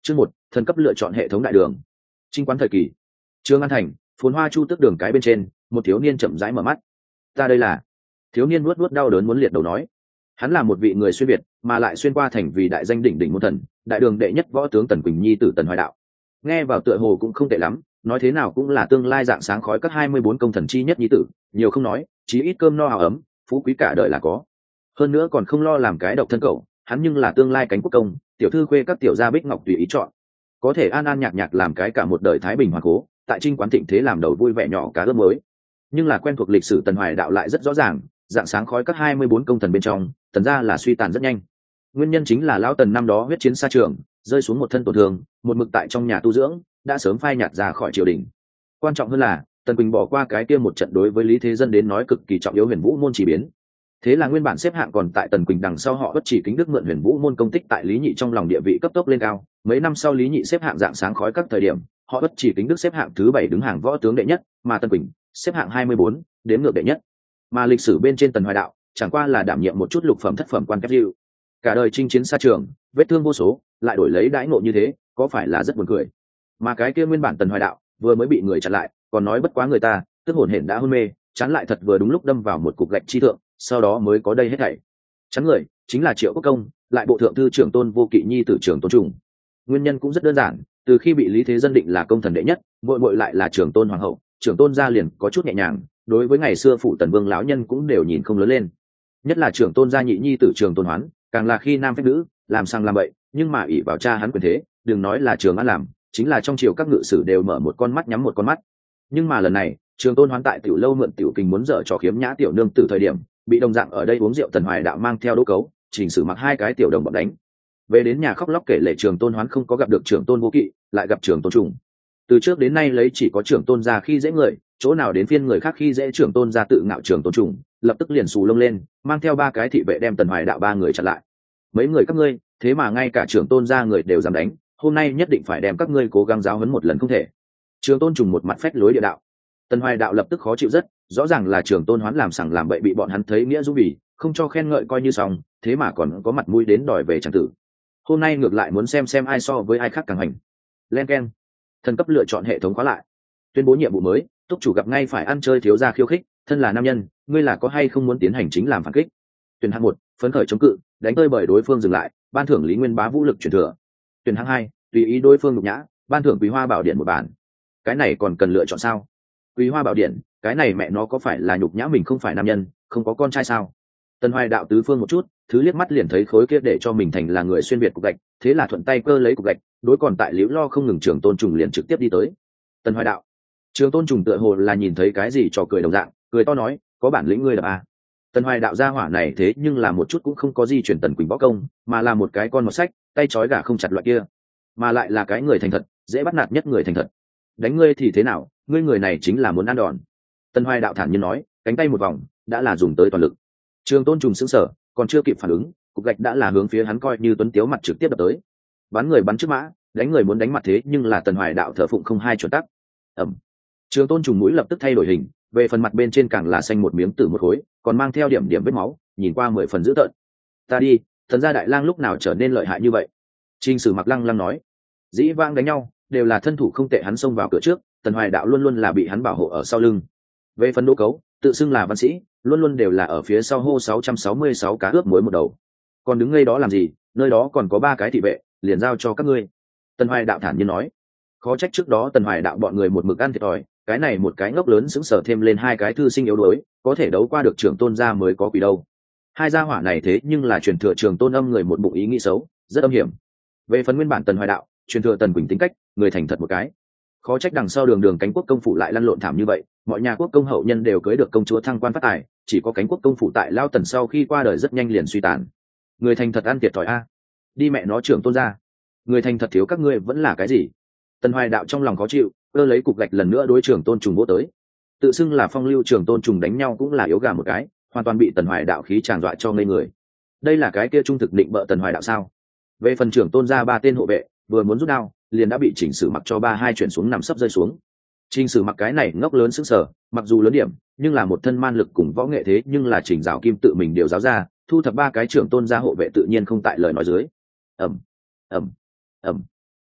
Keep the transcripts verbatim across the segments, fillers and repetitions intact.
Chương một, thần cấp lựa chọn hệ thống đại đường. Trinh quán thời kỳ. Trương An Thành, phồn hoa chu tức đường cái bên trên, một thiếu niên chậm rãi mở mắt. Ta đây là. Thiếu niên nuốt nuốt đau đớn muốn liệt đầu nói. Hắn là một vị người xuyên việt, mà lại xuyên qua thành vì đại danh đỉnh đỉnh môn thần, đại đường đệ nhất võ tướng Tần Quỳnh nhi tử Tần Hoài Đạo. Nghe vào tựa hồ cũng không tệ lắm, nói thế nào cũng là tương lai dạng sáng khói các hai mươi bốn công thần chi nhất nhi tử, nhiều không nói, chí ít cơm no áo ấm, phú quý cả đời là có. Hơn nữa còn không lo làm cái độc thân cậu, hắn nhưng là tương lai cánh quốc công, tiểu thư khuê các tiểu gia bích ngọc tùy ý chọn, có thể an an nhạc nhạc làm cái cả một đời thái bình hòa cố, tại Trinh quán thịnh thế làm đầu vui vẻ nhỏ cá ướp mới. Nhưng là quen thuộc lịch sử Tần Hoài Đạo lại rất rõ ràng, dạng sáng khói các hai mươi bốn công thần bên trong, Tần gia là suy tàn rất nhanh. Nguyên nhân chính là lão Tần năm đó huyết chiến xa trường, rơi xuống một thân tổn thương, một mực tại trong nhà tu dưỡng, đã sớm phai nhạt ra khỏi triều đình. Quan trọng hơn là Tần Quỳnh bỏ qua cái kia một trận đối với Lý Thế Dân đến nói cực kỳ trọng yếu Huyền Vũ môn chỉ biến. Thế là nguyên bản xếp hạng còn tại Tần Quỳnh đằng sau họ bất chỉ kính đức mượn Huyền Vũ môn công tích tại Lý Nhị trong lòng địa vị cấp tốc lên cao. Mấy năm sau Lý Nhị xếp hạng dạng sáng khói các thời điểm, họ bất chỉ kính đức xếp hạng thứ bảy đứng hàng võ tướng đệ nhất, mà Tần Quỳnh xếp hạng hai mươi bốn, đếm ngược đệ nhất. Mà lịch sử bên trên Tần Hoài Đạo chẳng qua là đảm nhiệm một chút lục phẩm thất phẩm quan kép dịu. Cả đời chinh chiến xa trường, vết thương vô số, lại đổi lấy đãi ngộ như thế, có phải là rất buồn cười. Mà cái kia nguyên bản Tần Hoài Đạo vừa mới bị người chặn lại, còn nói bất quá người ta, tức hồn hển đã hôn mê, chán lại thật vừa đúng lúc đâm vào một cục gạch chi thượng, sau đó mới có đây hết thảy. Chắn người chính là Triệu Quốc Công, lại bộ thượng thư trưởng Tôn Vô Kỵ nhi tử Trưởng Tôn Trùng. Nguyên nhân cũng rất đơn giản, từ khi bị Lý Thế Dân định là công thần đệ nhất, muội muội lại là Trưởng Tôn hoàng hậu, Trưởng Tôn gia liền có chút nhẹ nhàng, đối với ngày xưa phụ Tần Vương lão nhân cũng đều nhìn không lớn lên. Nhất là Trưởng Tôn gia nhị nhi tử Trưởng Tôn Hoán, càng là khi nam phép nữ, làm sang làm bậy, nhưng mà ỷ vào cha hắn quyền thế, đừng nói là Trường An làm, chính là trong triều các ngự sử đều mở một con mắt nhắm một con mắt. Nhưng mà lần này, Trường Tôn Hoán tại tiểu lâu mượn tiểu kình muốn dở trò khiếm nhã tiểu nương tử thời điểm, bị đồng dạng ở đây uống rượu Tần Hoài Đạo mang theo đỗ cấu, chỉnh sử mặc hai cái tiểu đồng bọn đánh. Về đến nhà khóc lóc kể lể Trường Tôn Hoán không có gặp được Trưởng Tôn Vô Kỵ, lại gặp Trưởng Tôn Trùng. Từ trước đến nay lấy chỉ có Trưởng Tôn gia khi dễ người, chỗ nào đến phiên người khác khi dễ Trưởng Tôn gia tự ngạo Trưởng Tôn Trùng, lập tức liền xù lông lên, mang theo ba cái thị vệ đem Tần Hoài Đạo ba người chặn lại. Mấy người các ngươi, thế mà ngay cả Trưởng Tôn gia người đều dám đánh, hôm nay nhất định phải đem các ngươi cố gắng giáo huấn một lần không thể. Trường Tôn Trùng một mặt phách lối địa đạo. Tần Hoài Đạo lập tức khó chịu rất, rõ ràng là Trường Tôn Hoán làm sằng làm bậy bị bọn hắn thấy nghĩa dũng bỉ, không cho khen ngợi coi như xong, thế mà còn có mặt mũi đến đòi về chẳng tử. Hôm nay ngược lại muốn xem xem ai so với ai khác càng hành. Len keng. Thần cấp lựa chọn hệ thống khóa lại. Tuyên bố nhiệm vụ mới, túc chủ gặp ngay phải ăn chơi thiếu gia khiêu khích, thân là nam nhân, ngươi là có hay không muốn tiến hành chính làm phản kích. Tuyển hạng một, phấn khởi chống cự, đánh tơi bởi đối phương dừng lại, ban thưởng Lý Nguyên Bá vũ lực truyền thừa. Tuyển hạng hai, tùy ý đối phương nhục nhã, ban thưởng Quý Hoa Bảo Điện một bản. Cái này còn cần lựa chọn sao? Quý Hoa Bảo Điện, cái này mẹ nó có phải là nhục nhã mình không phải nam nhân, không có con trai sao? Tần Hoài Đạo tứ phương một chút, thứ liếc mắt liền thấy khối kia để cho mình thành là người xuyên việt cục gạch, thế là thuận tay cơ lấy cục gạch, đối còn tại liễu lo không ngừng Trường Tôn Trùng liền trực tiếp đi tới. Tần Hoài Đạo, Trường Tôn Trùng tựa hồ là nhìn thấy cái gì trò cười đồng dạng, cười to nói, có bản lĩnh ngươi đập à? Tần Hoài Đạo gia hỏa này thế nhưng là một chút cũng không có di chuyển Tần Quỳnh võ công, mà là một cái con một sách, tay trói gà không chặt loại kia, mà lại là cái người thành thật, dễ bắt nạt nhất người thành thật. Đánh ngươi thì thế nào, ngươi người này chính là muốn ăn đòn. Tần Hoài Đạo thản nhiên nói, cánh tay một vòng, đã là dùng tới toàn lực. Trường Tôn Trùng sững sờ, còn chưa kịp phản ứng, cục gạch đã là hướng phía hắn coi như tuấn tiếu mặt trực tiếp đập tới. Bắn người bắn trước mã, đánh người muốn đánh mặt thế nhưng là Tần Hoài Đạo thờ phụng không hai chuẩn tắc. Ẩm. Trường Tôn Trùng mũi lập tức thay đổi hình, về phần mặt bên trên càng là xanh một miếng tử một khối, còn mang theo điểm điểm vết máu, nhìn qua mười phần dữ tợn. Ta đi, thần gia đại lang lúc nào trở nên lợi hại như vậy? Trình Sử Mặc lăng lăng nói, dĩ vãng đánh nhau đều là thân thủ không tệ hắn xông vào cửa trước, Tần Hoài Đạo luôn luôn là bị hắn bảo hộ ở sau lưng. Về phần đỗ cấu, tự xưng là văn sĩ, luôn luôn đều là ở phía sau hô sáu trăm sáu mươi sáu cá ướp muối một đầu. Còn đứng ngay đó làm gì, nơi đó còn có ba cái thị vệ, liền giao cho các ngươi. Tần Hoài Đạo thản nhiên nói, khó trách trước đó Tần Hoài Đạo bọn người một mực ăn thiệt thòi, cái này một cái ngốc lớn sững sờ thêm lên hai cái thư sinh yếu đuối, có thể đấu qua được Trưởng Tôn gia mới có quỷ đâu. Hai gia hỏa này thế nhưng là truyền thừa Trường Tôn âm người một bụng ý nghĩ xấu, rất âm hiểm. Về phần nguyên bản Tần Hoài Đạo, truyền thừa Tần Quỳnh tính cách, người thành thật một cái. Khó trách đằng sau đường đường cánh quốc công phủ lại lăn lộn thảm như vậy, mọi nhà quốc công hậu nhân đều cưới được công chúa thăng quan phát tài, chỉ có cánh quốc công phủ tại lao Tần sau khi qua đời rất nhanh liền suy tàn. Người thành thật ăn thiệt thòi a. Đi mẹ nó Trưởng Tôn gia. Người thành thật thiếu các ngươi vẫn là cái gì? Tần Hoài Đạo trong lòng khó chịu, ơ lấy cục gạch lần nữa đối Trưởng Tôn Trùng vỗ tới. Tự xưng là phong lưu Trưởng Tôn Trùng đánh nhau cũng là yếu gà một cái, hoàn toàn bị Tần Hoài Đạo khí tràn dọa cho ngây người. Đây là cái kia trung thực định bợ Tần Hoài Đạo sao? Về phần Trưởng Tôn gia ba tên hộ vệ, vừa muốn rút đao, liền đã bị Chỉnh Sử Mặc cho ba hai chuyển xuống nằm sấp rơi xuống. Chỉnh Sử Mặc cái này ngốc lớn sững sờ, mặc dù lớn điểm, nhưng là một thân man lực cùng võ nghệ thế nhưng là Chỉnh Giảo Kim tự mình điều giáo ra, thu thập ba cái Trưởng Tôn gia hộ vệ tự nhiên không tại lời nói dưới. Ầm, ầm, ầm.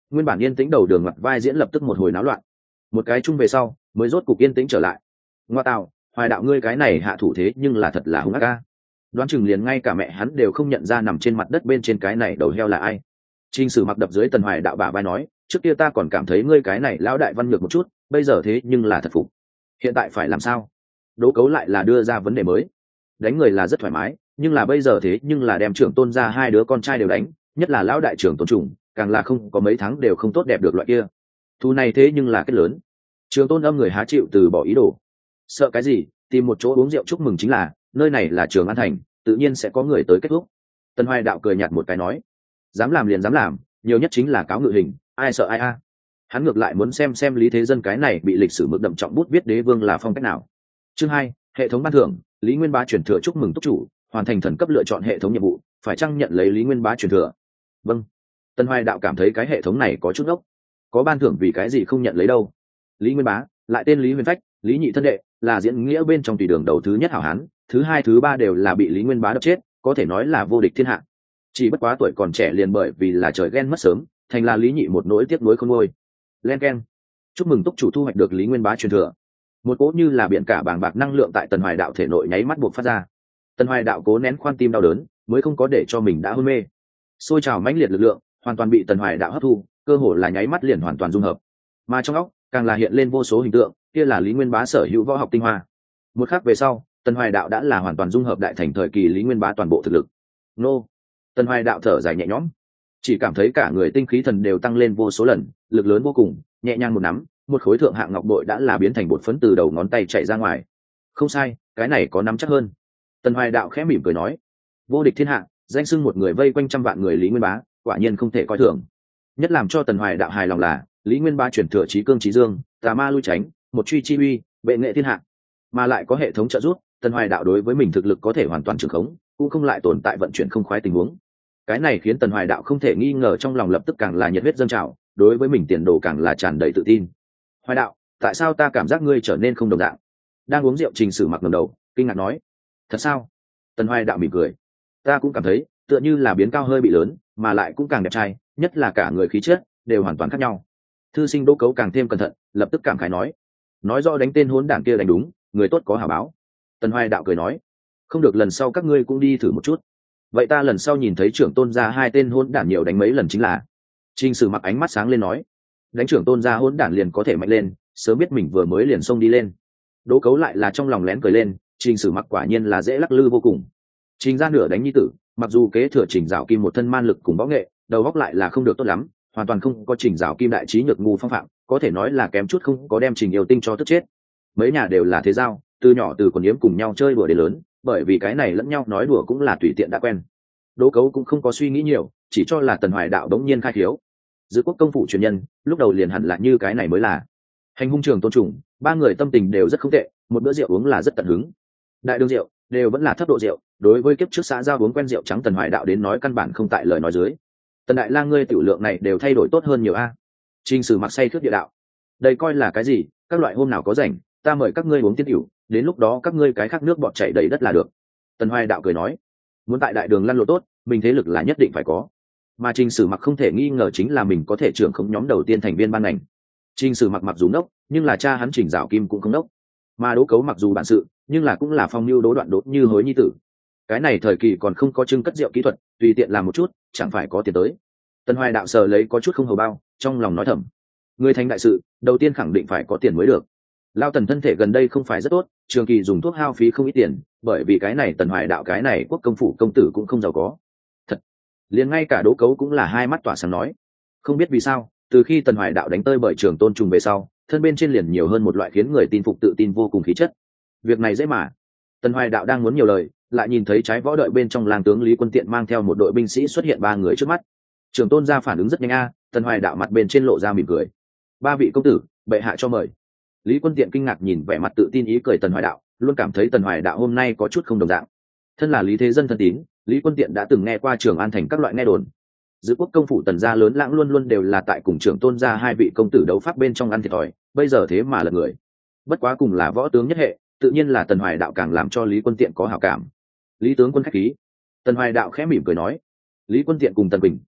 nguyên bản yên tĩnh đầu đường mặt vai diễn lập tức một hồi náo loạn, một cái chung về sau mới rốt cục yên tĩnh trở lại. Ngoa tạo, Hoài đạo ngươi cái này hạ thủ thế nhưng là thật là hung ác ca. Đoán chừng liền ngay cả mẹ hắn đều không nhận ra nằm trên mặt đất bên trên cái này đầu heo là ai. Trình Sử Mặc đập dưới Tần Hoài đạo bả vai nói, trước kia ta còn cảm thấy ngươi cái này lão đại văn ngược một chút, bây giờ thế nhưng là thật phục. Hiện tại phải làm sao? Đố Cấu lại là đưa ra vấn đề mới. Đánh người là rất thoải mái, nhưng là bây giờ thế nhưng là đem trưởng tôn ra hai đứa con trai đều đánh, nhất là lão đại trưởng tôn trùng, càng là không có mấy tháng đều không tốt đẹp được loại kia. Thu này thế nhưng là kết lớn. Trường tôn âm người há chịu từ bỏ ý đồ. Sợ cái gì, tìm một chỗ uống rượu chúc mừng chính là, nơi này là Trường An Thành, tự nhiên sẽ có người tới kết thúc. Tần Hoài đạo cười nhạt một cái nói, dám làm liền dám làm, nhiều nhất chính là cáo ngự hình, ai sợ ai a. Hắn ngược lại muốn xem xem Lý Thế Dân cái này bị lịch sử mực đậm trọng bút viết đế vương là phong cách nào. Chương hai, hệ thống ban thưởng, Lý Nguyên Bá truyền thừa chúc mừng túc chủ, hoàn thành thần cấp lựa chọn hệ thống nhiệm vụ, phải chăng nhận lấy Lý Nguyên Bá truyền thừa? Vâng. Tần Hoài đạo cảm thấy cái hệ thống này có chút ốc, có ban thưởng vì cái gì không nhận lấy đâu. Lý Nguyên Bá, lại tên Lý Huyền Phách, Lý nhị thân đệ, là diễn nghĩa bên trong tùy đường đầu thứ nhất hảo hán, thứ hai thứ ba đều là bị Lý Nguyên Bá đập chết, có thể nói là vô địch thiên hạ. Chỉ bất quá tuổi còn trẻ liền bởi vì là trời ghen mất sớm, thành là Lý nhị một nỗi tiếc nuối khôn nguôi. Len keng. Chúc mừng túc chủ thu hoạch được Lý Nguyên Bá truyền thừa. Một cỗ như là biển cả bàng bạc năng lượng tại Tần Hoài đạo thể nội nháy mắt buộc phát ra. Tần Hoài đạo cố nén khoan tim đau đớn, mới không có để cho mình đã hôn mê. Xôi trào mãnh liệt lực lượng, hoàn toàn bị Tần Hoài đạo hấp thu, cơ hồ là nháy mắt liền hoàn toàn dung hợp. Mà trong óc, càng là hiện lên vô số hình tượng, kia là Lý Nguyên Bá sở hữu võ học tinh hoa. Một khắc về sau, Tần Hoài đạo đã là hoàn toàn dung hợp đại thành thời kỳ Lý Nguyên Bá toàn bộ thực lực. Nô. Tần Hoài đạo thở dài nhẹ nhõm, chỉ cảm thấy cả người tinh khí thần đều tăng lên vô số lần, lực lớn vô cùng, nhẹ nhàng một nắm, một khối thượng hạng ngọc bội đã là biến thành bột phấn từ đầu ngón tay chạy ra ngoài. Không sai, cái này có nắm chắc hơn. Tần Hoài đạo khẽ mỉm cười nói, vô địch thiên hạ, danh xưng một người vây quanh trăm vạn người Lý Nguyên Bá, quả nhiên không thể coi thường. Nhất làm cho Tần Hoài đạo hài lòng là Lý Nguyên Bá chuyển thừa trí cương trí dương, tà ma lui tránh, một truy chi uy, bệ nghệ thiên hạ, mà lại có hệ thống trợ giúp, Tần Hoài đạo đối với mình thực lực có thể hoàn toàn trường khống, cũng không lại tồn tại vận chuyển không khoái tình huống. Cái này khiến Tần Hoài đạo không thể nghi ngờ trong lòng lập tức càng là nhiệt huyết dâng trào, đối với mình tiền đồ càng là tràn đầy tự tin. Hoài đạo, tại sao ta cảm giác ngươi trở nên không đồng dạng? Đang uống rượu Trình Sử Mặc ngẩng đầu, kinh ngạc nói, thật sao? Tần Hoài đạo mỉm cười, ta cũng cảm thấy, tựa như là biến cao hơi bị lớn, mà lại cũng càng đẹp trai, nhất là cả người khí chất đều hoàn toàn khác nhau. Thư sinh Đỗ Cấu càng thêm cẩn thận, lập tức cảm khái nói, nói rõ đánh tên hỗn đảng kia đánh đúng, người tốt có hảo báo. Tần Hoài đạo cười nói, không được lần sau các ngươi cũng đi thử một chút. Vậy ta lần sau nhìn thấy trưởng tôn gia hai tên hỗn đản nhiều đánh mấy lần chính là. Trình Sử Mặc ánh mắt sáng lên nói, đánh trưởng tôn gia hỗn đản liền có thể mạnh lên, sớm biết mình vừa mới liền xông đi lên. Đỗ Cấu lại là trong lòng lén cười lên, Trình Sử Mặc quả nhiên là dễ lắc lư vô cùng. Trình ra nửa đánh nhi tử, mặc dù kế thừa Trình Dạo Kim một thân man lực cùng võ nghệ, đầu óc lại là không được tốt lắm, hoàn toàn không có Trình Dạo Kim đại trí nhược ngu phong phạm, có thể nói là kém chút không có đem Trình Yêu Tinh cho tức chết. Mấy nhà đều là thế giao, từ nhỏ từ còn yếm cùng nhau chơi đùa đến lớn, bởi vì cái này lẫn nhau nói đùa cũng là tùy tiện đã quen. Đỗ Cấu cũng không có suy nghĩ nhiều, chỉ cho là Tần Hoài đạo đống nhiên khai khiếu. Giữ quốc công phủ truyền nhân, lúc đầu liền hẳn là như cái này mới là. Hành hung trường tôn trùng, ba người tâm tình đều rất không tệ, một bữa rượu uống là rất tận hứng. Đại đường rượu đều vẫn là thấp độ rượu, đối với kiếp trước xã giao uống quen rượu trắng Tần Hoài đạo đến nói căn bản không tại lời nói dưới. Tần đại lang ngươi tiểu lượng này đều thay đổi tốt hơn nhiều a. Trình Sử Mặc say khướt địa đạo, đây coi là cái gì, các loại hôm nào có rảnh, ta mời các ngươi uống tiên tiểu, đến lúc đó các ngươi cái khác nước bọt chảy đầy đất là được. Tần Hoài đạo cười nói, muốn tại đại đường lăn lộ tốt, mình thế lực là nhất định phải có. Mà Trình Sử Mặc không thể nghi ngờ chính là mình có thể trưởng khống nhóm đầu tiên thành viên ban ngành. Trình Sử Mặc mặc dù nốc, nhưng là cha hắn Trình Dạo Kim cũng không nốc. Mà Đỗ Cấu mặc dù bản sự, nhưng là cũng là phong lưu đố đoạn đốt như hối nhi tử. Cái này thời kỳ còn không có trưng cất rượu kỹ thuật, tùy tiện làm một chút, chẳng phải có tiền tới. Tần Hoài đạo sờ lấy có chút không hầu bao, trong lòng nói thầm, người thành đại sự, đầu tiên khẳng định phải có tiền mới được. Lao Tần thân thể gần đây không phải rất tốt, trường kỳ dùng thuốc hao phí không ít tiền, bởi vì cái này Tần Hoài đạo cái này quốc công phủ công tử cũng không giàu có. Thật, liền ngay cả Đỗ Cấu cũng là hai mắt tỏa sáng nói, không biết vì sao, từ khi Tần Hoài đạo đánh tơi bởi trường tôn trùng về sau, thân bên trên liền nhiều hơn một loại khiến người tin phục tự tin vô cùng khí chất. Việc này dễ mà. Tần Hoài đạo đang muốn nhiều lời, lại nhìn thấy trái võ đợi bên trong lang tướng Lý Quân Tiện mang theo một đội binh sĩ xuất hiện ba người trước mắt. Trường tôn ra phản ứng rất nhanh a, Tần Hoài đạo mặt bên trên lộ ra mỉm cười, ba vị công tử, bệ hạ cho mời. Lý Quân Tiện kinh ngạc nhìn vẻ mặt tự tin ý cười Tần Hoài đạo, luôn cảm thấy Tần Hoài đạo hôm nay có chút không đồng dạng. Thân là Lý Thế Dân thân tín, Lý Quân Tiện đã từng nghe qua Trường An thành các loại nghe đồn. Giữ quốc công phủ Tần gia lớn lãng luôn luôn đều là tại cùng trưởng tôn gia hai vị công tử đấu pháp bên trong ăn thiệt thòi, bây giờ thế mà là người. Bất quá cùng là võ tướng nhất hệ, tự nhiên là Tần Hoài đạo càng làm cho Lý Quân Tiện có hảo cảm. Lý tướng quân khách khí. Tần Hoài đạo khẽ mỉm cười nói. Lý Quân Tiện cùng Tần Bình,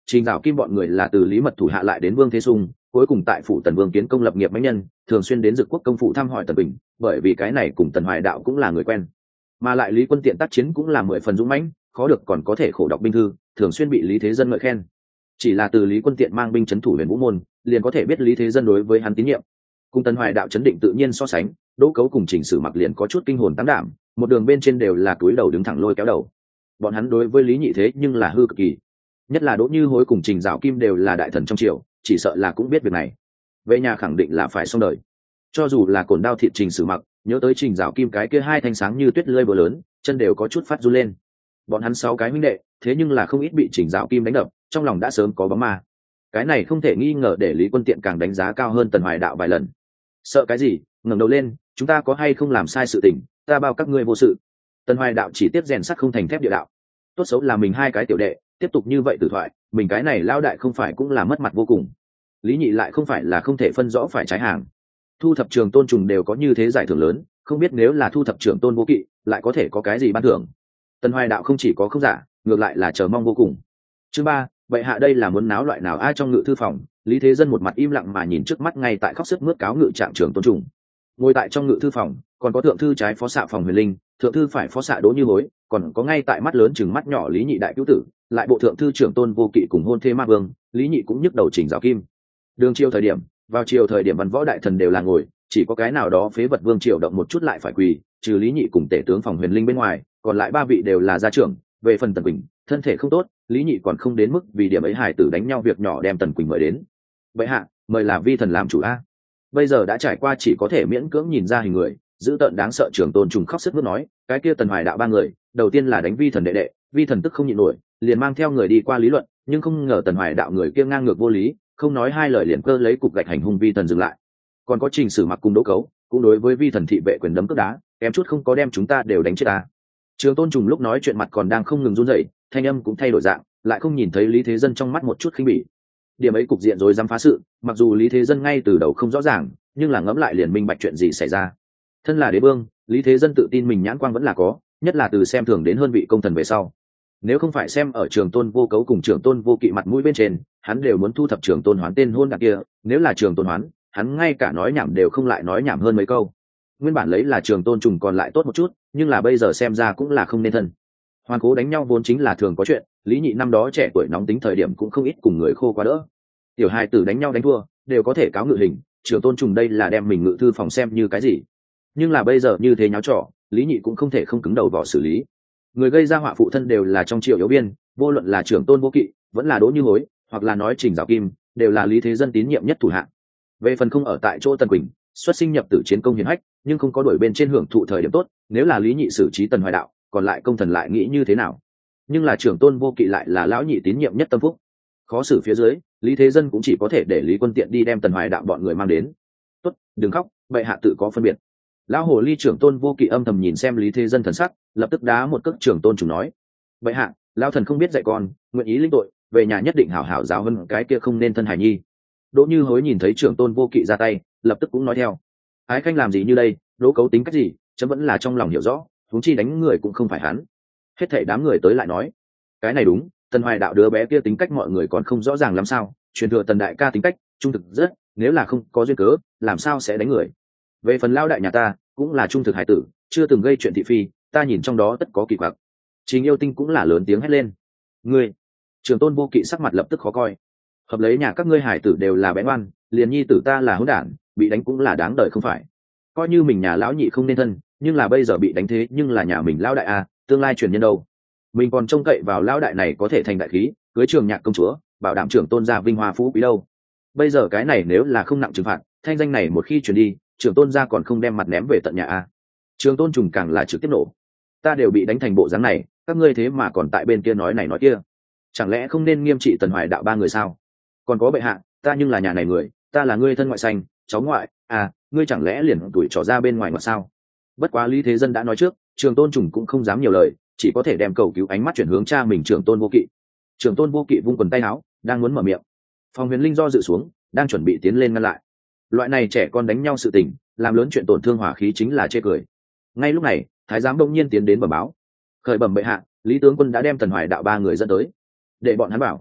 Trình Dạo Kim bọn người là từ Lý Mật thủ hạ lại đến Vương Thế Sung, cuối cùng tại phủ Tần Vương kiến công lập nghiệp mãnh nhân, thường xuyên đến Dực Quốc công phủ thăm hỏi Tần Bình, bởi vì cái này cùng Tần Hoài Đạo cũng là người quen. Mà lại Lý Quân Tiện tác chiến cũng là mười phần dũng mãnh, khó được còn có thể khổ đọc binh thư, thường xuyên bị Lý Thế Dân ngợi khen. Chỉ là từ Lý Quân Tiện mang binh trấn thủ Huyền Vũ môn, liền có thể biết Lý Thế Dân đối với hắn tín nhiệm. Cùng Tần Hoài Đạo chấn định tự nhiên so sánh, Đỗ Cấu cùng Trình Sử Mặc liền có chút kinh hồn tăng đảm, một đường bên trên đều là cúi đầu đứng thẳng lôi kéo đầu. Bọn hắn đối với Lý Nhị thế nhưng là hư cực kỳ, nhất là Đỗ Như Hối cùng Trình Dạo Kim đều là đại thần trong triều, chỉ sợ là cũng biết việc này. Về nhà khẳng định là phải xong đời. Cho dù là cồn đao thịt Trình Sử Mặc, nhớ tới Trình Dạo Kim cái kia hai thanh sáng như tuyết lơi bờ lớn, chân đều có chút phát run lên. Bọn hắn sáu cái huynh đệ, thế nhưng là không ít bị Trình Dạo Kim đánh đập, trong lòng đã sớm có bóng ma. Cái này không thể nghi ngờ để Lý Quân Tiện càng đánh giá cao hơn Tần Hoài Đạo vài lần. Sợ cái gì, ngẩng đầu lên, chúng ta có hay không làm sai sự tình, ta bao các ngươi vô sự. Tần Hoài Đạo chỉ tiếp rèn sắt không thành thép địa đạo. Tốt xấu là mình hai cái tiểu đệ, tiếp tục như vậy tử thoại, mình cái này lao đại không phải cũng là mất mặt vô cùng. Lý Nhị lại không phải là không thể phân rõ phải trái hàng. Thu thập trường Tôn Trùng đều có như thế giải thưởng lớn, không biết nếu là thu thập trưởng Tôn Vô Kỵ, lại có thể có cái gì ban thưởng. Tần Hoài Đạo không chỉ có không giả, ngược lại là chờ mong vô cùng. Chương ba, vậy hạ đây là muốn náo loại nào ai trong ngự thư phòng, Lý Thế Dân một mặt im lặng mà nhìn trước mắt ngay tại khóc sức mướt cáo ngự trạng trưởng Tôn Trùng. Ngồi tại trong ngự thư phòng, còn có thượng thư trái phó xạ phòng Huyền Linh, thượng thư phải phó xạ Đỗ Như Hối, còn có ngay tại mắt lớn chừng mắt nhỏ Lý Nhị đại cứu tử, lại bộ thượng thư trưởng Tôn Vô Kỵ cùng hôn thê Ma Vương, Lý Nhị cũng nhức đầu Trình Dạo Kim. Đường chiều thời điểm, vào chiều thời điểm văn võ đại thần đều là ngồi, chỉ có cái nào đó phế vật vương triều động một chút lại phải quỳ, trừ Lý Nhị cùng tể tướng phòng Huyền Linh bên ngoài, còn lại ba vị đều là gia trưởng. Về phần Tần Quỳnh, thân thể không tốt, Lý Nhị còn không đến mức vì điểm ấy hài tử đánh nhau việc nhỏ đem Tần Quỳnh mời đến. Vậy hạ, mời là vi thần làm chủ a. Bây giờ đã trải qua chỉ có thể miễn cưỡng nhìn ra hình người, dữ tợn đáng sợ trưởng Tôn Trùng khóc sức mướt nói, cái kia Tần Hoài Đạo ba người, đầu tiên là đánh vi thần đệ đệ, vi thần tức không nhịn nổi, liền mang theo người đi qua lý luận, nhưng không ngờ Tần Hoài Đạo người kia ngang ngược vô lý, không nói hai lời liền cơ lấy cục gạch hành hung vi thần dừng lại. Còn có Trình Sử Mặc cùng Đỗ Cấu, cũng đối với vi thần thị vệ quyền đấm cước đá, kém chút không có đem chúng ta đều đánh chết ta. Trường Tôn Trùng lúc nói chuyện mặt còn đang không ngừng run rẩy, thanh âm cũng thay đổi dạng, lại không nhìn thấy Lý Thế Dân trong mắt một chút khinh bỉ. Điểm ấy cục diện rồi dám phá sự, mặc dù Lý Thế Dân ngay từ đầu không rõ ràng, nhưng là ngẫm lại liền minh bạch chuyện gì xảy ra. Thân là đế vương, Lý Thế Dân tự tin mình nhãn quang vẫn là có, nhất là từ xem thường đến hơn vị công thần về sau. Nếu không phải xem ở Trường Tôn Vô Cấu cùng Trường Tôn Vô Kỵ mặt mũi bên trên, hắn đều muốn thu thập Trường Tôn Hoán tên hôn đạc kia, nếu là Trường Tôn Hoán, hắn ngay cả nói nhảm đều không lại nói nhảm hơn mấy câu. Nguyên bản lấy là Trường Tôn Trùng còn lại tốt một chút, nhưng là bây giờ xem ra cũng là không nên thân. Hoàn cố đánh nhau vốn chính là thường có chuyện, Lý Nhị năm đó trẻ tuổi nóng tính thời điểm cũng không ít cùng người khô quá đỡ. Tiểu hai tử đánh nhau đánh thua, đều có thể cáo ngự hình, Trường Tôn Trùng đây là đem mình ngự thư phòng xem như cái gì. Nhưng là bây giờ như thế nháo trò, Lý Nhị cũng không thể không cứng đầu vào xử lý. Người gây ra họa phụ thân đều là trong triều yếu biên, vô luận là Trưởng Tôn Vô Kỵ, vẫn là Đỗ Như Hối, hoặc là nói Trình Dạo Kim, đều là Lý Thế Dân tín nhiệm nhất thủ hạ. Về phần không ở tại chỗ Tần Quỳnh, xuất sinh nhập tử chiến công hiển hách, nhưng không có đuổi bên trên hưởng thụ thời điểm tốt, nếu là Lý Nhị xử trí Tần Hoài Đạo, còn lại công thần lại nghĩ như thế nào? Nhưng là Trưởng Tôn Vô Kỵ lại là lão nhị tín nhiệm nhất tâm phúc. Khó xử phía dưới, Lý Thế Dân cũng chỉ có thể để Lý Quân Tiện đi đem Tần Hoài Đạo bọn người mang đến. Tốt, đừng khóc, bệ hạ tự có phân biệt. Lão hồ ly Trưởng Tôn Vô Kỵ âm thầm nhìn xem Lý Thế Dân thần sắc, lập tức đá một cước Trưởng Tôn Trùng nói: bệ hạ, lão thần không biết dạy con, nguyện ý lĩnh tội, về nhà nhất định hảo hảo giáo hơn cái kia không nên thân hài nhi. Đỗ Như Hối nhìn thấy Trưởng Tôn Vô Kỵ ra tay, lập tức cũng nói theo: ái khanh làm gì như đây, Đỗ Cấu tính cách gì, chấm vẫn là trong lòng hiểu rõ, huống chi đánh người cũng không phải hắn. Hết thảy đám người tới lại nói: cái này đúng, Tần Hoài Đạo đứa bé kia tính cách mọi người còn không rõ ràng làm sao, truyền thừa Tần đại ca tính cách trung thực rất, nếu là không có duyên cớ, làm sao sẽ đánh người. Về phần lão đại nhà ta, cũng là trung thực hải tử, chưa từng gây chuyện thị phi, ta nhìn trong đó tất có kỳ quặc. Trình Yêu Tinh cũng là lớn tiếng hét lên: ngươi! Trường Tôn Vô Kỵ sắc mặt lập tức khó coi. Hợp lấy nhà các ngươi hải tử đều là bé ngoan, liền nhi tử ta là hỗn đản, bị đánh cũng là đáng đời không phải. Coi như mình nhà lão nhị không nên thân, nhưng là bây giờ bị đánh thế nhưng là nhà mình lão đại à, tương lai truyền nhân đâu. Mình còn trông cậy vào lão đại này có thể thành đại khí, cưới Trường Nhạc công chúa, bảo đảm Trưởng Tôn gia vinh hoa phú quý đâu. Bây giờ cái này nếu là không nặng trừng phạt, thanh danh này một khi truyền đi, Trưởng Tôn gia còn không đem mặt ném về tận nhà à. Trường Tôn Trùng càng là trực tiếp nổ: ta đều bị đánh thành bộ dáng này, các ngươi thế mà còn tại bên kia nói này nói kia, chẳng lẽ không nên nghiêm trị Tần Hoài Đạo ba người sao? Còn có bệ hạ, ta nhưng là nhà này người, ta là ngươi thân ngoại xanh, cháu ngoại, à, ngươi chẳng lẽ liền tuổi trò ra bên ngoài ngoại sao? Bất quá Lý Thế Dân đã nói trước, Trường Tôn Trùng cũng không dám nhiều lời, chỉ có thể đem cầu cứu ánh mắt chuyển hướng cha mình Trường Tôn Vô Kỵ. Trường Tôn Vô Kỵ vung quần tay áo, đang muốn mở miệng, Phòng Huyền Linh do dự xuống, đang chuẩn bị tiến lên ngăn lại. Loại này trẻ con đánh nhau sự tình, làm lớn chuyện tổn thương hỏa khí chính là chê cười. Ngay lúc này, thái giám đông nhiên tiến đến bẩm báo: khởi bẩm bệ hạ, Lý tướng quân đã đem Tần Hoài Đạo ba người dẫn tới, để bọn hắn bảo.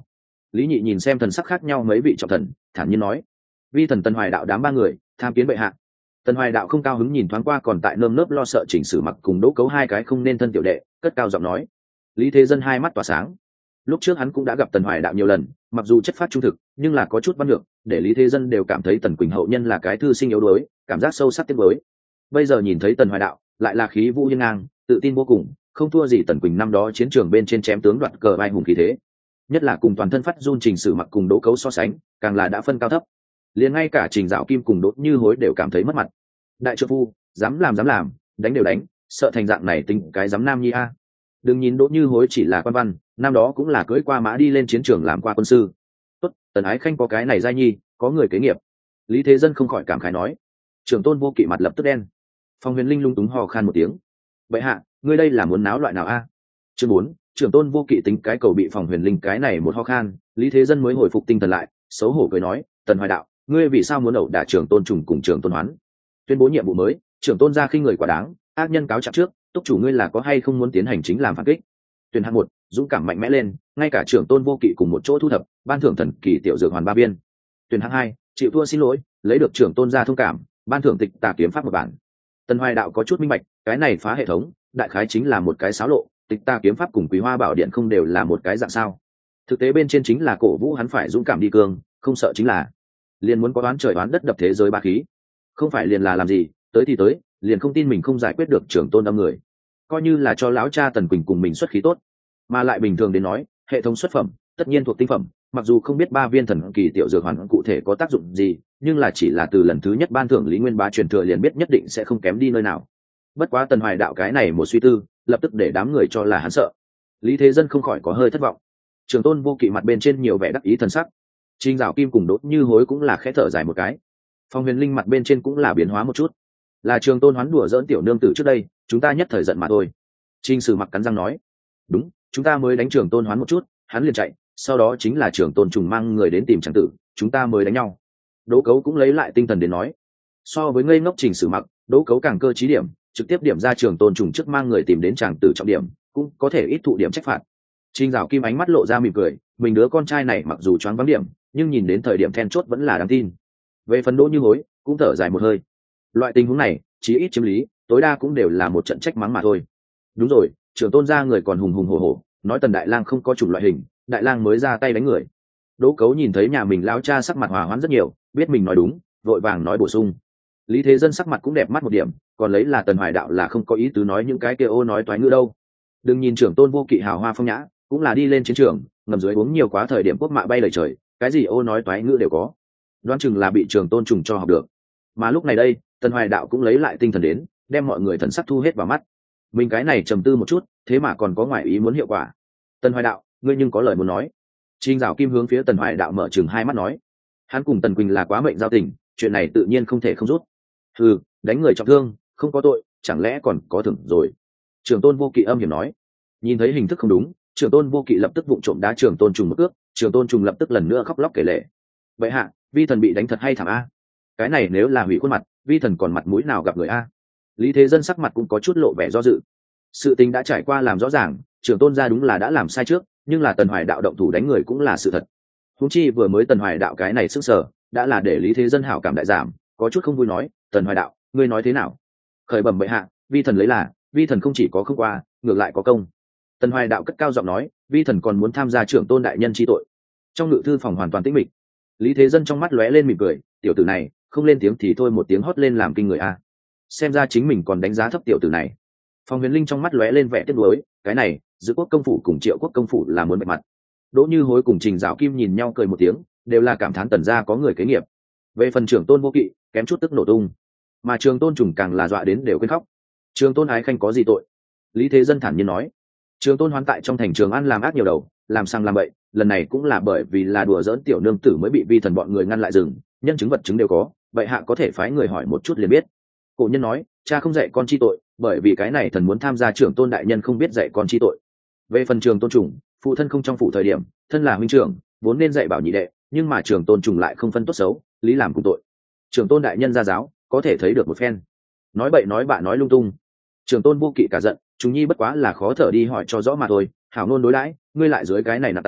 Lý Nhị nhìn xem thần sắc khác nhau mấy vị trọng thần, thản nhiên nói: vi thần Tần Hoài đạo đám ba người tham kiến bệ hạ. Tần Hoài đạo không cao hứng nhìn thoáng qua còn tại nơm nớp lo sợ chỉnh sử mặc cùng Đỗ Cấu hai cái không nên thân tiểu đệ, cất cao giọng nói. Lý Thế Dân hai mắt tỏa sáng. Lúc trước hắn cũng đã gặp Tần Hoài đạo nhiều lần, mặc dù chất phát trung thực nhưng là có chút văn lượng, để Lý Thế Dân đều cảm thấy Tần Quỳnh hậu nhân là cái thư sinh yếu đuối, cảm giác sâu sắc tiếc nuối. Bây giờ nhìn thấy Tần Hoài đạo lại là khí vũ hiên ngang, tự tin vô cùng, không thua gì Tần Quỳnh năm đó chiến trường bên trên chém tướng đoạt cờ vai hùng khí thế, nhất là cùng toàn thân phát run trình sử mặc cùng Đỗ Cấu so sánh, càng là đã phân cao thấp. Liền ngay cả Trình Dạo Kim cùng Đỗ Như Hối đều cảm thấy mất mặt. Đại trợ phu, dám làm dám làm, đánh đều đánh, sợ thành dạng này tính cái dám nam nhi a. Đừng nhìn Đỗ Như Hối chỉ là quan văn, năm đó cũng là cưỡi qua mã đi lên chiến trường làm qua quân sư. Tốt, Tần Ái Khanh có cái này giai nhi, có người kế nghiệp. Lý Thế Dân không khỏi cảm khái nói. Trưởng tôn Vô Kỵ mặt lập tức đen. Phong Huyền Linh lung túng hò khan một tiếng. Bệ hạ, ngươi đây là muốn náo loại nào a? Chương bốn, trưởng tôn Vô Kỵ tính cái cầu bị Phong Huyền Linh cái này một ho khan, Lý Thế Dân mới hồi phục tinh thần lại, xấu hổ cười nói, Tần Hoài đạo, ngươi vì sao muốn ẩu đả trưởng tôn trùng cùng trưởng tôn hoán? Tuyên bố nhiệm vụ mới, trưởng tôn ra khinh người quá đáng, ác nhân cáo trạng trước, túc chủ ngươi là có hay không muốn tiến hành chính làm phản kích? Tuyển hạng một, dũng cảm mạnh mẽ lên, ngay cả trưởng tôn Vô Kỵ cùng một chỗ thu thập, ban thưởng thần kỳ tiểu dược hoàn ba viên. Tuyển hạng hai, chịu thua xin lỗi, lấy được trưởng tôn ra thông cảm, ban thưởng tịch tà kiếm pháp một bản. Tần Hoài đạo có chút minh bạch, cái này phá hệ thống, đại khái chính là một cái xáo lộ, tịch tà kiếm pháp cùng Quý Hoa Bảo Điện không đều là một cái dạng sao? Thực tế bên trên chính là cổ vũ hắn phải dũng cảm đi cương, không sợ chính là liền muốn có đoán trời đoán đất đập thế giới ba khí, không phải liền là làm gì, tới thì tới, liền không tin mình không giải quyết được trưởng tôn âm người, coi như là cho lão cha Tần Quỳnh cùng mình xuất khí tốt. Mà lại bình thường đến nói, hệ thống xuất phẩm tất nhiên thuộc tinh phẩm, mặc dù không biết ba viên thần kỳ tiểu dược hoàn cụ thể có tác dụng gì, nhưng là chỉ là từ lần thứ nhất ban thưởng Lý Nguyên Bá truyền thừa liền biết nhất định sẽ không kém đi nơi nào. Bất quá Tần Hoài đạo cái này một suy tư, lập tức để đám người cho là hắn sợ. Lý Thế Dân không khỏi có hơi thất vọng. Trường tôn Vô Kỵ mặt bên trên nhiều vẻ đắc ý thần sắc. Trình Dạo Kim cùng Đỗ Như Hối cũng là khẽ thở dài một cái. Phong Huyền Linh mặt bên trên cũng là biến hóa một chút. Là Trường tôn hoán đùa dỡn tiểu nương tử trước đây, chúng ta nhất thời giận mà thôi. Trình Sử Mặc cắn răng nói. Đúng, chúng ta mới đánh Trường tôn hoán một chút, hắn liền chạy, sau đó chính là Trường tôn trùng mang người đến tìm Tràng tử, chúng ta mới đánh nhau. Đỗ Cấu cũng lấy lại tinh thần đến nói. So với ngây ngốc Trình Sử Mặc, Đỗ Cấu càng cơ trí điểm, trực tiếp điểm ra Trường tôn trùng trước mang người tìm đến Tràng tử trọng điểm, cũng có thể ít thụ điểm trách phạt. Trình Dạo Kim ánh mắt lộ ra mỉm cười, mình đứa con trai này mặc dù choáng vắng điểm, nhưng nhìn đến thời điểm then chốt vẫn là đáng tin. Về phần Đỗ Như Hối, cũng thở dài một hơi. Loại tình huống này, chí ít chiếm lý, tối đa cũng đều là một trận trách mắng mà thôi. Đúng rồi, trưởng tôn gia người còn hùng hùng hổ hổ, nói Tần Đại Lang không có chủng loại hình, Đại Lang mới ra tay đánh người. Đỗ Cấu nhìn thấy nhà mình lão cha sắc mặt hòa hoãn rất nhiều, biết mình nói đúng, vội vàng nói bổ sung. Lý Thế Dân sắc mặt cũng đẹp mắt một điểm, còn lấy là Tần Hoài đạo là không có ý tứ nói những cái kia ô nói toái ngữ đâu. Đừng nhìn trưởng tôn Vô Kỵ hào hoa phong nhã, cũng là đi lên chiến trường, ngầm dưới uống nhiều quá thời điểm quốc mạ bay lời trời, cái gì ô nói toái ngữ đều có. Đoán chừng là bị trường tôn trùng cho học được. Mà lúc này đây, Tần Hoài đạo cũng lấy lại tinh thần đến, đem mọi người thần sắc thu hết vào mắt. Mình cái này trầm tư một chút, thế mà còn có ngoại ý muốn hiệu quả. Tần Hoài đạo, ngươi nhưng có lời muốn nói. Trình Dạo Kim hướng phía Tần Hoài đạo mở chừng hai mắt nói. Hắn cùng Tần Quỳnh là quá mệnh giao tình, chuyện này tự nhiên không thể không rút. Ừ, đánh người trọng thương, không có tội, chẳng lẽ còn có thưởng rồi. Trường tôn Vô Kỵ âm hiểm nói. Nhìn thấy hình thức không đúng, Trường tôn Vô Kỵ lập tức vụng trộm đá Trường tôn trùng một cước, Trường tôn trùng lập tức lần nữa khóc lóc kể lể. Vậy hạ, vi thần bị đánh thật hay thảm a. Cái này nếu là hủy khuôn mặt, vi thần còn mặt mũi nào gặp người a. Lý Thế Dân sắc mặt cũng có chút lộ vẻ do dự. Sự tình đã trải qua làm rõ ràng, Trường tôn gia đúng là đã làm sai trước, nhưng là Tần Hoài đạo động thủ đánh người cũng là sự thật. Huống chi vừa mới Tần Hoài đạo cái này sức sở, đã là để Lý Thế Dân hảo cảm đại giảm, có chút không vui nói, Tần Hoài đạo, ngươi nói thế nào? Khởi bẩm bệ hạ, vi thần lấy là, vi thần không chỉ có không qua, ngược lại có công. Tần Hoài đạo cất cao giọng nói, vi thần còn muốn tham gia trưởng tôn đại nhân chi tội. Trong ngự thư phòng hoàn toàn tĩnh mịch. Lý Thế Dân trong mắt lóe lên mỉm cười, tiểu tử này không lên tiếng thì thôi một tiếng hót lên làm kinh người a. Xem ra chính mình còn đánh giá thấp tiểu tử này. Phong Huyền Linh trong mắt lóe lên vẻ tiếc nuối, cái này Giữ Quốc công phủ cùng Triệu Quốc công phủ là muốn bạch mặt. Đỗ Như Hối cùng Trình Dạo Kim nhìn nhau cười một tiếng, đều là cảm thán Tần gia có người kế nghiệp. Về phần trưởng tôn Vô Kỵ, kém chút tức nổ tung, mà Trường tôn trùng càng là dọa đến đều quên khóc. Trường tôn Ái Khanh có gì tội? Lý Thế Dân thản nhiên nói. Trường tôn hoán tại trong thành Trường An làm ác nhiều đầu, làm sang làm bậy, lần này cũng là bởi vì là đùa giỡn tiểu nương tử mới bị vi thần bọn người ngăn lại rừng, nhân chứng vật chứng đều có, vậy hạ có thể phái người hỏi một chút liền biết. Cổ nhân nói, cha không dạy con chi tội, bởi vì cái này thần muốn tham gia trưởng tôn đại nhân không biết dạy con chi tội. Về phần Trường tôn trùng, phụ thân không trong phủ thời điểm, thân là huynh trưởng, vốn nên dạy bảo nhị đệ, nhưng mà Trường tôn trùng lại không phân tốt xấu, lý làm cùng tội. Trưởng tôn đại nhân ra giáo, có thể thấy được một phen. Nói bậy nói bạ nói lung tung. Trường tôn Vô Kỵ cả giận, chúng nhi bất quá là khó thở đi hỏi cho rõ mà thôi, hảo nôn đối đãi, ngươi lại dưới cái này nặng tay,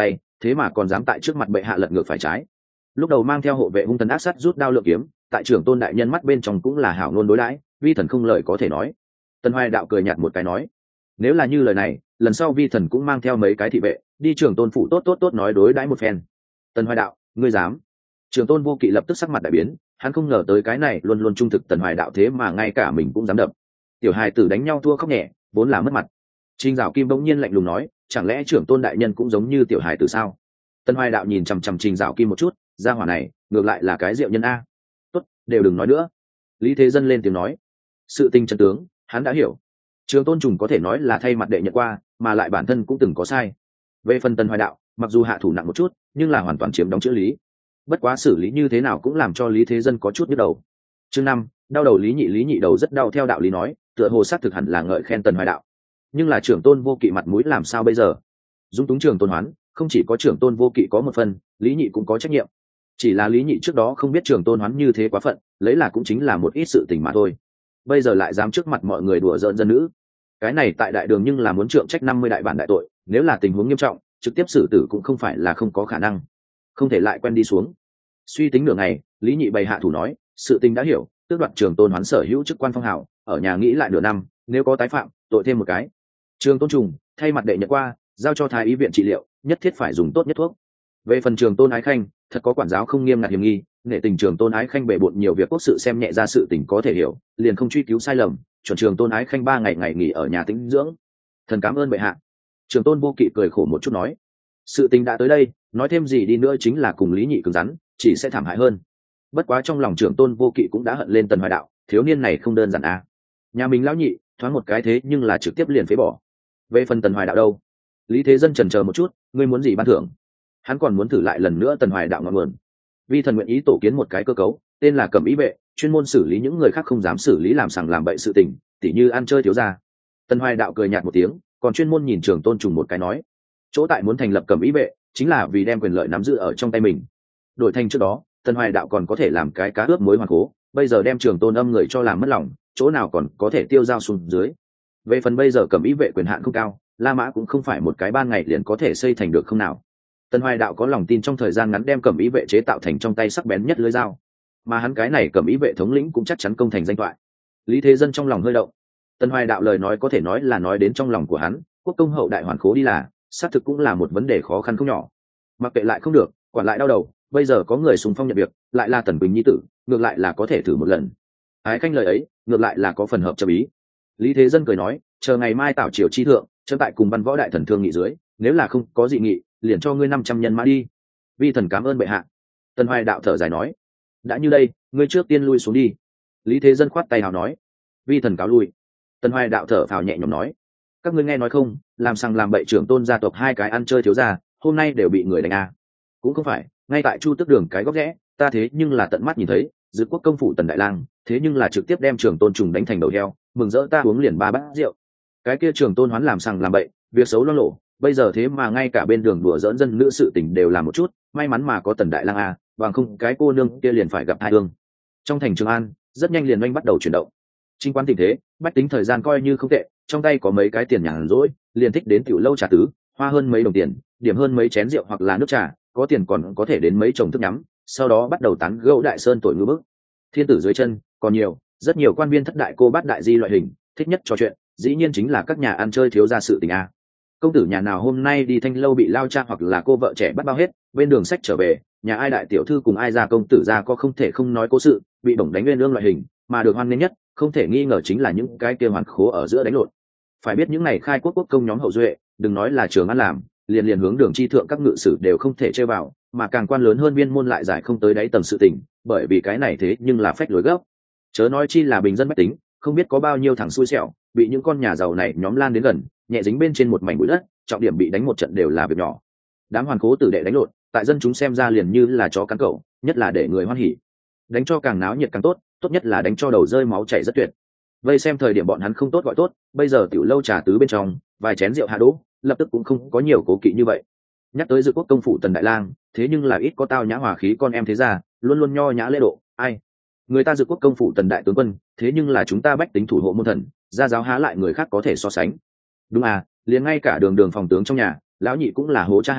thế mà còn dám tại trước mặt bệ hạ lật ngược phải trái. Lúc đầu mang theo hộ vệ hung thần ác sát rút đao lượng kiếm, tại trưởng tôn đại nhân mắt bên trong cũng là hảo ngôn đối đãi, vi thần không lời có thể nói. Tần Hoài đạo cười nhạt một cái nói, nếu là như lời này, lần sau vi thần cũng mang theo mấy cái thị vệ đi trưởng tôn phủ tốt tốt tốt nói đối đãi một phen. Tần Hoài đạo, ngươi dám? Trưởng tôn Vô Kỵ lập tức sắc mặt đại biến, hắn không ngờ tới cái này luôn luôn trung thực Tần Hoài đạo thế mà ngay cả mình cũng dám đập. Tiểu hài tử đánh nhau thua khóc nhẹ, vốn là mất mặt. Trình Dạo Kim bỗng nhiên lạnh lùng nói, chẳng lẽ trưởng tôn đại nhân cũng giống như tiểu hài tử sao? Tần Hoài đạo nhìn chằm chằm Trình Dạo Kim một chút, gia hỏa này ngược lại là cái diệu nhân a. Tốt, đều đừng nói nữa. Lý Thế Dân lên tiếng nói, sự tình chân tướng hắn đã hiểu. Trường tôn trùng có thể nói là thay mặt đệ nhận qua, mà lại bản thân cũng từng có sai. Về phần Tần Hoài đạo, mặc dù hạ thủ nặng một chút, nhưng là hoàn toàn chiếm đóng chữ lý. Bất quá xử lý như thế nào cũng làm cho Lý Thế Dân có chút nhức đầu. Chương năm, đau đầu Lý Nhị Lý Nhị đầu rất đau, theo đạo lý nói, tựa hồ xác thực hẳn là ngợi khen Tần Hoài đạo. Nhưng là trưởng tôn Vô Kỵ mặt mũi làm sao bây giờ? Dung túng trưởng tôn Hoán, không chỉ có trưởng tôn Vô Kỵ có một phần, Lý Nhị cũng có trách nhiệm. Chỉ là Lý Nhị trước đó không biết trưởng tôn Hoán như thế quá phận, lấy là cũng chính là một ít sự tình mà thôi. Bây giờ lại dám trước mặt mọi người đùa giỡn dân nữ. Cái này tại đại đường nhưng là muốn trượng trách năm mươi đại bản đại tội, nếu là tình huống nghiêm trọng, trực tiếp xử tử cũng không phải là không có khả năng. Không thể lại quen đi xuống. Suy tính nửa ngày, Lý Nhị bày hạ thủ nói, sự tình đã hiểu, tước đoạt trưởng tôn Hoán sở hữu chức quan phong hào, ở nhà nghĩ lại nửa năm, nếu có tái phạm, tội thêm một cái. Trường tôn trùng thay mặt đệ nhận qua, giao cho thái y viện trị liệu, nhất thiết phải dùng tốt nhất thuốc. Về phần trường tôn Ái Khanh, thật có quản giáo không nghiêm ngặt hiểm nghi, nghệ tình trường tôn Ái Khanh bề bộn nhiều việc quốc sự xem nhẹ ra sự tình có thể hiểu, liền không truy cứu sai lầm, chuẩn trường tôn Ái Khanh ba ngày ngày nghỉ ở nhà tĩnh dưỡng. Thần cảm ơn bệ hạ. Trường tôn Vô Kỵ cười khổ một chút nói, sự tình đã tới đây, nói thêm gì đi nữa chính là cùng Lý Nhị cứng rắn, chỉ sẽ thảm hại hơn. Bất quá trong lòng trưởng tôn Vô Kỵ cũng đã hận lên Tần Hoài đạo, thiếu niên này không đơn giản à. Nhà mình lão nhị thoáng một cái thế nhưng là trực tiếp liền phế bỏ. Về phần Tần Hoài đạo đâu? Lý Thế Dân chần chờ một chút, ngươi muốn gì ban thưởng? Hắn còn muốn thử lại lần nữa Tần Hoài đạo ngọn nguồn. Vi thần nguyện ý tổ kiến một cái cơ cấu, tên là Cẩm Ý vệ, chuyên môn xử lý những người khác không dám xử lý làm sằng làm bậy sự tình, tỉ như ăn chơi thiếu gia. Tần Hoài đạo cười nhạt một tiếng, còn chuyên môn nhìn Trường Tôn Trùng một cái nói, chỗ tại muốn thành lập Cẩm Ý vệ, chính là vì đem quyền lợi nắm giữ ở trong tay mình. Đổi thành trước đó, Tần Hoài đạo còn có thể làm cái cá ướp muối hoàn cố, bây giờ đem Trường Tôn âm người cho làm mất lòng, chỗ nào còn có thể tiêu dao xuống dưới. Về phần bây giờ Cẩm Ý vệ quyền hạn không cao, La Mã cũng không phải một cái ban ngày liền có thể xây thành được không nào. Tần Hoài đạo có lòng tin trong thời gian ngắn đem Cẩm Ý vệ chế tạo thành trong tay sắc bén nhất lưỡi dao, mà hắn cái này Cẩm Ý vệ thống lĩnh cũng chắc chắn công thành danh thoại. Lý Thế Dân trong lòng hơi động. Tần Hoài đạo lời nói có thể nói là nói đến trong lòng của hắn, quốc công hậu đại hoàn khố đi là, xác thực cũng là một vấn đề khó khăn không nhỏ. Mặc kệ lại không được, quản lại đau đầu, bây giờ có người xung phong nhận việc, lại là Tần Bình nhi tử, ngược lại là có thể thử một lần. Ái Khanh lời ấy, ngược lại là có phần hợp châm ý. Lý Thế Dân cười nói, chờ ngày mai tảo triều chi thượng, chấm tại cùng văn võ đại thần thương nghị dưới, nếu là không có dị nghị, liền cho ngươi năm trăm nhân mã đi. Vi thần cảm ơn bệ hạ. Tần Hoài đạo thở dài nói, đã như đây, ngươi trước tiên lui xuống đi. Lý Thế Dân khoát tay hào nói, vi thần cáo lui. Tần Hoài đạo thở phào nhẹ nhõm nói, các ngươi nghe nói không, làm sằng làm bậy trưởng tôn gia tộc hai cái ăn chơi thiếu gia, hôm nay đều bị người đánh à. Cũng không phải, ngay tại Chu Tước đường cái góc rẽ, ta thế nhưng là tận mắt nhìn thấy, Dực quốc công phủ Tần đại lang, thế nhưng là trực tiếp đem trưởng tôn trùng đánh thành đầu heo, mừng rỡ ta uống liền ba bát rượu. Cái kia trưởng tôn Hoán làm sằng làm bậy, việc xấu lo lộ, bây giờ thế mà ngay cả bên đường đùa dỡn dân nữ sự tình đều làm một chút, may mắn mà có Tần đại lang à, bằng không cái cô nương kia liền phải gặp hai thương. Trong thành Trường An, rất nhanh liền oanh bắt đầu chuyển động. Trinh quan tình thế, bách tính thời gian coi như không tệ, trong tay có mấy cái tiền nhàn rỗi, liền thích đến tiểu lâu trà tứ, hoa hơn mấy đồng tiền, điểm hơn mấy chén rượu hoặc là nước trà, có tiền còn có thể đến mấy chồng thức nhắm, sau đó bắt đầu tán gẫu đại sơn tuổi ngư bức. Thiên tử dưới chân còn nhiều, rất nhiều quan viên thất đại cô bát đại di loại hình, thích nhất trò chuyện, dĩ nhiên chính là các nhà ăn chơi thiếu gia sự tình a. Công tử nhà nào hôm nay đi thanh lâu bị lao cha hoặc là cô vợ trẻ bắt bao hết, bên đường sách trở về, nhà ai đại tiểu thư cùng ai ra công tử ra có không thể không nói cố sự, bị bổng đánh nguyên lương loại hình, mà được hoan nghênh nhất, không thể nghi ngờ chính là những cái kia hoàn khố ở giữa đánh lộn. Phải biết những này khai quốc quốc công nhóm hậu duệ, đừng nói là Trường An làm, liền liền hướng đường chi thượng các ngự sử đều không thể chơi vào, mà càng quan lớn hơn viên môn lại giải không tới đáy tầng sự tình, bởi vì cái này thế nhưng là phách lối gốc. Chớ nói chi là bình dân bách tính, không biết có bao nhiêu thằng xui xẻo, bị những con nhà giàu này nhóm lan đến gần, nhẹ dính bên trên một mảnh bụi đất, trọng điểm bị đánh một trận đều là việc nhỏ. Đám hoàn cố tử đệ đánh lộn, tại dân chúng xem ra liền như là chó cắn cẩu, nhất là để người hoan hỉ. Đánh cho càng náo nhiệt càng tốt, tốt nhất là đánh cho đầu rơi máu chảy rất tuyệt. Vây xem thời điểm bọn hắn không tốt gọi tốt, bây giờ tiểu lâu trà tứ bên trong, vài chén rượu hạ đỗ, lập tức cũng không có nhiều cố kỵ như vậy. Nhắc tới Dực quốc công phủ Tần đại lang, thế nhưng là ít có tao nhã hòa khí con em thế gia, luôn luôn nho nhã lễ độ, ai người ta Dực quốc công phủ Tần đại tướng quân, thế nhưng là chúng ta bách tính thủ hộ môn thần, gia giáo há lại người khác có thể so sánh. Đúng à, liền ngay cả đường đường phòng tướng trong nhà, lão nhị cũng là hố cha hàng,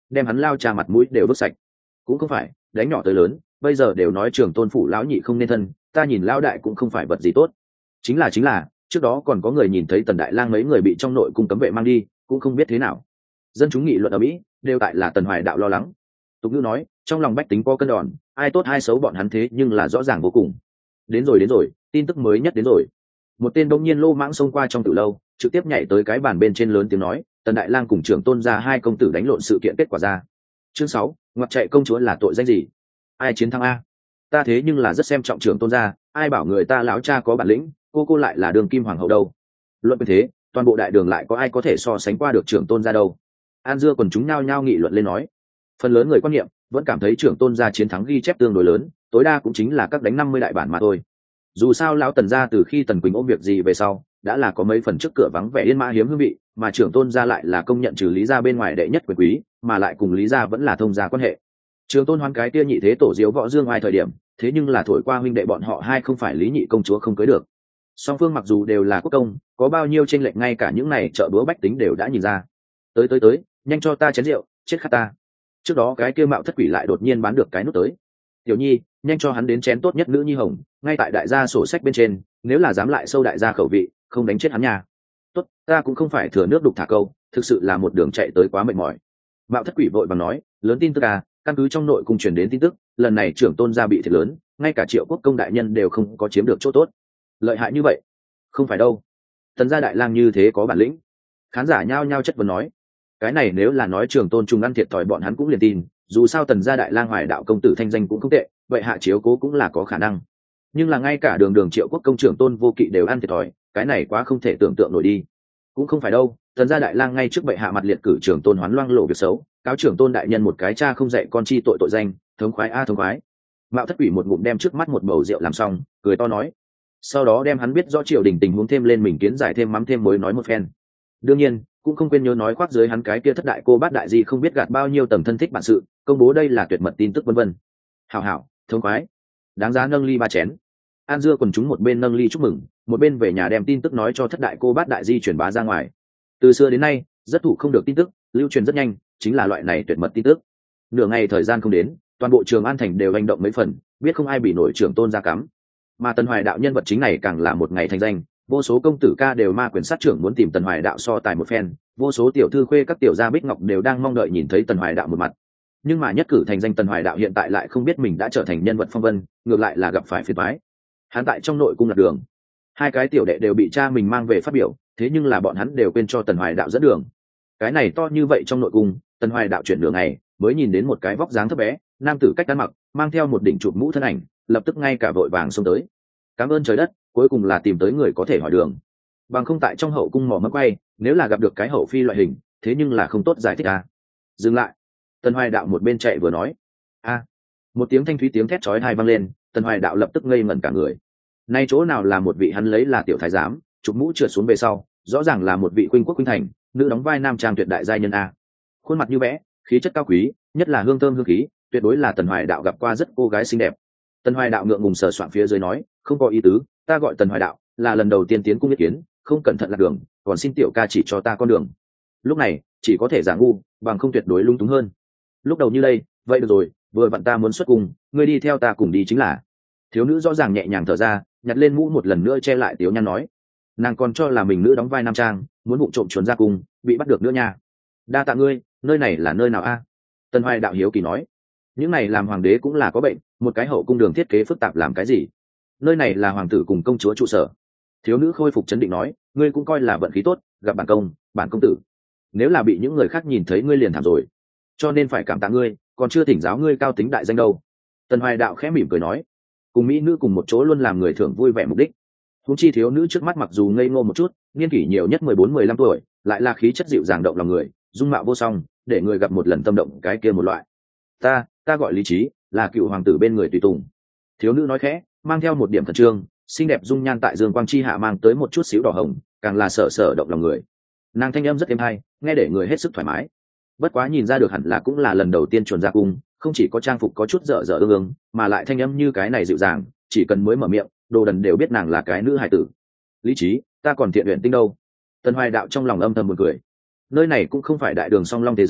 đem hắn lao cha mặt mũi đều vứt sạch. Cũng không phải đánh nhỏ tới lớn, bây giờ đều nói trường tôn phủ lão nhị không nên thân, ta nhìn lão đại cũng không phải vật gì tốt. Chính là chính là trước đó còn có người nhìn thấy Tần Đại Lang mấy người bị trong nội cung cấm vệ mang đi, cũng không biết thế nào. Dân chúng nghị luận ở mỹ đều tại là Tần Hoài Đạo lo lắng. Tục ngữ nói trong lòng bách tính có cân đòn, ai tốt ai xấu bọn hắn thế nhưng là rõ ràng vô cùng. Đến rồi đến rồi, tin tức mới nhất đến rồi. Một tên đông nhiên lô mãng xông qua trong tử lâu, trực tiếp nhảy tới cái bàn bên trên lớn tiếng nói, Tần Đại Lang cùng trưởng tôn gia hai công tử đánh lộn sự kiện kết quả ra. Chương sáu, ngoặt chạy công chúa là tội danh gì? Ai chiến thắng a? Ta thế nhưng là rất xem trọng trưởng tôn gia, ai bảo người ta lão cha có bản lĩnh, cô cô lại là đường kim hoàng hậu đâu. Luận như thế, toàn bộ đại đường lại có ai có thể so sánh qua được trưởng tôn gia đâu. An dưa quần chúng nhao nhao nghị luận lên nói. Phần lớn người quan niệm vẫn cảm thấy trưởng tôn gia chiến thắng ghi chép tương đối lớn, tối đa cũng chính là các đánh năm mươi đại bản mà thôi. Dù sao lão Tần gia từ khi Tần Quỳnh ôm việc gì về sau, đã là có mấy phần trước cửa vắng vẻ yên mã hiếm hương vị, mà trưởng tôn gia lại là công nhận trừ Lý gia bên ngoài đệ nhất quyền quý, mà lại cùng Lý gia vẫn là thông gia quan hệ. Trường tôn hoán cái kia nhị thế tổ diếu võ dương ai thời điểm, thế nhưng là thổi qua huynh đệ bọn họ hai không phải Lý nhị công chúa không cưới được. Song phương mặc dù đều là quốc công, có bao nhiêu chênh lệch ngay cả những này chợ búa bách tính đều đã nhìn ra. Tới tới tới, nhanh cho ta chén rượu, chết khát ta. Trước đó cái kia mạo thất quỷ lại đột nhiên bán được cái nút tới. Tiểu Nhi, nhanh cho hắn đến chén tốt nhất nữ nhi hồng, ngay tại đại gia sổ sách bên trên, nếu là dám lại sâu đại gia khẩu vị, không đánh chết hắn nha. Tốt, ta cũng không phải thừa nước đục thả câu, thực sự là một đường chạy tới quá mệt mỏi. Mạo thất quỷ vội vàng nói, lớn tin tức à, căn cứ trong nội cung truyền đến tin tức, lần này trưởng tôn gia bị thiệt lớn, ngay cả Triệu Quốc công đại nhân đều không có chiếm được chỗ tốt. Lợi hại như vậy? Không phải đâu. Tần gia đại lang như thế có bản lĩnh. Khán giả nhao nhao chất vấn nói, cái này nếu là nói trưởng tôn trùng ăn thiệt thòi bọn hắn cũng liền tin, dù sao Tần gia đại lang Hoài Đạo công tử thanh danh cũng không tệ, vậy hạ chiếu cố cũng là có khả năng. Nhưng là ngay cả đường đường Triệu Quốc công trưởng tôn vô kỵ đều ăn thiệt thòi, cái này quá không thể tưởng tượng nổi đi. Cũng không phải đâu, Tần gia đại lang ngay trước bệ hạ mặt liệt cử trưởng tôn hoán loang lộ việc xấu, cáo trưởng tôn đại nhân một cái cha không dạy con chi tội tội danh, thống khoái a thống khoái. Mạo thất quỷ một ngụm đem trước mắt một bầu rượu làm xong, cười to nói, sau đó đem hắn biết rõ triều đình tình huống thêm lên mình kiến giải thêm mắm thêm muối nói một phen. Đương nhiên cũng không quên nhớ nói khoác dưới hắn cái kia thất đại cô bát đại gì không biết gạt bao nhiêu tầng thân thích bản sự, công bố đây là tuyệt mật tin tức vân vân. Hảo hảo, thống khoái, đáng giá nâng ly ba chén. An dưa quần chúng một bên nâng ly chúc mừng, một bên về nhà đem tin tức nói cho thất đại cô bát đại di truyền bá ra ngoài. Từ xưa đến nay rất thủ không được tin tức, lưu truyền rất nhanh, chính là loại này tuyệt mật tin tức. Nửa ngày thời gian không đến, toàn bộ Trường An thành đều hành động mấy phần, biết không ai bị nổi trưởng tôn ra cắm. Mà Tần Hoài Đạo nhân vật chính này càng là một ngày thành danh, vô số công tử ca đều ma quyền sát trưởng muốn tìm Tần Hoài Đạo so tài một phen, vô số tiểu thư khuê các tiểu gia bích ngọc đều đang mong đợi nhìn thấy Tần Hoài Đạo một mặt. Nhưng mà nhất cử thành danh Tần Hoài Đạo hiện tại lại không biết mình đã trở thành nhân vật phong vân, ngược lại là gặp phải phiền toái. Hắn tại trong nội cung lạc đường, hai cái tiểu đệ đều bị cha mình mang về phát biểu, thế nhưng là bọn hắn đều quên cho Tần Hoài Đạo dẫn đường. Cái này to như vậy trong nội cung, Tần Hoài Đạo chuyển đường này mới nhìn đến một cái vóc dáng thấp bé, nam tử cách ăn mặc, mang theo một đỉnh chụp mũ thân ảnh, lập tức ngay cả vội vàng xông tới. Cảm ơn trời đất, cuối cùng là tìm tới người có thể hỏi đường. Bằng không tại trong hậu cung mò mẫm quay, nếu là gặp được cái hậu phi loại hình, thế nhưng là không tốt giải thích à. Dừng lại. Tần Hoài Đạo một bên chạy vừa nói. A. Một tiếng thanh thúy tiếng thét chói tai vang lên, Tần Hoài Đạo lập tức ngây ngẩn cả người. Nay chỗ nào là một vị hắn lấy là tiểu thái giám, chụp mũ trượt xuống về sau, rõ ràng là một vị khuynh quốc khuynh thành, nữ đóng vai nam trang tuyệt đại giai nhân a. Khuôn mặt như vẽ, khí chất cao quý, nhất là hương thơm hương khí, tuyệt đối là Tần Hoài Đạo gặp qua rất cô gái xinh đẹp. Tần Hoài Đạo ngượng ngùng sờ soạng phía dưới nói, không có ý tứ, ta gọi Tần Hoài Đạo, là lần đầu tiên tiến cung yết kiến, không cẩn thận lạc đường, còn xin tiểu ca chỉ cho ta con đường. Lúc này chỉ có thể giả ngu, bằng không tuyệt đối lung túng hơn. Lúc đầu như đây, vậy được rồi, vừa vặn ta muốn xuất cung, ngươi đi theo ta cùng đi chính là. Thiếu nữ rõ ràng nhẹ nhàng thở ra, nhặt lên mũ một lần nữa che lại Tiếu Nhan nói, nàng còn cho là mình nữ đóng vai nam trang, muốn vụng trộm chuồn ra cung, bị bắt được nữa nha. Đa tạ ngươi, nơi này là nơi nào a? Tần Hoài Đạo hiếu kỳ nói, những này làm hoàng đế cũng là có bệnh, một cái hậu cung đường thiết kế phức tạp làm cái gì? Nơi này là hoàng tử cùng công chúa trụ sở. Thiếu nữ khôi phục chấn định nói, ngươi cũng coi là vận khí tốt, gặp bản công, bản công tử. Nếu là bị những người khác nhìn thấy ngươi liền thảm rồi, cho nên phải cảm tạ ngươi, còn chưa thỉnh giáo ngươi cao tính đại danh đâu. Tần Hoài Đạo khẽ mỉm cười nói, cùng mỹ nữ cùng một chỗ luôn làm người thường vui vẻ mục đích. Huống chi thiếu nữ trước mắt mặc dù ngây ngô một chút, niên kỷ nhiều nhất mười bốn mười lăm tuổi, lại là khí chất dịu dàng động lòng người, dung mạo vô song, để người gặp một lần tâm động cái kia một loại. Ta, ta gọi Lý Trí, là cựu hoàng tử bên người tùy tùng. Thiếu nữ nói khẽ, mang theo một điểm khẩn trương, xinh đẹp dung nhan tại dương quang chi hạ mang tới một chút xíu đỏ hồng, càng là sợ sợ động lòng người. Nàng thanh âm rất êm hay, nghe để người hết sức thoải mái. Bất quá nhìn ra được hẳn là cũng là lần đầu tiên chuồn ra cung, không chỉ có trang phục có chút dở dở ương ương, mà lại thanh âm như cái này dịu dàng, chỉ cần mới mở miệng, đồ đần đều biết nàng là cái nữ hài tử. Lý Trí, ta còn thiện luyện tinh đâu? Tần Hoài Đạo trong lòng âm thầm buồn cười. Nơi này cũng không phải đại đường song long thế giới,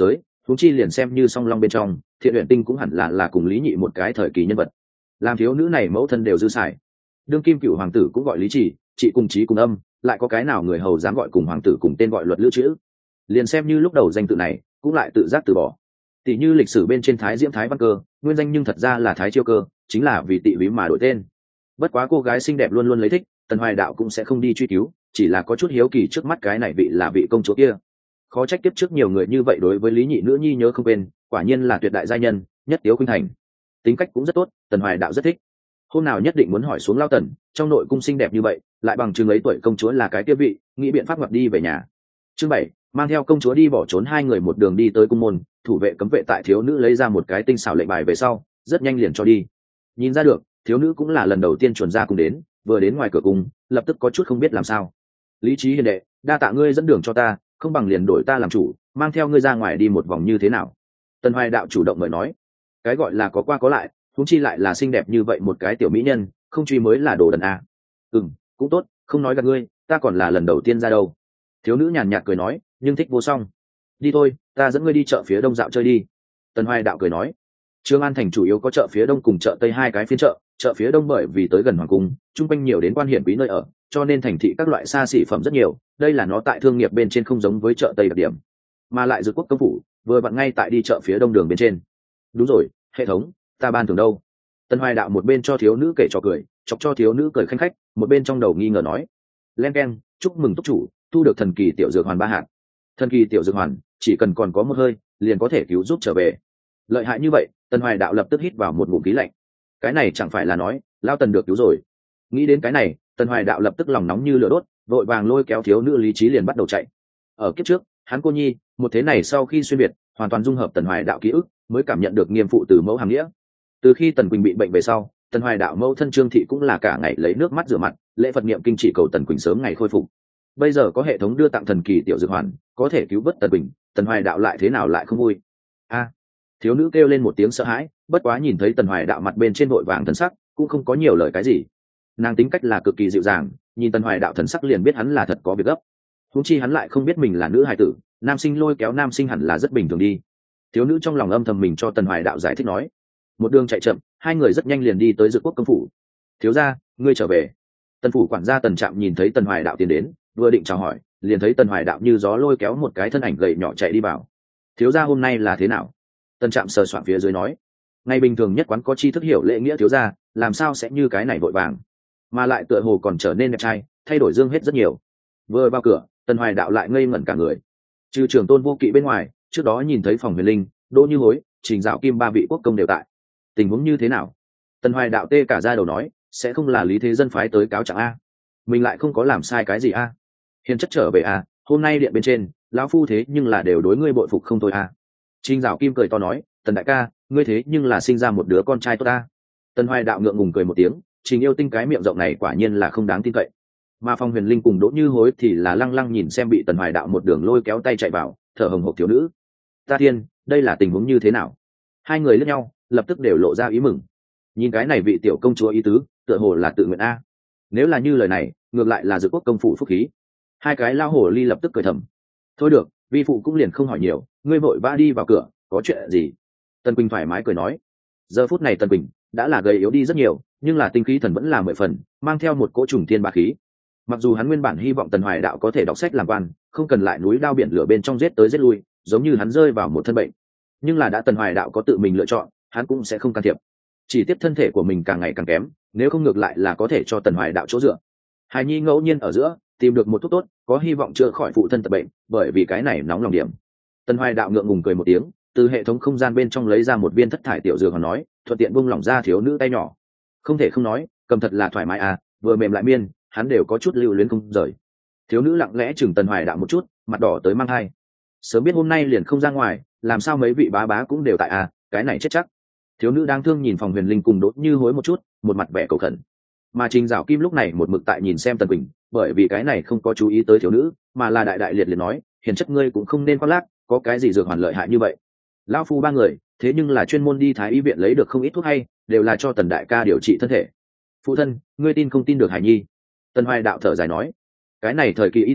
huống chi liền xem như song long bên trong Thiện Uyển Tinh cũng hẳn là là cùng Lý Nhị một cái thời kỳ nhân vật, làm thiếu nữ này mẫu thân đều dư xài. Đương kim cựu hoàng tử cũng gọi Lý Chỉ, chị cùng chí cùng âm, lại có cái nào người hầu dám gọi cùng hoàng tử cùng tên gọi luật lữ chữ. Liền xem như lúc đầu danh tự này cũng lại tự giác từ bỏ. Tỷ như lịch sử bên trên Thái Diễm Thái Văn Cơ, nguyên danh nhưng thật ra là Thái Chiêu Cơ, chính là vì tị húy mà đổi tên. Bất quá cô gái xinh đẹp luôn luôn lấy thích, Tần Hoài Đạo cũng sẽ không đi truy cứu, chỉ là có chút hiếu kỳ trước mắt cái này vị là vị công chúa kia. Khó trách tiếp trước nhiều người như vậy đối với Lý Nhị nữ nhi nhớ không quên, quả nhiên là tuyệt đại gia nhân, nhất tiếu khuynh thành. Tính cách cũng rất tốt, Tần Hoài Đạo rất thích. Hôm nào nhất định muốn hỏi xuống Lao Tần, trong nội cung xinh đẹp như vậy, lại bằng chừng ấy tuổi công chúa là cái kia vị, nghĩ biện pháp ngoặt đi về nhà. Chương bảy, mang theo công chúa đi bỏ trốn, hai người một đường đi tới cung môn, thủ vệ cấm vệ tại thiếu nữ lấy ra một cái tinh xảo lệnh bài về sau, rất nhanh liền cho đi. Nhìn ra được, thiếu nữ cũng là lần đầu tiên chuẩn ra cùng đến, vừa đến ngoài cửa cung, lập tức có chút không biết làm sao. Lý trí hiền đệ, đa tạ ngươi dẫn đường cho ta, không bằng liền đổi ta làm chủ, mang theo ngươi ra ngoài đi một vòng như thế nào? Tần Hoài Đạo chủ động mời nói, cái gọi là có qua có lại, huống chi lại là xinh đẹp như vậy một cái tiểu mỹ nhân, không truy mới là đồ đần a. Ừm, cũng tốt, không nói gạt ngươi, ta còn là lần đầu tiên ra đâu. Thiếu nữ nhàn nhạt cười nói, nhưng thích vô song. Đi thôi, ta dẫn ngươi đi chợ phía đông dạo chơi đi. Tần Hoài Đạo cười nói, Trương An thành chủ yếu có chợ phía đông cùng chợ tây hai cái phiên chợ, chợ phía đông bởi vì tới gần hoàng cung, trung quanh nhiều đến quan hiển quý nơi ở, cho nên thành thị các loại xa xỉ phẩm rất nhiều, đây là nó tại thương nghiệp bên trên không giống với chợ tây đặc điểm. Mà lại Dược Quốc công phủ vừa vặn ngay tại đi chợ phía đông đường bên trên. Đúng rồi, hệ thống, ta ban thưởng đâu? Tần Hoài Đạo một bên cho thiếu nữ kể trò cười, chọc cho thiếu nữ cười khanh khách, một bên trong đầu nghi ngờ nói, len keng, chúc mừng túc chủ thu được thần kỳ tiểu dược hoàn ba hạt. Thần kỳ tiểu dược hoàn chỉ cần còn có một hơi liền có thể cứu giúp trở về. Lợi hại như vậy, Tần Hoài Đạo lập tức hít vào một ngụm khí lạnh. Cái này chẳng phải là nói Lao Tần được cứu rồi? Nghĩ đến cái này, Tần Hoài Đạo lập tức lòng nóng như lửa đốt, vội vàng lôi kéo thiếu nữ lý trí liền bắt đầu chạy. Ở kiếp trước, hắn cô nhi một thế này sau khi xuyên biệt, hoàn toàn dung hợp Tần Hoài Đạo ký ức, mới cảm nhận được nghiêm phụ từ mẫu hàm nghĩa. Từ khi Tần Quỳnh bị bệnh về sau, Tần Hoài Đạo mẫu thân Trương thị cũng là cả ngày lấy nước mắt rửa mặt, lễ Phật niệm kinh chỉ cầu Tần Quỳnh sớm ngày khôi phục. Bây giờ có hệ thống đưa tặng thần kỳ tiểu dược hoàn, có thể cứu vớt Tần Quỳnh, Tần Hoài Đạo lại thế nào lại không vui? A! Thiếu nữ kêu lên một tiếng sợ hãi, bất quá nhìn thấy Tần Hoài Đạo mặt bên trên vội vàng thần sắc, cũng không có nhiều lời cái gì. Nàng tính cách là cực kỳ dịu dàng, nhìn Tần Hoài Đạo thần sắc liền biết hắn là thật có việc gấp. Huống chi hắn lại không biết mình là nữ hài tử, nam sinh lôi kéo nam sinh hẳn là rất bình thường đi. Thiếu nữ trong lòng âm thầm mình cho Tần Hoài Đạo giải thích nói. Một đường chạy chậm, hai người rất nhanh liền đi tới Dược Quốc công phủ. Thiếu gia, ngươi trở về. Tần phủ quản gia Tần Trạm nhìn thấy Tần Hoài Đạo tiến đến, vừa định chào hỏi, liền thấy Tần Hoài Đạo như gió lôi kéo một cái thân ảnh gầy nhỏ chạy đi vào. Thiếu gia hôm nay là thế nào? Tần Trạm sờ soạn phía dưới nói, ngày bình thường nhất quán có tri thức hiểu lễ nghĩa thiếu gia, làm sao sẽ như cái này vội vàng, mà lại tựa hồ còn trở nên đẹp trai, thay đổi dương hết rất nhiều. Vừa vào cửa, Tần Hoài Đạo lại ngây ngẩn cả người. Trừ trưởng tôn vô kỵ bên ngoài, trước đó nhìn thấy Phòng Huyền Linh, Đỗ Như Hối, Trình Dạo Kim ba vị quốc công đều tại. Tình huống như thế nào? Tần Hoài Đạo tê cả da đầu nói, sẽ không là Lý Thế Dân phái tới cáo trạng a? Mình lại không có làm sai cái gì a? Hiền chất trở về a, hôm nay điện bên trên, lão phu thế nhưng là đều đối ngươi bội phục không thôi a. Trình Dạo Kim cười to nói, Tần đại ca, ngươi thế nhưng là sinh ra một đứa con trai tốt ta. Tần Hoài Đạo ngượng ngùng cười một tiếng, Trình Yêu Tinh cái miệng rộng này quả nhiên là không đáng tin cậy. Mà Phong Huyền Linh cùng Đỗ Như Hối thì là lăng lăng nhìn xem bị Tần Hoài Đạo một đường lôi kéo tay chạy vào, thở hồng hộc thiếu nữ. Ta thiên, đây là tình huống như thế nào? Hai người liếc nhau, lập tức đều lộ ra ý mừng. Nhìn cái này vị tiểu công chúa ý tứ, tựa hồ là tự nguyện a. Nếu là như lời này, ngược lại là Dược Quốc công phủ phúc khí. Hai cái lao hổ ly lập tức cười thầm. Thôi được, vi phụ cũng liền không hỏi nhiều, ngươi vội vã đi vào cửa, có chuyện gì? Tần Quỳnh thoải mái cười nói. Giờ phút này Tần Quỳnh đã là gầy yếu đi rất nhiều, nhưng là tinh khí thần vẫn là mười phần, mang theo một cỗ trùng thiên bá khí. Mặc dù hắn nguyên bản hy vọng Tần Hoài Đạo có thể đọc sách làm quan, không cần lại núi đao biển lửa bên trong giết tới giết lui, giống như hắn rơi vào một thân bệnh. Nhưng là đã Tần Hoài Đạo có tự mình lựa chọn, hắn cũng sẽ không can thiệp. Chỉ tiếp thân thể của mình càng ngày càng kém, nếu không ngược lại là có thể cho Tần Hoài Đạo chỗ dựa. Hài nhi ngẫu nhiên ở giữa tìm được một thuốc tốt, có hy vọng chữa khỏi phụ thân tật bệnh, bởi vì cái này nóng lòng điểm. Tần Hoài Đạo ngượng ngùng cười một tiếng, từ hệ thống không gian bên trong lấy ra một viên thất thải tiểu dược và nói, thuận tiện buông lỏng ra thiếu nữ tay nhỏ. Không thể không nói, cầm thật là thoải mái à, vừa mềm lại miên, hắn đều có chút lưu luyến không rời. Thiếu nữ lặng lẽ chừng Tần Hoài Đạo một chút, mặt đỏ tới mang hai. Sớm biết hôm nay liền không ra ngoài, làm sao mấy vị bá bá cũng đều tại à, cái này chết chắc. Thiếu nữ đáng thương nhìn Phòng Huyền Linh cùng Đỗ Như Hối một chút, một mặt vẻ cầu khẩn. Mà Trình Dạo Kim lúc này một mực tại nhìn xem Tần Quỳnh, bởi vì cái này không có chú ý tới thiếu nữ, mà là đại đại liệt liệt nói, hiền chất ngươi cũng không nên khoác lác, có cái gì dược hoàn lợi hại như vậy? Lão phu ba người, thế nhưng là chuyên môn đi Thái y viện lấy được không ít thuốc hay, đều là cho Tần đại ca điều trị thân thể. Phụ thân, ngươi tin không tin được Hải Nhi? Tần Hoài Đạo thở dài nói, cái này thời kỳ y thuật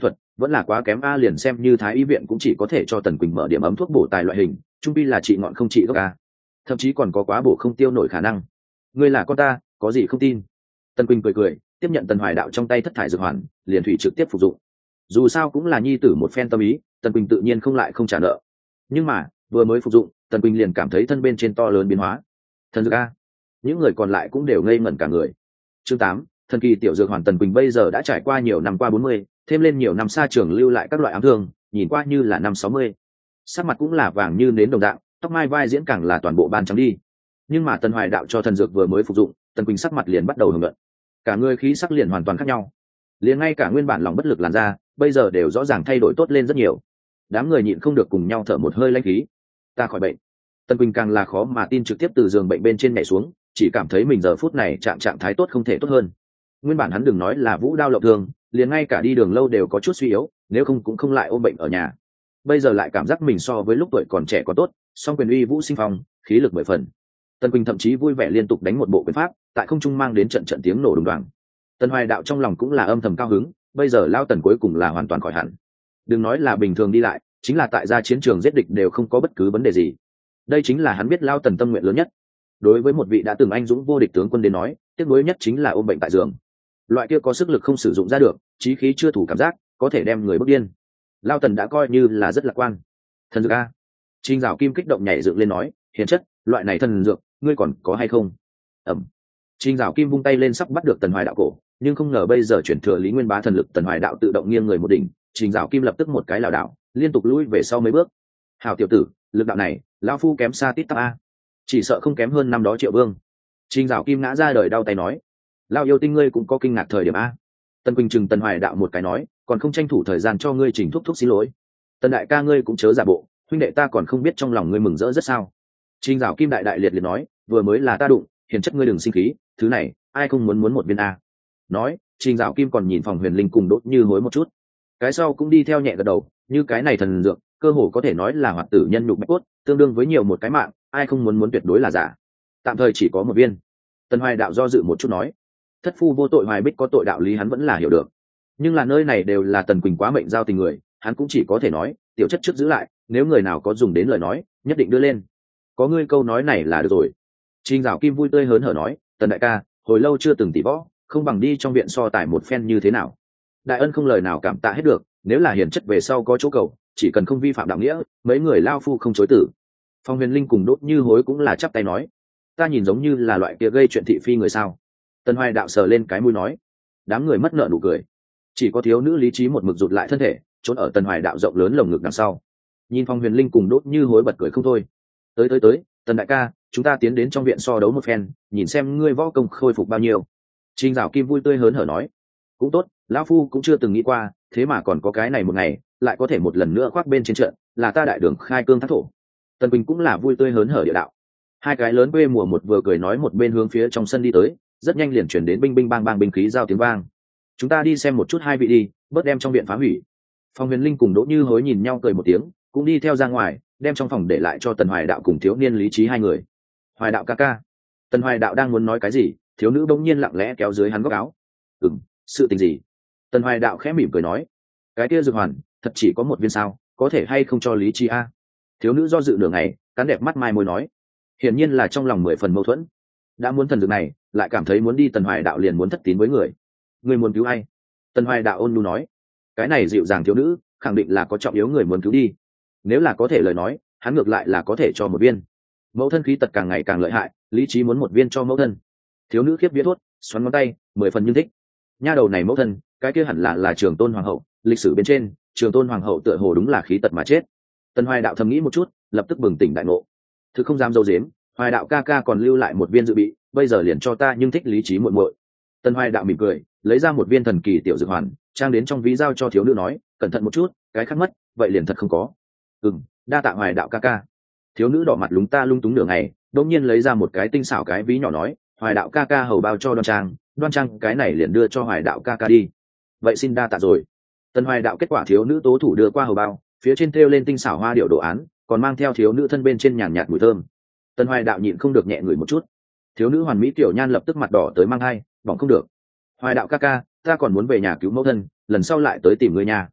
vẫn là quá kém a, liền xem như thái y viện cũng chỉ có thể cho Tần Quỳnh mở điểm ấm thuốc bổ tài loại hình, trung pi là trị ngọn không trị gốc a, thậm chí còn có quá bổ không tiêu nổi khả năng. Ngươi là con ta, có gì không tin? Tần Quỳnh cười cười, tiếp nhận Tần Hoài Đạo trong tay thất thải dược hoàn, liền thủy trực tiếp phục dụng. Dù sao cũng là nhi tử một phen tâm ý, Tần Quỳnh tự nhiên không lại không trả nợ. Nhưng mà vừa mới phục dụng, Tần Quỳnh liền cảm thấy thân bên trên to lớn biến hóa. Thần dược a! Những người còn lại cũng đều ngây ngẩn cả người. Chương tám, thần kỳ tiểu dược hoàn. Tần Quỳnh bây giờ đã trải qua nhiều năm qua bốn mươi, thêm lên nhiều năm xa trường lưu lại các loại ám thương, nhìn qua như là năm sáu mươi. Sắc mặt cũng là vàng như nến đồng dạng, tóc mai vai diễn càng là toàn bộ ban trắng đi. Nhưng mà Tần Hoài Đạo cho thần dược vừa mới phục dụng, Tần Quỳnh sắc mặt liền bắt đầu hưởng luận. Cả người khí sắc liền hoàn toàn khác nhau. Liền ngay cả nguyên bản lòng bất lực làn da, bây giờ đều rõ ràng thay đổi tốt lên rất nhiều. Đám người nhịn không được cùng nhau thở một hơi lãnh khí. Ta khỏi bệnh. Tần Quỳnh càng là khó mà tin trực tiếp từ giường bệnh bên trên nhảy xuống, chỉ cảm thấy mình giờ phút này trạng trạng thái tốt không thể tốt hơn. Nguyên bản hắn đừng nói là vũ đao lộng thương, liền ngay cả đi đường lâu đều có chút suy yếu, nếu không cũng không lại ôm bệnh ở nhà. Bây giờ lại cảm giác mình so với lúc tuổi còn trẻ còn tốt, song quyền uy vũ sinh phong, khí lực mười phần. Tần Quỳnh thậm chí vui vẻ liên tục đánh một bộ quyền pháp, tại không trung mang đến trận trận tiếng nổ đùng đoàng. Tần Hoài Đạo trong lòng cũng là âm thầm cao hứng, bây giờ lao Tần cuối cùng là hoàn toàn khỏi hẳn. Đừng nói là bình thường đi lại, chính là tại ra chiến trường giết địch đều không có bất cứ vấn đề gì. Đây chính là hắn biết lao Tần tâm nguyện lớn nhất. Đối với một vị đã từng anh dũng vô địch tướng quân đến nói, tiếc nuối nhất chính là ôm bệnh tại giường. Loại kia có sức lực không sử dụng ra được, chí khí chưa thủ cảm giác, có thể đem người bức điên. Lao Tần đã coi như là rất lạc quan. Thần dược a! Trình Dạo Kim kích động nhảy dựng lên nói, hiền chất, loại này thần dược, ngươi còn có hay không? Ẩm. Trình Dạo Kim vung tay lên sắp bắt được Tần Hoài Đạo cổ, nhưng không ngờ bây giờ chuyển thừa Lý Nguyên Bá thần lực, Tần Hoài Đạo tự động nghiêng người một đỉnh, Trình Dạo Kim lập tức một cái lảo đảo, liên tục lùi về sau mấy bước. Hảo tiểu tử, lực đạo này, lão phu kém xa tít tắp a, chỉ sợ không kém hơn năm đó Triệu Vương. Trình Dạo Kim ngã ra đời đau tay nói, lão yêu tinh ngươi cũng có kinh ngạc thời điểm a. Tần Quỳnh chừng Tần Hoài Đạo một cái nói, còn không tranh thủ thời gian cho ngươi Trình thúc thúc xin lỗi. Tần đại ca ngươi cũng chớ giả bộ, huynh đệ ta còn không biết trong lòng ngươi mừng rỡ rất sao. Trình Dạo Kim đại đại liệt liệt nói, vừa mới là ta đụng, hiền chất ngươi đừng sinh khí, thứ này ai không muốn muốn một viên a. Nói, Trình Dạo Kim còn nhìn Phòng Huyền Linh cùng Đốt Như Hối một chút, cái sau cũng đi theo nhẹ gật đầu, như cái này thần dược cơ hồ có thể nói là hoạt tử nhân nhục bạch cốt, tương đương với nhiều một cái mạng, ai không muốn muốn tuyệt đối là giả. Tạm thời chỉ có một viên. Tần Hoài Đạo do dự một chút nói, thất phu vô tội Hoài Bích có tội đạo lý hắn vẫn là hiểu được, nhưng là nơi này đều là Tần Quỳnh quá mệnh giao tình người, hắn cũng chỉ có thể nói tiểu chất trước giữ lại, nếu người nào có dùng đến lời nói nhất định đưa lên. Có ngươi câu nói này là được rồi. Trình Dạo Kim vui tươi hớn hở nói, Tần đại ca hồi lâu chưa từng tỷ võ, không bằng đi trong viện so tài một phen như thế nào. Đại ân không lời nào cảm tạ hết được, nếu là hiền chất về sau có chỗ cầu, chỉ cần không vi phạm đạo nghĩa, mấy người lao phu không chối tử. Phong Huyền Linh cùng Đốt Như Hối cũng là chắp tay nói, ta nhìn giống như là loại kia gây chuyện thị phi người sao. Tần Hoài Đạo sờ lên cái mũi nói, đám người mất nợ nụ cười, chỉ có thiếu nữ lý trí một mực rụt lại thân thể, trốn ở Tần Hoài Đạo rộng lớn lồng ngực đằng sau. Nhìn Phong Huyền Linh cùng Đốt Như Hối bật cười không thôi. Tới tới tới, Tần đại ca, chúng ta tiến đến trong viện so đấu một phen, nhìn xem ngươi võ công khôi phục bao nhiêu. Trình Dạo Kim vui tươi hớn hở nói, cũng tốt, lão phu cũng chưa từng nghĩ qua, thế mà còn có cái này một ngày, lại có thể một lần nữa khoác bên trên trận, là ta đại đường khai cương thác thổ. Tần Quỳnh cũng là vui tươi hớn hở địa đạo. Hai cái lớn quê mùa một vừa cười nói một bên hướng phía trong sân đi tới, rất nhanh liền chuyển đến binh binh bang bang binh khí giao tiếng vang. Chúng ta đi xem một chút hai vị đi, bớt đem trong viện phá hủy. Phong Huyền Linh cùng Đỗ Như Hối nhìn nhau cười một tiếng, cũng đi theo ra ngoài, đem trong phòng để lại cho Tần Hoài Đạo cùng thiếu niên lý trí hai người. Hoài Đạo ca ca. Tần Hoài Đạo đang muốn nói cái gì, thiếu nữ bỗng nhiên lặng lẽ kéo dưới hắn góc áo. Ừm, sự tình gì? Tần Hoài Đạo khẽ mỉm cười nói, cái kia dược hoàn thật chỉ có một viên sao, có thể hay không cho lý trí a? Thiếu nữ do dự nửa ngày, cắn đẹp mắt mai môi nói, hiển nhiên là trong lòng mười phần mâu thuẫn, đã muốn thần dược này lại cảm thấy muốn đi. Tần Hoài Đạo liền muốn thất tín với người. Người muốn cứu ai? Tần Hoài Đạo ôn nhu nói, cái này dịu dàng thiếu nữ khẳng định là có trọng yếu người muốn cứu đi, nếu là có thể lời nói hắn ngược lại là có thể cho một viên. Mẫu thân khí tật càng ngày càng lợi hại, lý trí muốn một viên cho mẫu thân. Thiếu nữ khiếp vía thốt, xoắn ngón tay, mười phần nhưng thích. Nha đầu này mẫu thân, cái kia hẳn là là Trường Tôn hoàng hậu, lịch sử bên trên Trường Tôn hoàng hậu tựa hồ đúng là khí tật mà chết. Tần Hoài Đạo thầm nghĩ một chút, lập tức bừng tỉnh đại ngộ. Thứ không dám dâu dếm, Hoài Đạo ca ca còn lưu lại một viên dự bị, bây giờ liền cho ta nhưng thích lý trí muội muội. Tần Hoài Đạo mỉm cười, lấy ra một viên thần kỳ tiểu dược hoàn, trang đến trong ví giao cho thiếu nữ nói, cẩn thận một chút, cái khác mất, vậy liền thật không có. Ừm, đa tạ Hoài Đạo ca ca. Thiếu nữ đỏ mặt lúng ta lung túng nửa ngày, đột nhiên lấy ra một cái tinh xảo cái ví nhỏ nói, Hoài Đạo ca ca hầu bao cho Đoan Trang, Đoan Trang cái này liền đưa cho Hoài Đạo ca ca đi. Vậy xin đa tạ rồi. Tần Hoài Đạo kết quả thiếu nữ tố thủ đưa qua hầu bao, phía trên thêu lên tinh xảo hoa điệu đồ án, còn mang theo thiếu nữ thân bên trên nhàn nhạt mùi thơm. Tần Hoài Đạo nhịn không được nhẹ ngửi một chút. Thiếu nữ hoàn mỹ tiểu nhan lập tức mặt đỏ tới mang hai, bỏng không được. Hoài Đạo ca ca, ta còn muốn về nhà cứu mẫu thân, lần sau lại tới tìm ngươi nhà.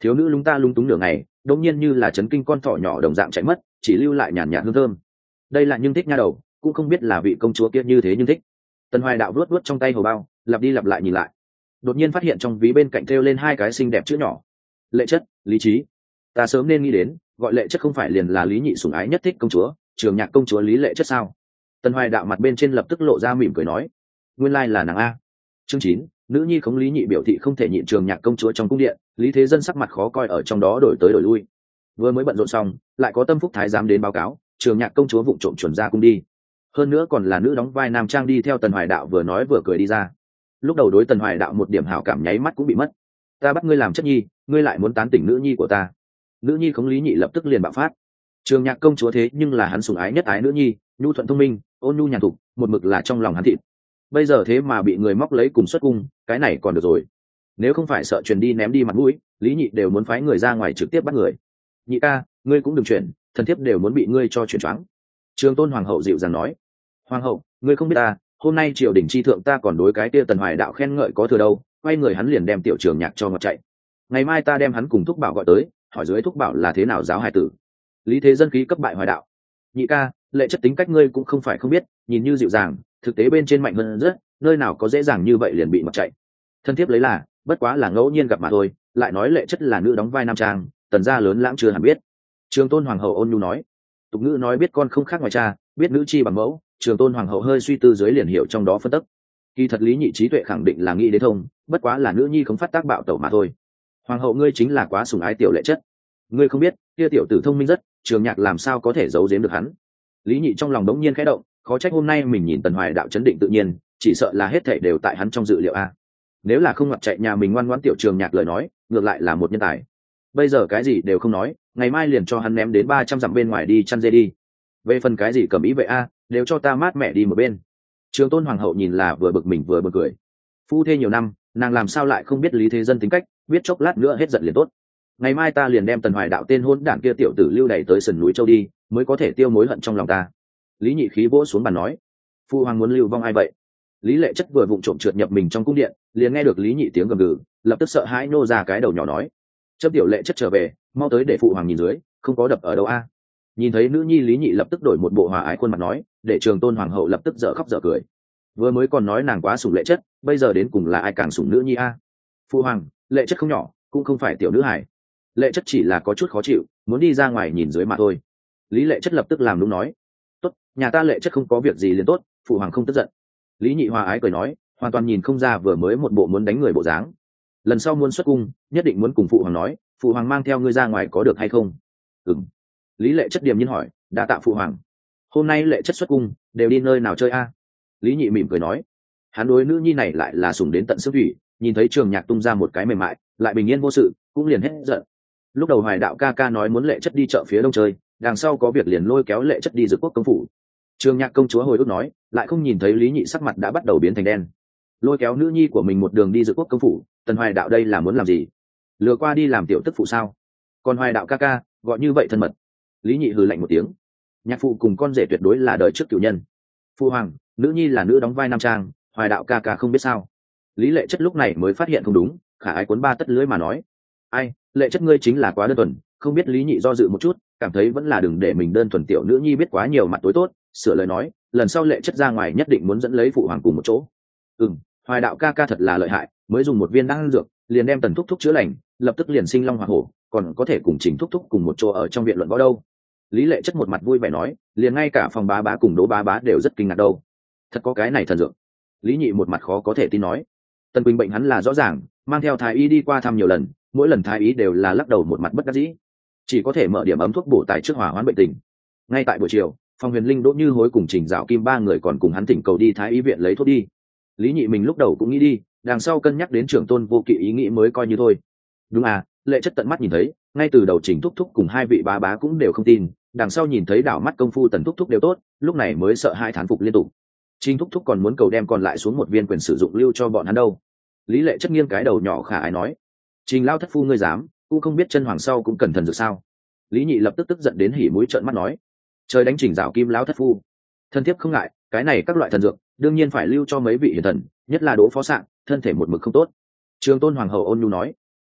thiếu nữ lúng ta lung túng nửa ngày, đột nhiên như là chấn kinh con thỏ nhỏ đồng dạng chạy mất, chỉ lưu lại nhàn nhạt hương thơm. Đây là Nhưng Thích nha đầu, cũng không biết là vị công chúa kia như thế Nhưng Thích. Tần Hoài Đạo vuốt vuốt trong tay hầu bao, lặp đi lặp lại nhìn lại, đột nhiên phát hiện trong ví bên cạnh thêu lên hai cái xinh đẹp chữ nhỏ: Lệ Chất, Lý Trí. Ta sớm nên nghĩ đến, gọi Lệ Chất không phải liền là Lý Nhị sủng ái nhất thích công chúa, Trường Nhạc công chúa Lý Lệ Chất sao? Tần Hoài Đạo mặt bên trên lập tức lộ ra mỉm cười nói: nguyên lai là nàng a. Chương chín, nữ nhi khống Lý Nhị biểu thị không thể nhịn Trường Nhạc công chúa trong cung điện, Lý Thế Dân sắc mặt khó coi ở trong đó đổi tới đổi lui. Vừa mới bận rộn xong, lại có Tâm Phúc thái giám đến báo cáo, Trường Nhạc công chúa vụng trộm chuẩn ra cung đi. Hơn nữa còn là nữ đóng vai nam trang đi theo Tần Hoài Đạo vừa nói vừa cười đi ra. Lúc đầu đối Tần Hoài Đạo một điểm hảo cảm nháy mắt cũng bị mất. Ta bắt ngươi làm chất nhi, ngươi lại muốn tán tỉnh nữ nhi của ta. Nữ nhi khống Lý Nhị lập tức liền bạo phát. Trường Nhạc công chúa thế nhưng là hắn sủng ái nhất ái nữ nhi, nhu thuận thông minh, ôn nhu nhàn thục, một mực là trong lòng hắn thịt. Bây giờ thế mà bị người móc lấy cùng xuất cung, cái này còn được rồi. Nếu không phải sợ truyền đi ném đi mặt mũi, Lý Nhị đều muốn phái người ra ngoài trực tiếp bắt người. Nhị ca, ngươi cũng đừng chuyển, thần thiếp đều muốn bị ngươi cho chuyển choáng. Trường Tôn hoàng hậu dịu dàng nói: hoàng hậu, ngươi không biết ta, hôm nay triều đình chi thượng ta còn đối cái kia Tần Hoài Đạo khen ngợi có thừa đâu, quay người hắn liền đem tiểu Trường Nhạc cho ngọt chạy. Ngày mai ta đem hắn cùng Thúc Bảo gọi tới, hỏi dưới Thúc Bảo là thế nào giáo hài tử. Lý Thế Dân khí cấp bại Hoài Đạo: nhị ca, Lệ Chất tính cách ngươi cũng không phải không biết, nhìn như dịu dàng, thực tế bên trên mạnh hơn rất, nơi nào có dễ dàng như vậy liền bị mặc chạy. Thân thiếp lấy là, bất quá là ngẫu nhiên gặp mà thôi, lại nói Lệ Chất là nữ đóng vai nam trang, Tần gia lớn lãng chưa hẳn biết. Trường Tôn hoàng hậu ôn nhu nói. Tục ngữ nói biết con không khác ngoài cha, biết nữ chi bằng mẫu. Trường Tôn hoàng hậu hơi suy tư dưới liền hiểu trong đó phân tích. Kỳ thật Lý Nhị trí tuệ khẳng định là nghĩ đến thông, bất quá là nữ nhi không phát tác bạo tẩu mà thôi. Hoàng hậu ngươi chính là quá sủng ái tiểu Lệ Chất, ngươi không biết kia tiểu tử thông minh rất, Trường Nhạc làm sao có thể giấu giếm được hắn. Lý Nhị trong lòng đống nhiên khẽ động, khó trách hôm nay mình nhìn Tần Hoài Đạo chấn định tự nhiên, chỉ sợ là hết thảy đều tại hắn trong dự liệu a. Nếu là không ngoặt chạy nhà mình ngoan ngoãn tiểu Trường Nhạc lời nói, ngược lại là một nhân tài. Bây giờ cái gì đều không nói, ngày mai liền cho hắn ném đến ba trăm dặm bên ngoài đi chăn dê đi. Về phần cái gì cầm ý vậy a, đều cho ta mát mẹ đi một bên. Trường Tôn hoàng hậu nhìn là vừa bực mình vừa bực cười. Phu thê nhiều năm, nàng làm sao lại không biết Lý Thế Dân tính cách, biết chốc lát nữa hết giận liền tốt. Ngày mai ta liền đem Tần Hoài Đạo tên hỗn đản kia tiểu tử lưu đày tới sườn núi châu đi, mới có thể tiêu mối hận trong lòng ta. Lý Nhị khí vỗ xuống bàn nói: phu hoàng muốn lưu vong ai vậy? Lý Lệ Chất vừa vụng trộm trượt nhập mình trong cung điện, liền nghe được Lý Nhị tiếng gầm gừ, lập tức sợ hãi nô ra cái đầu nhỏ nói: chấp tiểu Lệ Chất trở về, mau tới để phụ hoàng nhìn dưới, không có đập ở đâu a. Nhìn thấy nữ nhi Lý Nhị lập tức đổi một bộ hòa ái khuôn mặt nói, để Trường Tôn hoàng hậu lập tức dở khóc dở cười. Vừa mới còn nói nàng quá sủng Lệ Chất, bây giờ đến cùng là ai càng sủng nữ nhi a? Phụ hoàng, Lệ Chất không nhỏ, cũng không phải tiểu nữ hài. Lệ Chất chỉ là có chút khó chịu, muốn đi ra ngoài nhìn dưới mà thôi. Lý Lệ Chất lập tức làm đúng nói: tốt, nhà ta Lệ Chất không có việc gì liền tốt, phụ hoàng không tức giận. Lý Nhị hòa ái cười nói, hoàn toàn nhìn không ra vừa mới một bộ muốn đánh người bộ dáng. Lần sau muốn xuất cung, nhất định muốn cùng phụ hoàng nói, phụ hoàng mang theo ngươi ra ngoài có được hay không? Ừm. Lý Lệ Chất điềm nhiên hỏi, đã tạ phụ hoàng. Hôm nay Lệ Chất xuất cung, đều đi nơi nào chơi a? Lý Nhị mỉm cười nói, hắn đối nữ nhi này lại là sủng đến tận xương thủy, nhìn thấy Trường Nhạc tung ra một cái mềm mại, lại bình yên vô sự, cũng liền hết giận. Lúc đầu Hoài Đạo ca ca nói muốn Lệ Chất đi chợ phía đông chơi, đằng sau có việc liền lôi kéo Lệ Chất đi Dực Quốc công phủ. Trường Nhạc công chúa hồi ức nói, lại không nhìn thấy Lý Nhị sắc mặt đã bắt đầu biến thành đen. Lôi kéo nữ nhi của mình một đường đi Dực Quốc công phủ, Tần Hoài Đạo đây là muốn làm gì? Lừa qua đi làm tiểu tức phụ sao? Còn Hoài Đạo ca ca, gọi như vậy thân mật. Lý Nhị hừ lạnh một tiếng. Nhạc phụ cùng con rể tuyệt đối là đời trước cửu nhân. Phu hoàng, nữ nhi là nữ đóng vai nam trang, Hoài Đạo ca ca không biết sao? Lý Lệ Chất lúc này mới phát hiện không đúng, khả ái cuốn ba tất lưỡi mà nói, ai, Lệ Chất ngươi chính là quá đơn thuần, không biết Lý Nhị do dự một chút, cảm thấy vẫn là đừng để mình đơn thuần tiểu nữ nhi biết quá nhiều mặt tối tốt, sửa lời nói, lần sau Lệ Chất ra ngoài nhất định muốn dẫn lấy phụ hoàng cùng một chỗ. Ừm, Hoài Đạo ca ca thật là lợi hại, mới dùng một viên đan dược, liền đem Tần thúc thúc chữa lành, lập tức liền sinh long hỏa hổ, còn có thể cùng Trình thúc thúc cùng một chỗ ở trong viện luận võ đâu. Lý Lệ Chất một mặt vui vẻ nói, liền ngay cả phòng bá bá cùng Đỗ bá bá đều rất kinh ngạc đâu. Thật có cái này thần dược. Lý Nhị một mặt khó có thể tin nói. Tần Quỳnh bệnh hắn là rõ ràng, mang theo thái y đi qua thăm nhiều lần, mỗi lần thái y đều là lắc đầu một mặt bất đắc dĩ, chỉ có thể mở điểm ấm thuốc bổ tài trước hòa hoãn bệnh tình. Ngay tại buổi chiều, Phong Huyền Linh, Đỗ Như Hối cùng Trình Dạo Kim ba người còn cùng hắn thỉnh cầu đi thái y viện lấy thuốc đi. Lý Nhị mình lúc đầu cũng nghĩ đi, đằng sau cân nhắc đến trưởng tôn vô kỵ ý nghĩ mới coi như thôi. Đúng à, Lệ Chất tận mắt nhìn thấy, ngay từ đầu Trình thúc thúc cùng hai vị bá bá cũng đều không tin, đằng sau nhìn thấy đảo mắt công phu Tần thúc thúc đều tốt, lúc này mới sợ hai thán phục liên tục. Trình thúc thúc còn muốn cầu đem còn lại xuống một viên quyền sử dụng lưu cho bọn hắn đâu. Lý Lệ Chất nghiêng cái đầu nhỏ khả ái nói, Trình lao thất phu ngươi dám, cũng không biết chân hoàng sau cũng cần thần dược sao? Lý Nhị lập tức tức giận đến hỉ mũi trợn mắt nói, trời đánh Trình Dạo Kim lão thất phu, thân thiếp không ngại, cái này các loại thần dược đương nhiên phải lưu cho mấy vị hiền thần, nhất là Đỗ phó sạn, thân thể một mực không tốt. Trường Tôn hoàng hậu ôn nhu nói, ai,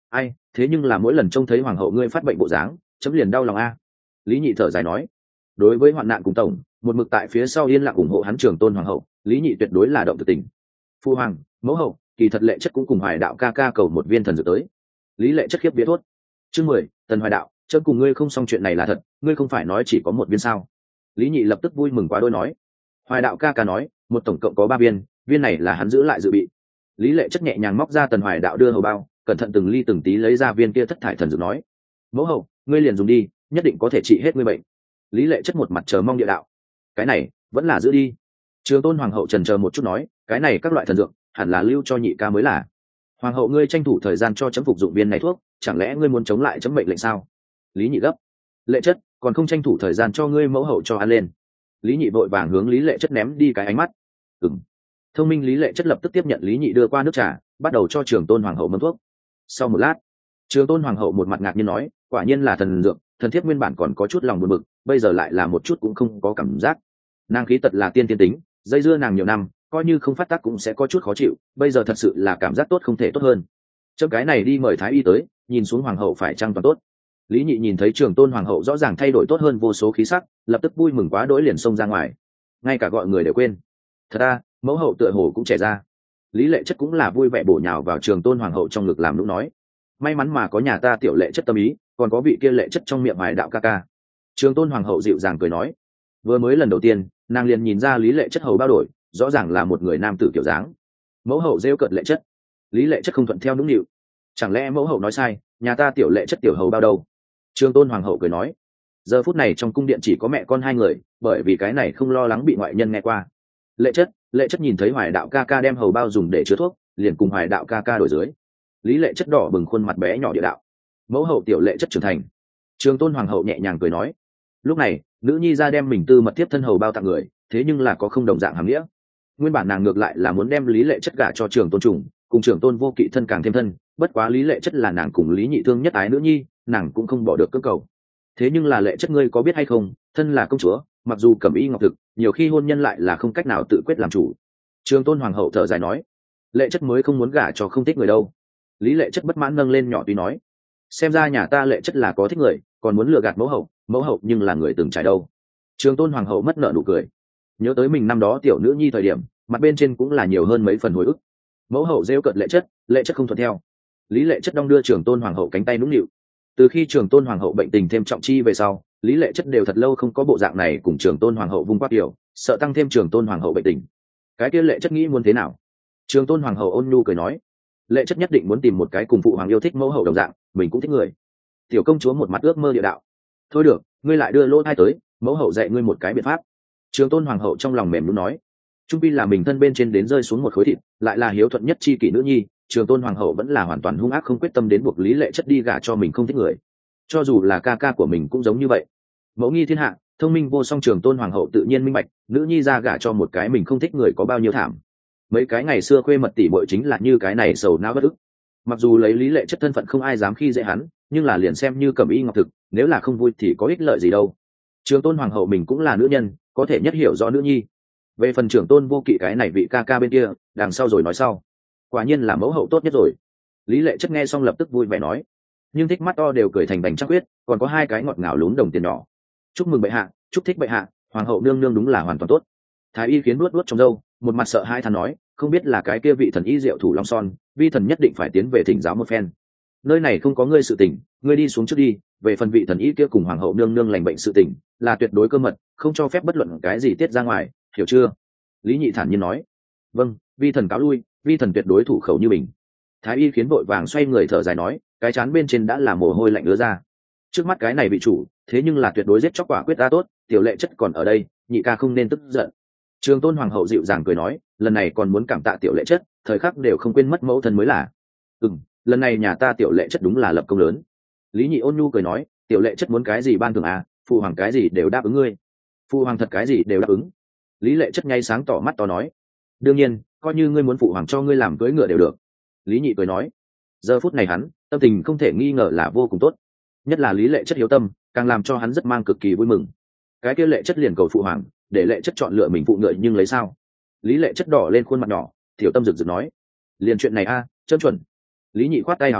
thế nhưng là mỗi lần trông thấy hoàng hậu ngươi phát bệnh bộ dáng chấm liền đau lòng a. Lý Nhị thở dài nói. Đối với hoạn nạn cùng tổng một mực tại phía sau yên lặng ủng hộ hắn Trường Tôn hoàng hậu, Lý Nhị tuyệt đối là động thực tình. Phu hoàng, mẫu hậu, kỳ thật Lệ Chất cũng cùng Hoài đạo ca ca cầu một viên thần dược tới. Lý Lệ Chất khiếp vía thốt. Chương mười, Tần Hoài đạo, chấm cùng ngươi không xong chuyện này là thật, ngươi không phải nói chỉ có một viên sao? Lý Nhị lập tức vui mừng quá đôi nói. Hoài đạo ca ca nói, một tổng cộng có ba viên, viên này là hắn giữ lại dự bị. Lý Lệ Chất nhẹ nhàng móc ra Tần Hoài đạo đưa hầu bao, cẩn thận từng ly từng tí lấy ra viên kia thất thải thần dược nói. Mẫu hậu, ngươi liền dùng đi, nhất định có thể trị hết ngươi bệnh. Lý Lệ Chất một mặt chờ mong địa đạo. Cái này vẫn là giữ đi. Trường Tôn hoàng hậu trần chờ một chút nói, cái này các loại thần dược hẳn là lưu cho nhị ca mới là. Hoàng hậu ngươi tranh thủ thời gian cho chấm phục dụng viên này thuốc, chẳng lẽ ngươi muốn chống lại chấm mệnh lệnh sao? Lý Nhị gấp. Lệ Chất còn không tranh thủ thời gian cho ngươi mẫu hậu cho ăn lên. Lý Nhị vội vàng hướng Lý Lệ Chất ném đi cái ánh mắt. Ừm. Thông minh Lý Lệ Chất lập tức tiếp nhận Lý Nhị đưa qua nước trà, bắt đầu cho Trường Tôn hoàng hậu mâm thuốc. Sau một lát, Trường Tôn hoàng hậu một mặt ngạc nhiên nói, quả nhiên là thần dược, thần thiếp nguyên bản còn có chút lòng buồn bực, bây giờ lại là một chút cũng không có cảm giác. Nàng khí tật là tiên tiên tính, dây dưa nàng nhiều năm, coi như không phát tác cũng sẽ có chút khó chịu, bây giờ thật sự là cảm giác tốt không thể tốt hơn. Chấm cái này đi mời thái y tới, nhìn xuống hoàng hậu phải chăng toàn tốt. Lý Nhị nhìn thấy Trường Tôn hoàng hậu rõ ràng thay đổi tốt hơn vô số khí sắc, lập tức vui mừng quá đỗi liền xông ra ngoài, ngay cả gọi người đều quên. Thật ra, mẫu hậu tựa hồ cũng trẻ ra. Lý Lệ Chất cũng là vui vẻ bổ nhào vào Trường Tôn hoàng hậu trong ngực làm lúc nói, may mắn mà có nhà ta tiểu Lệ Chất tâm ý, còn có vị kia Lệ Chất trong miệng Hoài đạo ca ca. Trường Tôn hoàng hậu dịu dàng cười nói, vừa mới lần đầu tiên nàng liền nhìn ra Lý Lệ Chất hầu bao đổi, rõ ràng là một người nam tử kiểu dáng. Mẫu hậu rêu cợt Lệ Chất. Lý Lệ Chất không thuận theo nũng nịu, chẳng lẽ mẫu hậu nói sai, nhà ta tiểu Lệ Chất tiểu hầu bao đâu? Trường Tôn hoàng hậu cười nói, giờ phút này trong cung điện chỉ có mẹ con hai người, bởi vì cái này không lo lắng bị ngoại nhân nghe qua. Lệ Chất, Lệ Chất nhìn thấy Hoài đạo ca ca đem hầu bao dùng để chứa thuốc, liền cùng Hoài đạo ca ca đổi dưới. Lý Lệ Chất đỏ bừng khuôn mặt bé nhỏ địa đạo, mẫu hậu tiểu Lệ Chất trưởng thành. Trường Tôn hoàng hậu nhẹ nhàng cười nói. Lúc này, nữ nhi ra đem mình tư mật tiếp thân hầu bao tặng người, thế nhưng là có không đồng dạng hàm nghĩa. Nguyên bản nàng ngược lại là muốn đem Lý Lệ Chất gả cho Trường Tôn trùng, cùng Trường Tôn vô kỵ thân càng thêm thân, bất quá Lý Lệ Chất là nàng cùng Lý Nhị thương nhất ái nữ nhi, nàng cũng không bỏ được cưỡng cầu. Thế nhưng là Lệ Chất ngươi có biết hay không, thân là công chúa, mặc dù cẩm y ngọc thực, nhiều khi hôn nhân lại là không cách nào tự quyết làm chủ. Trường Tôn hoàng hậu thở dài nói, Lệ Chất mới không muốn gả cho không thích người đâu. Lý Lệ Chất bất mãn nâng lên nhỏ tuy nói, xem ra nhà ta Lệ Chất là có thích người, còn muốn lừa gạt mẫu hậu, mẫu hậu nhưng là người từng trải đâu. Trường Tôn hoàng hậu mất nợ nụ cười, nhớ tới mình năm đó tiểu nữ nhi thời điểm, mặt bên trên cũng là nhiều hơn mấy phần hồi ức. Mẫu hậu rêu cợt Lệ Chất, Lệ Chất không thuận theo. Lý Lệ Chất đong đưa Trường Tôn hoàng hậu cánh tay nũng nịu. Từ khi Trường Tôn hoàng hậu bệnh tình thêm trọng chi về sau, Lý Lệ Chất đều thật lâu không có bộ dạng này cùng Trường Tôn hoàng hậu vung quát điều, sợ tăng thêm Trường Tôn hoàng hậu bệnh tình. Cái kia Lệ Chất nghĩ muốn thế nào? Trường Tôn hoàng hậu ôn nhu cười nói, Lệ Chất nhất định muốn tìm một cái cùng phụ hoàng yêu thích mẫu hậu đồng dạng, mình cũng thích người. Tiểu công chúa một mặt ước mơ địa đạo. Thôi được, ngươi lại đưa lỗ thai tới, mẫu hậu dạy ngươi một cái biện pháp. Trường Tôn hoàng hậu trong lòng mềm nhũn nói, trung pi là mình thân bên trên đến rơi xuống một khối thịt, lại là hiếu thuận nhất chi kỷ nữ nhi, Trường Tôn hoàng hậu vẫn là hoàn toàn hung ác không quyết tâm đến buộc Lý Lệ Chất đi gả cho mình không thích người. Cho dù là ca ca của mình cũng giống như vậy. Mẫu nghi thiên hạ, thông minh vô song, Trường Tôn hoàng hậu tự nhiên minh bạch, nữ nhi ra gả cho một cái mình không thích người có bao nhiêu thảm. Mấy cái ngày xưa khuê mật tỷ muội chính là như cái này sầu não bất ức. Mặc dù lấy Lý Lệ Chất thân phận không ai dám khi dễ hắn, nhưng là liền xem như cẩm y ngọc thực, nếu là không vui thì có ích lợi gì đâu. Trường Tôn hoàng hậu mình cũng là nữ nhân, có thể nhất hiểu rõ nữ nhi. Về phần Trường Tôn vô kỵ cái này vị ca ca bên kia, đằng sau rồi nói sau. Quả nhiên là mẫu hậu tốt nhất rồi. Lý Lệ Chất nghe xong lập tức vui vẻ nói, nhưng thích mắt to đều cười thành bánh trắc huyết, còn có hai cái ngọt ngào lún đồng tiền nhỏ. Chúc mừng bệ hạ, chúc thích bệ hạ, hoàng hậu nương nương đúng là hoàn toàn tốt. Thái y khiến nuốt nuốt trong râu, một mặt sợ hai thằng nói, không biết là cái kia vị thần y diệu thủ long son, vi thần nhất định phải tiến về thỉnh giáo một phen. Nơi này không có ngươi sự tình, ngươi đi xuống trước đi. Về phần vị thần y kia cùng hoàng hậu nương nương lành bệnh sự tình, là tuyệt đối cơ mật, không cho phép bất luận cái gì tiết ra ngoài, hiểu chưa? Lý Nhị thản nhiên nói. Vâng, vi thần cáo lui, vi thần tuyệt đối thủ khẩu như mình. Thái y khiến vội vàng xoay người thở dài nói, cái chán bên trên đã là mồ hôi lạnh ứa ra. Trước mắt cái này vị chủ, thế nhưng là tuyệt đối giết chóc quả quyết ta tốt, tiểu Lệ Chất còn ở đây, nhị ca không nên tức giận. Trường Tôn hoàng hậu dịu dàng cười nói, lần này còn muốn cảm tạ tiểu Lệ Chất, thời khắc đều không quên mất mẫu thân mới là. Ừm, lần này nhà ta tiểu Lệ Chất đúng là lập công lớn. Lý Nhị ôn nhu cười nói, tiểu Lệ Chất muốn cái gì ban thưởng à, phụ hoàng cái gì đều đáp ứng ngươi. Phụ hoàng thật cái gì đều đáp ứng. Lý Lệ Chất ngay sáng tỏ mắt to nói, đương nhiên, coi như ngươi muốn phụ hoàng cho ngươi làm cưới ngựa đều được. Lý Nhị cười nói, giờ phút này hắn tâm tình không thể nghi ngờ là vô cùng tốt, nhất là Lý Lệ Chất hiếu tâm càng làm cho hắn rất mang cực kỳ vui mừng. Cái kia Lệ Chất liền cầu phụ hoàng để Lệ Chất chọn lựa mình phụ ngựa, nhưng lấy sao? Lý Lệ Chất đỏ lên khuôn mặt nhỏ, tiểu tâm rực rực nói, liền chuyện này a, à, trơn chuẩn. Lý Nhị khoát tay hào nói,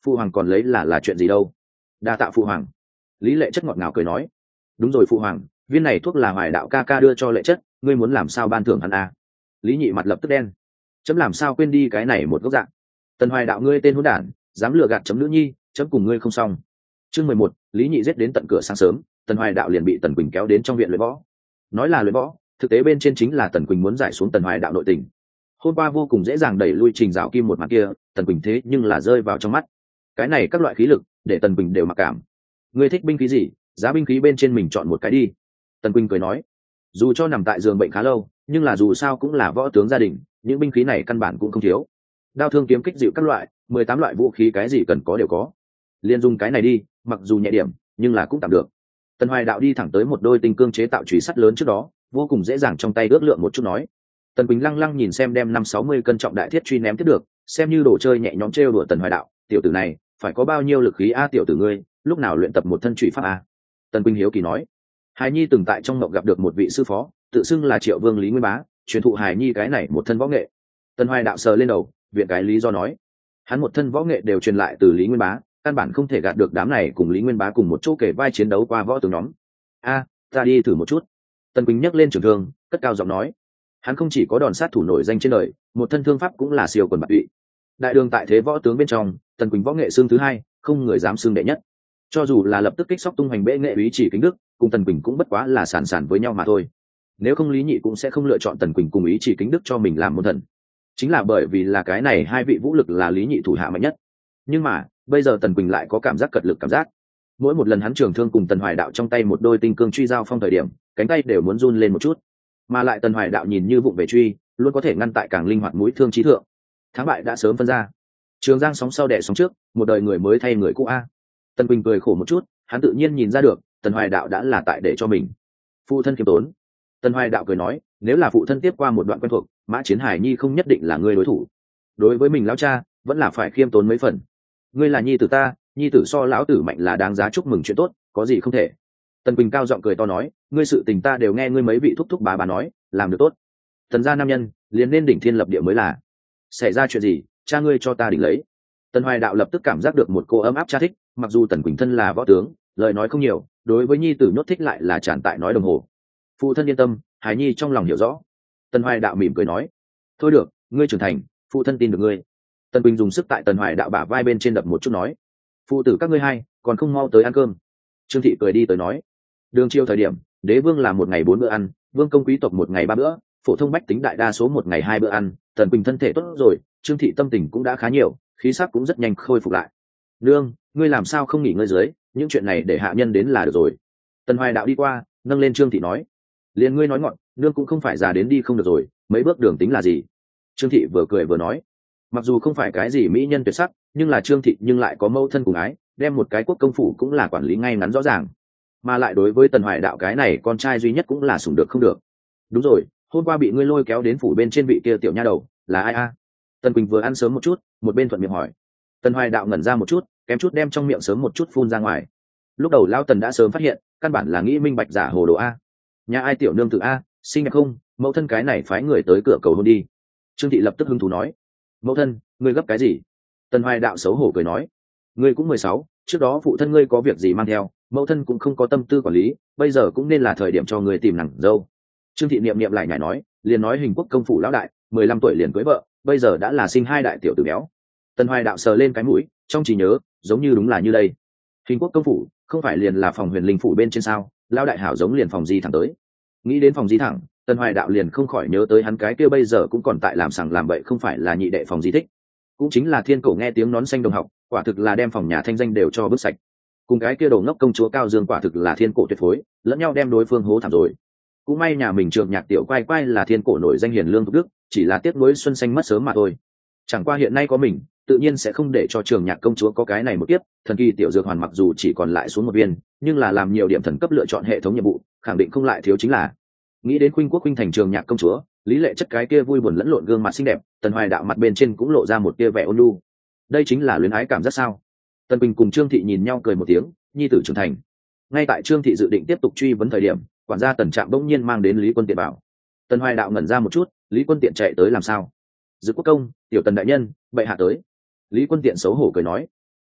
Phụ hoàng còn lấy là là chuyện gì đâu? Đa tạ phụ hoàng. Lý Lệ Chất ngọt ngào cười nói. Đúng rồi phụ hoàng, viên này thuốc là Hoài Đạo ca ca đưa cho Lệ Chất, ngươi muốn làm sao ban thưởng hắn à? Lý Nhị mặt lập tức đen. Chấm làm sao quên đi cái này một gốc dạng. Tần Hoài Đạo ngươi tên hỗn đản, dám lừa gạt chấm nữ nhi, chấm cùng ngươi không xong. Chương mười một, Lý Nhị giết đến tận cửa sáng sớm, Tần Hoài Đạo liền bị Tần Quỳnh kéo đến trong viện luyện võ. Nói là luyện võ, thực tế bên trên chính là Tần Quỳnh muốn giải xuống Tần Hoài Đạo nội tình. Hôm qua vô cùng dễ dàng đẩy lui Trình Dạo Kim một màn kia, Tần Quỳnh thế nhưng là rơi vào trong mắt. Cái này các loại khí lực, để Tần Quỳnh đều mặc cảm. Ngươi thích binh khí gì, giá binh khí bên trên mình chọn một cái đi. Tần Quỳnh cười nói. Dù cho nằm tại giường bệnh khá lâu, nhưng là dù sao cũng là võ tướng gia đình, những binh khí này căn bản cũng không thiếu. Đao thương kiếm kích dịu các loại, mười tám loại vũ khí cái gì cần có đều có. Liên dùng cái này đi, mặc dù nhẹ điểm, nhưng là cũng tạm được. Tần Hoài Đạo đi thẳng tới một đôi tinh cương chế tạo chùy sắt lớn trước đó, vô cùng dễ dàng trong tay ước lượng một chút nói. Tần Quỳnh lăng lăng nhìn xem đem năm sáu mươi cân trọng đại thiết truy ném tiếp được, xem như đồ chơi nhẹ nhõm trêu đùa Tần Hoài Đạo, tiểu tử này phải có bao nhiêu lực khí a tiểu tử ngươi, lúc nào luyện tập một thân chùy pháp a? Tần Quỳnh hiếu kỳ nói. Hải Nhi từng tại trong mộng gặp được một vị sư phó, tự xưng là Triệu Vương Lý Nguyên Bá, truyền thụ Hải Nhi cái này một thân võ nghệ. Tần Hoài Đạo sờ lên đầu, viện cái lý do nói, hắn một thân võ nghệ đều truyền lại từ Lý Nguyên Bá, căn bản không thể gạt được đám này cùng Lý Nguyên Bá cùng một chỗ kể vai chiến đấu qua võ tướng nhóm. A, ta đi thử một chút. Tần Quỳnh nhấc lên trường thương, cất cao giọng nói, hắn không chỉ có đòn sát thủ nổi danh trên đời, một thân thương pháp cũng là siêu quần bạc tụy. Đại đường tại thế võ tướng bên trong, Tần Quỳnh võ nghệ xương thứ hai, không người dám xương đệ nhất. Cho dù là lập tức kích sóc tung hoành bệ nghệ ý chỉ kính đức, cùng Tần Quỳnh cũng bất quá là sản sản với nhau mà thôi. Nếu không Lý Nhị cũng sẽ không lựa chọn Tần Quỳnh cùng ý chỉ kính đức cho mình làm môn thần. Chính là bởi vì là cái này hai vị vũ lực là Lý Nhị thủ hạ mạnh nhất. Nhưng mà bây giờ Tần Quỳnh lại có cảm giác cật lực cảm giác. Mỗi một lần hắn trường thương cùng Tần Hoài Đạo trong tay một đôi tinh cương truy giao phong thời điểm, cánh tay đều muốn run lên một chút. Mà lại Tần Hoài Đạo nhìn như vụng về truy, luôn có thể ngăn tại càng linh hoạt mũi thương chí thượng. Thắng bại đã sớm phân ra. Trường Giang sóng sau đẻ sóng trước, một đời người mới thay người cũ a. Tần Quỳnh cười khổ một chút, hắn tự nhiên nhìn ra được, Tần Hoài Đạo đã là tại để cho mình. Phụ thân kiêm tốn. Tần Hoài Đạo cười nói, nếu là phụ thân tiếp qua một đoạn quen thuộc, Mã Chiến Hải Nhi không nhất định là người đối thủ. Đối với mình lão cha, vẫn là phải khiêm tốn mấy phần. Ngươi là nhi tử ta, nhi tử so lão tử mạnh là đáng giá chúc mừng chuyện tốt, có gì không thể. Tần Quỳnh cao giọng cười to nói, ngươi sự tình ta đều nghe ngươi mấy vị thúc thúc bà bà nói, làm được tốt. Tần gia nam nhân, liền nên đỉnh thiên lập địa mới là. Xảy ra chuyện gì, cha ngươi cho ta đỉnh lấy. Tần Hoài Đạo lập tức cảm giác được một cô ấm áp cha thích, mặc dù Tần Quỳnh thân là võ tướng, lời nói không nhiều, đối với nhi tử nhốt thích lại là tràn tại nói đồng hồ. Phụ thân yên tâm, Hải Nhi trong lòng hiểu rõ. Tần Hoài Đạo mỉm cười nói, thôi được, ngươi trưởng thành, phụ thân tin được ngươi. Tần Quỳnh dùng sức tại Tần Hoài Đạo bả vai bên trên đập một chút nói, phụ tử các ngươi hai còn không mau tới ăn cơm. Trương Thị cười đi tới nói, đường chiều thời điểm, đế vương là một ngày bốn bữa ăn, vương công quý tộc một ngày ba bữa, phổ thông bách tính đại đa số một ngày hai bữa ăn. Tần Quỳnh thân thể tốt rồi, Trương Thị tâm tình cũng đã khá nhiều, khí sắc cũng rất nhanh khôi phục lại. Nương, ngươi làm sao không nghỉ ngơi dưới, những chuyện này để hạ nhân đến là được rồi. Tần Hoài Đạo đi qua, nâng lên Trương Thị nói, liền ngươi nói ngọn, nương cũng không phải già đến đi không được rồi, mấy bước đường tính là gì. Trương Thị vừa cười vừa nói, mặc dù không phải cái gì mỹ nhân tuyệt sắc, nhưng là Trương Thị nhưng lại có mâu thân cùng ái, đem một cái quốc công phủ cũng là quản lý ngay ngắn rõ ràng, mà lại đối với Tần Hoài Đạo cái này con trai duy nhất cũng là sủng được không được. Đúng rồi, hôm qua bị ngươi lôi kéo đến phủ bên trên vị kia tiểu nha đầu là ai a? Tần Quỳnh vừa ăn sớm một chút, một bên thuận miệng hỏi. Tần Hoài Đạo ngẩn ra một chút, kém chút đem trong miệng sớm một chút phun ra ngoài. Lúc đầu Lao Tần đã sớm phát hiện, căn bản là nghĩ minh bạch giả hồ đồ a. Nhà ai tiểu nương tự a, xinh đẹp không, mẫu thân cái này phái người tới cửa cầu hôn đi. Trương Thị lập tức hứng thú nói, mẫu thân, ngươi gấp cái gì? Tần Hoài Đạo xấu hổ cười nói, ngươi cũng mười sáu, trước đó phụ thân ngươi có việc gì mang theo, mẫu thân cũng không có tâm tư quản lý, bây giờ cũng nên là thời điểm cho ngươi tìm nàng dâu. Trương Thị niệm niệm lại nhảy nói, liền nói hình quốc công phủ lão đại, mười lăm tuổi liền cưới vợ, bây giờ đã là sinh hai đại tiểu tử béo. Tần Hoài Đạo sờ lên cái mũi, trong trí nhớ, giống như đúng là như đây. Hình quốc công phủ, không phải liền là phòng huyền linh phủ bên trên sao? Lão đại hảo giống liền phòng di thẳng tới. Nghĩ đến phòng di thẳng, Tần Hoài Đạo liền không khỏi nhớ tới hắn cái kia bây giờ cũng còn tại làm sằng làm bậy, không phải là nhị đệ phòng di thích, cũng chính là Thiên Cổ nghe tiếng nón xanh đồng học, quả thực là đem phòng nhà thanh danh đều cho bứt sạch. Cùng cái kia đồ ngốc công chúa Cao Dương quả thực là Thiên Cổ tuyệt phối, lẫn nhau đem đối phương hố thảm rồi. Cũng may nhà mình Trường Nhạc tiểu quay quay là Thiên Cổ nổi danh hiền lương thục đức, chỉ là tiếc nuối xuân xanh mất sớm mà thôi. Chẳng qua hiện nay có mình, tự nhiên sẽ không để cho Trường Nhạc công chúa có cái này một kiếp. Thần kỳ tiểu dược hoàn mặc dù chỉ còn lại xuống một viên, nhưng là làm nhiều điểm thần cấp lựa chọn hệ thống nhiệm vụ, khẳng định không lại thiếu chính là. Nghĩ đến khuynh quốc khuynh thành Trường Nhạc công chúa, Lý Lệ Chất cái kia vui buồn lẫn lộn gương mặt xinh đẹp, Tần Hoài Đạo mặt bên trên cũng lộ ra một tia vẻ ôn nhu. Đây chính là luyến ái cảm giác sao? Tần Bình cùng Trương Thị nhìn nhau cười một tiếng, nhi tử trưởng thành. Ngay tại Trương Thị dự định tiếp tục truy vấn thời điểm, quản gia Tần Trạm bỗng nhiên mang đến Lý Quân Tiện bảo. Tần Hoài Đạo ngẩn ra một chút, Lý Quân Tiện chạy tới làm sao? Dự quốc công, tiểu Tần đại nhân, bệ hạ tới. Lý Quân Tiện xấu hổ cười nói,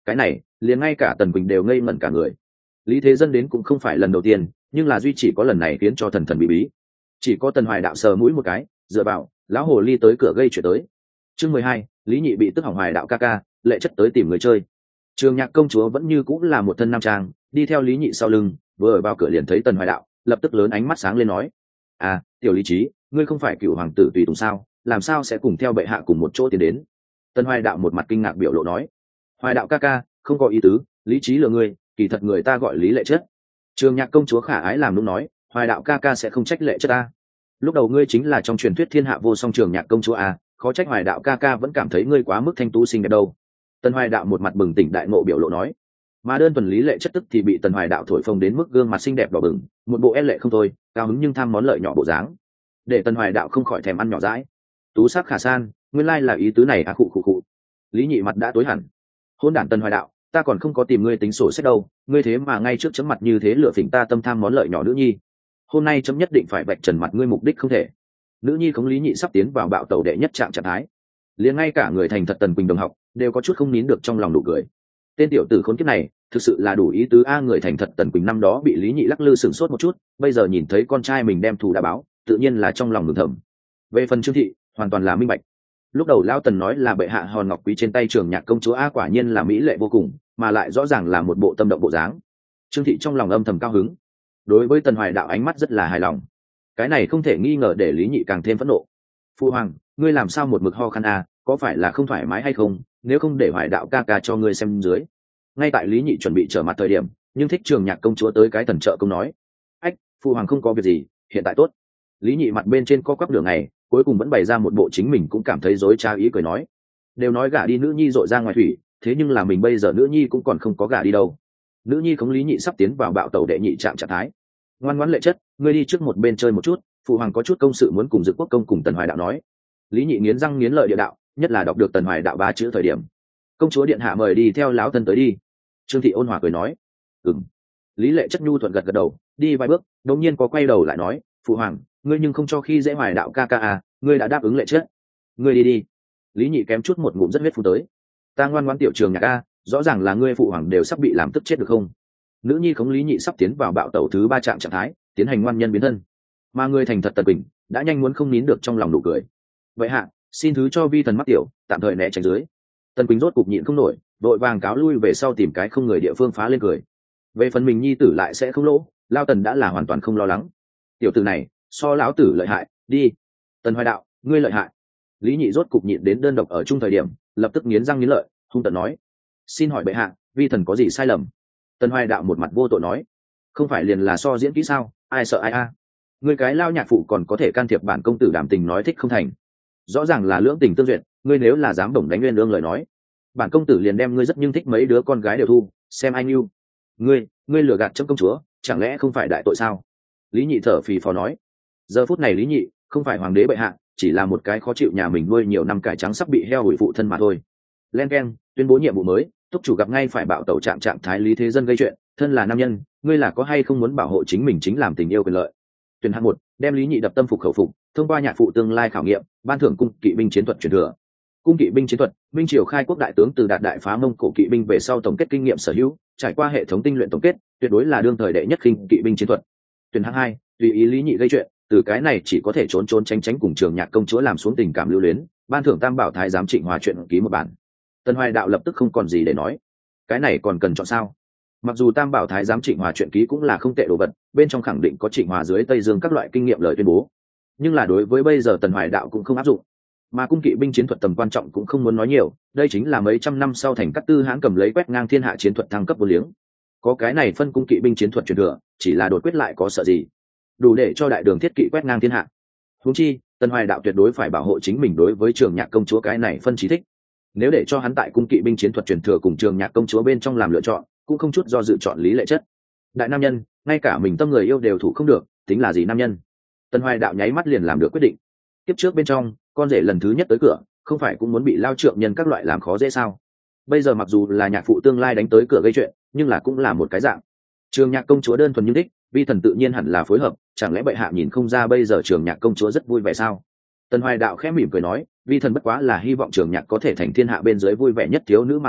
cái này liền ngay cả Tần Quỳnh đều ngây ngẩn cả người. Lý Thế Dân đến cũng không phải lần đầu tiên, nhưng là duy chỉ có lần này khiến cho thần thần bí bí. Chỉ có Tần Hoài Đạo sờ mũi một cái, dựa vào, lão hồ ly tới cửa gây chuyện tới. Chương mười hai, Lý Nhị bị tức hỏng. Hoài Đạo ca ca, Lệ Chất tới tìm người chơi. Trường Nhạc công chúa vẫn như cũng là một thân nam trang, đi theo Lý Nhị sau lưng, vừa ở vào cửa liền thấy Tần Hoài Đạo, lập tức lớn ánh mắt sáng lên nói: "À, tiểu Lý Trí, ngươi không phải cựu hoàng tử tùy tùng sao, làm sao sẽ cùng theo bệ hạ cùng một chỗ tiến đến?" Tần Hoài Đạo một mặt kinh ngạc biểu lộ nói: "Hoài Đạo ca ca, không có ý tứ, Lý Trí lừa ngươi, kỳ thật người ta gọi Lý Lệ Chất." Trường Nhạc công chúa khả ái làm lúc nói: "Hoài Đạo ca ca sẽ không trách Lệ Chất ta. Lúc đầu ngươi chính là trong truyền thuyết thiên hạ vô song Trường Nhạc công chúa à, khó trách Hoài Đạo ca ca vẫn cảm thấy ngươi quá mức thanh tú xinh đẹp đâu." Tần Hoài Đạo một mặt bừng tỉnh đại ngộ biểu lộ nói. Mà đơn thuần Lý Lệ Chất tức thì bị Tần Hoài Đạo thổi phồng đến mức gương mặt xinh đẹp đỏ bừng, một bộ e lệ không thôi, cao hứng nhưng tham món lợi nhỏ bộ dáng, để Tần Hoài Đạo không khỏi thèm ăn nhỏ dãi. Tú sắc khả san, nguyên lai là ý tứ này à, khụ khụ khụ. Lý Nhị mặt đã tối hẳn. Hôn đản Tần Hoài Đạo, ta còn không có tìm ngươi tính sổ sách đâu, ngươi thế mà ngay trước chấm mặt như thế lựa phỉnh ta tâm tham món lợi nhỏ nữ nhi. Hôm nay chấm nhất định phải vạch trần mặt ngươi, mục đích không thể. Nữ nhi khống Lý Nhị sắp tiến vào bạo tẩu đệ nhất trạng trạng thái. Liền ngay cả người thành thật Tần Quỳnh đồng học đều có chút không nín được trong lòng nụ cười. Tên tiểu tử khốn kiếp này thực sự là đủ ý tứ a. Người thành thật Tần Quỳnh năm đó bị Lý Nhị lắc lư sửng sốt một chút, bây giờ nhìn thấy con trai mình đem thù đã báo, tự nhiên là trong lòng mừng thầm. Về phần Trương Thị, hoàn toàn là minh bạch. Lúc đầu Lao Tần nói là bệ hạ hòn ngọc quý trên tay Trường Nhạc công chúa a, quả nhiên là mỹ lệ vô cùng, mà lại rõ ràng là một bộ tâm động bộ dáng. Trương Thị trong lòng âm thầm cao hứng, đối với Tần Hoài Đạo ánh mắt rất là hài lòng. Cái này không thể nghi ngờ để Lý Nhị càng thêm phẫn nộ. Phu hoàng, ngươi làm sao một mực ho khan a, có phải là không thoải mái hay không? Nếu không để Hoài Đạo ca ca cho ngươi xem dưới. Ngay tại Lý Nhị chuẩn bị trở mặt thời điểm, nhưng thích Trường Nhạc công chúa tới cái thần trợ công nói: "Ách, phu hoàng không có việc gì, hiện tại tốt." Lý Nhị mặt bên trên co quắp đường này, cuối cùng vẫn bày ra một bộ chính mình cũng cảm thấy dối trá ý cười nói: "Đều nói gả đi nữ nhi dội ra ngoài thủy, thế nhưng là mình bây giờ nữ nhi cũng còn không có gả đi đâu." Nữ nhi khống Lý Nhị sắp tiến vào bạo tẩu đệ nhị trạng trạng thái. "Ngoan ngoãn Lệ Chất, ngươi đi trước một bên chơi một chút, phụ hoàng có chút công sự muốn cùng Dực Quốc công cùng Tần Hoài Đạo nói." Lý Nhị nghiến răng nghiến lợi địa đạo, nhất là đọc được Tần Hoài Đạo ba chữ thời điểm: "Công chúa điện hạ mời đi theo lão thân tới đi." Trương Thị ôn hòa cười nói: "Ừm." Lý Lệ Chất nhu thuận gật gật đầu, đi vài bước, đột nhiên có quay đầu lại nói: "Phụ hoàng, ngươi nhưng không cho khi dễ Hoài Đạo ca ca à, ngươi đã đáp ứng Lệ Chất. Ngươi đi đi." Lý Nhị kém chút một ngụm rất huyết phun tới: "Ta ngoan ngoãn tiểu Trường Nhạc a, rõ ràng là ngươi phụ hoàng đều sắp bị làm tức chết được không?" Nữ nhi khống Lý Nhị sắp tiến vào bạo tẩu thứ ba trạng trạng thái, tiến hành ngoan nhân biến thân, mà người thành thật Tần Quỳnh đã nhanh muốn không nín được trong lòng nụ cười. "Vậy hạ, xin thứ cho vi thần mắc tiểu, tạm thời né tránh dưới." Tần Quỳnh rốt cục nhịn không nổi, đội vàng cáo lui về sau tìm cái không người địa phương phá lên cười. Về phần mình nhi tử lại sẽ không lỗ, Lao Tần đã là hoàn toàn không lo lắng. Tiểu tử này so lão tử lợi hại, đi. Tần Hoài Đạo, ngươi lợi hại. Lý Nhị rốt cục nhịn đến đơn độc ở chung thời điểm, lập tức nghiến răng nghiến lợi, hung tợn nói: "Xin hỏi bệ hạ, vi thần có gì sai lầm?" Tần Hoài Đạo một mặt vô tội nói: "Không phải liền là so diễn kỹ sao, ai sợ ai a? À. Ngươi cái lao nhạc phụ còn có thể can thiệp bản công tử đàm tình nói thích không thành. Rõ ràng là lưỡng tình tương duyệt, ngươi nếu là dám bổng đánh nguyên lương lời nói, bản công tử liền đem ngươi rất nhưng thích mấy đứa con gái đều thu, xem anh yêu. Ngươi, ngươi lừa gạt chấm công chúa, chẳng lẽ không phải đại tội sao?" Lý Nhị thở phì phò nói. Giờ phút này Lý Nhị không phải hoàng đế bệ hạ, chỉ là một cái khó chịu nhà mình nuôi nhiều năm cải trắng sắp bị heo hủi phụ thân mà thôi. Len keng, tuyên bố nhiệm vụ mới, túc chủ gặp ngay phải bạo tẩu trạng trạng thái Lý Thế Dân gây chuyện, thân là nam nhân, ngươi là có hay không muốn bảo hộ chính mình chính làm tình yêu quyền lợi. Tuyển hạng một, đem Lý Nhị đập tâm phục khẩu phục, thông qua nhạc phụ tương lai khảo nghiệm, ban thưởng cung kỵ binh chiến thuật truyền thừa. Cung kỵ binh chiến thuật, minh triều khai quốc đại tướng từ đạt đại phá Mông Cổ kỵ binh về sau tổng kết kinh nghiệm sở hữu, trải qua hệ thống tinh luyện tổng kết, tuyệt đối là đương thời đệ nhất khinh kỵ binh chiến thuật. Tuyển hạng hai, tùy ý Lý Nhị gây chuyện, từ cái này chỉ có thể trốn trốn tránh tránh cùng Trường Nhạc công chúa làm xuống tình cảm lưu luyến, ban thưởng Tam Bảo Thái giám Trịnh Hòa chuyện ký một bản. Tần Hoài Đạo lập tức không còn gì để nói, cái này còn cần chọn sao? Mặc dù Tam Bảo Thái giám Trịnh Hòa chuyện ký cũng là không tệ đồ vật, bên trong khẳng định có Trịnh Hòa dưới Tây Dương các loại kinh nghiệm lời tuyên bố, nhưng là đối với bây giờ Tần Hoài Đạo cũng không áp dụng. Mà cung kỵ binh chiến thuật tầm quan trọng cũng không muốn nói nhiều, đây chính là mấy trăm năm sau thành các tư hãng cầm lấy quét ngang thiên hạ chiến thuật thăng cấp vô liếng. Có cái này phân cung kỵ binh chiến thuật truyền thừa, chỉ là đột quyết lại có sợ gì, đủ để cho đại đường thiết kỵ quét ngang thiên hạ. Huống chi Tần Hoài Đạo tuyệt đối phải bảo hộ chính mình đối với Trường Nhạc công chúa cái này phân chí thích. Nếu để cho hắn tại cung kỵ binh chiến thuật truyền thừa cùng Trường Nhạc công chúa bên trong làm lựa chọn, cũng không chút do dự chọn Lý Lệ Chất. Đại nam nhân, ngay cả mình tâm người yêu đều thủ không được, tính là gì nam nhân? Tần Hoài Đạo nháy mắt liền làm được quyết định. Tiếp trước bên trong, con rể lần thứ nhất tới cửa, không phải cũng muốn bị lao trượng nhân các loại làm khó dễ sao? Bây giờ mặc dù là nhạc phụ tương lai đánh tới cửa gây chuyện, nhưng là cũng là một cái dạng. Trường Nhạc công chúa đơn thuần như thích, vi thần tự nhiên hẳn là phối hợp, chẳng lẽ bệ hạ nhìn không ra bây giờ Trường Nhạc công chúa rất vui vẻ sao? Tần Hoài Đạo khẽ mỉm cười nói, vi thần bất quá là hy vọng Trường Nhạc có thể thành thiên hạ bên dưới vui vẻ nhất thiếu nữ mà thôi,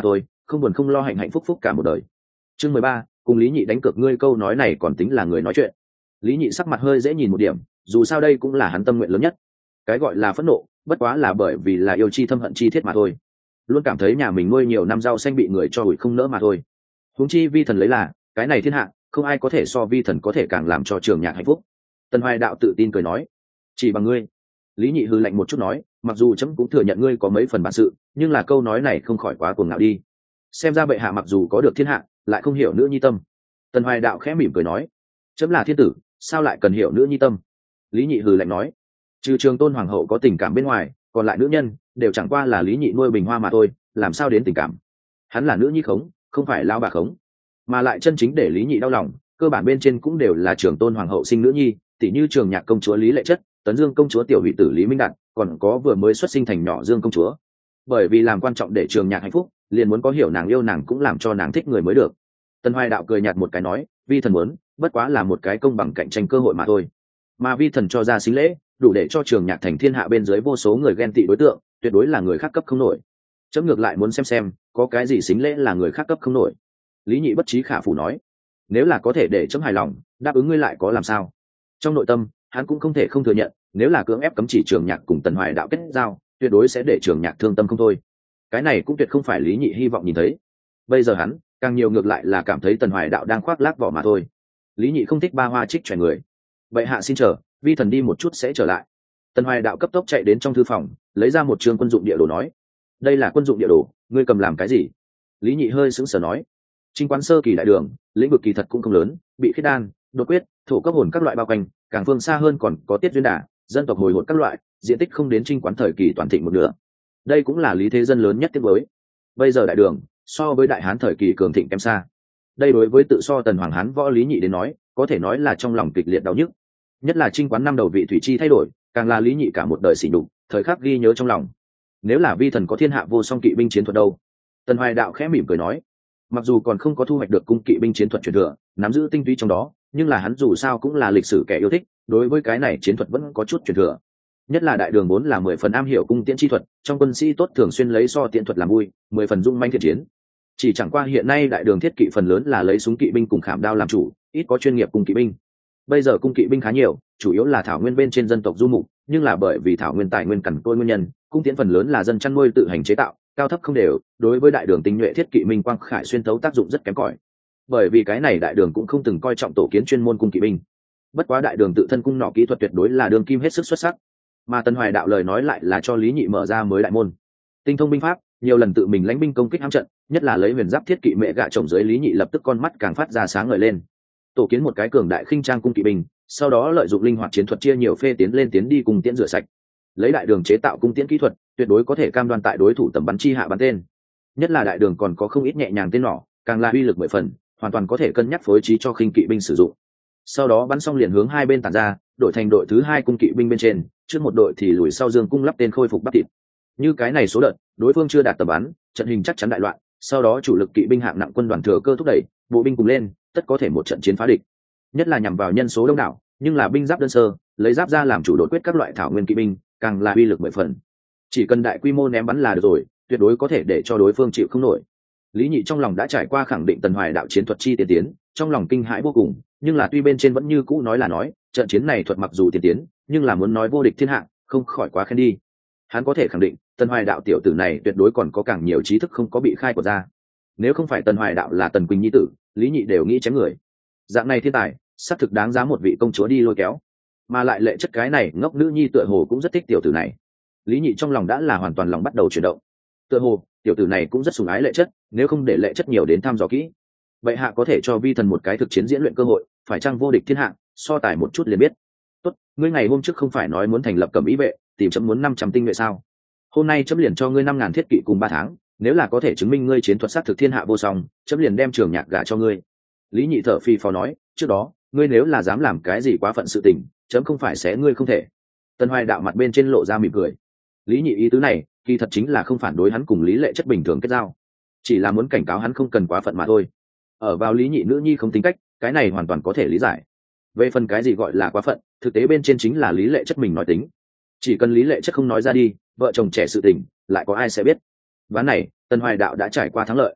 không buồn không lo, hạnh hạnh phúc phúc cả một đời. Chương mười ba, cùng Lý Nhị đánh cược. Ngươi câu nói này còn tính là người nói chuyện. Lý Nhị sắc mặt hơi dễ nhìn một điểm, dù sao đây cũng là hắn tâm nguyện lớn nhất. Cái gọi là phẫn nộ bất quá là bởi vì là yêu chi thâm hận chi thiết mà thôi, luôn cảm thấy nhà mình nuôi nhiều năm rau xanh bị người cho hủi không nỡ mà thôi. Huống chi vi thần lấy là cái này thiên hạ không ai có thể so vi thần có thể càng làm cho Trường Nhạc hạnh phúc. Tần Hoài Đạo tự tin cười nói. Chỉ bằng ngươi? Lý Nhị hừ lạnh một chút nói, mặc dù chấm cũng thừa nhận ngươi có mấy phần bản sự, nhưng là câu nói này không khỏi quá cuồng ngạo đi. Xem ra bệ hạ mặc dù có được thiên hạ lại không hiểu nữ nhi tâm. Tần Hoài Đạo khẽ mỉm cười nói, chấm là thiên tử sao lại cần hiểu nữ nhi tâm? Lý Nhị hừ lạnh nói, trừ Trường Tôn hoàng hậu có tình cảm bên ngoài, còn lại nữ nhân đều chẳng qua là Lý Nhị nuôi bình hoa mà thôi, làm sao đến tình cảm? Hắn là nữ nhi khống, không phải lao bà khống, mà lại chân chính để Lý Nhị đau lòng cơ bản bên trên cũng đều là Trường Tôn hoàng hậu sinh nữ nhi, tỷ như Trường Nhạc công chúa Lý Lệ Chất, Tấn Dương công chúa tiểu hỷ tử Lý Minh Đạt, còn có vừa mới xuất sinh thành nhỏ Dương công chúa. Bởi vì làm quan trọng để Trường Nhạc hạnh phúc, liền muốn có hiểu nàng yêu nàng cũng làm cho nàng thích người mới được. Tần Hoài Đạo cười nhạt một cái nói, vi thần muốn bất quá là một cái công bằng cạnh tranh cơ hội mà thôi, mà vi thần cho ra xính lễ đủ để cho Trường Nhạc thành thiên hạ bên dưới vô số người ghen tị đối tượng, tuyệt đối là người khác cấp không nổi. Chấm ngược lại muốn xem xem có cái gì xính lễ là người khác cấp không nổi. Lý Nhị bất trí khả phủ nói, nếu là có thể để chấm hài lòng, đáp ứng ngươi lại có làm sao? Trong nội tâm hắn cũng không thể không thừa nhận, nếu là cưỡng ép cấm chỉ Trường Nhạc cùng Tần Hoài Đạo kết giao, tuyệt đối sẽ để Trường Nhạc thương tâm không thôi. Cái này cũng tuyệt không phải Lý Nhị hy vọng nhìn thấy. Bây giờ hắn càng nhiều ngược lại là cảm thấy Tần Hoài Đạo đang khoác lác vỏ mà thôi. Lý Nhị không thích ba hoa trích chèn người. Bệ hạ xin chờ, vi thần đi một chút sẽ trở lại. Tần Hoài Đạo cấp tốc chạy đến trong thư phòng, lấy ra một chương quân dụng địa đồ nói, đây là quân dụng địa đồ, ngươi cầm làm cái gì? Lý Nhị hơi sững sờ nói, Trinh quán sơ kỳ đại đường, lĩnh vực kỳ thật cũng không lớn, bị khiết đan, đột quyết, thổ cấp hồn các loại bao quanh, càng phương xa hơn còn có tiết duyên đà, dân tộc hồi hồn các loại, diện tích không đến Trinh quán thời kỳ toàn thịnh một nửa. Đây cũng là lý thế dân lớn nhất tiếc với. Bây giờ đại đường so với đại hán thời kỳ cường thịnh kém xa. Đây đối với tự so Tần Hoàng Hán võ Lý Nhị đến nói, có thể nói là trong lòng kịch liệt đau nhức. Nhất là Trinh quán năm đầu vị thủy chi thay đổi, càng là Lý Nhị cả một đời sỉ nhục, thời khắc ghi nhớ trong lòng. Nếu là vi thần có thiên hạ vô song kỵ binh chiến thuật đâu? Tần Hoài Đạo khẽ mỉm cười nói, mặc dù còn không có thu hoạch được cung kỵ binh chiến thuật truyền thừa, nắm giữ tinh túy trong đó, nhưng là hắn dù sao cũng là lịch sử kẻ yêu thích, đối với cái này chiến thuật vẫn có chút truyền thừa. Nhất là đại đường vốn là mười phần am hiểu cung tiễn chi thuật, trong quân sĩ tốt thường xuyên lấy so tiễn thuật làm vui, mười phần dung manh thiện chiến. Chỉ chẳng qua hiện nay đại đường thiết kỵ phần lớn là lấy súng kỵ binh cùng khảm đao làm chủ, ít có chuyên nghiệp cung kỵ binh. Bây giờ cung kỵ binh khá nhiều, chủ yếu là thảo nguyên bên trên dân tộc du mục, nhưng là bởi vì thảo nguyên tài nguyên cằn cỗi nguyên nhân, cung tiễn phần lớn là dân chăn nuôi tự hành chế tạo, cao thấp không đều, đối với đại đường tinh nhuệ thiết kỵ minh quang khải xuyên tấu tác dụng rất kém cỏi. Bởi vì cái này đại đường cũng không từng coi trọng tổ kiến chuyên môn cung kỵ binh. Bất quá đại đường tự thân cung nỏ kỹ thuật tuyệt đối là đường kim hết sức xuất sắc, mà Tần Hoài Đạo lời nói lại là cho Lý Nhị mở ra mới đại môn. Tinh thông binh pháp, nhiều lần tự mình lãnh binh công kích hãm trận, nhất là lấy huyền giáp thiết kỵ mẹ gạ chồng dưới, Lý Nhị lập tức con mắt càng phát ra sáng ngời lên. Tổ kiến một cái cường đại khinh trang cung kỵ binh, sau đó lợi dụng linh hoạt chiến thuật chia nhiều phê tiến lên tiến đi cùng tiễn rửa sạch. Lấy đại đường chế tạo cung tiễn kỹ thuật, tuyệt đối có thể cam đoan tại đối thủ tầm bắn chi hạ bắn tên. Nhất là đại đường còn có không ít nhẹ nhàng tên nỏ, càng là uy lực mười phần, hoàn toàn có thể cân nhắc phối trí cho khinh kỵ binh sử dụng. Sau đó bắn xong liền hướng hai bên tản ra, đội thành đội thứ hai cung kỵ binh bên trên, trước một đội thì lùi sau dương cung lắp tên khôi phục bắp thịt. Như cái này số đợt, đối phương chưa đạt tầm bắn, trận hình chắc chắn đại loạn, sau đó chủ lực kỵ binh hạng nặng quân đoàn thừa cơ thúc đẩy, bộ binh cùng lên, tất có thể một trận chiến phá địch. Nhất là nhằm vào nhân số đông đảo, nhưng là binh giáp đơn sơ, lấy giáp ra làm chủ đột quyết các loại thảo nguyên kỵ binh, càng là uy lực mười phần. Chỉ cần đại quy mô ném bắn là được rồi, tuyệt đối có thể để cho đối phương chịu không nổi. Lý Nhị trong lòng đã trải qua khẳng định Tần Hoài Đạo chiến thuật chi tiên tiến, trong lòng kinh hãi vô cùng, nhưng là tuy bên trên vẫn như cũ nói là nói, trận chiến này thuật mặc dù tiên tiến, nhưng là muốn nói vô địch thiên hạ, không khỏi quá khen đi. Hắn có thể khẳng định, Tần Hoài Đạo tiểu tử này tuyệt đối còn có càng nhiều trí thức không có bị khai của ra. Nếu không phải Tần Hoài Đạo là Tần Quỳnh nhi tử, Lý Nhị đều nghĩ chém người. Dạng này thiên tài, xác thực đáng giá một vị công chúa đi lôi kéo. Mà lại Lệ Chất cái này ngốc nữ nhi tựa hồ cũng rất thích tiểu tử này. Lý Nhị trong lòng đã là hoàn toàn lòng bắt đầu chuyển động. Tựa hồ tiểu tử này cũng rất sủng ái Lệ Chất, nếu không để Lệ Chất nhiều đến thăm dò kỹ, vậy hạ có thể cho vi thần một cái thực chiến diễn luyện cơ hội, phải chăng vô địch thiên hạ, so tài một chút liền biết. Tốt, ngươi ngày hôm trước không phải nói muốn thành lập Cẩm Ý vệ, tìm chấm muốn năm trăm tinh nhuệ sao? Hôm nay chấm liền cho ngươi năm ngàn thiết kỵ cùng ba tháng, nếu là có thể chứng minh ngươi chiến thuật sát thực thiên hạ vô song, chấm liền đem Trường Nhạc gả cho ngươi. Lý Nhị thở phì phò nói, trước đó ngươi nếu là dám làm cái gì quá phận sự tình, chấm không phải xé ngươi không thể. Tần Hoài Đạo mặt bên trên lộ ra mỉm cười. Lý Nhị ý tứ này kỳ thật chính là không phản đối hắn cùng Lý Lệ Chất bình thường kết giao, chỉ là muốn cảnh cáo hắn không cần quá phận mà thôi. Ở vào Lý Nhị nữ nhi không tính cách, cái này hoàn toàn có thể lý giải. Về phần cái gì gọi là quá phận, thực tế bên trên chính là Lý Lệ Chất mình nói tính. Chỉ cần Lý Lệ Chất không nói ra đi, vợ chồng trẻ sự tình lại có ai sẽ biết. Ván này Tần Hoài Đạo đã trải qua thắng lợi.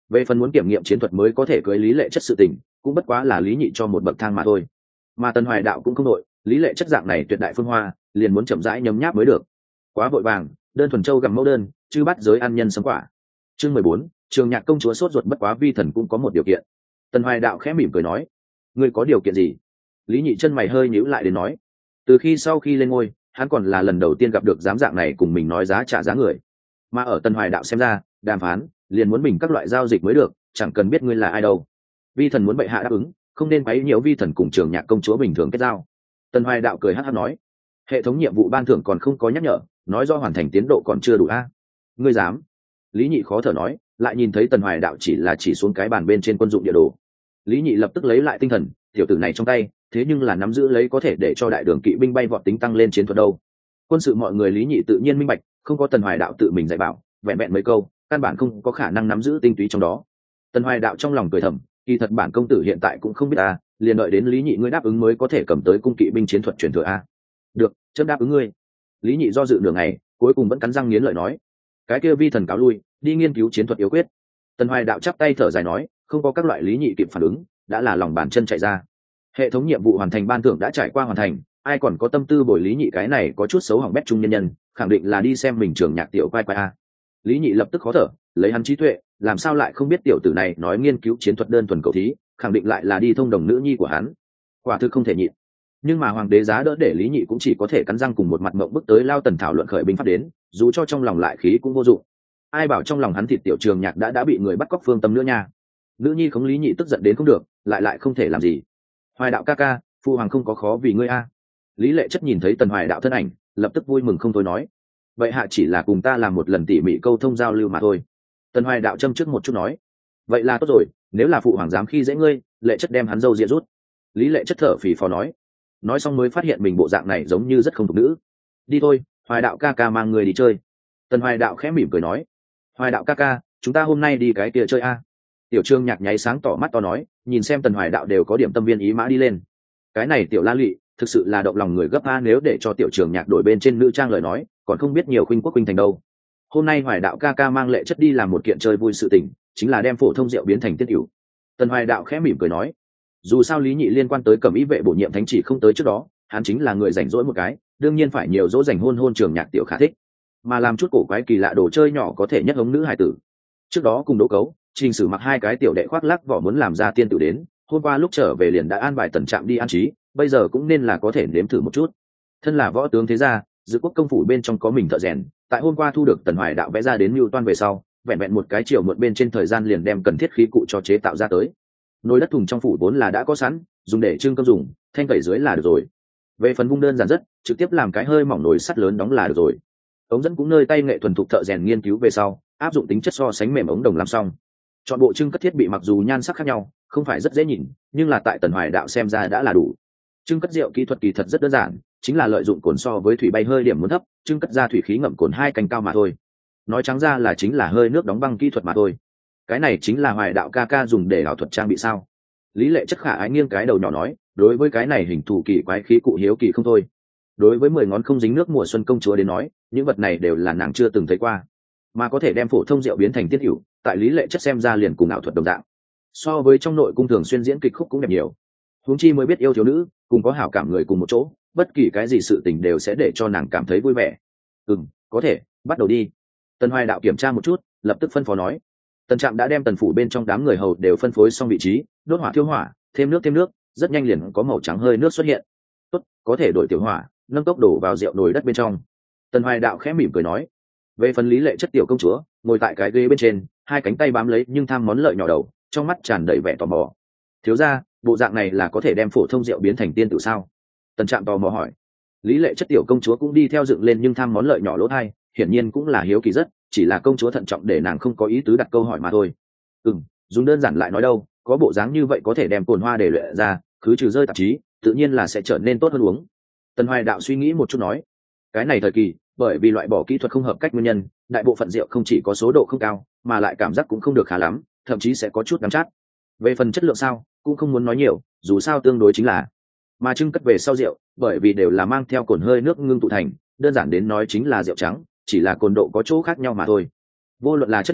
Về phần muốn kiểm nghiệm chiến thuật mới có thể cưới lý lệ chất sự tình cũng bất quá là lý nhị cho một bậc thang mà thôi. Mà Tần Hoài Đạo cũng không đội, lý lệ chất dạng này tuyệt đại phương hoa liền muốn chậm rãi nhấm nháp mới được. Quá vội vàng, đơn thuần châu gặm mẫu đơn chứ bắt giới ăn nhân sấm quả. Chương mười bốn, Trường Nhạc công chúa sốt ruột, bất quá vi thần cũng có một điều kiện. Tần Hoài Đạo khẽ mỉm cười nói, ngươi có điều kiện gì? Lý nhị chân mày hơi nhíu lại đến nói, từ khi sau khi lên ngôi hắn còn là lần đầu tiên gặp được dám dạng này cùng mình nói giá trả giá người. Mà ở Tần Hoài Đạo xem ra, đàm phán liền muốn bình các loại giao dịch mới được, chẳng cần biết ngươi là ai đâu. Vi thần muốn bệ hạ đáp ứng, không nên quấy nhiễu vi thần cùng Trường Nhạc công chúa bình thường kết giao. Tần Hoài Đạo cười hắc hắc nói, hệ thống nhiệm vụ ban thưởng còn không có nhắc nhở, nói do hoàn thành tiến độ còn chưa đủ a. Ngươi dám? Lý nhị khó thở nói, lại nhìn thấy Tần Hoài Đạo chỉ là chỉ xuống cái bàn bên trên quân dụng địa đồ. Lý nhị lập tức lấy lại tinh thần, tiểu tử này trong tay thế nhưng là nắm giữ lấy có thể để cho đại đường kỵ binh bay vọt tính tăng lên chiến thuật đâu. Quân sự mọi người Lý nhị tự nhiên minh bạch, không có Tần Hoài Đạo tự mình dạy bảo, vẹn vẹn mấy câu căn bản không có khả năng nắm giữ tinh túy trong đó. Tần Hoài Đạo trong lòng cười thầm, kỳ thật bản công tử hiện tại cũng không biết a, liền đợi đến Lý nhị ngươi đáp ứng mới có thể cầm tới cung kỵ binh chiến thuật truyền thừa a. Được, chấm đáp ứng ngươi. Lý nhị do dự nửa ngày, cuối cùng vẫn cắn răng nghiến lợi nói, cái kia vi thần cáo lui, đi nghiên cứu chiến thuật yếu quyết. Tần Hoài Đạo chắp tay thở dài nói, không có các loại Lý nhị kịp phản ứng, đã là lòng bàn chân chạy ra. Hệ thống nhiệm vụ hoàn thành ban thưởng đã trải qua hoàn thành, ai còn có tâm tư bồi Lý nhị cái này có chút xấu hỏng bét trung nhân nhân, khẳng định là đi xem mình Trường Nhạc tiểu quay quay a. Lý nhị lập tức khó thở, lấy hắn trí tuệ làm sao lại không biết tiểu tử này nói nghiên cứu chiến thuật đơn thuần cầu thí, khẳng định lại là đi thông đồng nữ nhi của hắn, quả thực không thể nhịn. Nhưng mà hoàng đế giá đỡ để Lý nhị cũng chỉ có thể cắn răng cùng một mặt mộng bước tới Lao Tần thảo luận khởi binh pháp đến, dù cho trong lòng lại khí cũng vô dụng. Ai bảo trong lòng hắn thịt tiểu Trường Nhạc đã đã bị người bắt cóc phương tâm nữa nha. Nữ nhi không Lý nhị tức giận đến không được, lại lại không thể làm gì. Hoài Đạo ca ca, phu hoàng không có khó vì ngươi a. Lý lệ chất nhìn thấy Tần Hoài Đạo thân ảnh, lập tức vui mừng không thôi nói, vậy hạ chỉ là cùng ta làm một lần tỉ mỉ câu thông giao lưu mà thôi. Tần Hoài Đạo châm trước một chút nói, vậy là tốt rồi, nếu là phụ hoàng dám khi dễ ngươi, lệ chất đem hắn dâu diện rút. Lý lệ chất thở phì phò nói, nói xong mới phát hiện mình bộ dạng này giống như rất không thục nữ. Đi thôi, Hoài Đạo ca ca mang người đi chơi. Tần Hoài Đạo khẽ mỉm cười nói, Hoài Đạo ca ca, chúng ta hôm nay đi cái kia chơi a. Tiểu Trương Nhạc nháy sáng tỏ mắt to nói, nhìn xem Tần Hoài Đạo đều có điểm tâm viên ý mã đi lên. Cái này tiểu la lụy thực sự là động lòng người gấp a, nếu để cho tiểu Trường Nhạc đổi bên trên nữ trang lời nói còn không biết nhiều khuynh quốc khuynh thành đâu. Hôm nay Hoài Đạo ca ca mang lệ chất đi làm một kiện chơi vui sự tình, chính là đem phổ thông rượu biến thành tiết yểu. Tần Hoài Đạo khẽ mỉm cười nói, dù sao Lý nhị liên quan tới cẩm ý vệ bổ nhiệm thánh chỉ không tới trước đó, hắn chính là người rảnh rỗi một cái, đương nhiên phải nhiều dỗ dành hôn hôn Trường Nhạc tiểu khả thích, mà làm chút cổ quái kỳ lạ đồ chơi nhỏ có thể nhất hống nữ hài tử. Trước đó cùng Đỗ Cấu, Trình Sử mặc hai cái tiểu đệ khoác lác vỏ muốn làm ra tiên tử đến, hôm qua lúc trở về liền đã an bài Tần Trạm đi an trí, bây giờ cũng nên là có thể nếm thử một chút. Thân là võ tướng thế gia, Dự Quốc công phủ bên trong có mình thợ rèn, tại hôm qua thu được Tần Hoài Đạo vẽ ra đến mưu toan về sau, vẹn vẹn một cái chiều muộn bên trên thời gian liền đem cần thiết khí cụ cho chế tạo ra tới. Nồi đất thùng trong phủ vốn là đã có sẵn, dùng để trưng cơm dùng, thanh tẩy dưới là được rồi. Về phần vung đơn giản rất, trực tiếp làm cái hơi mỏng nồi sắt lớn đóng là được rồi. Ống dẫn cũng nơi tay nghệ thuần thục thợ rèn nghiên cứu về sau, áp dụng tính chất so sánh mềm ống đồng làm xong. Chọn bộ trưng cất thiết bị mặc dù nhan sắc khác nhau, không phải rất dễ nhìn, nhưng là tại Tần Hoài Đạo xem ra đã là đủ. Trưng cất rượu kỹ thuật kỳ thật rất đơn giản, chính là lợi dụng cồn so với thủy bay hơi điểm muốn thấp, trưng cất ra thủy khí ngậm cồn hai canh cao mà thôi. Nói trắng ra là chính là hơi nước đóng băng kỹ thuật mà thôi. Cái này chính là Hoài Đạo ca ca dùng để ảo thuật trang bị sao? Lý lệ chất khả ái nghiêng cái đầu nhỏ nói, đối với cái này hình thù kỳ quái khí cụ hiếu kỳ không thôi. Đối với mười ngón không dính nước mùa xuân công chúa đến nói, những vật này đều là nàng chưa từng thấy qua, mà có thể đem phổ thông rượu biến thành tiết hữu, tại Lý lệ chất xem ra liền cùng ảo thuật đồng dạng. So với trong nội cung thường xuyên diễn kịch khúc cũng đẹp nhiều. Huống chi mới biết yêu thiếu nữ, cùng có hảo cảm người cùng một chỗ, bất kỳ cái gì sự tình đều sẽ để cho nàng cảm thấy vui vẻ. Ừm, có thể, bắt đầu đi. Tần Hoài Đạo kiểm tra một chút, lập tức phân phó nói. Tần Trạm đã đem tần phủ bên trong đám người hầu đều phân phối xong vị trí, đốt hỏa thiêu hỏa, thêm nước thêm nước, rất nhanh liền có màu trắng hơi nước xuất hiện. Tốt, có thể đổi tiểu hỏa, nâng tốc đổ vào rượu nồi đất bên trong. Tần Hoài Đạo khẽ mỉm cười nói. Về phần Lý lệ chất tiểu công chúa, ngồi tại cái ghế bên trên, hai cánh tay bám lấy nhưng tham món lợi nhỏ đầu, trong mắt tràn đầy vẻ tò mò. Thiếu gia, bộ dạng này là có thể đem phổ thông rượu biến thành tiên tử sao? Tần Trạm tò mò hỏi. Lý lệ chất tiểu công chúa cũng đi theo dựng lên nhưng tham món lợi nhỏ lỗ thai, hiển nhiên cũng là hiếu kỳ rất, chỉ là công chúa thận trọng để nàng không có ý tứ đặt câu hỏi mà thôi. Ừm, dùng đơn giản lại nói đâu, có bộ dáng như vậy có thể đem cồn hoa để luyện ra, cứ trừ rơi tạp chí, tự nhiên là sẽ trở nên tốt hơn uống. Tần Hoài Đạo suy nghĩ một chút nói, cái này thời kỳ, bởi vì loại bỏ kỹ thuật không hợp cách nguyên nhân, đại bộ phận rượu không chỉ có số độ không cao, mà lại cảm giác cũng không được khá lắm, thậm chí sẽ có chút đắng chát. Về phần chất lượng sao, cũng không muốn nói nhiều, dù sao tương đối chính là. Mà trưng cất về sau rượu, bởi vì đều là mang theo cồn hơi nước ngưng tụ thành, đơn giản đến nói chính là rượu trắng, chỉ là cồn độ có chỗ khác nhau mà thôi. Vô luận là chất lượng,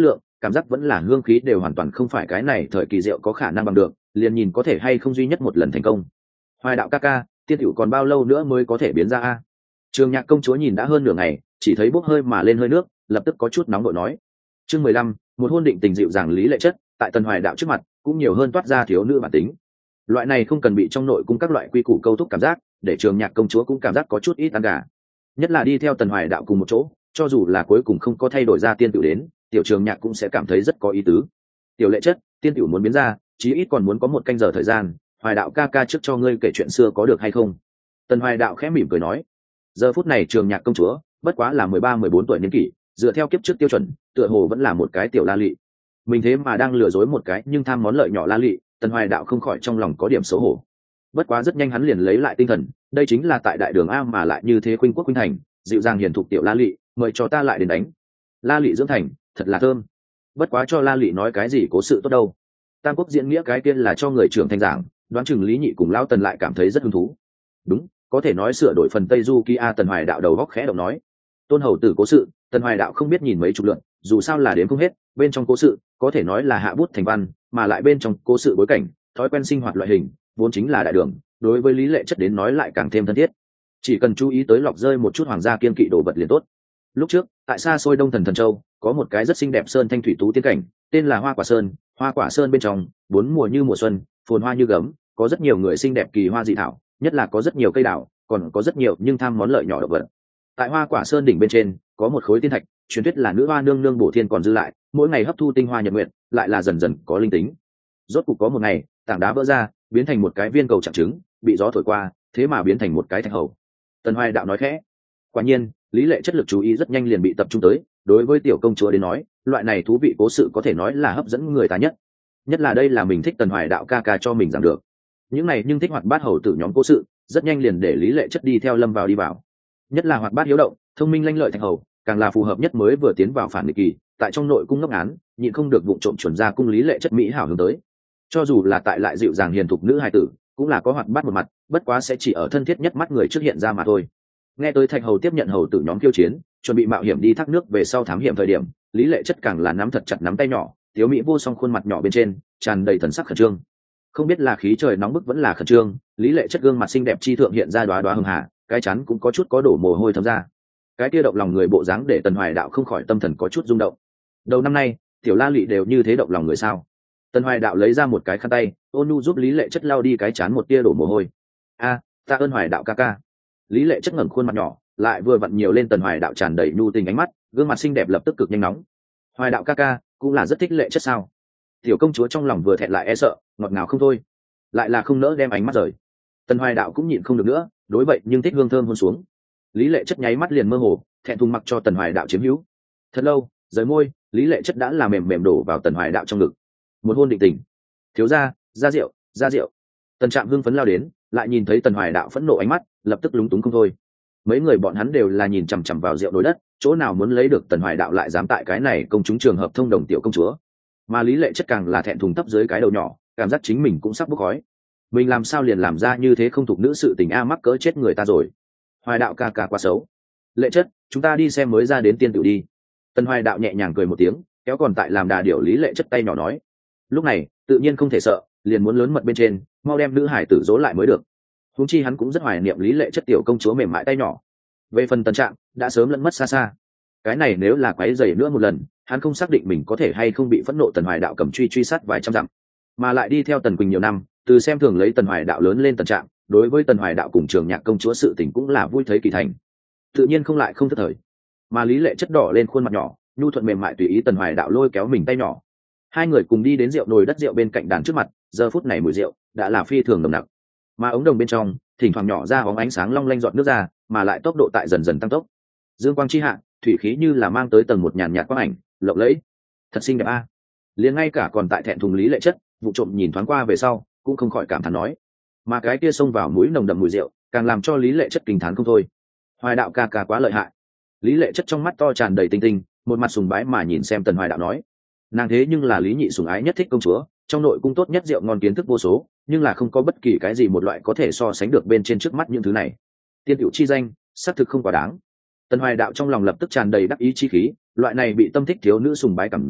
cảm giác vẫn là hương khí đều hoàn toàn không phải cái này thời kỳ rượu có khả năng bằng được, liền nhìn có thể hay không duy nhất một lần thành công. Hoài đạo ca ca, tiên tiểu còn bao lâu nữa mới có thể biến ra a? Trường Nhạc công chúa nhìn đã hơn nửa ngày, chỉ thấy bốc hơi mà lên hơi nước, lập tức có chút nóng vội nói. Chương mười lăm, một hôn định tình dịu dàng lý lệ chất, tại Tần Hoài đạo trước mặt, cũng nhiều hơn toát ra thiếu nữ bản tính. Loại này không cần bị trong nội cung các loại quy củ câu thúc cảm giác, để Trường Nhạc công chúa cũng cảm giác có chút ít ăn gà. Nhất là đi theo Tần Hoài đạo cùng một chỗ, cho dù là cuối cùng không có thay đổi ra tiên tiểu đến, tiểu Trường Nhạc cũng sẽ cảm thấy rất có ý tứ. Tiểu lệ chất, tiên tiểu muốn biến ra, chí ít còn muốn có một canh giờ thời gian, Hoài đạo ca ca trước cho ngươi kể chuyện xưa có được hay không? Tần Hoài đạo khẽ mỉm cười nói. Giờ phút này Trường Nhạc công chúa bất quá là mười ba mười bốn tuổi niên kỷ, dựa theo kiếp trước tiêu chuẩn, tựa hồ vẫn là một cái tiểu la lị. Mình thế mà đang lừa dối một cái nhưng tham món lợi nhỏ la lị, Tần Hoài đạo không khỏi trong lòng có điểm xấu hổ. Bất quá rất nhanh hắn liền lấy lại tinh thần, đây chính là tại đại đường a mà lại như thế khuynh quốc khuynh thành, dịu dàng hiền thục tiểu la lị, mời cho ta lại đến đánh. La lị dưỡng thành, thật là thơm. Bất quá cho la lị nói cái gì cố sự tốt đâu. Tam quốc diễn nghĩa cái tiên là cho người trưởng thành giảng, đoán chừng Lý Nhị cùng Lão Tần lại cảm thấy rất hứng thú. Đúng, có thể nói sửa đổi phần Tây Du Kia. Tần Hoài đạo đầu góc khẽ động nói. Tôn hầu tử cố sự, Tần Hoài đạo không biết nhìn mấy chục lượt, dù sao là đến không hết, bên trong cố sự có thể nói là hạ bút thành văn, mà lại bên trong cố sự bối cảnh, thói quen sinh hoạt loại hình, vốn chính là đại đường, đối với lý lệ chất đến nói lại càng thêm thân thiết. Chỉ cần chú ý tới lọc rơi một chút hoàng gia kiên kỵ đồ vật liền tốt. Lúc trước, tại xa xôi Đông Thần Thần Châu, có một cái rất xinh đẹp sơn thanh thủy tú tiên cảnh, tên là Hoa Quả Sơn. Hoa Quả Sơn bên trong, bốn mùa như mùa xuân, phồn hoa như gấm, có rất nhiều người xinh đẹp kỳ hoa dị thảo, nhất là có rất nhiều cây đào, còn có rất nhiều nhưng tham món lợi nhỏ động vật. Tại Hoa Quả Sơn đỉnh bên trên, có một khối tiên thạch, truyền thuyết là nữ hoa nương nương bổ thiên còn dư lại, mỗi ngày hấp thu tinh hoa nhật nguyện, lại là dần dần có linh tính. Rốt cục có một ngày, tảng đá vỡ ra, biến thành một cái viên cầu trạng trứng, bị gió thổi qua, thế mà biến thành một cái thạch hầu. Tần Hoài đạo nói khẽ. Quả nhiên, lý lệ chất lực chú ý rất nhanh liền bị tập trung tới, đối với tiểu công chúa đến nói, loại này thú vị cố sự có thể nói là hấp dẫn người ta nhất. Nhất là đây là mình thích Tần Hoài đạo ca ca cho mình giảng được. Những này nhưng thích hoạt bát hầu tử nhóm cố sự, rất nhanh liền để lý lệ chất đi theo lâm vào đi vào. Nhất là hoạt bát hiếu động, thông minh lanh lợi thạch hầu, càng là phù hợp nhất mới vừa tiến vào phản nghịch kỳ, tại trong nội cung ngốc án, nhịn không được vụng trộm chuẩn ra cung lý lệ chất mỹ hảo hướng tới. Cho dù là tại lại dịu dàng hiền thục nữ hài tử, cũng là có hoạt bát một mặt, bất quá sẽ chỉ ở thân thiết nhất mắt người trước hiện ra mà thôi. Nghe tới thạch hầu tiếp nhận hầu tử nhóm khiêu chiến, chuẩn bị mạo hiểm đi thác nước về sau thám hiểm thời điểm, lý lệ chất càng là nắm thật chặt nắm tay nhỏ, tiếu mỹ vô song khuôn mặt nhỏ bên trên tràn đầy thần sắc khẩn trương. Không biết là khí trời nóng bức vẫn là khẩn trương, lý lệ chất gương mặt xinh đẹp chi thượng hiện ra đoá đoá hưng hà, cái chắn cũng có chút có đổ mồ hôi thấm ra. Cái kia động lòng người bộ dáng để Tần Hoài đạo không khỏi tâm thần có chút rung động. Đầu năm nay, tiểu la lị đều như thế động lòng người sao? Tần Hoài đạo lấy ra một cái khăn tay, ôn nhu giúp lý lệ chất lau đi cái chán một tia đổ mồ hôi. A, ta ơn Hoài đạo ca ca. Lý lệ chất ngẩng khuôn mặt nhỏ, lại vừa vặn nhiều lên Tần Hoài đạo tràn đầy nhu tình ánh mắt, gương mặt xinh đẹp lập tức cực nhanh nóng. Hoài đạo ca ca cũng là rất thích lệ chất sao? Tiểu công chúa trong lòng vừa thẹn lại e sợ, ngọt ngào không thôi, lại là không nỡ đem ánh mắt rời. Tần Hoài đạo cũng nhịn không được nữa, đối vậy nhưng thích hương thơm hôn xuống. Lý lệ chất nháy mắt liền mơ hồ, thẹn thùng mặc cho Tần Hoài đạo chiếm hữu. Thật lâu, rời môi, lý lệ chất đã là mềm mềm đổ vào Tần Hoài đạo trong ngực. Một hôn định tình. Thiếu gia, ra rượu, ra rượu. Tần Trạm hưng phấn lao đến, lại nhìn thấy Tần Hoài đạo phẫn nộ ánh mắt, lập tức lúng túng không thôi. Mấy người bọn hắn đều là nhìn chằm chằm vào rượu đối đất, chỗ nào muốn lấy được Tần Hoài đạo lại dám tại cái này công chúng trường hợp thông đồng tiểu công chúa. Mà lý lệ chất càng là thẹn thùng thấp dưới cái đầu nhỏ, cảm giác chính mình cũng sắp bốc khói. Mình làm sao liền làm ra như thế không thuộc nữ sự tình a, mắc cỡ chết người ta rồi. Hoài đạo ca ca quá xấu. Lệ chất, chúng ta đi xem mới ra đến tiên tự đi. Tần Hoài đạo nhẹ nhàng cười một tiếng, kéo còn tại làm đà điểu lý lệ chất tay nhỏ nói. Lúc này tự nhiên không thể sợ, liền muốn lớn mật bên trên, mau đem nữ hải tử dỗ lại mới được. Huống chi hắn cũng rất hoài niệm lý lệ chất tiểu công chúa mềm mại tay nhỏ. Về phần Tần Trạm, đã sớm lẫn mất xa xa. Cái này nếu là quấy rầy nữa một lần, hắn không xác định mình có thể hay không bị phẫn nộ Tần Hoài đạo cầm truy truy sát vài trăm dặm, mà lại đi theo Tần Quỳnh nhiều năm, từ xem thường lấy Tần Hoài đạo lớn lên Tần Trạm, đối với Tần Hoài đạo cùng Trường Nhạc công chúa sự tình cũng là vui thấy kỳ thành, tự nhiên không lại không thất thời. Mà lý lệ chất đỏ lên khuôn mặt nhỏ, nhu thuận mềm mại tùy ý Tần Hoài đạo lôi kéo mình tay nhỏ. Hai người cùng đi đến rượu nồi đất rượu bên cạnh đàn trước mặt, giờ phút này mùi rượu đã là phi thường nồng nặc, mà ống đồng bên trong thỉnh thoảng nhỏ ra bóng ánh sáng long lanh giọt nước ra, mà lại tốc độ tại dần dần tăng tốc. Dương quang chi hạ, thủy khí như là mang tới tầng một nhàn nhạt quang ảnh, lộng lẫy, thật xinh đẹp a. Liền ngay cả còn tại thẹn thùng lý lệ chất, vụ trộm nhìn thoáng qua về sau, cũng không khỏi cảm thán nói. Mà cái kia xông vào mũi nồng đậm mùi rượu, càng làm cho lý lệ chất kinh thán không thôi. Hoài đạo ca ca quá lợi hại. Lý lệ chất trong mắt to tràn đầy tinh tinh, một mặt sùng bái mà nhìn xem Tần Hoài đạo nói. Nàng thế nhưng là lý nhị sùng ái nhất thích công chúa, trong nội cung tốt nhất rượu ngon kiến thức vô số, nhưng là không có bất kỳ cái gì một loại có thể so sánh được bên trên trước mắt những thứ này. Tiên tiểu chi danh, xác thực không quá đáng. Tần Hoài đạo trong lòng lập tức tràn đầy đắc ý chi khí, loại này bị tâm thích thiếu nữ sùng bái cảm giác,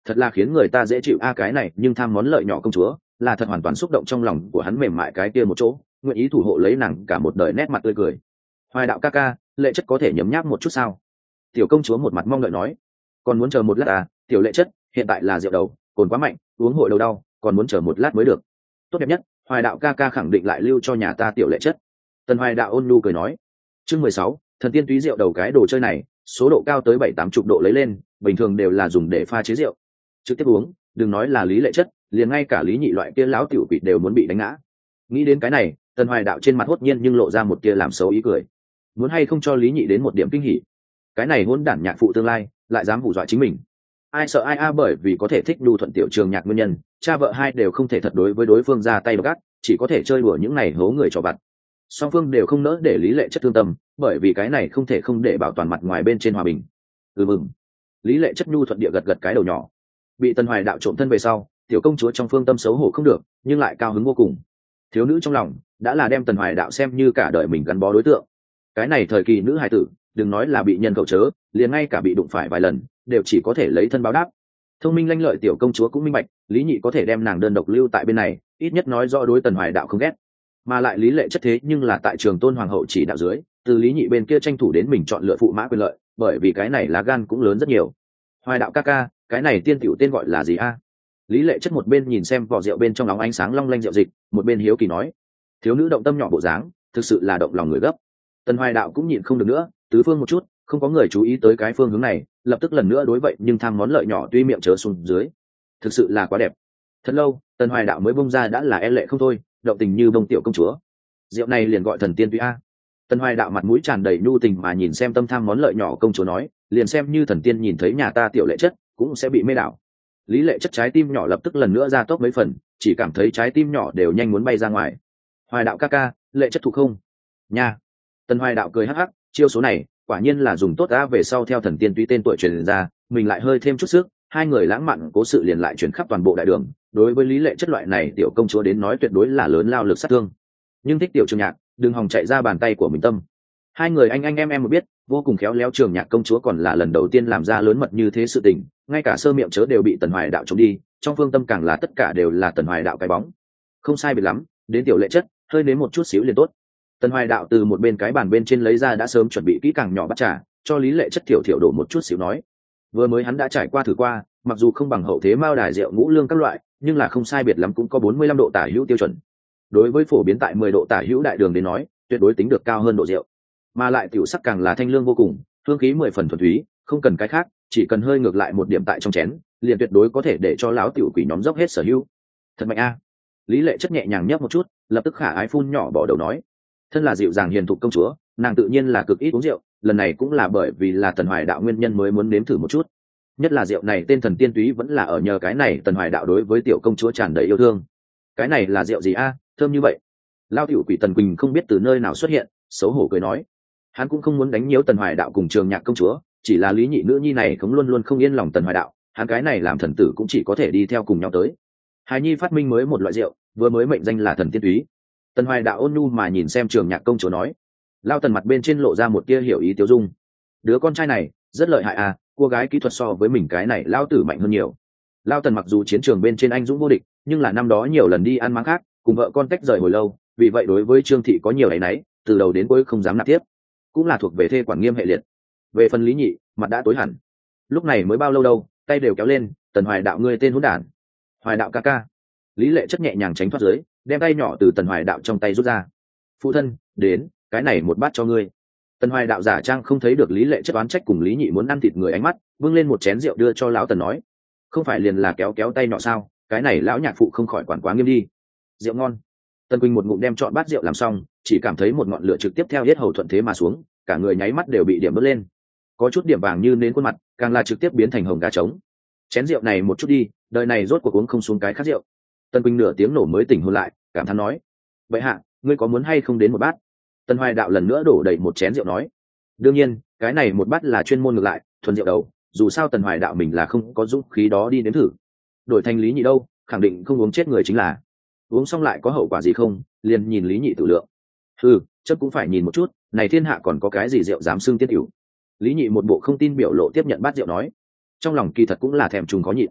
thật là khiến người ta dễ chịu a cái này nhưng tham món lợi nhỏ công chúa là thật hoàn toàn xúc động trong lòng của hắn mềm mại cái kia một chỗ, nguyện ý thủ hộ lấy nàng cả một đời nét mặt tươi cười. Hoài đạo ca ca, lệ chất có thể nhấm nháp một chút sao? Tiểu công chúa một mặt mong đợi nói. Còn muốn chờ một lát à, tiểu lệ chất, hiện tại là rượu đầu, cồn quá mạnh, uống hội đầu đau, còn muốn chờ một lát mới được. Tốt đẹp nhất, Hoài đạo ca ca khẳng định lại lưu cho nhà ta tiểu lệ chất. Tần Hoài đạo ôn nhu cười nói. Chương mười sáu, thần tiên túy rượu đầu cái đồ chơi này, số độ cao tới bảy tám chục độ lấy lên, bình thường đều là dùng để pha chế rượu. Trực tiếp uống, đừng nói là lý lệ chất, liền ngay cả lý nhị loại kia lão tiểu quỷ đều muốn bị đánh ngã. Nghĩ đến cái này, Tần Hoài đạo trên mặt hốt nhiên nhưng lộ ra một tia làm xấu ý cười. Muốn hay không cho lý nhị đến một điểm kinh hỉ. Cái này hỗn đản nhạc phụ tương lai, lại dám hù dọa chính mình. Ai sợ ai a bởi vì có thể thích nhu thuận tiểu trường nhạc nguyên nhân, cha vợ hai đều không thể thật đối với đối phương ra tay độc ác, chỉ có thể chơi đùa những này hố người trò vặt. Song phương đều không nỡ để lý lệ chất thương tâm, bởi vì cái này không thể không để bảo toàn mặt ngoài bên trên hòa bình. Ừ mừng. Lý lệ chất nhu thuận địa gật gật cái đầu nhỏ. Bị Tần Hoài đạo trộm thân về sau, tiểu công chúa trong phương tâm xấu hổ không được, nhưng lại cao hứng vô cùng. Thiếu nữ trong lòng đã là đem Tần Hoài đạo xem như cả đời mình gắn bó đối tượng. Cái này thời kỳ nữ hài tử, đừng nói là bị nhân cậu chớ, liền ngay cả bị đụng phải vài lần, đều chỉ có thể lấy thân báo đáp. Thông minh lanh lợi tiểu công chúa cũng minh bạch, lý nhị có thể đem nàng đơn độc lưu tại bên này, ít nhất nói rõ đối Tần Hoài đạo không ghét. Mà lại lý lệ chất thế nhưng là tại trường tôn hoàng hậu chỉ đạo dưới, từ lý nhị bên kia tranh thủ đến mình chọn lựa phụ mã quyền lợi, bởi vì cái này lá gan cũng lớn rất nhiều. Hoài đạo ca ca, cái này tiên tiểu tên gọi là gì a? Lý lệ chất một bên nhìn xem vỏ rượu bên trong nóng ánh sáng long lanh rượu dịch, một bên hiếu kỳ nói. Thiếu nữ động tâm nhỏ bộ dáng, thực sự là động lòng người gấp. Tần Hoài đạo cũng nhịn không được nữa, tứ phương một chút, không có người chú ý tới cái phương hướng này, lập tức lần nữa đối vậy nhưng tham món lợi nhỏ tuy miệng chớ xuống dưới. Thực sự là quá đẹp. Thật lâu, Tần Hoài đạo mới bông ra đã là e lệ không thôi, động tình như bông tiểu công chúa. Rượu này liền gọi thần tiên túy a. Tần Hoài đạo mặt mũi tràn đầy nhu tình mà nhìn xem tâm tham món lợi nhỏ công chúa nói, liền xem như thần tiên nhìn thấy nhà ta tiểu lệ chất, cũng sẽ bị mê đảo. Lý lệ chất trái tim nhỏ lập tức lần nữa ra tốc mấy phần, chỉ cảm thấy trái tim nhỏ đều nhanh muốn bay ra ngoài. Hoài đạo ca ca, lệ chất thuộc không? Nha. Tần Hoài đạo cười hắc hắc, chiêu số này quả nhiên là dùng tốt đã về sau theo thần tiên túy tên tuổi truyền ra, mình lại hơi thêm chút sức, hai người lãng mạn cố sự liền lại truyền khắp toàn bộ đại đường. Đối với lý lệ chất loại này tiểu công chúa đến nói tuyệt đối là lớn lao lực sát thương. Nhưng thích tiểu trường nhạc, đừng hòng chạy ra bàn tay của mình tâm. Hai người anh anh em em một biết, vô cùng khéo léo trường nhạc công chúa còn là lần đầu tiên làm ra lớn mật như thế sự tình, ngay cả sơ miệng chớ đều bị Tần Hoài đạo trộm đi, trong phương tâm càng là tất cả đều là Tần Hoài đạo cái bóng. Không sai biệt lắm, đến tiểu lệ chất, hơi nếm một chút xíu liền tốt. Tần Hoài đạo từ một bên cái bàn bên trên lấy ra đã sớm chuẩn bị kỹ càng nhỏ bát trà, cho lý lệ chất thiểu thiểu đổ một chút xíu nói. Vừa mới hắn đã trải qua thử qua, mặc dù không bằng hậu thế mao đài rượu ngũ lương các loại, nhưng là không sai biệt lắm cũng có bốn mươi lăm độ tả hữu tiêu chuẩn. Đối với phổ biến tại mười độ tả hữu đại đường đến nói, tuyệt đối tính được cao hơn độ rượu. Mà lại tiểu sắc càng là thanh lương vô cùng, hương khí mười phần thuần túy, không cần cái khác, chỉ cần hơi ngược lại một điểm tại trong chén, liền tuyệt đối có thể để cho lão tiểu quỷ nhóm dốc hết sở hữu. Thật mạnh a. Lý lệ chất nhẹ nhàng nhấp một chút, lập tức khả ái phun nhỏ bỏ đầu nói. Thân là dịu dàng hiền thục công chúa, nàng tự nhiên là cực ít uống rượu, lần này cũng là bởi vì là Tần Hoài đạo nguyên nhân mới muốn nếm thử một chút. Nhất là rượu này tên thần tiên túy vẫn là ở nhờ cái này Tần Hoài đạo đối với tiểu công chúa tràn đầy yêu thương. Cái này là rượu gì a, thơm như vậy. Lao tiểu quỷ Tần Quỳnh không biết từ nơi nào xuất hiện, xấu hổ cười nói. Hắn cũng không muốn đánh nhiễu Tần Hoài đạo cùng trường nhạc công chúa, chỉ là lý nhị nữ nhi này cũng luôn luôn không yên lòng Tần Hoài đạo, hắn cái này làm thần tử cũng chỉ có thể đi theo cùng nhau tới. Hài nhi phát minh mới một loại rượu, vừa mới mệnh danh là thần tiên túy. Tần Hoài đạo ôn nhu mà nhìn xem trường nhạc công chúa nói. Lao Tần mặt bên trên lộ ra một tia hiểu ý tiêu dung. Đứa con trai này rất lợi hại à, cô gái kỹ thuật so với mình cái này lao tử mạnh hơn nhiều. Lao Tần mặc dù chiến trường bên trên anh dũng vô địch, nhưng là năm đó nhiều lần đi ăn máng khác, cùng vợ con tách rời hồi lâu, vì vậy đối với Trương thị có nhiều áy náy, từ đầu đến cuối không dám nạp tiếp, cũng là thuộc về thê quản nghiêm hệ liệt. Về phần lý nhị, mặt đã tối hẳn. Lúc này mới bao lâu đâu, tay đều kéo lên, Tần Hoài đạo ngươi tên hỗn đản. Hoài đạo ca ca. Lý lệ chất nhẹ nhàng tránh thoát dưới, đem tay nhỏ từ Tần Hoài đạo trong tay rút ra. Phụ thân, đến, cái này một bát cho ngươi. Tần Hoài đạo giả trang không thấy được lý lệ chất oán trách cùng lý nhị muốn ăn thịt người ánh mắt, vươn lên một chén rượu đưa cho lão Tần nói. Không phải liền là kéo kéo tay nhỏ sao, cái này lão nhạc phụ không khỏi quản quá nghiêm đi. Rượu ngon. Tần Quỳnh một ngụm đem trọn bát rượu làm xong, chỉ cảm thấy một ngọn lửa trực tiếp theo hết hầu thuận thế mà xuống, cả người nháy mắt đều bị điểm bớt lên, có chút điểm vàng như nến khuôn mặt, càng là trực tiếp biến thành hồng gà trống. Chén rượu này một chút đi, đời này rốt cuộc uống không xuống cái khác rượu. Tần Quỳnh nửa tiếng nổ mới tỉnh hồn lại, cảm thán nói: vậy hạ, ngươi có muốn hay không đến một bát? Tần Hoài đạo lần nữa đổ đầy một chén rượu nói: đương nhiên, cái này một bát là chuyên môn ngược lại, thuần rượu đầu, dù sao Tần Hoài đạo mình là không có dũng khí đó đi nếm thử. Đổi thành lý nhị đâu, khẳng định không uống chết người chính là. Uống xong lại có hậu quả gì không, liền nhìn lý nhị tự lượng. Ừ, chắc cũng phải nhìn một chút, này thiên hạ còn có cái gì rượu dám xưng tiết ỉu. Lý nhị một bộ không tin biểu lộ tiếp nhận bát rượu nói, trong lòng kỳ thật cũng là thèm trùng khó nhịn.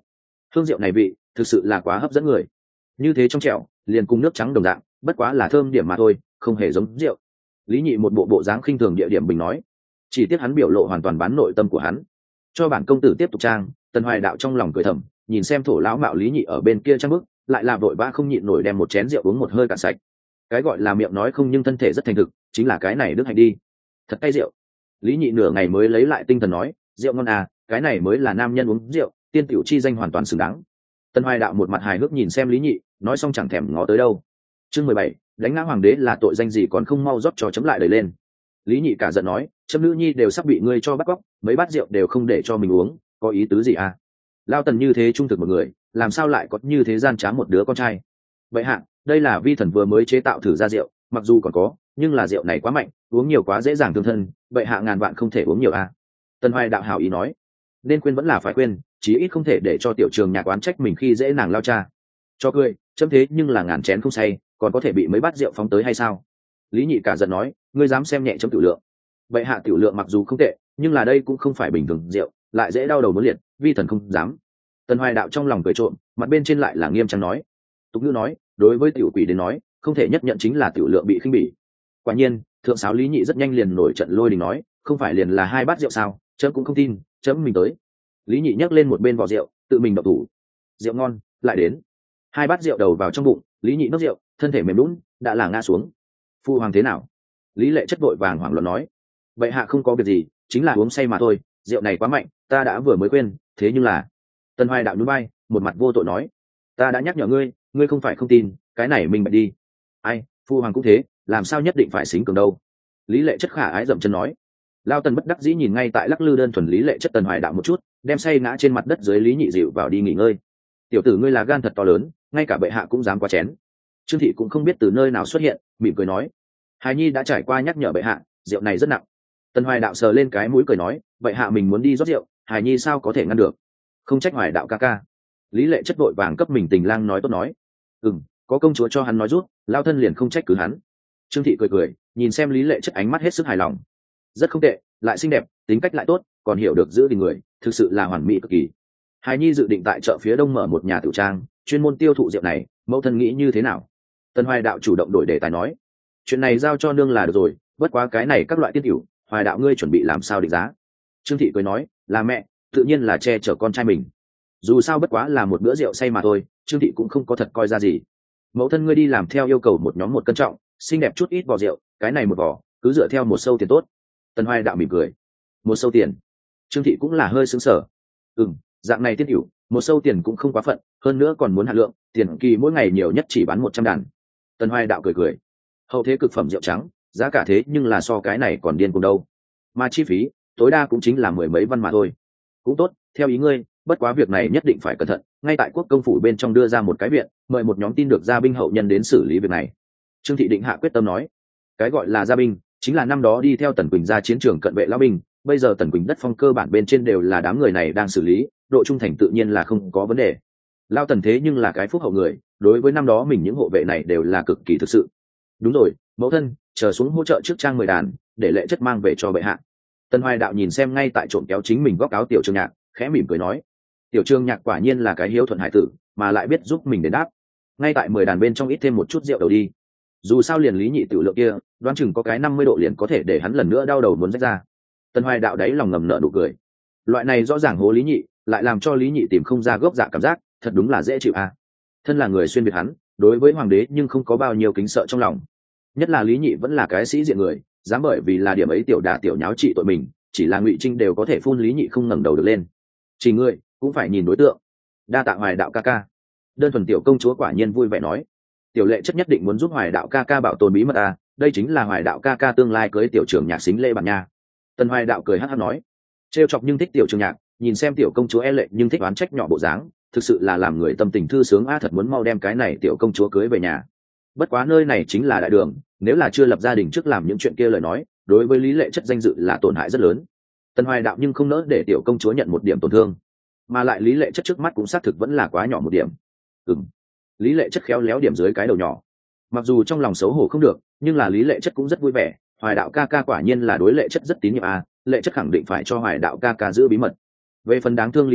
hương rượu này vị thực sự là quá hấp dẫn người, như thế trong trẻo liền cùng nước trắng đồng dạng, bất quá là thơm điểm mà thôi, không hề giống rượu. Lý Nhị một bộ bộ dáng khinh thường địa điểm bình nói, chỉ tiếc hắn biểu lộ hoàn toàn bán nội tâm của hắn. Cho bản công tử tiếp tục trang. Tần Hoài Đạo trong lòng cười thầm, nhìn xem thổ lão mạo Lý Nhị ở bên kia trang bức, lại là vội vã không nhịn nổi đem một chén rượu uống một hơi cạn sạch. Cái gọi là miệng nói không nhưng thân thể rất thành thực, chính là cái này đức hạnh đi. Thật cay rượu. Lý Nhị nửa ngày mới lấy lại tinh thần nói, rượu ngon à, cái này mới là nam nhân uống rượu, tiên tiểu chi danh hoàn toàn xứng đáng. Tần Hoài Đạo một mặt hài hước nhìn xem Lý Nhị, nói xong chẳng thèm ngó tới đâu. Chương mười bảy, đánh ngã hoàng đế là tội danh gì còn không mau rót cho chấm lại đầy lên. Lý Nhị cả giận nói, chấm nữ nhi đều sắp bị ngươi cho bắt cóc, mấy bát rượu đều không để cho mình uống, có ý tứ gì à? Lao Tần như thế trung thực một người, làm sao lại có như thế gian trá một đứa con trai? Vậy hạ, đây là vi thần vừa mới chế tạo thử ra rượu, mặc dù còn có, nhưng là rượu này quá mạnh, uống nhiều quá dễ dàng thương thân, vậy hạ ngàn vạn không thể uống nhiều à? Tần Hoài Đạo hảo ý nói, nên quên vẫn là phải quên, chí ít không thể để cho tiểu trường nhạc oán trách mình khi dễ nàng lao cha. Cho cười, chấm thế nhưng là ngàn chén không say, còn có thể bị mấy bát rượu phóng tới hay sao? Lý Nhị cả giận nói, ngươi dám xem nhẹ chấm tiểu lượng? Vậy hạ tiểu lượng mặc dù không tệ, nhưng là đây cũng không phải bình thường rượu, lại dễ đau đầu muốn liệt, vi thần không dám. Tần Hoài Đạo trong lòng cười trộm, mặt bên trên lại là nghiêm trang nói, tục ngữ nói, đối với tiểu quỷ đến nói, không thể nhất nhận chính là tiểu lượng bị khinh bỉ. Quả nhiên, thượng sáo Lý Nhị rất nhanh liền nổi trận lôi đình nói, không phải liền là hai bát rượu sao, chấm cũng không tin, chấm mình tới. Lý Nhị nhấc lên một bên vò rượu, tự mình độc thủ. Rượu ngon, lại đến. Hai bát rượu đầu vào trong bụng, Lý Nhị nốc rượu, thân thể mềm lún, đã là ngã xuống. Phu hoàng thế nào? Lý Lệ chất vội vàng hoảng loạn nói, vậy hạ không có việc gì, chính là uống say mà thôi, rượu này quá mạnh, ta đã vừa mới quên, thế nhưng là. Tần Hoài Đạo nhún vai, một mặt vô tội nói, ta đã nhắc nhở ngươi, ngươi không phải không tin, cái này mình bạch đi. Ai, phu hoàng cũng thế, làm sao nhất định phải xính cường đâu? Lý Lệ chất khả ái dậm chân nói. Lao Tần bất đắc dĩ nhìn ngay tại lắc lư đơn thuần Lý Lệ chất Tần Hoài Đạo một chút, đem say ngã trên mặt đất dưới Lý Nhị dịu vào đi nghỉ ngơi. Tiểu tử ngươi là gan thật to lớn, ngay cả bệ hạ cũng dám quá chén. Trương Thị cũng không biết từ nơi nào xuất hiện, mỉm cười nói, Hài Nhi đã trải qua nhắc nhở bệ hạ, rượu này rất nặng. Tần Hoài Đạo sờ lên cái mũi cười nói, bệ hạ mình muốn đi rót rượu, Hài Nhi sao có thể ngăn được? Không trách Hoài Đạo ca ca. Lý Lệ chất vội vàng cấp mình tình lang nói tốt nói, ừm, có công chúa cho hắn nói rút, lao thân liền không trách cứ hắn. Trương Thị cười cười, nhìn xem Lý Lệ chất ánh mắt hết sức hài lòng, rất không tệ, lại xinh đẹp, tính cách lại tốt, còn hiểu được giữ gìn người, thực sự là hoàn mỹ cực kỳ. Hài Nhi dự định tại chợ phía đông mở một nhà tiểu trang, chuyên môn tiêu thụ rượu này, mẫu thân nghĩ như thế nào? Tần Hoài Đạo chủ động đổi đề tài nói, chuyện này giao cho nương là được rồi, bất quá cái này các loại tiên tiểu, Hoài Đạo ngươi chuẩn bị làm sao định giá? Trương Thị cười nói, là mẹ, tự nhiên là che chở con trai mình. Dù sao bất quá là một bữa rượu say mà thôi, Trương Thị cũng không có thật coi ra gì. Mẫu thân ngươi đi làm theo yêu cầu một nhóm một cân trọng, xinh đẹp chút ít vò rượu, cái này một vò, cứ dựa theo một sâu tiền tốt. Tần Hoài Đạo mỉm cười, một sâu tiền. Trương Thị cũng là hơi sững sờ. Ừm, dạng này tiết hữu, một sâu tiền cũng không quá phận, hơn nữa còn muốn hạn lượng, tiền kỳ mỗi ngày nhiều nhất chỉ bán một trăm đàn. Tần Hoài Đạo cười cười, hậu thế cực phẩm rượu trắng, giá cả thế nhưng là so cái này còn điên cùng đâu. Mà chi phí tối đa cũng chính là mười mấy văn mà thôi. Cũng tốt, theo ý ngươi, bất quá việc này nhất định phải cẩn thận, ngay tại quốc công phủ bên trong đưa ra một cái viện, mời một nhóm tin được gia binh hậu nhân đến xử lý việc này. Trương Thị định hạ quyết tâm nói, cái gọi là gia binh chính là năm đó đi theo Tần Quỳnh ra chiến trường cận vệ lão binh, bây giờ Tần Quỳnh đất phong cơ bản bên trên đều là đám người này đang xử lý, độ trung thành tự nhiên là không có vấn đề. Lao Tần thế nhưng là cái phúc hậu người, đối với năm đó mình những hộ vệ này đều là cực kỳ thực sự. Đúng rồi, mẫu thân, chờ xuống hỗ trợ trước trang mười đàn, để Lệ chất mang về cho bệ hạ. Tần Hoài Đạo nhìn xem ngay tại trộm kéo chính mình góc áo tiểu Trương Nhạc, khẽ mỉm cười nói, tiểu Trương Nhạc quả nhiên là cái hiếu thuận hải tử, mà lại biết giúp mình đến đáp. Ngay tại mười đàn bên trong ít thêm một chút rượu đầu đi. Dù sao liền Lý Nhị tiểu lượng kia, đoán chừng có cái năm mươi độ liền có thể để hắn lần nữa đau đầu muốn rách ra. Tần Hoài Đạo đáy lòng ngầm nợ nụ cười. Loại này rõ ràng hố Lý Nhị, lại làm cho Lý Nhị tìm không ra gốc dạ cảm giác, thật đúng là dễ chịu à. Thân là người xuyên việt hắn, đối với hoàng đế nhưng không có bao nhiêu kính sợ trong lòng. Nhất là Lý Nhị vẫn là cái sĩ diện người, dám bởi vì là điểm ấy tiểu đả tiểu nháo trị tội mình, chỉ là Ngụy Trinh đều có thể phun Lý Nhị không ngẩng đầu được lên. Chỉ ngươi cũng phải nhìn đối tượng. Đa tạ Hoài Đạo ca ca. Đơn thuần tiểu công chúa quả nhiên vui vẻ nói, tiểu Lệ chất nhất định muốn giúp Hoài Đạo ca ca bảo tồn bí mật à, đây chính là Hoài Đạo ca ca tương lai cưới tiểu trưởng nhạc xính lễ bản nha. Tần Hoài Đạo cười hắc hắc nói, trêu chọc nhưng thích tiểu trưởng nhạc, nhìn xem tiểu công chúa e lệ nhưng thích oán trách nhỏ bộ dáng, thực sự là làm người tâm tình thư sướng a, thật muốn mau đem cái này tiểu công chúa cưới về nhà. Bất quá nơi này chính là đại đường, nếu là chưa lập gia đình trước làm những chuyện kia lời nói, đối với Lý Lệ chất danh dự là tổn hại rất lớn. Tần Hoài Đạo nhưng không nỡ để tiểu công chúa nhận một điểm tổn thương, mà lại Lý Lệ chất trước mắt cũng xác thực vẫn là quá nhỏ một điểm. Ừm. Lý Lệ chất khéo léo điểm dưới cái đầu nhỏ, mặc dù trong lòng xấu hổ không được, nhưng là Lý Lệ chất cũng rất vui vẻ. Hoài Đạo ca ca quả nhiên là đối Lệ chất rất tín nhiệm à, Lệ chất khẳng định phải cho Hoài Đạo ca ca giữ bí mật. Về phần đáng thương Lý Nhị,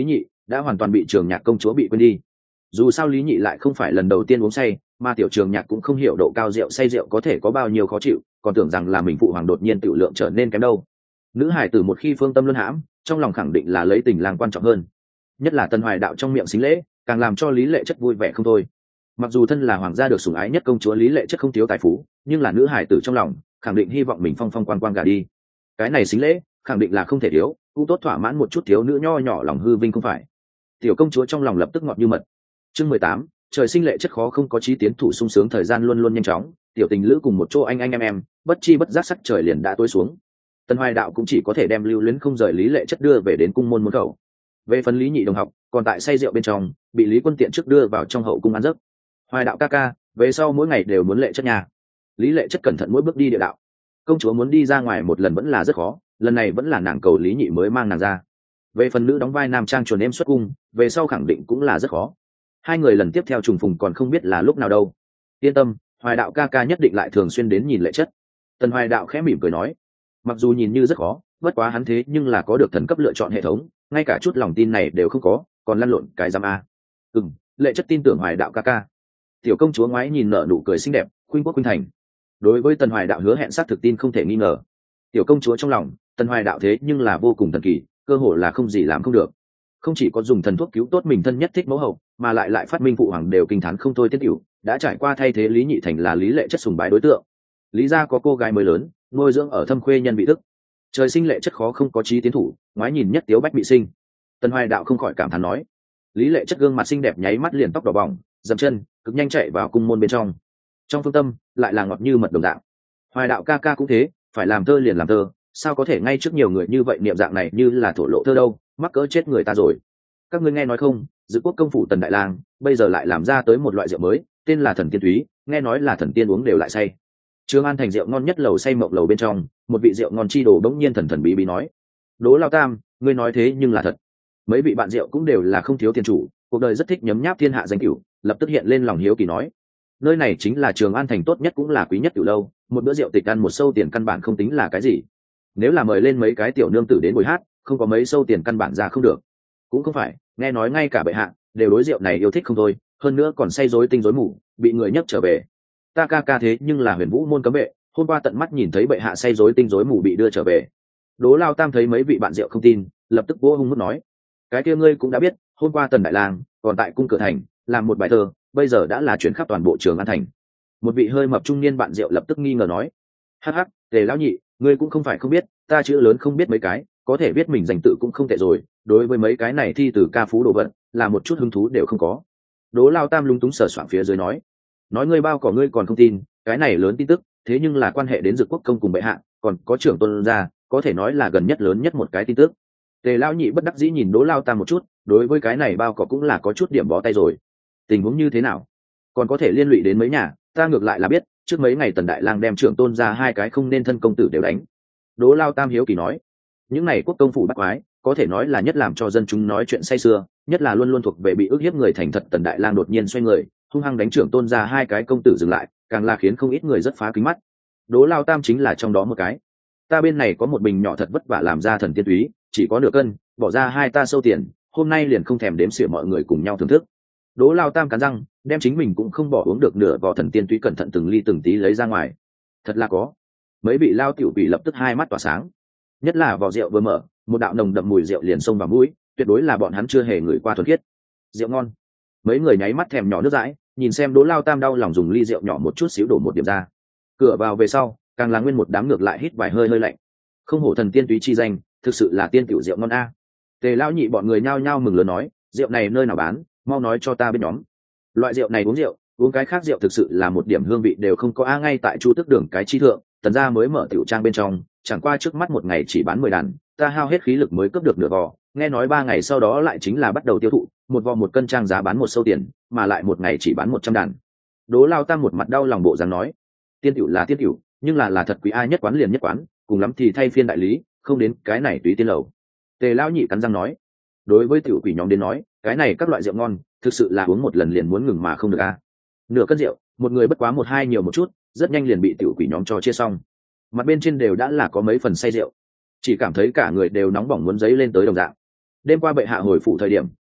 đã hoàn toàn bị trường nhạc công chúa bị quên đi. Dù sao Lý Nhị lại không phải lần đầu tiên uống say, mà tiểu trường nhạc cũng không hiểu độ cao rượu say rượu có thể có bao nhiêu khó chịu, còn tưởng rằng là mình phụ hoàng đột nhiên tiểu lượng trở nên kém đâu. Nữ hải tử một khi phương tâm luân hãm, trong lòng khẳng định là lấy tình lang quan trọng hơn. Nhất là Tần Hoài Đạo trong miệng xính lễ, càng làm cho Lý Lệ Chất vui vẻ không thôi. Mặc dù thân là hoàng gia được sủng ái nhất công chúa Lý Lệ Chất không thiếu tài phú, nhưng là nữ hải tử trong lòng khẳng định hy vọng mình phong phong quang quang gả đi. Cái này xính lễ khẳng định là không thể thiếu, cũng tốt thỏa mãn một chút thiếu nữ nho nhỏ lòng hư vinh không phải. Tiểu công chúa trong lòng lập tức ngọt như mật. Chương mười tám, trời sinh Lệ Chất khó không có chí tiến thủ sung sướng, thời gian luôn luôn nhanh chóng, tiểu tình lữ cùng một chỗ anh anh em em, bất chi bất giác sắc trời liền đã tối xuống. Tần Hoài Đạo cũng chỉ có thể đem lưu luyến không rời Lý Lệ Chất đưa về đến cung môn môn khẩu. Về phần Lý Nhị đồng học, còn tại say rượu bên trong, bị Lý Quân Tiện trước đưa vào trong hậu cung ăn giấc. Hoài Đạo ca ca, về sau mỗi ngày đều muốn Lệ Chất nhà. Lý Lệ Chất cẩn thận mỗi bước đi địa đạo. Công chúa muốn đi ra ngoài một lần vẫn là rất khó, lần này vẫn là nàng cầu Lý Nhị mới mang nàng ra. Về phần nữ đóng vai nam trang chuồn em xuất cung, về sau khẳng định cũng là rất khó. Hai người lần tiếp theo trùng phùng còn không biết là lúc nào đâu. Yên tâm, Hoài Đạo ca ca nhất định lại thường xuyên đến nhìn Lệ Chất. Tần Hoài Đạo khẽ mỉm cười nói, mặc dù nhìn như rất khó, bất quá hắn thế nhưng là có được thần cấp lựa chọn hệ thống, ngay cả chút lòng tin này đều không có, còn lăn lộn cái giám a. Ừm, Lệ Chất tin tưởng Hoài Đạo ca ca. Tiểu công chúa ngoái nhìn nở nụ cười xinh đẹp, khuynh quốc khuynh thành. Đối với Tần Hoài Đạo hứa hẹn xác thực tin không thể nghi ngờ. Tiểu công chúa trong lòng, Tần Hoài Đạo thế nhưng là vô cùng thần kỳ, cơ hồ là không gì làm không được. Không chỉ có dùng thần thuốc cứu tốt mình thân nhất thích mẫu hậu, mà lại lại phát minh phụ hoàng đều kinh thán không thôi tiết tiểu, đã trải qua thay thế Lý Nhị thành là Lý Lệ Chất sùng bái đối tượng. Lý gia có cô gái mới lớn, nuôi dưỡng ở thâm khuê nhân vị thức. Trời sinh Lệ Chất khó không có chí tiến thủ, ngoái nhìn nhất tiếu bách bị sinh. Tần Hoài Đạo không khỏi cảm thán nói. Lý Lệ Chất gương mặt xinh đẹp nháy mắt liền tóc đỏ bỏng, dậm chân, cực nhanh chạy vào cung môn bên trong. Trong phương tâm lại là ngọt như mật đồng dạng. Hoài Đạo ca ca cũng thế, phải làm thơ liền làm thơ, sao có thể ngay trước nhiều người như vậy niệm dạng này như là thổ lộ thơ đâu, mắc cỡ chết người ta rồi. Các ngươi nghe nói không, Dự Quốc công phủ Tần đại lang bây giờ lại làm ra tới một loại rượu mới, tên là Thần Tiên Thúy, nghe nói là thần tiên uống đều lại say. Trường An thành rượu ngon nhất lầu say mộng lầu bên trong, một vị rượu ngon chi đồ bỗng nhiên thần thần bí bí nói: "Đỗ Lao Tam, ngươi nói thế nhưng là thật." Mấy vị bạn rượu cũng đều là không thiếu tiền chủ, cuộc đời rất thích nhấm nháp thiên hạ danh cửu, lập tức hiện lên lòng hiếu kỳ nói: "Nơi này chính là Trường An thành tốt nhất cũng là quý nhất tiểu lâu, một bữa rượu tịch ăn một sâu tiền căn bản không tính là cái gì. Nếu là mời lên mấy cái tiểu nương tử đến buổi hát, không có mấy sâu tiền căn bản ra không được." Cũng không phải, nghe nói ngay cả bệ hạ đều đối rượu này yêu thích không thôi, hơn nữa còn say rối tinh rối mù, bị người nhấc trở về. Ta ca ca thế nhưng là Huyền Vũ môn cấm vệ, hôm qua tận mắt nhìn thấy bệ hạ say rối tinh rối mù bị đưa trở về. Đỗ Lao Tam thấy mấy vị bạn rượu không tin, lập tức vỗ hung mức nói: "Cái kia ngươi cũng đã biết, hôm qua Tần đại lang còn tại cung cửa thành làm một bài thơ, bây giờ đã là chuyển khắp toàn bộ Trường An thành." Một vị hơi mập trung niên bạn rượu lập tức nghi ngờ nói: "Hắc hắc, Tề lão nhị, ngươi cũng không phải không biết, ta chữ lớn không biết mấy cái, có thể biết mình danh tự cũng không tệ rồi, đối với mấy cái này thi từ ca phú đồ vật, là một chút hứng thú đều không có." Đỗ Lao Tam lúng túng sờ soạng phía dưới nói: "Nói ngươi bao cỏ ngươi còn không tin, cái này lớn tin tức, thế nhưng là quan hệ đến Dực Quốc công cùng bệ hạ, còn có trưởng tôn gia, có thể nói là gần nhất lớn nhất một cái tin tức." Tề lão nhị bất đắc dĩ nhìn Đỗ Lao Tam một chút, đối với cái này bao cỏ cũng là có chút điểm bó tay rồi. Tình huống như thế nào, còn có thể liên lụy đến mấy nhà, ta ngược lại là biết, trước mấy ngày Tần đại lang đem trưởng tôn gia hai cái không nên thân công tử đều đánh. Đỗ Lao Tam hiếu kỳ nói: "Những này quốc công phủ bắt quái, có thể nói là nhất làm cho dân chúng nói chuyện say sưa, nhất là luôn luôn thuộc về bị ức hiếp người thành thật Tần đại lang đột nhiên xoay người, hung hăng đánh trưởng tôn gia hai cái công tử dừng lại, càng là khiến không ít người rất phá kính mắt." Đỗ Lao Tam chính là trong đó một cái. "Ta bên này có một bình nhỏ thật vất vả làm ra thần tiên túy, chỉ có nửa cân, bỏ ra hai ta sâu tiền, hôm nay liền không thèm đếm xỉa mọi người cùng nhau thưởng thức." Đỗ Lao Tam cắn răng, đem chính mình cũng không bỏ uống được nửa vò thần tiên túy cẩn thận từng ly từng tí lấy ra ngoài. Thật là có. Mấy vị lao tiểu quỷ lập tức hai mắt tỏa sáng. Nhất là vò rượu vừa mở, một đạo nồng đậm mùi rượu liền xông vào mũi, tuyệt đối là bọn hắn chưa hề ngửi qua thuần khiết. Rượu ngon. Mấy người nháy mắt thèm nhỏ nước dãi, nhìn xem Đỗ Lao Tam đau lòng dùng ly rượu nhỏ một chút xíu đổ một điểm ra. Cửa vào về sau, càng là nguyên một đám ngược lại hít vài hơi hơi lạnh. Không hổ thần tiên túy chi danh, thực sự là tiên tiểu rượu ngon a. Tề lão nhị bọn người nhao nhao mừng lớn nói: "Rượu này nơi nào bán, mau nói cho ta biết nhóm." Loại rượu này uống rượu, uống cái khác rượu thực sự là một điểm hương vị đều không có a. Ngay tại Chu Tước Đường cái chi thượng, Tần gia mới mở tiểu trang bên trong, chẳng qua trước mắt một ngày chỉ bán mười đàn, ta hao hết khí lực mới cướp được nửa vò, nghe nói ba ngày sau đó lại chính là bắt đầu tiêu thụ, một vò một cân trang giá bán một sâu tiền, mà lại một ngày chỉ bán một trăm đàn. Đỗ Lao Tam một mặt đau lòng bộ dáng nói: "Tiên tiểu là tiên tiểu, nhưng là là thật quý, ai nhất quán liền nhất quán, cùng lắm thì thay phiên đại lý, không đến cái này tùy tiên lầu." Tề lão nhị cắn răng nói: "Đối với tiểu quỷ nhóm đến nói, cái này các loại rượu ngon, thực sự là uống một lần liền muốn ngừng mà không được a. Nửa cân rượu, một người bất quá một hai nhiều một chút, rất nhanh liền bị tiểu quỷ nhóm cho chia xong. Mặt bên trên đều đã là có mấy phần say rượu, chỉ cảm thấy cả người đều nóng bỏng muốn giấy lên tới đồng dạng. Đêm qua bệ hạ hồi phủ thời điểm,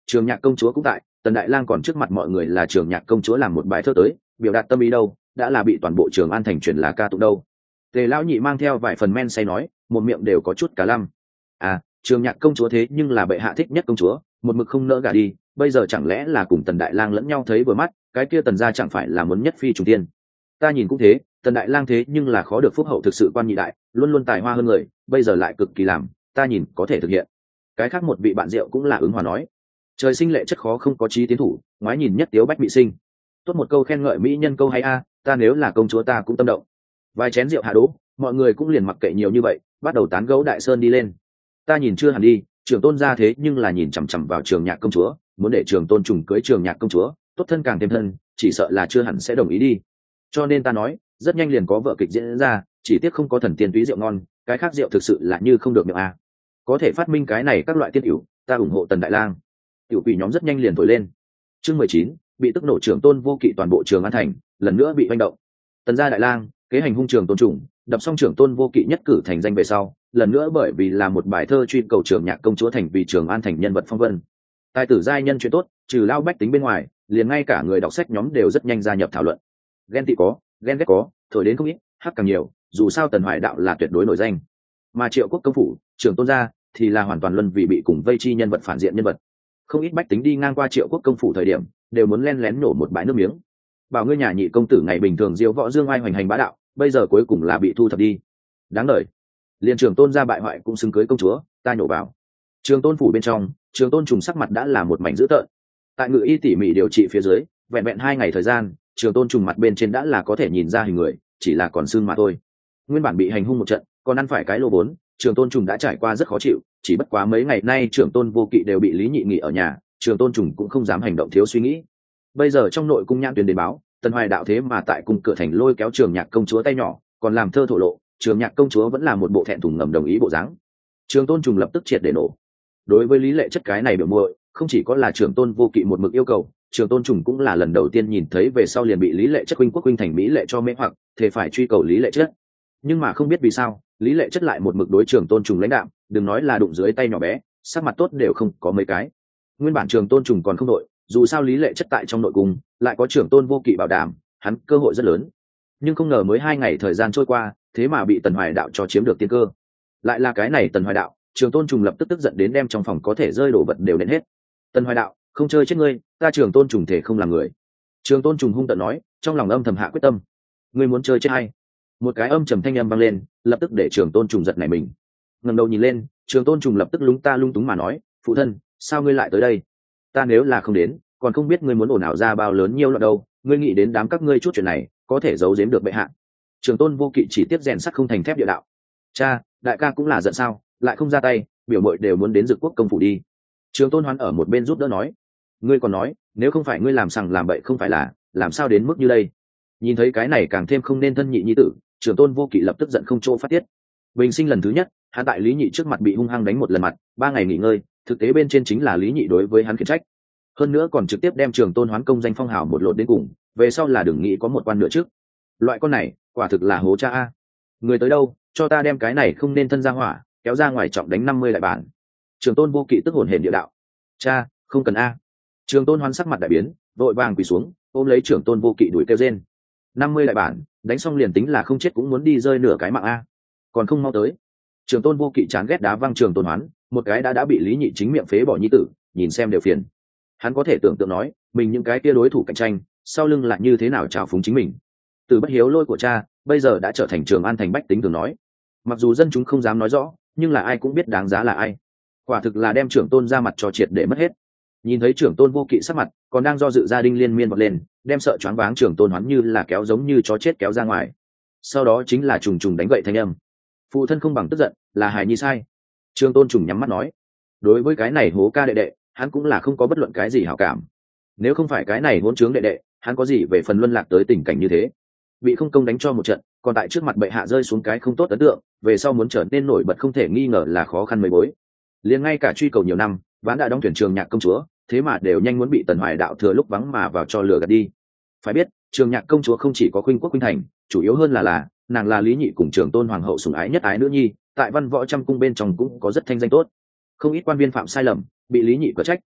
Trường Nhạc công chúa cũng tại, Tần Đại Lang còn trước mặt mọi người là Trường Nhạc công chúa làm một bài thơ tới, biểu đạt tâm ý đâu, đã là bị toàn bộ Trường An thành truyền là ca tụng đâu. Tề lão nhị mang theo vài phần men say nói, một miệng đều có chút cả lăm. À, Trường Nhạc công chúa thế nhưng là bệ hạ thích nhất công chúa, một mực không nỡ gả đi, bây giờ chẳng lẽ là cùng Tần Đại Lang lẫn nhau thấy vừa mắt, cái kia Tần gia chẳng phải là muốn nhất phi trùng tiên. Ta nhìn cũng thế, Tần Đại Lang thế nhưng là khó được phúc hậu thực sự quan nhị đại, luôn luôn tài hoa hơn người, bây giờ lại cực kỳ làm, ta nhìn có thể thực hiện. Cái khác một vị bạn rượu cũng là ứng hòa nói, trời sinh lệ chất khó không có trí tiến thủ, ngoái nhìn nhất tiếu bách bị sinh. Tốt một câu khen ngợi mỹ nhân câu hay a, ta nếu là công chúa ta cũng tâm động. Vài chén rượu hạ đỗ, mọi người cũng liền mặc kệ nhiều như vậy, bắt đầu tán gẫu Đại Sơn đi lên. Ta nhìn chưa hẳn đi, Trường Tôn ra thế nhưng là nhìn chằm chằm vào Trường Nhạc công chúa, muốn để Trường Tôn trùng cưới Trường Nhạc công chúa, tốt thân càng thêm thân, chỉ sợ là chưa hẳn sẽ đồng ý đi. Cho nên ta nói, rất nhanh liền có vở kịch diễn ra, chỉ tiếc không có thần tiên túy rượu ngon, cái khác rượu thực sự là như không được miệng a. Có thể phát minh cái này các loại tiên ỉu, ta ủng hộ Tần Đại Lang. Tiểu quỷ nhóm rất nhanh liền thổi lên. Chương mười chín, bị tức nổ Trường Tôn vô kỵ toàn bộ Trường An thành, lần nữa bị hoành động. Tần gia Đại Lang, kế hành hung Trường Tôn trùng, đập xong Trường Tôn vô kỵ nhất cử thành danh về sau, lần nữa bởi vì là một bài thơ truy cầu Trường Nhạc công chúa thành vì Trường An thành nhân vật phong vân. Tài tử giai nhân chuyện tốt, trừ lao bách tính bên ngoài, liền ngay cả người đọc sách nhóm đều rất nhanh gia nhập thảo luận. Ghen tị có, ghen ghét có, thổi đến không ít, hắc càng nhiều, dù sao Tần Hoài Đạo là tuyệt đối nổi danh. Mà Triệu Quốc công phủ, Trường Tôn gia thì là hoàn toàn luân vì bị cùng vây chi nhân vật phản diện nhân vật. Không ít bách tính đi ngang qua Triệu Quốc công phủ thời điểm, đều muốn len lén nổ một bãi nước miếng. Bảo ngươi nhà nhị công tử ngày bình thường diêu võ dương ai hoành hành bá đạo, bây giờ cuối cùng là bị thu thập đi. Đáng đời. Liên Trường Tôn gia bại hoại cũng xứng cưới công chúa, ta nhổ vào. Trường Tôn phủ bên trong, Trường Tôn trùng sắc mặt đã là một mảnh dữ tợn. Tại ngự y tỉ mỉ điều trị phía dưới, vẹn vẹn hai ngày thời gian, Trường Tôn trùng mặt bên trên đã là có thể nhìn ra hình người, chỉ là còn xương mà thôi. Nguyên bản bị hành hung một trận, còn ăn phải cái lô vốn, Trường Tôn trùng đã trải qua rất khó chịu, chỉ bất quá mấy ngày nay Trường Tôn vô kỵ đều bị Lý Nhị nghỉ ở nhà, Trường Tôn trùng cũng không dám hành động thiếu suy nghĩ. Bây giờ trong nội cung nhãn tuyến đến báo, Tần Hoài Đạo thế mà tại cung cửa thành lôi kéo Trường Nhạc công chúa tay nhỏ, còn làm thơ thổ lộ, Trường Nhạc công chúa vẫn là một bộ thẹn thùng ngầm đồng ý bộ dáng. Trường Tôn trùng lập tức triệt để nổ. Đối với Lý Lệ Chất cái này biểu muội, không chỉ có là Trường Tôn vô kỵ một mực yêu cầu, Trường Tôn trùng cũng là lần đầu tiên nhìn thấy về sau liền bị Lý Lệ Chất huynh quốc huynh thành Mỹ lệ cho mê hoặc, thể phải truy cầu Lý Lệ Chất. Nhưng mà không biết vì sao, Lý Lệ Chất lại một mực đối Trường Tôn trùng lãnh đạm, đừng nói là đụng dưới tay nhỏ bé, sắc mặt tốt đều không có mấy cái. Nguyên bản Trường Tôn trùng còn không đội, dù sao Lý Lệ Chất tại trong nội cung, lại có Trường Tôn vô kỵ bảo đảm, hắn cơ hội rất lớn. Nhưng không ngờ mới hai ngày thời gian trôi qua, thế mà bị Tần Hoài Đạo cho chiếm được tiên cơ. Lại là cái này Tần Hoài Đạo, Trường Tôn trùng lập tức tức giận đến đem trong phòng có thể rơi đổ vật đều nện hết. Tần Hoài Đạo, không chơi chết ngươi, ta Trường Tôn trùng thể không làm người. Trường Tôn trùng hung tợn nói, trong lòng âm thầm hạ quyết tâm. Ngươi muốn chơi chết hay? Một cái âm trầm thanh âm vang lên, lập tức để Trường Tôn trùng giật nảy mình. Ngẩng đầu nhìn lên, Trường Tôn trùng lập tức lúng ta lung túng mà nói, phụ thân, sao ngươi lại tới đây? Ta nếu là không đến, còn không biết ngươi muốn ồn ào ra bao lớn nhiêu loạn đâu, ngươi nghĩ đến đám các ngươi chút chuyện này, có thể giấu giếm được bệ hạ. Trường Tôn vô kỵ chỉ tiếp rèn sắt không thành thép địa đạo. Cha, đại ca cũng là giận sao, lại không ra tay, biểu muội đều muốn đến Dực Quốc công phủ đi. Trường Tôn Hoán ở một bên giúp đỡ nói, ngươi còn nói, nếu không phải ngươi làm sằng làm bậy không phải là, làm sao đến mức như đây? Nhìn thấy cái này càng thêm không nên thân nhị nhi tử, Trường Tôn vô kỵ lập tức giận không chỗ phát tiết. Bình sinh lần thứ nhất, hắn tại Lý Nhị trước mặt bị hung hăng đánh một lần mặt, ba ngày nghỉ ngơi, thực tế bên trên chính là Lý Nhị đối với hắn khiển trách. Hơn nữa còn trực tiếp đem Trường Tôn Hoán công danh phong hào một lột đến cùng, về sau là đừng nghĩ có một quan nữa trước. Loại con này, quả thực là hố cha a. Người tới đâu, cho ta đem cái này không nên thân ra hỏa, kéo ra ngoài trọng đánh năm mươi đại bản. Trường Tôn vô kỵ tức hồn hển địa đạo. Cha, không cần a. Trường Tôn Hoán sắc mặt đại biến, vội vàng quỳ xuống, ôm lấy Trường Tôn vô kỵ đuổi kêu rên. năm mươi đại bản, đánh xong liền tính là không chết cũng muốn đi rơi nửa cái mạng a. Còn không mau tới. Trường Tôn vô kỵ chán ghét đá văng Trường Tôn Hoán, một cái đã đã bị Lý Nhị chính miệng phế bỏ nhi tử, nhìn xem đều phiền. Hắn có thể tưởng tượng nói, mình những cái kia đối thủ cạnh tranh, sau lưng là như thế nào trào phúng chính mình. Từ bất hiếu lôi của cha, bây giờ đã trở thành Trường An thành bách tính thường nói. Mặc dù dân chúng không dám nói rõ, nhưng là ai cũng biết đáng giá là ai. Quả thực là đem Trưởng Tôn ra mặt cho triệt để mất hết. Nhìn thấy Trưởng Tôn vô kỵ sắc mặt, còn đang do dự gia đình liên miên bật lên, đem sợ choáng váng Trưởng Tôn Hoán như là kéo giống như chó chết kéo ra ngoài. Sau đó chính là trùng trùng đánh gậy thanh âm. Phụ thân không bằng tức giận, là hài nhi sai. Trường Tôn trùng nhắm mắt nói, đối với cái này hố ca đệ đệ, hắn cũng là không có bất luận cái gì hảo cảm. Nếu không phải cái này hỗn trướng đệ đệ, hắn có gì về phần luân lạc tới tình cảnh như thế, bị không công đánh cho một trận, còn tại trước mặt bệ hạ rơi xuống cái không tốt ấn tượng, về sau muốn trở nên nổi bật không thể nghi ngờ là khó khăn mấy bối. Liền ngay cả truy cầu nhiều năm, ván đã đóng thuyền Trường Nhạc công chúa, thế mà đều nhanh muốn bị Tần Hoài Đạo thừa lúc vắng mà vào cho lừa gạt đi. Phải biết, Trường Nhạc công chúa không chỉ có khuynh quốc khuynh thành, chủ yếu hơn là là nàng là Lý Nhị cùng Trường Tôn hoàng hậu sủng ái nhất ái nữ nhi, tại văn võ trăm cung bên trong cũng có rất thanh danh tốt. Không ít quan viên phạm sai lầm, bị Lý Nhị có trách,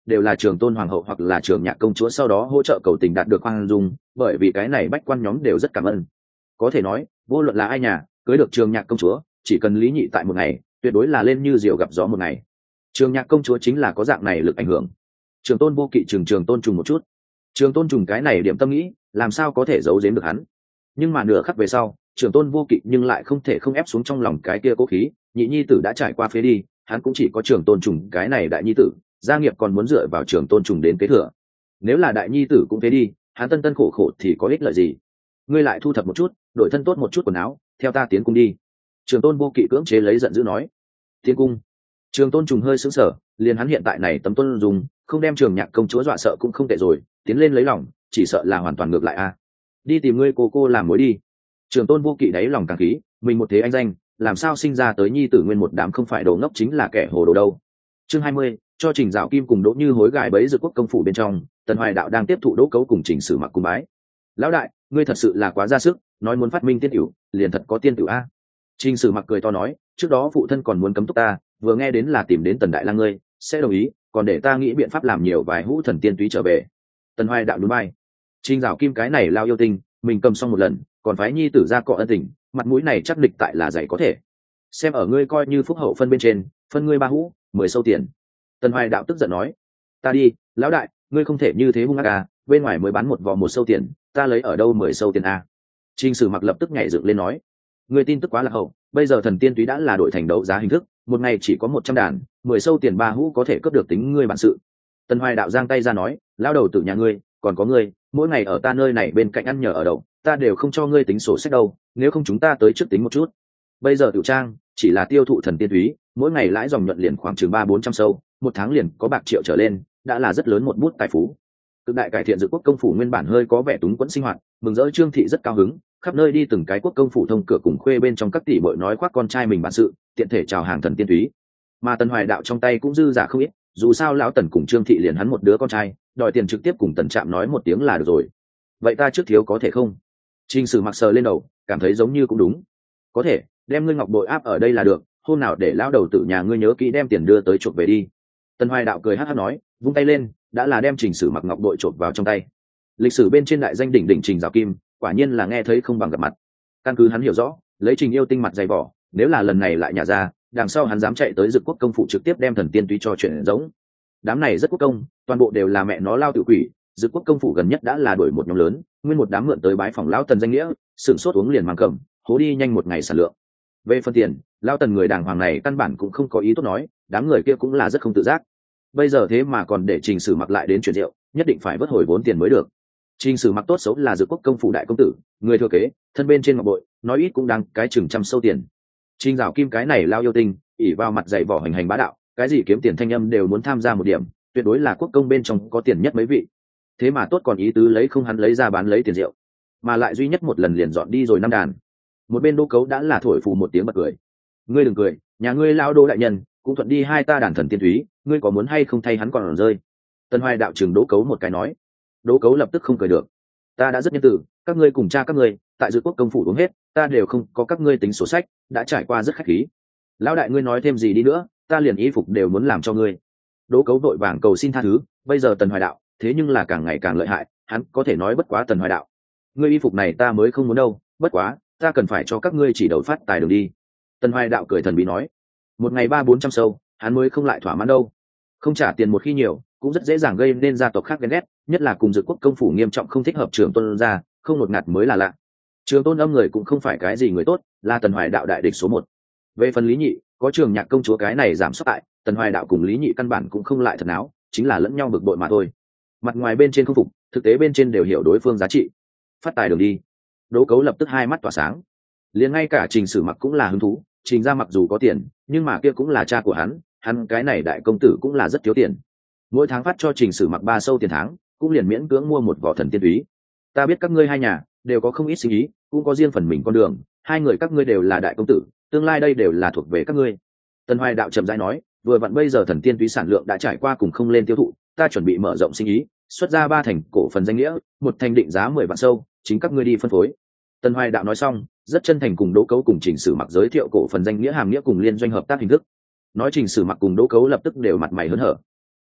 đều là Trường Tôn hoàng hậu hoặc là Trường Nhạc công chúa sau đó hỗ trợ cầu tình đạt được khoan dung, bởi vì cái này bách quan nhóm đều rất cảm ơn. Có thể nói vô luận là ai nhà cưới được Trường Nhạc công chúa, chỉ cần Lý Nhị tại một ngày tuyệt đối là lên như diều gặp gió một ngày. Trường Nhạc công chúa chính là có dạng này lực ảnh hưởng. Trường Tôn Vô Kỵ trường Trường Tôn Trùng một chút, Trường Tôn Trùng cái này điểm tâm nghĩ làm sao có thể giấu giếm được hắn. Nhưng mà nửa khắc về sau, Trường Tôn Vô Kỵ nhưng lại không thể không ép xuống trong lòng cái kia cố khí, nhị nhi tử đã trải qua phế đi, hắn cũng chỉ có Trường Tôn Trùng cái này đại nhi tử, gia nghiệp còn muốn dựa vào Trường Tôn Trùng đến kế thừa. Nếu là đại nhi tử cũng phế đi, hắn tân tân khổ khổ thì có ích lợi gì? Ngươi lại thu thập một chút, đổi thân tốt một chút quần áo, theo ta tiến cung đi. Trường Tôn Vô Kỵ cưỡng chế lấy giận dữ nói. Tiến cung. Trường Tôn Trùng hơi sững sờ, liền hắn hiện tại này tấm tôn dùng, không đem Trường Nhạc công chúa dọa sợ cũng không tệ rồi, tiến lên lấy lòng, chỉ sợ là hoàn toàn ngược lại a. Đi tìm ngươi cô cô làm mối đi. Trường Tôn Vô Kỵ đáy lòng càng khí, mình một thế anh danh, làm sao sinh ra tới nhi tử nguyên một đám không phải đồ ngốc chính là kẻ hồ đồ đâu. Chương hai mươi, cho Trình Dạo Kim cùng Đỗ Như Hối gài bẫy Dược Quốc công phủ bên trong, Tần Hoài Đạo đang tiếp thụ Đỗ Cấu cùng Trình Sử Mặc cung bái. Lão đại, ngươi thật sự là quá ra sức, nói muốn phát minh tiên tiểu, liền thật có tiên tiểu a. Trình Sử Mặc cười to nói, trước đó phụ thân còn muốn cấm túc ta, vừa nghe đến là tìm đến Tần đại lang ngươi, sẽ đồng ý, còn để ta nghĩ biện pháp làm nhiều vài hũ thần tiên túy trở về. Tần Hoài Đạo nhún vai. Trình Dạo Kim cái này lao yêu tinh, mình cầm xong một lần, còn phái nhi tử ra cọ ân tình, mặt mũi này chắc địch tại là dạy có thể. Xem ở ngươi coi như phúc hậu phân bên trên, phân ngươi ba hũ, mười sâu tiền. Tần Hoài Đạo tức giận nói, ta đi, lão đại, ngươi không thể như thế hung ác à, bên ngoài mới bán một vò một sâu tiền, ta lấy ở đâu mười sâu tiền a? Trình Sử Mặc lập tức nhảy dựng lên nói, ngươi tin tức quá là hậu, bây giờ thần tiên túy đã là đổi thành đấu giá hình thức, một ngày chỉ có một trăm đàn, mười sâu tiền ba hũ có thể cướp được tính ngươi bản sự. Tần Hoài Đạo giang tay ra nói, lão đầu tử nhà ngươi, còn có ngươi, mỗi ngày ở ta nơi này bên cạnh ăn nhờ ở đậu, ta đều không cho ngươi tính sổ sách đâu, nếu không chúng ta tới trước tính một chút. Bây giờ tiểu trang chỉ là tiêu thụ thần tiên túy, mỗi ngày lãi dòng nhuận liền khoảng chừng ba bốn trăm sâu, một tháng liền có bạc triệu trở lên, đã là rất lớn một bút tài phú. Cực đại cải thiện Dược Quốc công phủ nguyên bản hơi có vẻ túng quẫn sinh hoạt, mừng rỡ Trương thị rất cao hứng, khắp nơi đi từng cái quốc công phủ thông cửa cùng khuê bên trong các tỷ bội nói khoác con trai mình bản sự, tiện thể chào hàng thần tiên túy. Mà Tần Hoài Đạo trong tay cũng dư giả không ít, dù sao lão Tần cùng Trương thị liền hắn một đứa con trai, đòi tiền trực tiếp cùng Tần Trạm nói một tiếng là được rồi. Vậy ta trước thiếu có thể không? Trình Sử Mặc sờ lên đầu, cảm thấy giống như cũng đúng. Có thể, đem ngươi ngọc bội áp ở đây là được, hôm nào để lão đầu tử nhà ngươi nhớ kỹ đem tiền đưa tới chuộc về đi. Tần Hoài Đạo cười hắc hắc nói, vung tay lên, đã là đem Trình Sử Mặc ngọc bội chộp vào trong tay. Lịch sử bên trên đại danh đỉnh đỉnh Trình Dạo Kim, quả nhiên là nghe thấy không bằng gặp mặt. Căn cứ hắn hiểu rõ, lấy Trình yêu tinh mặt dày vỏ, nếu là lần này lại nhả ra, đằng sau hắn dám chạy tới Dược Quốc công phủ trực tiếp đem thần tiên túy cho chuyện giống. Đám này rất quốc công, toàn bộ đều là mẹ nó lao tự quỷ, Dược Quốc công phủ gần nhất đã là đuổi một nhóm lớn, nguyên một đám mượn tới bái phòng lão Tần danh nghĩa, sửng sốt uống liền mang cầm, hố đi nhanh một ngày sản lượng. Về phần tiền, lao Tần người đàng hoàng này căn bản cũng không có ý tốt nói, đám người kia cũng là rất không tự giác. Bây giờ thế mà còn để Trình Sử Mặc lại đến chuyển rượu, nhất định phải vớt hồi vốn tiền mới được. Trình Sử Mặc tốt xấu là Dược Quốc công phủ đại công tử, người thừa kế, thân bên trên ngọc bội, nói ít cũng đang cái chừng trăm sâu tiền. Trình Dạo Kim cái này lao yêu tinh, ỉ vào mặt dạy vỏ hành hành bá đạo, cái gì kiếm tiền thanh âm đều muốn tham gia một điểm, tuyệt đối là quốc công bên trong có tiền nhất mấy vị. Thế mà tốt còn ý tứ lấy không hắn lấy ra bán lấy tiền rượu, mà lại duy nhất một lần liền dọn đi rồi năm đàn. Một bên Đỗ Cấu đã là thổi phù một tiếng bật cười. Ngươi đừng cười, nhà ngươi lao Đỗ đại nhân cũng thuận đi hai ta đàn thần tiên thúy, ngươi có muốn hay không thay hắn còn rơi? Tần Hoài Đạo chừng Đỗ Cấu một cái nói. Đỗ Cấu lập tức không cười được. Ta đã rất nhân từ, các ngươi cùng cha các ngươi tại Dược Quốc công phủ uống hết, ta đều không có các ngươi tính sổ sách, đã trải qua rất khách khí. Lão đại ngươi nói thêm gì đi nữa, ta liền y phục đều muốn làm cho ngươi. Đỗ Cấu vội vàng cầu xin tha thứ, bây giờ Tần Hoài Đạo thế nhưng là càng ngày càng lợi hại, hắn có thể nói bất quá Tần Hoài Đạo. Ngươi y phục này ta mới không muốn đâu, bất quá ta cần phải cho các ngươi chỉ đầu phát tài đường đi. Tần Hoài Đạo cười thần bí nói, một ngày ba bốn trăm sâu, hắn mới không lại thỏa mãn đâu. Không trả tiền một khi nhiều, cũng rất dễ dàng gây nên gia tộc khác ghen ghét, nhất là cùng Dược Quốc công phủ nghiêm trọng không thích hợp Trường Tôn gia, không ngột ngạt mới là lạ. Trường Tôn âm người cũng không phải cái gì người tốt, là Tần Hoài Đạo đại địch số một. Về phần Lý Nhị, có Trường Nhạc công chúa cái này giảm sốc tại, Tần Hoài Đạo cùng Lý Nhị căn bản cũng không lại thật áo, chính là lẫn nhau bực bội mà thôi. Mặt ngoài bên trên không phục, thực tế bên trên đều hiểu đối phương giá trị. Phát tài đường đi. Đỗ Cấu lập tức hai mắt tỏa sáng. Liền ngay cả Trình Sử Mặc cũng là hứng thú, Trình gia mặc dù có tiền, nhưng mà kia cũng là cha của hắn, hắn cái này đại công tử cũng là rất thiếu tiền. Mỗi tháng phát cho Trình Sử Mặc ba sâu tiền tháng, cũng liền miễn cưỡng mua một vỏ thần tiên túy. Ta biết các ngươi hai nhà đều có không ít suy nghĩ, cũng có riêng phần mình con đường, hai người các ngươi đều là đại công tử, tương lai đây đều là thuộc về các ngươi. Tần Hoài Đạo trầm rãi nói, vừa vặn bây giờ thần tiên túy sản lượng đã trải qua cùng không lên tiêu thụ, ta chuẩn bị mở rộng sinh ý, xuất ra ba thành cổ phần danh nghĩa, một thành định giá mười vạn sâu, chính các ngươi đi phân phối. Tần Hoài Đạo nói xong, rất chân thành cùng Đỗ Cấu cùng Trình Sử Mặc giới thiệu cổ phần danh nghĩa hàm nghĩa cùng liên doanh hợp tác hình thức. Nói Trình Sử Mặc cùng Đỗ Cấu lập tức đều mặt mày hớn hở.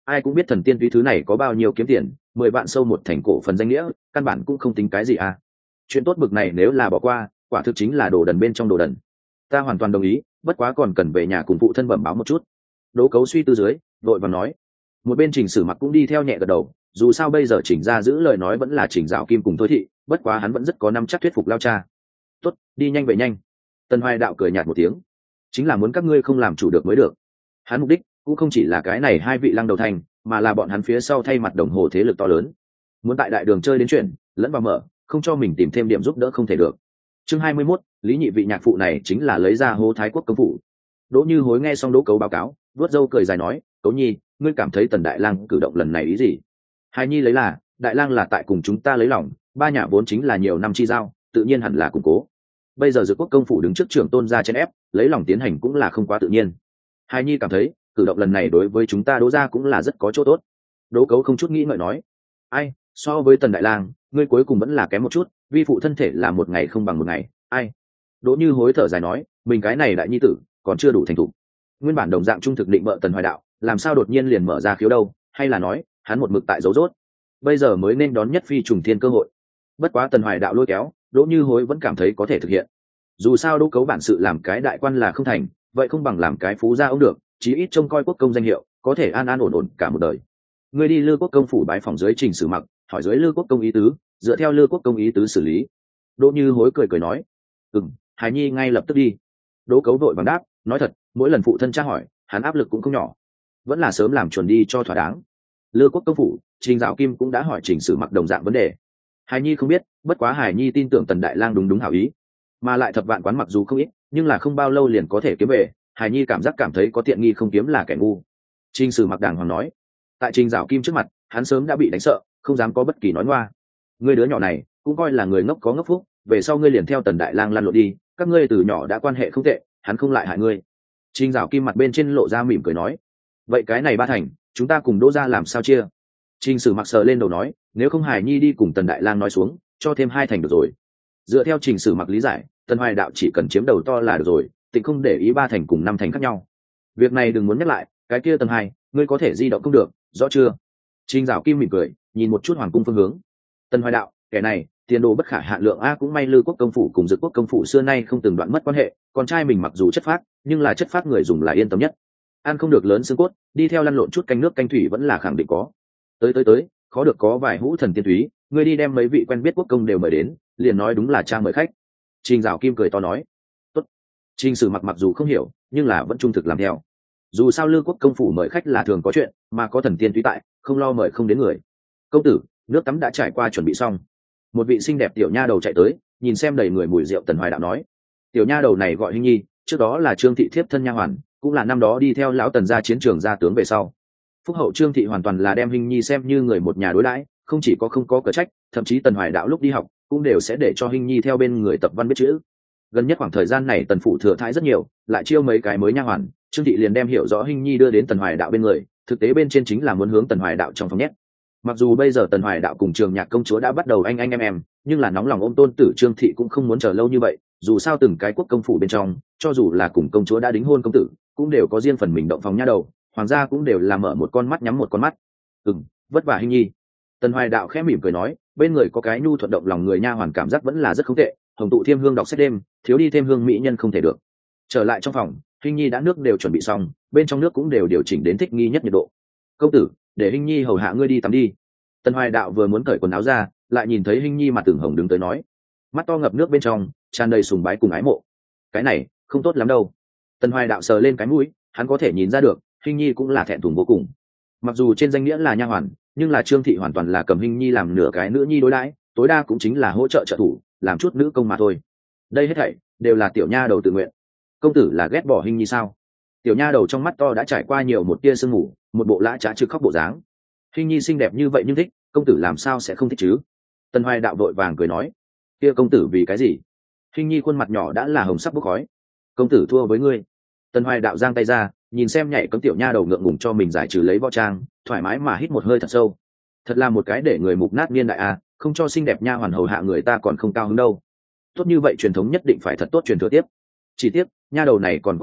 ai cũng biết thần tiên túy thứ này có bao nhiêu kiếm tiền, mười vạn sâu một thành cổ phần danh nghĩa căn bản cũng không tính cái gì à. Chuyện tốt bực này nếu là bỏ qua, quả thực chính là đồ đần bên trong đồ đần. Ta hoàn toàn đồng ý, bất quá còn cần về nhà cùng phụ thân bẩm báo một chút. Đỗ Cấu suy tư dưới vội vàng nói. Một bên Trình Sử Mặc cũng đi theo nhẹ gật đầu, dù sao bây giờ Trình gia giữ lời nói vẫn là Trình Dạo Kim cùng Thôi Thị, bất quá hắn vẫn rất có nắm chắc thuyết phục lao cha. Tốt, đi nhanh về nhanh. Tần Hoài Đạo cười nhạt một tiếng, chính là muốn các ngươi không làm chủ được mới được. Hắn mục đích cũng không chỉ là cái này hai vị lăng đầu thành, mà là bọn hắn phía sau thay mặt đồng hồ thế lực to lớn, muốn tại đại đường chơi đến chuyện lẫn vào mở, không cho mình tìm thêm điểm giúp đỡ không thể được. Chương hai mươi mốt, Lý Nhị vị nhạc phụ này chính là lấy ra hố Thái Quốc công phủ. Đỗ Như Hối nghe xong Đỗ Cấu báo cáo, vuốt râu cười dài nói, Cấu Nhi, ngươi cảm thấy Tần Đại Lang cử động lần này ý gì? Hài Nhi lấy là, Đại Lang là tại cùng chúng ta lấy lòng, ba nhà vốn chính là nhiều năm chi giao, tự nhiên hẳn là củng cố. Bây giờ Dược Quốc công phủ đứng trước trưởng tôn gia chen ép, lấy lòng tiến hành cũng là không quá tự nhiên. Hài Nhi cảm thấy, cử động lần này đối với chúng ta Đỗ gia cũng là rất có chỗ tốt. Đỗ Cấu không chút nghĩ ngợi nói, ai, so với Tần Đại Lang, ngươi cuối cùng vẫn là kém một chút, vi phụ thân thể là một ngày không bằng một ngày, ai. Đỗ Như Hối thở dài nói, mình cái này đại nhi tử còn chưa đủ thành thục. Nguyên bản đồng dạng trung thực định vợ Tần Hoài Đạo, làm sao đột nhiên liền mở ra khiếu đâu, hay là nói hắn một mực tại dấu rốt, bây giờ mới nên đón nhất phi trùng thiên cơ hội. Bất quá Tần Hoài Đạo lôi kéo, Đỗ Như Hối vẫn cảm thấy có thể thực hiện. Dù sao Đỗ Cấu bản sự làm cái đại quan là không thành, vậy không bằng làm cái phú gia ông được, chí ít trông coi quốc công danh hiệu, có thể an an ổn ổn cả một đời. Người đi Lư Quốc công phủ bái phòng dưới Trình Sử Mặc, hỏi dưới Lư Quốc công ý tứ, dựa theo Lư Quốc công ý tứ xử lý. Đỗ Như Hối cười cười nói, ừm, Hải Nhi ngay lập tức đi. Đỗ Cấu vội vàng đáp, nói thật, mỗi lần phụ thân tra hỏi, hắn áp lực cũng không nhỏ, vẫn là sớm làm chuẩn đi cho thỏa đáng. Lư Quốc công phủ, Trình Dạo Kim cũng đã hỏi Trình Sử Mặc đồng dạng vấn đề. Hải Nhi không biết, bất quá Hải Nhi tin tưởng Tần Đại Lang đúng đúng hảo ý, mà lại thập vạn quán mặc dù không ít, nhưng là không bao lâu liền có thể kiếm về. Hải Nhi cảm giác cảm thấy có tiện nghi không kiếm là kẻ ngu. Trình Sử Mặc đàng hoàng nói. Tại Trình Dạo Kim trước mặt, hắn sớm đã bị đánh sợ, không dám có bất kỳ nói ngoa. Ngươi đứa nhỏ này cũng coi là người ngốc có ngốc phúc, về sau ngươi liền theo Tần Đại Lang lăn lộn đi, các ngươi từ nhỏ đã quan hệ không tệ, hắn không lại hại ngươi. Trình Dạo Kim mặt bên trên lộ ra mỉm cười nói, vậy cái này ba thành, chúng ta cùng Đỗ gia làm sao chia? Trình Sử Mặc sờ lên đầu nói, nếu không Hải Nhi đi cùng Tần Đại Lang nói xuống, cho thêm hai thành được rồi. Dựa theo Trình Sử Mặc lý giải, Tần Hoài Đạo chỉ cần chiếm đầu to là được rồi, tịnh không để ý ba thành cùng năm thành khác nhau. Việc này đừng muốn nhắc lại, cái kia tầng hai, ngươi có thể di động không được, rõ chưa? Trình Dạo Kim mỉm cười, nhìn một chút hoàng cung phương hướng. Tần Hoài Đạo, kẻ này tiền đồ bất khả hạn lượng a, cũng may Lư Quốc công phủ cùng Dực Quốc công phủ xưa nay không từng đoạn mất quan hệ, con trai mình mặc dù chất phác, nhưng là chất phác người dùng là yên tâm nhất. Ăn không được lớn xương cốt, đi theo lăn lộn chút canh nước canh thủy vẫn là khẳng định có. Tới tới tới, khó được có vài hũ thần tiên túy, ngươi đi đem mấy vị quen biết quốc công đều mời đến, liền nói đúng là cha mời khách. Trình Dạo Kim cười to nói, tốt. Trình Sử Mặc mặc dù không hiểu, nhưng là vẫn trung thực làm theo. Dù sao Lư Quốc công phủ mời khách là thường có chuyện, mà có thần tiên túy tại, không lo mời không đến người. Công tử, nước tắm đã trải qua chuẩn bị xong. Một vị xinh đẹp tiểu nha đầu chạy tới, nhìn xem đầy người mùi rượu. Tần Hoài Đạo nói, tiểu nha đầu này gọi Hinh Nhi, trước đó là Trương thị thiếp thân nha hoàn, cũng là năm đó đi theo lão Tần ra chiến trường ra tướng về sau. Phúc hậu Trương thị hoàn toàn là đem Hinh Nhi xem như người một nhà đối đãi, không chỉ có không có cờ trách, thậm chí Tần Hoài Đạo lúc đi học cũng đều sẽ để cho Hinh Nhi theo bên người tập văn biết chữ. Gần nhất khoảng thời gian này Tần phủ thừa thãi rất nhiều, lại chiêu mấy cái mới nha hoàn, Trương thị liền đem hiểu rõ Hinh Nhi đưa đến Tần Hoài Đạo bên người, thực tế bên trên chính là muốn hướng Tần Hoài Đạo trong phòng nhét. Mặc dù bây giờ Tần Hoài Đạo cùng Trường Nhạc công chúa đã bắt đầu anh anh em em, nhưng là nóng lòng ôm tôn tử Trương thị cũng không muốn chờ lâu như vậy, dù sao từng cái quốc công phủ bên trong, cho dù là cùng công chúa đã đính hôn công tử, cũng đều có riêng phần mình động phòng nha đầu, hoàng gia cũng đều là mở một con mắt nhắm một con mắt. Ừm, vất vả Hinh Nhi. Tần Hoài Đạo khẽ mỉm cười nói, bên người có cái nhu thuận động lòng người nha hoàn cảm giác vẫn là rất không tệ, hồng tụ thiêm hương đọc sách đêm, thiếu đi thêm hương mỹ nhân không thể được. Trở lại trong phòng, Hinh Nhi đã nước đều chuẩn bị xong, bên trong nước cũng đều điều chỉnh đến thích nghi nhất nhiệt độ. Công tử, để Hinh Nhi hầu hạ ngươi đi tắm đi. Tần Hoài Đạo vừa muốn cởi quần áo ra, lại nhìn thấy Hinh Nhi mặt tưởng hồng đứng tới nói, mắt to ngập nước bên trong tràn đầy sùng bái cùng ái mộ. Cái này không tốt lắm đâu. Tần Hoài Đạo sờ lên cái mũi, hắn có thể nhìn ra được Hinh Nhi cũng là thẹn thùng vô cùng. Mặc dù trên danh nghĩa là nha hoàn, nhưng là Trương thị hoàn toàn là cầm Hinh Nhi làm nửa cái nữ nhi đối đãi, tối đa cũng chính là hỗ trợ trợ thủ, làm chút nữ công mà thôi. Đây hết thảy đều là tiểu nha đầu tự nguyện. Công tử là ghét bỏ Hinh Nhi sao? Tiểu nha đầu trong mắt to đã trải qua nhiều một tia sương mù, một bộ lã trá trực khóc bộ dáng. Hinh Nhi xinh đẹp như vậy nhưng thích, công tử làm sao sẽ không thích chứ? Tần Hoài Đạo vội vàng cười nói, kia công tử vì cái gì? Hinh Nhi khuôn mặt nhỏ đã là hồng sắc bốc khói. Công tử thua với ngươi. Tần Hoài Đạo giang tay ra, nhìn xem nhảy cấm tiểu nha đầu ngượng ngùng cho mình giải trừ lấy võ trang, thoải mái mà hít một hơi thật sâu. Thật là một cái để người mục nát niên đại a, không cho xinh đẹp nha hoàn hầu hạ người ta còn không cao hứng đâu. Tốt như vậy truyền thống nhất định phải thật tốt truyền thừa tiếp. Chỉ tiếc nha đầu này còn quá nhỏ,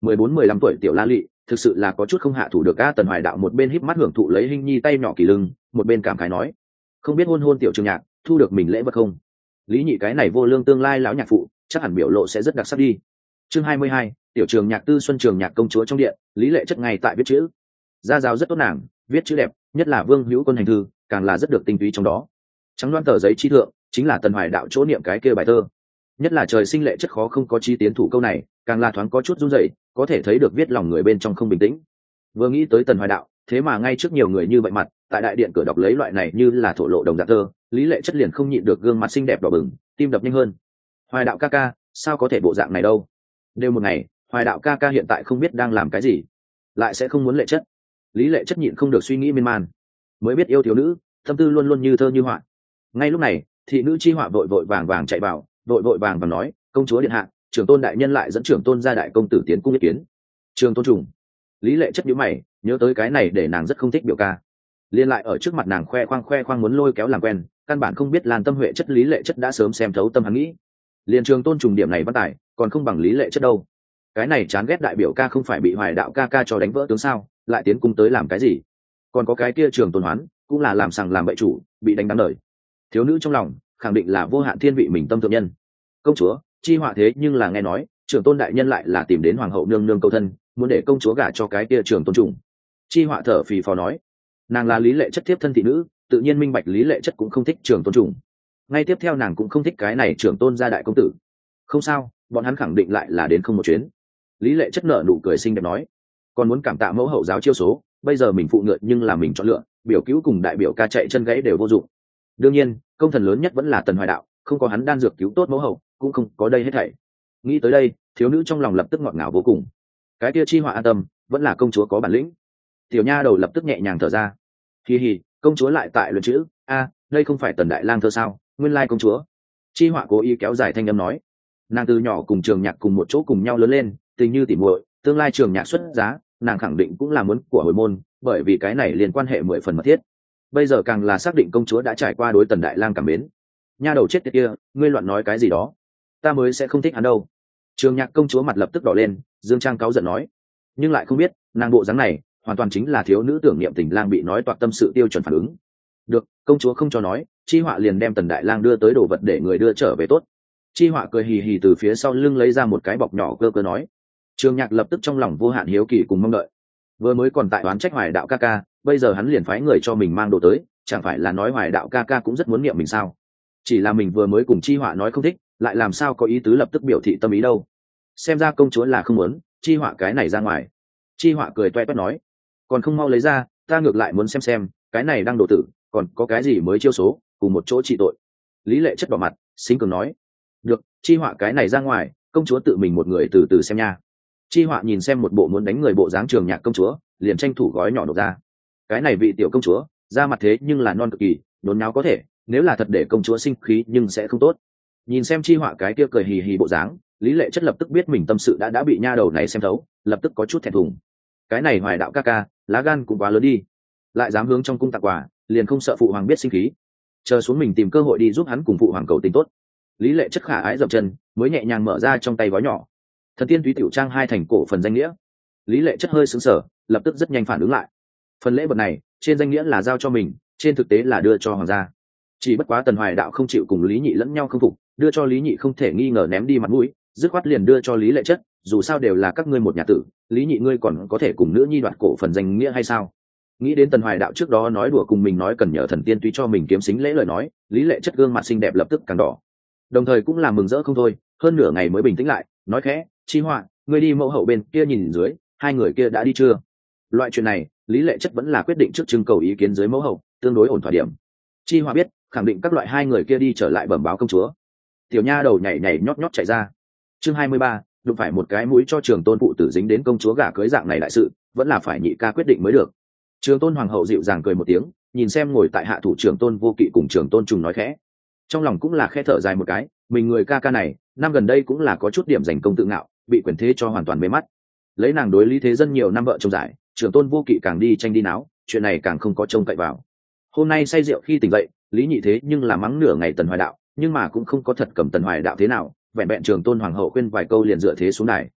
mười bốn mười lăm tuổi tiểu la lị thực sự là có chút không hạ thủ được. A Tần Hoài Đạo một bên híp mắt hưởng thụ lấy Hinh Nhi tay nhỏ kỳ lưng, một bên cảm khái nói, không biết hôn hôn tiểu Trường Nhạc thu được mình lễ vật không. Lý Nhị cái này vô lương tương lai lão nhạc phụ chắc hẳn biểu lộ sẽ rất đặc sắc đi. Chương hai mươi hai, tiểu Trường Nhạc Tư Xuân Trường Nhạc công chúa trong điện, Lý Lệ Chất ngay tại viết chữ. Gia giáo rất tốt nàng, viết chữ đẹp, nhất là Vương Hữu Quân hành thư, càng là rất được tinh túy trong đó. Trắng đoán tờ giấy chi thượng, chính là Tần Hoài Đạo chỗ niệm cái kia bài thơ. Nhất là trời sinh Lệ Chất khó không có chi tiến thủ câu này, càng là thoáng có chút run rẩy, có thể thấy được viết lòng người bên trong không bình tĩnh. Vừa nghĩ tới Tần Hoài Đạo, thế mà ngay trước nhiều người như vậy mặt, tại đại điện cửa đọc lấy loại này như là thổ lộ đồng dạng thơ, Lý Lệ Chất liền không nhịn được gương mặt xinh đẹp đỏ bừng, tim đập nhanh hơn. Hoài Đạo ca ca, sao có thể bộ dạng này đâu? Đều một ngày, Hoài Đạo ca ca hiện tại không biết đang làm cái gì, lại sẽ không muốn Lệ Chất. Lý Lệ Chất nhịn không được suy nghĩ miên man, mới biết yêu thiếu nữ, tâm tư luôn luôn như thơ như họa. Ngay lúc này, thị nữ chi họa vội vội vàng vàng chạy vào, vội vội vàng vàng nói, công chúa điện hạ, trưởng tôn đại nhân lại dẫn trưởng tôn gia đại công tử tiến cung ý kiến. Trường tôn trùng. Lý Lệ Chất nhíu mày, nhớ tới cái này để nàng rất không thích biểu ca, liên lại ở trước mặt nàng khoe khoang khoe khoang muốn lôi kéo làm quen, căn bản không biết Lan Tâm Huệ Chất Lý Lệ Chất đã sớm xem thấu tâm hắn nghĩ. Liên trường tôn trùng điểm này văn tài, còn không bằng Lý Lệ Chất đâu. Cái này chán ghét đại biểu ca không phải bị Hoài Đạo ca ca cho đánh vỡ tướng sao, lại tiến cung tới làm cái gì? Còn có cái kia trường tôn hoán, cũng là làm sằng làm bậy chủ, bị đánh đắng đời. Thiếu nữ trong lòng khẳng định là vô hạn thiên vị mình tâm thượng nhân. Công chúa chi họa thế nhưng là nghe nói trưởng tôn đại nhân lại là tìm đến hoàng hậu nương nương cầu thân, muốn để công chúa gả cho cái kia trường tôn trùng. Chi họa thở phì phò nói, nàng là Lý Lệ Chất tiếp thân thị nữ, tự nhiên minh bạch Lý Lệ Chất cũng không thích trường tôn trùng. Ngay tiếp theo nàng cũng không thích cái này trưởng tôn gia đại công tử. Không sao, bọn hắn khẳng định lại là đến không một chuyến. Lý Lệ Chất nở nụ cười xinh đẹp nói, còn muốn cảm tạ mẫu hậu giáo chiêu số, bây giờ mình phụ ngựa nhưng là mình chọn lựa, biểu cứu cùng đại biểu ca chạy chân gãy đều vô dụng. Đương nhiên công thần lớn nhất vẫn là Tần Hoài Đạo, không có hắn đan dược cứu tốt mẫu hậu, cũng không có đây hết thảy. Nghĩ tới đây, thiếu nữ trong lòng lập tức ngọt ngào vô cùng. Cái kia chi họa an tâm, vẫn là công chúa có bản lĩnh. Tiểu nha đầu lập tức nhẹ nhàng thở ra. Hi hi, công chúa lại tại luận chữ, a, đây không phải Tần đại lang thơ sao, nguyên lai công chúa. Chi họa cố ý kéo dài thanh âm nói, nàng từ nhỏ cùng Trường Nhạc cùng một chỗ cùng nhau lớn lên, tình như tỉ muội, tương lai Trường Nhạc xuất giá, nàng khẳng định cũng là muốn của hồi môn, bởi vì cái này liên quan hệ mười phần mật thiết. Bây giờ càng là xác định công chúa đã trải qua đối Tần đại lang cảm mến. Nha đầu chết tiệt kia, ngươi loạn nói cái gì đó, ta mới sẽ không thích hắn đâu. Trường Nhạc công chúa mặt lập tức đỏ lên, dương trang cáu giận nói, nhưng lại không biết nàng bộ dáng này hoàn toàn chính là thiếu nữ tưởng niệm tình lang bị nói toạc tâm sự tiêu chuẩn phản ứng. Được, công chúa không cho nói, chi họa liền đem Tần đại lang đưa tới đồ vật để người đưa trở về tốt. Chi họa cười hì hì từ phía sau lưng lấy ra một cái bọc nhỏ cơ cơ nói. Trường Nhạc lập tức trong lòng vô hạn hiếu kỳ cùng mong đợi. Vừa mới còn tại oán trách Hoài Đạo ca ca, bây giờ hắn liền phái người cho mình mang đồ tới, chẳng phải là nói Hoài Đạo ca ca cũng rất muốn niệm mình sao? Chỉ là mình vừa mới cùng chi họa nói không thích, lại làm sao có ý tứ lập tức biểu thị tâm ý đâu. Xem ra công chúa là không muốn chi họa cái này ra ngoài. Chi họa cười toe toét nói, còn không mau lấy ra, ta ngược lại muốn xem xem cái này đang độ tử, còn có cái gì mới chiêu số, cùng một chỗ trị tội. Lý Lệ Chất đỏ mặt, xinh cường nói, được, chi họa cái này ra ngoài, công chúa tự mình một người từ từ xem nha. Chi họa nhìn xem một bộ muốn đánh người bộ dáng Trường Nhạc công chúa, liền tranh thủ gói nhỏ nộp ra. Cái này vị tiểu công chúa ra mặt thế nhưng là non cực kỳ, nhốn nháo có thể, nếu là thật để công chúa sinh khí nhưng sẽ không tốt. Nhìn xem chi họa cái kia cười hì hì bộ dáng, Lý Lệ Chất lập tức biết mình tâm sự đã đã bị nha đầu này xem thấu, lập tức có chút thẹn thùng. Cái này Hoài Đạo ca ca, lá gan cũng quá lớn đi, lại dám hướng trong cung tặng quà, liền không sợ phụ hoàng biết sinh khí. Chờ xuống mình tìm cơ hội đi giúp hắn cùng phụ hoàng cầu tình tốt. Lý Lệ Chất khả ái dậm chân, mới nhẹ nhàng mở ra trong tay gói nhỏ. Thần tiên túy tiểu trang hai thành cổ phần danh nghĩa. Lý Lệ Chất hơi sững sờ, lập tức rất nhanh phản ứng lại. Phần lễ vật này, trên danh nghĩa là giao cho mình, trên thực tế là đưa cho hoàng gia. Chỉ bất quá Tần Hoài Đạo không chịu cùng Lý Nhị lẫn nhau không phục, đưa cho Lý Nhị không thể nghi ngờ ném đi mặt mũi, dứt khoát liền đưa cho Lý Lệ Chất, dù sao đều là các ngươi một nhà tử, Lý Nhị ngươi còn có thể cùng nữ nhi đoạt cổ phần danh nghĩa hay sao? Nghĩ đến Tần Hoài Đạo trước đó nói đùa cùng mình nói cần nhờ thần tiên túy cho mình kiếm xính lễ lời nói, Lý Lệ Chất gương mặt xinh đẹp lập tức càng đỏ. Đồng thời cũng là mừng rỡ không thôi, hơn nửa ngày mới bình tĩnh lại, nói khẽ, chi họa, ngươi đi mẫu hậu bên kia nhìn dưới, hai người kia đã đi chưa? Loại chuyện này, Lý Lệ Chất vẫn là quyết định trước trưng cầu ý kiến dưới mẫu hậu, tương đối ổn thỏa điểm. Chi họa biết, khẳng định các loại hai người kia đi trở lại bẩm báo công chúa. Tiểu nha đầu nhảy nhảy nhót nhót chạy ra. Chương hai mươi ba, đụng phải một cái mũi cho Trường Tôn phụ tử dính đến công chúa gả cưới dạng này đại sự, vẫn là phải nhị ca quyết định mới được. Trường Tôn hoàng hậu dịu dàng cười một tiếng, nhìn xem ngồi tại hạ thủ Trường Tôn Vô Kỵ cùng Trường Tôn Trùng nói khẽ. Trong lòng cũng là khẽ thở dài một cái, mình người ca ca này, năm gần đây cũng là có chút điểm giành công tự ngạo, bị quyền thế cho hoàn toàn mê mắt. Lấy nàng đối Lý Thế Dân nhiều năm vợ chồng giải, Trường Tôn Vô Kỵ càng đi tranh đi náo, chuyện này càng không có trông cậy vào. Hôm nay say rượu khi tỉnh dậy, Lý Nhị thế nhưng là mắng nửa ngày Tần Hoài Đạo, nhưng mà cũng không có thật cầm Tần Hoài Đạo thế nào, vẹn vẹn Trường Tôn hoàng hậu khuyên vài câu liền dựa thế xuống đài.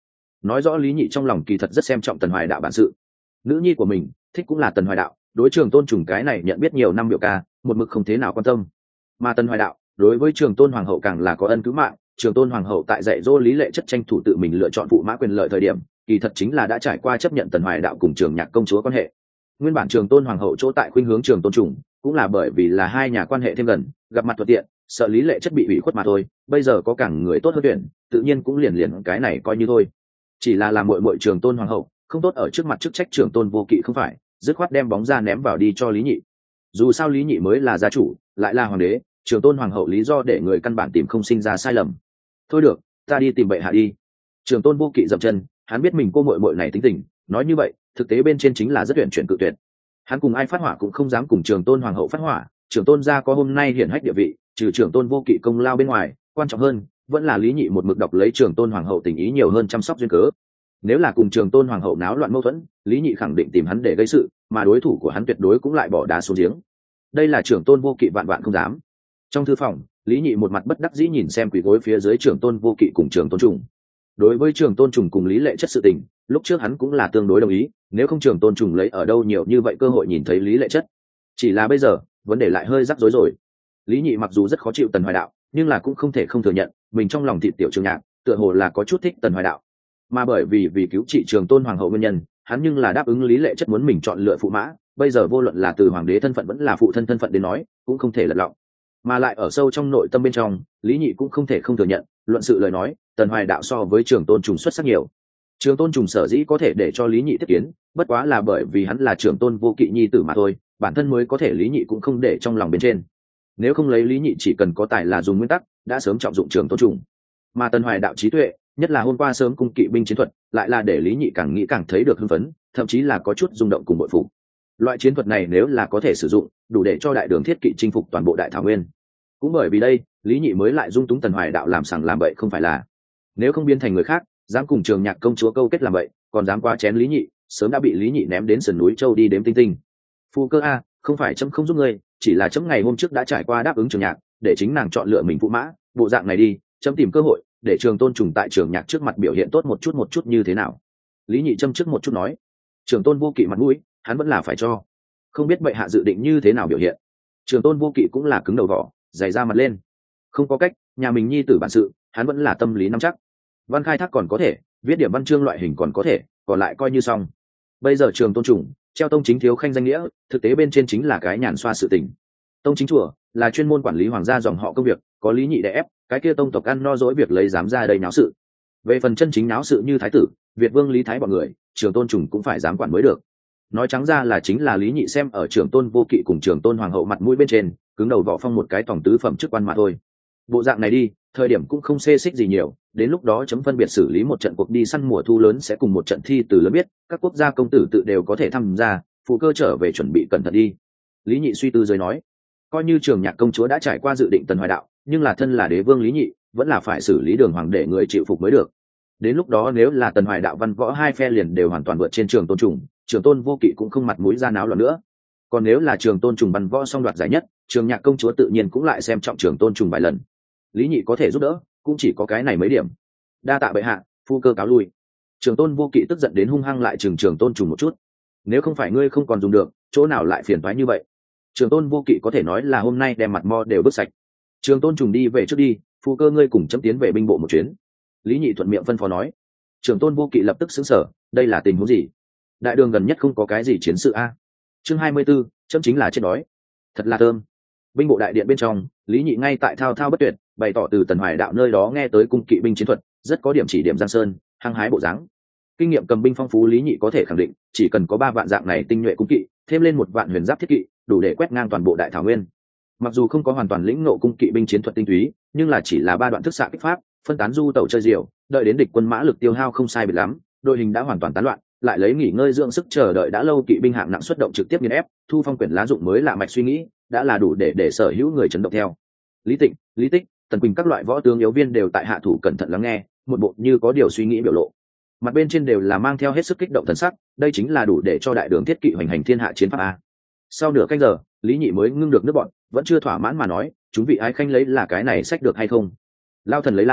nói rõ lý nhị trong lòng kỳ thật rất xem trọng Tần Hoài Đạo bản sự. Nữ nhi của mình thích cũng là Tần Hoài Đạo, đối Trường Tôn Trùng cái này nhận biết nhiều năm biểu ca một mực không thế nào quan tâm. Mà Tần Hoài Đạo đối với Trường Tôn Hoàng hậu càng là có ân cứu mạng. Trường Tôn Hoàng hậu tại dạy dỗ Lý Lệ Chất tranh thủ tự mình lựa chọn phụ mã quyền lợi thời điểm, kỳ thật chính là đã trải qua chấp nhận Tần Hoài Đạo cùng Trường Nhạc công chúa quan hệ. Nguyên bản Trường Tôn Hoàng hậu chỗ tại khuynh hướng Trường Tôn Trùng cũng là bởi vì là hai nhà quan hệ thêm gần, gặp mặt thuận tiện, sợ Lý Lệ Chất bị ủy khuất mà thôi. Bây giờ có càng người tốt hơn tuyển, tự nhiên cũng liền liền cái này coi như thôi. Chỉ là làm muội muội Trường Tôn Hoàng hậu không tốt ở trước mặt chức trách Trường Tôn Vô Kỵ không phải, dứt khoát đem bóng ra ném vào đi cho Lý Nhị. Dù sao Lý Nhị mới là gia chủ, lại là hoàng đế, Trường Tôn Hoàng hậu lý do để người căn bản tìm không sinh ra sai lầm. Thôi được, ta đi tìm bệ hạ đi. Trường Tôn Vô Kỵ dậm chân, hắn biết mình cô muội muội này tính tình, nói như vậy thực tế bên trên chính là rất tuyển chuyển cự tuyệt. Hắn cùng ai phát hỏa cũng không dám cùng Trường Tôn Hoàng hậu phát hỏa. Trường Tôn gia có hôm nay hiển hách địa vị, trừ Trường Tôn Vô Kỵ công lao bên ngoài, quan trọng hơn vẫn là Lý Nhị một mực đọc lấy Trường Tôn Hoàng hậu tình ý nhiều hơn chăm sóc duyên cớ. Nếu là cùng Trường Tôn Hoàng hậu náo loạn mâu thuẫn, Lý Nhị khẳng định tìm hắn để gây sự, mà đối thủ của hắn tuyệt đối cũng lại bỏ đá xuống giếng. Đây là Trường Tôn Vô Kỵ vạn vạn không dám. Trong thư phòng, Lý Nhị một mặt bất đắc dĩ nhìn xem quỳ gối phía dưới Trường Tôn Vô Kỵ cùng Trường Tôn Trùng. Đối với Trường Tôn Trùng cùng Lý Lệ Chất sự tình, lúc trước hắn cũng là tương đối đồng ý, nếu không Trường Tôn Trùng lấy ở đâu nhiều như vậy cơ hội nhìn thấy Lý Lệ Chất. Chỉ là bây giờ vấn đề lại hơi rắc rối rồi. Lý Nhị mặc dù rất khó chịu Tần Hoài Đạo, nhưng là cũng không thể không thừa nhận mình trong lòng thịt tiểu Trường Nhạc tựa hồ là có chút thích Tần Hoài Đạo. Mà bởi vì vì cứu trị Trường Tôn Hoàng hậu nguyên nhân, hắn nhưng là đáp ứng Lý Lệ Chất muốn mình chọn lựa phụ mã. Bây giờ vô luận là từ hoàng đế thân phận vẫn là phụ thân thân phận đến nói, cũng không thể lật lọng. Mà lại ở sâu trong nội tâm bên trong, Lý Nhị cũng không thể không thừa nhận, luận sự lời nói, Tần Hoài Đạo so với Trường Tôn Trùng xuất sắc nhiều. Trường Tôn Trùng sở dĩ có thể để cho Lý Nhị tiếp kiến, bất quá là bởi vì hắn là Trường Tôn Vô Kỵ nhi tử mà thôi, bản thân mới có thể Lý Nhị cũng không để trong lòng bên trên. Nếu không lấy Lý Nhị chỉ cần có tài là dùng nguyên tắc, đã sớm trọng dụng Trường Tôn Trùng. Mà Tần Hoài Đạo trí tuệ, nhất là hôm qua sớm cung kỵ binh chiến thuật, lại là để Lý Nhị càng nghĩ càng thấy được hưng phấn, thậm chí là có chút rung động cùng bội phục. Loại chiến thuật này nếu là có thể sử dụng, đủ để cho đại đường thiết kỵ chinh phục toàn bộ đại thảo nguyên. Cũng bởi vì đây, Lý Nhị mới lại dung túng Tần Hoài Đạo làm sằng làm bậy không phải là. Nếu không biến thành người khác, dám cùng Trường Nhạc công chúa câu kết làm bậy, còn dám qua chén Lý Nhị, sớm đã bị Lý Nhị ném đến sườn núi châu đi đếm tinh tinh. Phu cơ a, không phải chấm không giúp ngươi, chỉ là chấm ngày hôm trước đã trải qua đáp ứng Trường Nhạc, để chính nàng chọn lựa mình phụ mã, bộ dạng này đi, chấm tìm cơ hội để Trường Tôn Trùng tại Trường Nhạc trước mặt biểu hiện tốt một chút một chút như thế nào. Lý Nhị châm trước một chút nói. Trường Tôn Vô Kỵ mặt mũi, hắn vẫn là phải cho. Không biết bệ hạ dự định như thế nào biểu hiện. Trường Tôn Vô Kỵ cũng là cứng đầu vỏ, dày ra mặt lên. Không có cách, nhà mình nhi tử bản sự, hắn vẫn là tâm lý nắm chắc. Văn khai thác còn có thể, viết điểm văn chương loại hình còn có thể, còn lại coi như xong. Bây giờ Trường Tôn Trùng treo tông chính thiếu khanh danh nghĩa, thực tế bên trên chính là cái nhàn xoa sự tình. Tông chính chùa là chuyên môn quản lý hoàng gia dòng họ công việc, có Lý Nhị đè ép, cái kia tông tộc ăn no dỗi việc lấy dám ra đây náo sự. Về phần chân chính náo sự như thái tử, Việt vương Lý Thái bọn người, Trường Tôn Trùng cũng phải dám quản mới được. Nói trắng ra là chính là Lý Nhị xem ở Trường Tôn Vô Kỵ cùng Trường Tôn Hoàng hậu mặt mũi bên trên, cứng đầu vỏ phong một cái tổng tứ phẩm chức quan mà thôi. Bộ dạng này đi, thời điểm cũng không xê xích gì nhiều, đến lúc đó chấm phân biệt xử lý một trận cuộc đi săn mùa thu lớn sẽ cùng một trận thi từ lớn biết, các quốc gia công tử tự đều có thể tham gia, phụ cơ trở về chuẩn bị cẩn thận đi. Lý Nhị suy tư rồi nói, coi như Trường Nhạc công chúa đã trải qua dự định Tần Hoài Đạo, nhưng là thân là đế vương Lý Nhị vẫn là phải xử lý đường hoàng để người chịu phục mới được. Đến lúc đó nếu là Tần Hoài Đạo văn võ hai phe liền đều hoàn toàn vượt trên Trường Tôn Trùng, Trường Tôn Vô Kỵ cũng không mặt mũi ra náo loạn nữa. Còn nếu là Trường Tôn Trùng văn võ song đoạt giải nhất, Trường Nhạc công chúa tự nhiên cũng lại xem trọng Trường Tôn Trùng vài lần. Lý Nhị có thể giúp đỡ, cũng chỉ có cái này mấy điểm. Đa tạ bệ hạ, phu cơ cáo lui. Trường Tôn Vô Kỵ tức giận đến hung hăng lại trừng Trường Tôn Trùng một chút. Nếu không phải ngươi không còn dùng được, chỗ nào lại phiền toái như vậy? Trường Tôn Vô Kỵ có thể nói là hôm nay đem mặt mo đều bứt sạch. Trường Tôn Trùng đi về trước đi, phu cơ ngươi cùng chấm tiến về binh bộ một chuyến. Lý Nhị thuận miệng phân phó nói. Trường Tôn Vô Kỵ lập tức sững sờ, đây là tình huống gì? Đại đường gần nhất không có cái gì chiến sự a? Chương hai mươi 24, chấm chính là chết đói. Thật là thơm. Binh bộ đại điện bên trong, Lý Nhị ngay tại thao thao bất tuyệt, bày tỏ từ Tần Hoài Đạo nơi đó nghe tới cung kỵ binh chiến thuật, rất có điểm chỉ điểm Giang Sơn, hăng hái bộ dáng. Kinh nghiệm cầm binh phong phú Lý Nhị có thể khẳng định, chỉ cần có ba vạn dạng này tinh nhuệ cung kỵ, thêm lên một vạn huyền giáp thiết kỵ, đủ để quét ngang toàn bộ đại thảo nguyên. Mặc dù không có hoàn toàn lĩnh ngộ cung kỵ binh chiến thuật tinh túy, nhưng là chỉ là ba đoạn thức xạ kích pháp, phân tán du tẩu chơi diều, đợi đến địch quân mã lực tiêu hao không sai biệt lắm, đội hình đã hoàn toàn tán loạn, lại lấy nghỉ ngơi dưỡng sức chờ đợi đã lâu kỵ binh hạng nặng xuất động trực tiếp nghiền ép, thu phong quyển lá dụng mới lạ mạch suy nghĩ, đã là đủ để để sở hữu người chấn động theo. Lý Tịnh, Lý Tích, Tần Quỳnh các loại võ tướng yếu viên đều tại hạ thủ cẩn thận lắng nghe, một bộ như có điều suy nghĩ biểu lộ. Mặt bên trên đều là mang theo hết sức kích động thần sắc, đây chính là đủ để cho đại đường thiết kỵ hoành hành thiên hạ chiến pháp a. Sau nửa canh giờ, Lý Nhị mới ngưng được nước bọn, vẫn chưa thỏa mãn mà nói, chúng vị ái khanh lấy là cái này sách được hay không? Lao thần lấy là,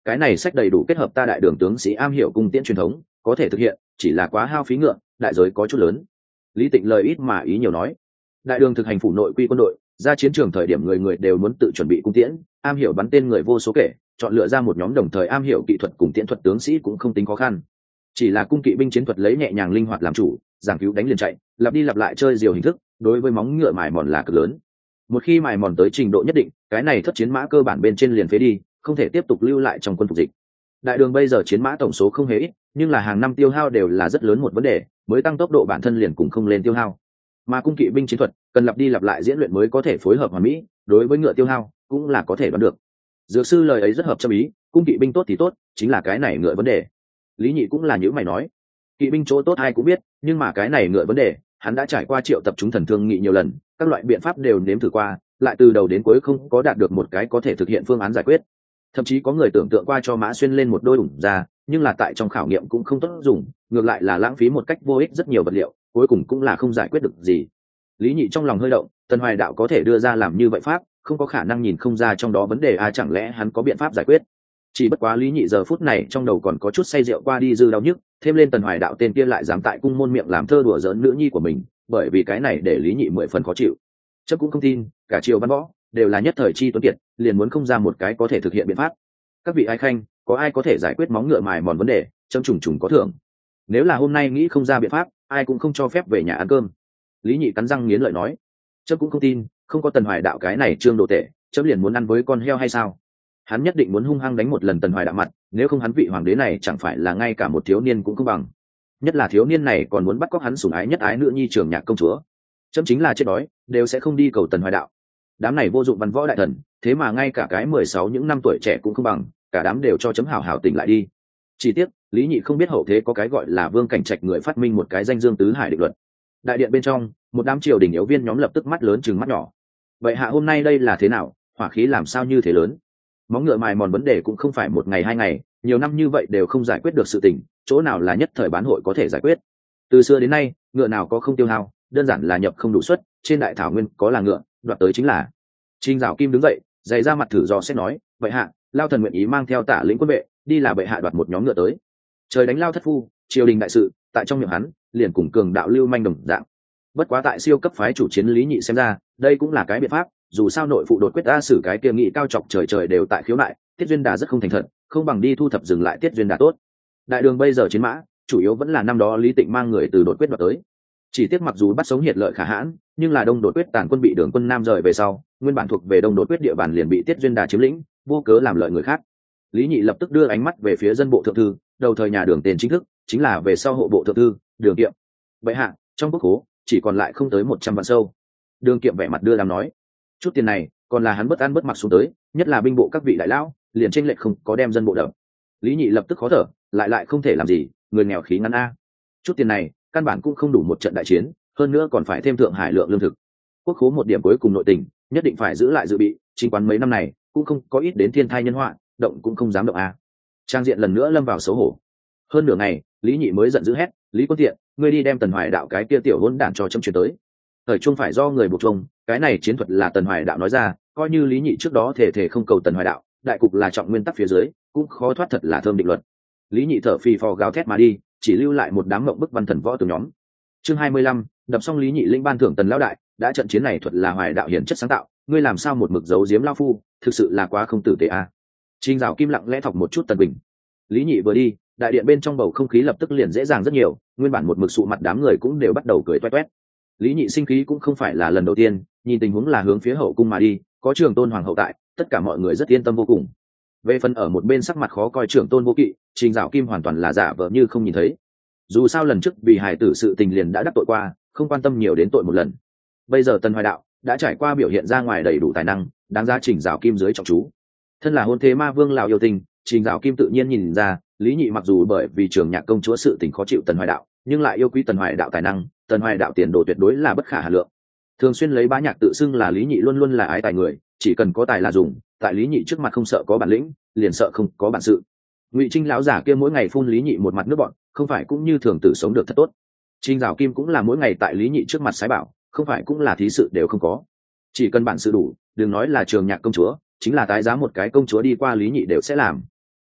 cái này sách đầy đủ kết hợp ta đại đường tướng sĩ am hiểu cung tiễn truyền thống, có thể thực hiện, chỉ là quá hao phí ngựa, đại giới có chút lớn. Lý Tịnh lời ít mà ý nhiều nói. Đại đường thực hành phủ nội quy quân đội, ra chiến trường thời điểm người người đều muốn tự chuẩn bị cung tiễn, am hiểu bắn tên người vô số kể, chọn lựa ra một nhóm đồng thời am hiểu kỹ thuật cùng tiễn thuật tướng sĩ cũng không tính khó khăn. Chỉ là cung kỵ binh chiến thuật lấy nhẹ nhàng linh hoạt làm chủ, giảng cứu đánh liền chạy, lặp đi lặp lại chơi diều hình thức, đối với móng ngựa mài mòn là cực lớn. Một khi mài mòn tới trình độ nhất định, cái này thất chiến mã cơ bản bên trên liền phế đi, không thể tiếp tục lưu lại trong quân phục dịch. Đại đường bây giờ chiến mã tổng số không hề ít, nhưng là hàng năm tiêu hao đều là rất lớn một vấn đề, mới tăng tốc độ bản thân liền cũng không lên tiêu hao. Mà cung kỵ binh chiến thuật cần lặp đi lặp lại diễn luyện mới có thể phối hợp hoàn mỹ, đối với ngựa tiêu hao cũng là có thể đoán được. Dược sư lời ấy rất hợp tâm ý, cung kỵ binh tốt thì tốt, chính là cái này ngựa vấn đề. Lý Nhị cũng là những mày nói, kỵ binh chỗ tốt ai cũng biết, nhưng mà cái này ngựa vấn đề, hắn đã trải qua triệu tập chúng thần thương nghị nhiều lần, các loại biện pháp đều nếm thử qua, lại từ đầu đến cuối không có đạt được một cái có thể thực hiện phương án giải quyết. Thậm chí có người tưởng tượng qua cho mã xuyên lên một đôi ủng ra, nhưng là tại trong khảo nghiệm cũng không tốt dùng, ngược lại là lãng phí một cách vô ích rất nhiều vật liệu, cuối cùng cũng là không giải quyết được gì. Lý Nhị trong lòng hơi động, Tần Hoài Đạo có thể đưa ra làm như vậy pháp, không có khả năng nhìn không ra trong đó vấn đề à, chẳng lẽ hắn có biện pháp giải quyết. Chỉ bất quá Lý Nhị giờ phút này trong đầu còn có chút say rượu qua đi dư đau nhức, thêm lên Tần Hoài Đạo tên kia lại dám tại cung môn miệng làm thơ đùa giỡn nữ nhi của mình, bởi vì cái này để Lý Nhị mười phần khó chịu. Chấp cũng không tin, cả triều văn võ đều là nhất thời chi tuấn kiệt, liền muốn không ra một cái có thể thực hiện biện pháp. Các vị ái khanh, có ai có thể giải quyết móng ngựa mài mòn vấn đề, châm trùng trùng có thưởng. Nếu là hôm nay nghĩ không ra biện pháp, ai cũng không cho phép về nhà ăn cơm. Lý Nhị cắn răng nghiến lợi nói, chấm cũng không tin, không có Tần Hoài Đạo cái này trương đồ tệ, chấm liền muốn ăn với con heo hay sao? Hắn nhất định muốn hung hăng đánh một lần Tần Hoài Đạo mặt, nếu không hắn vị hoàng đế này chẳng phải là ngay cả một thiếu niên cũng không bằng. Nhất là thiếu niên này còn muốn bắt cóc hắn sủng ái nhất ái nữ nhi Trường Nhạc công chúa. Chấm chính là chết đói, đều sẽ không đi cầu Tần Hoài Đạo. Đám này vô dụng văn võ đại thần, thế mà ngay cả cái mười sáu những năm tuổi trẻ cũng không bằng, cả đám đều cho chấm hảo hảo tỉnh lại đi. Chỉ tiếc, Lý Nhị không biết hậu thế có cái gọi là Vương Cảnh Trạch người phát minh một cái danh dương tứ hải định luật. Đại điện bên trong, một đám triều đình yếu viên nhóm lập tức mắt lớn chừng mắt nhỏ. Vậy hạ hôm nay đây là thế nào, hỏa khí làm sao như thế lớn? Móng ngựa mài mòn vấn đề cũng không phải một ngày hai ngày, nhiều năm như vậy đều không giải quyết được sự tình, chỗ nào là nhất thời bán hội có thể giải quyết. Từ xưa đến nay, ngựa nào có không tiêu hao, đơn giản là nhập không đủ suất, trên đại thảo nguyên có là ngựa, đoạt tới chính là. Trình Dạo Kim đứng dậy, dày ra mặt thử do xét nói, vậy hạ, Lao thần nguyện ý mang theo Tả lĩnh quân vệ, đi là bệ hạ đoạt một nhóm ngựa tới. Trời đánh Lao thất phu, triều đình đại sự, tại trong miệng hắn, liền cùng cường đạo lưu manh đồng dạng. Bất quá tại siêu cấp phái chủ chiến Lý Nhị xem ra, đây cũng là cái biện pháp, dù sao nội phụ đột quyết đa xử cái kia nghị cao chọc trời trời đều tại khiếu nại, Tiết Duyên Đà rất không thành thật, không bằng đi thu thập dừng lại Tiết Duyên Đà tốt. Đại đường bây giờ chiến mã, chủ yếu vẫn là năm đó Lý Tịnh mang người từ đột quyết đoạt tới. Chỉ tiếc mặc dù bắt sống hiệt lợi khả hãn, nhưng là đông đột quyết tàn quân bị đường quân Nam rời về sau, nguyên bản thuộc về đông đột quyết địa bàn liền bị Tiết Duyên Đà chiếm lĩnh, vô cớ làm lợi người khác. Lý Nhị lập tức đưa ánh mắt về phía dân bộ thượng thư, đầu thời nhà Đường tên chính thức chính là về sau hộ bộ thượng thư Đường Kiệm. Vậy hạ, trong quốc khố chỉ còn lại không tới một trăm vạn sâu. Đường Kiệm vẻ mặt đưa đám nói, chút tiền này còn là hắn bất ăn bất mặc xuống tới, nhất là binh bộ các vị đại lão liền trên lệch không có đem dân bộ đập. Lý Nhị lập tức khó thở, lại lại không thể làm gì, người nghèo khí ngắn a. Chút tiền này căn bản cũng không đủ một trận đại chiến, hơn nữa còn phải thêm thượng hải lượng lương thực. Quốc khố một điểm cuối cùng nội tình, nhất định phải giữ lại dự bị, chính quán mấy năm này cũng không có ít đến thiên thai nhân họa, động cũng không dám động a. Trang diện lần nữa lâm vào xấu hổ. Hơn nửa ngày, Lý Nhị mới giận dữ hét, Lý Quân Tiện, ngươi đi đem Tần Hoài Đạo cái kia tiểu hỗn đản cho chấm truyền tới. Thời trung phải do người buộc chung, cái này chiến thuật là Tần Hoài Đạo nói ra, coi như Lý Nhị trước đó thể thể không cầu Tần Hoài Đạo, đại cục là trọng nguyên tắc phía dưới, cũng khó thoát thật là thơm định luật. Lý Nhị thở phì phò gào thét mà đi, chỉ lưu lại một đám mộng bức văn thần võ từ nhóm. Chương hai mươi lăm, đập xong Lý Nhị linh ban thưởng Tần lão đại, đã trận chiến này thuật là Hoài Đạo hiển chất sáng tạo, ngươi làm sao một mực giấu giếm lao phu, thực sự là quá không tử tế a. À. Trình Dạo Kim lặng lẽ thọc một chút Tần Bình. Lý Nhị vừa đi, đại điện bên trong bầu không khí lập tức liền dễ dàng rất nhiều, nguyên bản một mực sụ mặt đám người cũng đều bắt đầu cười toét toét. Lý Nhị sinh khí cũng không phải là lần đầu tiên, nhìn tình huống là hướng phía hậu cung mà đi, có Trường Tôn hoàng hậu tại, tất cả mọi người rất yên tâm vô cùng. Về phần ở một bên sắc mặt khó coi Trường Tôn Vô Kỵ, Trình Dạo Kim hoàn toàn là giả vờ như không nhìn thấy. Dù sao lần trước vì hài tử sự tình liền đã đắc tội qua, không quan tâm nhiều đến tội một lần. Bây giờ Tần Hoài Đạo đã trải qua biểu hiện ra ngoài đầy đủ tài năng, đáng giá Trình Dạo Kim dưới trọng chú. Thân là hôn thế ma vương lão yêu tình, Trình Dạo Kim tự nhiên nhìn ra, Lý Nhị mặc dù bởi vì Trường Nhạc công chúa sự tình khó chịu Tần Hoài Đạo, nhưng lại yêu quý Tần Hoài Đạo tài năng, Tần Hoài Đạo tiền đồ tuyệt đối là bất khả hà lượng. Thường xuyên lấy bá nhạc tự xưng là Lý Nhị luôn luôn là ái tài người, chỉ cần có tài là dùng, tại Lý Nhị trước mặt không sợ có bản lĩnh, liền sợ không có bản sự. Ngụy Trinh lão giả kia mỗi ngày phun Lý Nhị một mặt nước bọn, không phải cũng như thường tử sống được thật tốt. Trình Dạo Kim cũng là mỗi ngày tại Lý Nhị trước mặt sái bảo, không phải cũng là thí sự đều không có. Chỉ cần bản sự đủ, đừng nói là Trường Nhạc công chúa, chính là tái giá một cái công chúa đi qua Lý Nhị đều sẽ làm.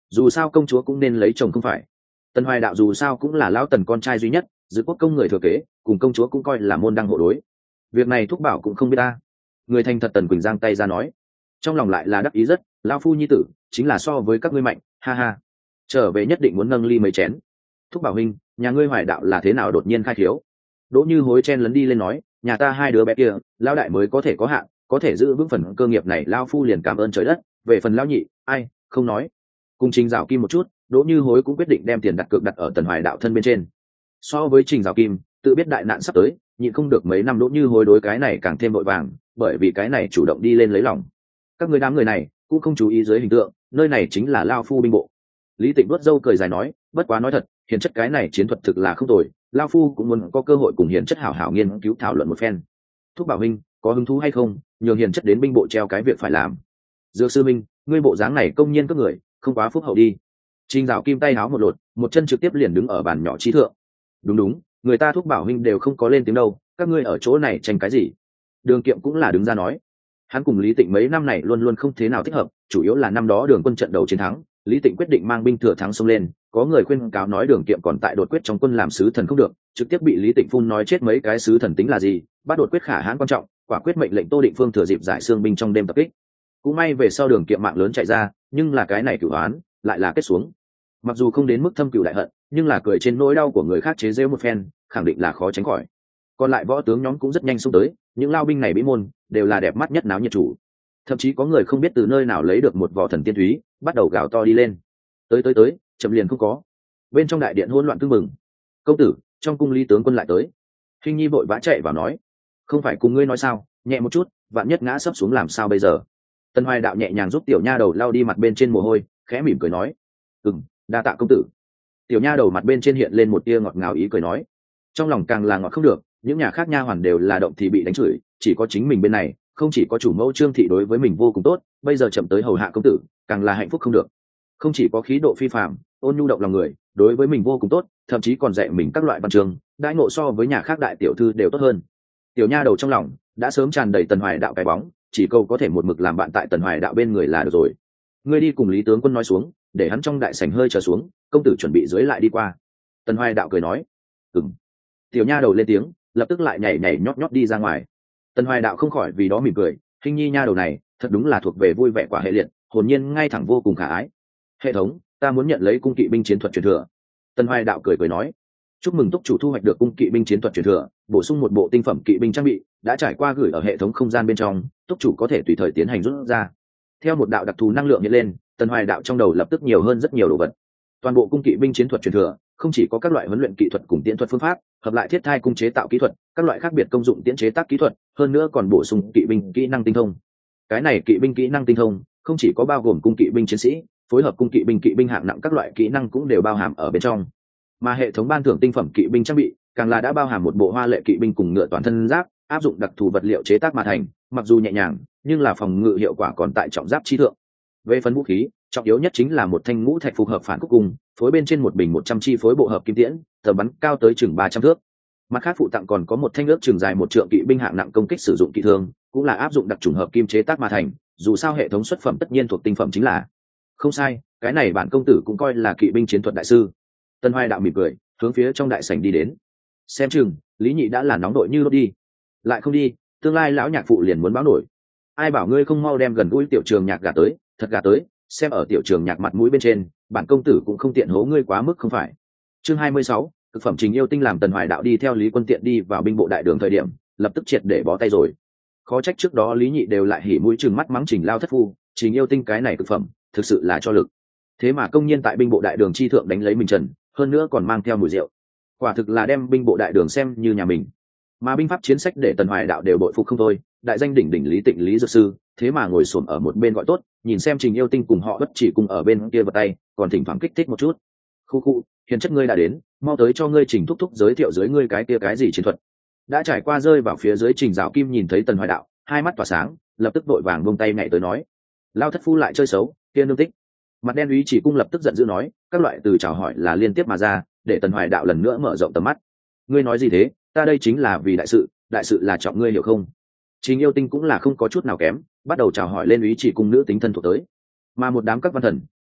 dù sao công chúa cũng nên lấy chồng không phải. Tần Hoài Đạo dù sao cũng là lão Tần con trai duy nhất, giữ quốc công người thừa kế, cùng công chúa cũng coi là môn đăng hộ đối. Việc này Thúc Bảo cũng không biết ta. Người thành thật Tần Quỳnh giang tay ra nói, trong lòng lại là đắc ý rất, lão phu nhi tử chính là so với các ngươi mạnh, ha ha. Trở về nhất định muốn nâng ly mấy chén. Thúc Bảo huynh, nhà ngươi Hoài Đạo là thế nào đột nhiên khai thiếu? Đỗ Như Hối chen lấn đi lên nói, nhà ta hai đứa bé kia, lão đại mới có thể có hạn, có thể giữ vững phần cơ nghiệp này, lão phu liền cảm ơn trời đất, về phần lão nhị, ai, không nói. Cùng Trình Dạo Kim một chút, Đỗ Như Hối cũng quyết định đem tiền đặt cược đặt ở Tần Hoài Đạo thân bên trên. So với Trình Dạo Kim, tự biết đại nạn sắp tới, nhịn không được mấy năm Đỗ Như Hối đối cái này càng thêm vội vàng, bởi vì cái này chủ động đi lên lấy lòng. Các người đám người này cũng không chú ý dưới hình tượng, nơi này chính là lao phu binh bộ. Lý Tịnh vuốt râu cười dài nói, bất quá nói thật, hiền chất cái này chiến thuật thực là không tồi, lao phu cũng muốn có cơ hội cùng hiền chất hảo hảo nghiên cứu thảo luận một phen. Thúc Bảo huynh, có hứng thú hay không, nhường hiền chất đến binh bộ treo cái việc phải làm. Dược sư minh, ngươi bộ dáng này công nhiên các người, không quá phúc hậu đi. Trình Dạo Kim tay háo một lột, một chân trực tiếp liền đứng ở bàn nhỏ trí thượng. Đúng đúng, người ta Thúc Bảo huynh đều không có lên tiếng đâu, các ngươi ở chỗ này tranh cái gì? Đường Kiệm cũng là đứng ra nói, hắn cùng Lý Tịnh mấy năm này luôn luôn không thế nào thích hợp, chủ yếu là năm đó Đường quân trận đầu chiến thắng, Lý Tịnh quyết định mang binh thừa thắng xông lên, có người khuyên cáo nói Đường Kiệm còn tại đột quyết trong quân làm sứ thần không được, trực tiếp bị Lý Tịnh phun nói chết mấy cái sứ thần tính là gì, bắt đột quyết khả hãn quan trọng, quả quyết mệnh lệnh Tô Định Phương thừa dịp giải xương binh trong đêm tập kích. Cũng may về sau Đường Kiệm mạng lớn chạy ra, nhưng là cái này cửu oán lại là kết xuống. Mặc dù không đến mức thâm cửu đại hận, nhưng là cười trên nỗi đau của người khác chế giễu một phen, khẳng định là khó tránh khỏi. Còn lại võ tướng nhóm cũng rất nhanh xông tới, những lao binh này bĩ môn đều là đẹp mắt nhất náo nhiệt chủ. Thậm chí có người không biết từ nơi nào lấy được một vỏ thần tiên thúy, bắt đầu gào to đi lên. Tới tới tới, chậm liền không có. Bên trong đại điện hỗn loạn tưng bừng. Công tử, trong cung Lý tướng quân lại tới. Hình Nhi vội vã chạy vào nói, không phải cùng ngươi nói sao, nhẹ một chút, vạn nhất ngã sấp xuống làm sao bây giờ. Tần Hoài Đạo nhẹ nhàng giúp tiểu nha đầu lau đi mặt bên trên mồ hôi, khẽ mỉm cười nói, ừm, đa tạ công tử. Tiểu nha đầu mặt bên trên hiện lên một tia ngọt ngào ý cười nói, trong lòng càng là ngọt không được, những nhà khác nha hoàn đều là động thì bị đánh chửi, chỉ có chính mình bên này, không chỉ có chủ mẫu Trương thị đối với mình vô cùng tốt, bây giờ chậm tới hầu hạ công tử, càng là hạnh phúc không được. Không chỉ có khí độ phi phàm, ôn nhu động lòng người, đối với mình vô cùng tốt, thậm chí còn dạy mình các loại văn chương, đãi ngộ so với nhà khác đại tiểu thư đều tốt hơn. Tiểu nha đầu trong lòng đã sớm tràn đầy Tần Hoài Đạo cái bóng, chỉ câu có thể một mực làm bạn tại Tần Hoài Đạo bên người là được rồi. Ngươi đi cùng Lý tướng quân nói xuống, để hắn trong đại sảnh hơi chờ xuống, công tử chuẩn bị dưới lại đi qua. Tần Hoài Đạo cười nói, ừm. Tiểu nha đầu lên tiếng, lập tức lại nhảy nhảy nhót nhót đi ra ngoài. Tần Hoài Đạo không khỏi vì đó mỉm cười, Hình Nhi nha đầu này thật đúng là thuộc về vui vẻ quả hệ liệt, hồn nhiên ngay thẳng vô cùng khả ái. Hệ thống, ta muốn nhận lấy cung kỵ binh chiến thuật truyền thừa. Tần Hoài Đạo cười cười nói, chúc mừng túc chủ thu hoạch được cung kỵ binh chiến thuật truyền thừa, bổ sung một bộ tinh phẩm kỵ binh trang bị, đã trải qua gửi ở hệ thống không gian bên trong, túc chủ có thể tùy thời tiến hành rút ra. Theo một đạo đặc thù năng lượng hiện lên, Tần Hoài Đạo trong đầu lập tức nhiều hơn rất nhiều đồ vật. Toàn bộ cung kỵ binh chiến thuật truyền thừa không chỉ có các loại huấn luyện kỹ thuật cùng tiễn thuật phương pháp, hợp lại thiết thai cung chế tạo kỹ thuật, các loại khác biệt công dụng tiễn chế tác kỹ thuật, hơn nữa còn bổ sung kỵ binh kỹ năng tinh thông. Cái này kỵ binh kỹ năng tinh thông không chỉ có bao gồm cung kỵ binh chiến sĩ, phối hợp cung kỵ binh kỵ binh hạng nặng các loại kỹ năng cũng đều bao hàm ở bên trong. Mà hệ thống ban thưởng tinh phẩm kỵ binh trang bị càng là đã bao hàm một bộ hoa lệ kỵ binh cùng ngựa toàn thân giáp, áp dụng đặc thù vật liệu chế tác mà thành, mặc dù nhẹ nhàng nhưng là phòng ngự hiệu quả còn tại trọng giáp chi thượng. Về phần vũ khí, trọng yếu nhất chính là một thanh ngũ thạch phù hợp phản cúc cung, phối bên trên một bình một trăm chi phối bộ hợp kim tiễn, tầm bắn cao tới chừng ba trăm thước. Mặt khác phụ tặng còn có một thanh ước chừng dài một trượng kỵ binh hạng nặng công kích sử dụng kỵ thương, cũng là áp dụng đặc trùng hợp kim chế tác mà thành, dù sao hệ thống xuất phẩm tất nhiên thuộc tinh phẩm chính là. Không sai, cái này bản công tử cũng coi là kỵ binh chiến thuật đại sư. Tân Hoài Đạo mỉm cười, hướng phía trong đại sảnh đi đến. Xem chừng, Lý Nhị đã là nóng đội như đốt đi. Lại không đi, tương lai lão nhạc phụ liền muốn báo nổi. Ai bảo ngươi không mau đem gần gũi tiểu trường nhạc gà tới, thật gà tới, xem ở tiểu trường nhạc mặt mũi bên trên, bản công tử cũng không tiện hố ngươi quá mức không phải. Chương hai mươi sáu, cực phẩm Trình Yêu Tinh làm Tần Hoài Đạo đi theo Lý Quân Tiện đi vào binh bộ đại đường thời điểm, lập tức triệt để bó tay rồi. Khó trách trước đó Lý Nhị đều lại hỉ mũi trừng mắt mắng Trình lao thất phu, Trình Yêu Tinh cái này cực phẩm, thực sự là cho lực. Thế mà công nhiên tại binh bộ đại đường chi thượng đánh lấy mình trần, hơn nữa còn mang theo mùi rượu. Quả thực là đem binh bộ đại đường xem như nhà mình. Mà binh pháp chiến sách để Tần Hoài Đạo đều bội phục không thôi, đại danh đỉnh đỉnh Lý Tịnh Lý dược sư, thế mà ngồi xổm ở một bên gọi tốt, nhìn xem Trình Yêu Tinh cùng họ bất chỉ cùng ở bên kia vật tay, còn thỉnh thoảng kích thích một chút. Khu khu, hiền chất ngươi đã đến, mau tới cho ngươi Trình thúc thúc giới thiệu dưới ngươi cái kia cái gì chiến thuật. Đã trải qua rơi vào phía dưới Trình Dạo Kim nhìn thấy Tần Hoài Đạo, hai mắt tỏa sáng, lập tức vội vàng buông tay nhảy tới nói, lao thất phu lại chơi xấu, kia nương tích. Mặt đen úy chỉ cung lập tức giận dữ nói, các loại từ chào hỏi là liên tiếp mà ra, để Tần Hoài Đạo lần nữa mở rộng tầm mắt. Ngươi nói gì thế, ta đây chính là vì đại sự, đại sự là trọng ngươi hiểu không? Trình Yêu Tinh cũng là không có chút nào kém, bắt đầu chào hỏi lên úy chỉ cung nữ tính thân thuộc tới. Mà một đám các văn thần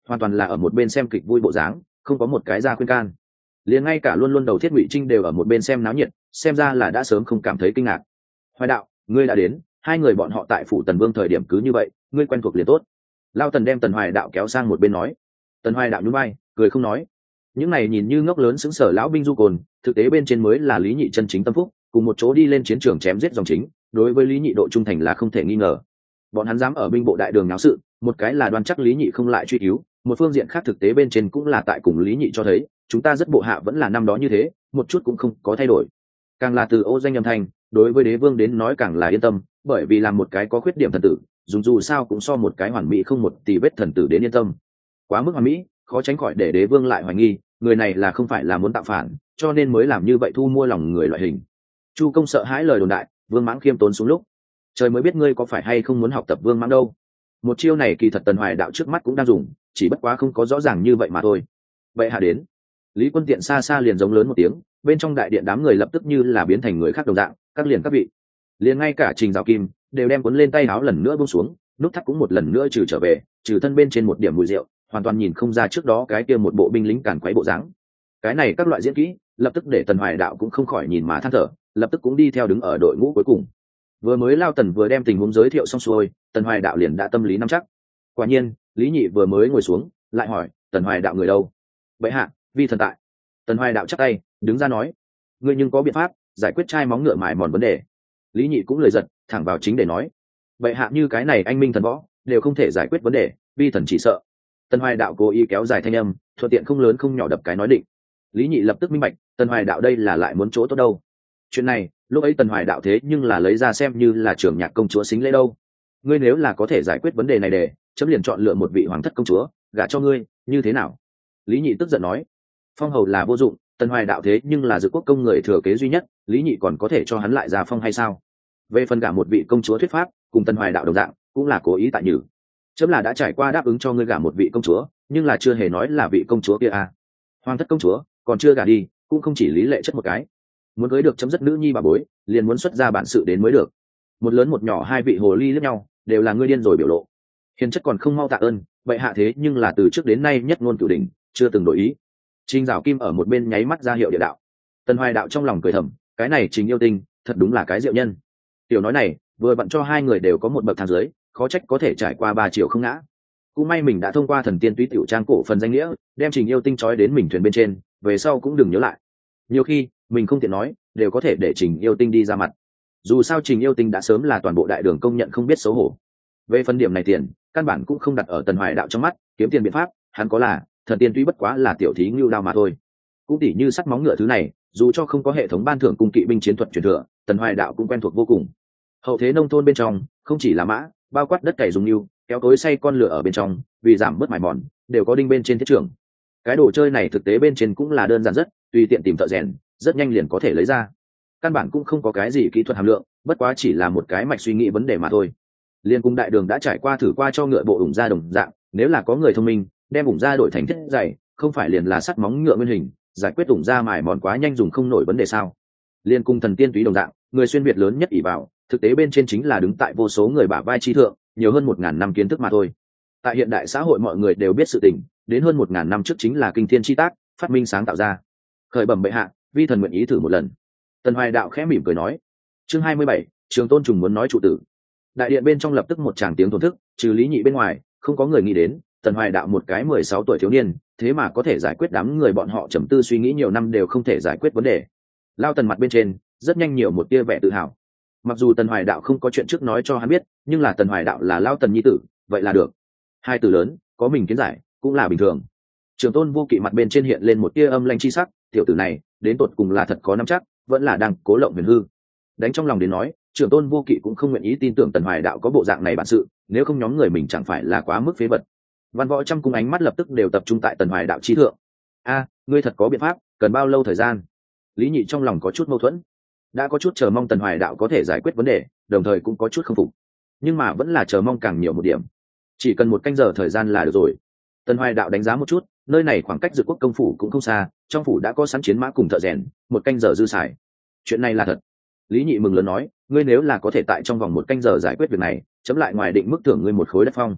hoàn toàn là ở một bên xem kịch vui bộ dáng, không có một cái ra khuyên can. Liền ngay cả luôn luôn đầu thiết Ngụy Trinh đều ở một bên xem náo nhiệt, xem ra là đã sớm không cảm thấy kinh ngạc. Hoài đạo, ngươi đã đến, hai người bọn họ tại phủ Tần Vương thời điểm cứ như vậy, ngươi quen thuộc liền tốt. Lao Tần đem Tần Hoài đạo kéo sang một bên nói. Tần Hoài đạo nhún vai, cười không nói. Những này nhìn như ngốc lớn xứng sở lão binh du cồn, thực tế bên trên mới là Lý Nhị chân chính tâm phúc, cùng một chỗ đi lên chiến trường chém giết dòng chính, đối với Lý Nhị độ trung thành là không thể nghi ngờ. Bọn hắn dám ở binh bộ đại đường náo sự, một cái là đoan chắc Lý Nhị không lại truy cứu, một phương diện khác thực tế bên trên cũng là tại cùng Lý Nhị cho thấy, chúng ta rất bộ hạ vẫn là năm đó như thế, một chút cũng không có thay đổi. Càng là từ ô danh âm thanh, đối với đế vương đến nói càng là yên tâm, bởi vì làm một cái có khuyết điểm thần tử, dùng dù sao cũng so một cái hoàn mỹ không một tì vết thần tử đến yên tâm. Quá mức hoàn mỹ, khó tránh khỏi để đế vương lại hoài nghi, người này là không phải là muốn tạo phản, cho nên mới làm như vậy thu mua lòng người loại hình. Chu công sợ hãi lời đồn đại, Vương Mãng khiêm tốn xuống lúc, trời mới biết ngươi có phải hay không muốn học tập Vương Mãng đâu. Một chiêu này kỳ thật Tần Hoài đạo trước mắt cũng đang dùng, chỉ bất quá không có rõ ràng như vậy mà thôi. Vậy hạ đến, Lý Quân Tiện xa xa liền giống lớn một tiếng, bên trong đại điện đám người lập tức như là biến thành người khác đồng dạng, các liền các vị, liền ngay cả Trình Dạo Kim đều đem cuốn lên tay áo lần nữa buông xuống, nút thắt cũng một lần nữa trừ trở về, trừ thân bên trên một điểm mùi rượu, hoàn toàn nhìn không ra trước đó cái kia một bộ binh lính càn quấy bộ dáng. Cái này các loại diễn kỹ, lập tức để Tần Hoài đạo cũng không khỏi nhìn mà than thở, lập tức cũng đi theo đứng ở đội ngũ cuối cùng. Vừa mới Lao Tần vừa đem tình huống giới thiệu xong xuôi, Tần Hoài đạo liền đã tâm lý nắm chắc. Quả nhiên, Lý Nhị vừa mới ngồi xuống, lại hỏi, Tần Hoài đạo người đâu? Vậy hạ, vi thần tại. Tần Hoài đạo chắp tay, đứng ra nói, ngươi nhưng có biện pháp giải quyết chai móng ngựa mài mòn vấn đề. Lý Nhị cũng lời giật, thẳng vào chính để nói, vậy hạ như cái này anh minh thần võ đều không thể giải quyết vấn đề, vi thần chỉ sợ. Tần Hoài đạo cố ý kéo dài thanh âm, thuận tiện không lớn không nhỏ đập cái nói định. Lý Nhị lập tức minh bạch, Tần Hoài đạo đây là lại muốn chỗ tốt đâu. Chuyện này, lúc ấy Tần Hoài đạo thế nhưng là lấy ra xem như là trưởng nhạc công chúa xính lễ đâu. Ngươi nếu là có thể giải quyết vấn đề này để chấm liền chọn lựa một vị hoàng thất công chúa gả cho ngươi, như thế nào? Lý Nhị tức giận nói, phong hầu là vô dụng, Tần Hoài đạo thế nhưng là Dự Quốc công người thừa kế duy nhất, Lý Nhị còn có thể cho hắn lại ra phong hay sao? Về phần gả một vị công chúa thuyết pháp, cùng Tần Hoài đạo đồng dạng, cũng là cố ý tại nhử. Chấm là đã trải qua đáp ứng cho ngươi gả một vị công chúa, nhưng là chưa hề nói là vị công chúa kia à? Hoàng thất công chúa còn chưa gả đi, cũng không chỉ lý lệ chất một cái. Muốn cưới được chấm dứt nữ nhi bà bối, liền muốn xuất ra bản sự đến mới được. Một lớn một nhỏ hai vị hồ ly lẫn nhau, đều là ngươi điên rồi biểu lộ. Hiền chất còn không mau tạ ơn, vậy hạ thế nhưng là từ trước đến nay nhất ngôn cửu đỉnh, chưa từng đổi ý. Trình Dạo Kim ở một bên nháy mắt ra hiệu địa đạo. Tần Hoài đạo trong lòng cười thầm, cái này Trình Yêu Tinh, thật đúng là cái diệu nhân. Tiểu nói này, vừa bận cho hai người đều có một bậc thang dưới, khó trách có thể trải qua ba triệu không ngã. Cũng may mình đã thông qua thần tiên túy tiểu trang cổ phần danh nghĩa, đem Trình Yêu Tinh trói đến mình thuyền bên trên, về sau cũng đừng nhớ lại. Nhiều khi, mình không tiện nói, đều có thể để Trình Yêu Tinh đi ra mặt. Dù sao Trình Yêu Tinh đã sớm là toàn bộ đại đường công nhận không biết xấu hổ. Về phần điểm này tiền, căn bản cũng không đặt ở Tần Hoài đạo trong mắt, kiếm tiền biện pháp, hắn có là, thần tiên túy bất quá là tiểu thí ngưu đao mà thôi. Cũng tỉ như sắt móng ngựa thứ này, dù cho không có hệ thống ban thưởng cung kỵ binh chiến thuật truyền thừa, Tần Hoài đạo cũng quen thuộc vô cùng. Hậu thế nông thôn bên trong, không chỉ là mã, bao quát đất cày dùng nưu, kéo cối xay con lửa ở bên trong, vì giảm bớt mài mòn, đều có đinh bên trên thiết trường. Cái đồ chơi này thực tế bên trên cũng là đơn giản rất, tùy tiện tìm thợ rèn, rất nhanh liền có thể lấy ra. Căn bản cũng không có cái gì kỹ thuật hàm lượng, bất quá chỉ là một cái mạch suy nghĩ vấn đề mà thôi. Liên cung đại đường đã trải qua thử qua cho ngựa bộ ủng ra đồng dạng, nếu là có người thông minh, đem ủng ra đổi thành thiết dày, không phải liền là sắt móng ngựa nguyên hình, giải quyết ủng ra mài mòn quá nhanh dùng không nổi vấn đề sao? Liên cung thần tiên túy đồng dạng, người xuyên việt lớn nhất ỷ vào, thực tế bên trên chính là đứng tại vô số người bả vai trí thượng, nhiều hơn một ngàn năm kiến thức mà thôi. Tại hiện đại xã hội mọi người đều biết sự tình, đến hơn một ngàn năm trước chính là kinh thiên chi tác, phát minh sáng tạo ra. Khởi bẩm bệ hạ, vi thần nguyện ý thử một lần. Tần Hoài đạo khẽ mỉm cười nói. Chương hai mươi bảy, Trường Tôn Trùng muốn nói chủ tử. Đại điện bên trong lập tức một tràng tiếng thổn thức, trừ Lý Nhị bên ngoài, không có người nghĩ đến, Tần Hoài đạo một cái mười sáu tuổi thiếu niên, thế mà có thể giải quyết đám người bọn họ trầm tư suy nghĩ nhiều năm đều không thể giải quyết vấn đề. Lao Tần mặt bên trên, rất nhanh nhiều một tia vẻ tự hào. Mặc dù Tần Hoài đạo không có chuyện trước nói cho hắn biết, nhưng là Tần Hoài đạo là Lao Tần nhi tử, vậy là được. Hai từ lớn, có mình kiến giải, cũng là bình thường. Trường Tôn Vô Kỵ mặt bên trên hiện lên một tia âm lanh chi sắc, tiểu tử này, đến tột cùng là thật có nắm chắc, vẫn là đang cố lộng huyền hư. Đánh trong lòng đến nói, Trường Tôn Vô Kỵ cũng không nguyện ý tin tưởng Tần Hoài đạo có bộ dạng này bản sự, nếu không nhóm người mình chẳng phải là quá mức phế vật. Văn Võ trăm cung ánh mắt lập tức đều tập trung tại Tần Hoài đạo chi thượng. A, ngươi thật có biện pháp, cần bao lâu thời gian? Lý Nhị trong lòng có chút mâu thuẫn, đã có chút chờ mong Tần Hoài đạo có thể giải quyết vấn đề, đồng thời cũng có chút không phục, nhưng mà vẫn là chờ mong càng nhiều một điểm. Chỉ cần một canh giờ thời gian là được rồi. Tần Hoài đạo đánh giá một chút, nơi này khoảng cách Dự Quốc công phủ cũng không xa, trong phủ đã có sẵn chiến mã cùng thợ rèn, một canh giờ dư xài. Chuyện này là thật. Lý Nhị mừng lớn nói, ngươi nếu là có thể tại trong vòng một canh giờ giải quyết việc này, chấm lại ngoài định mức thưởng ngươi một khối đất phong.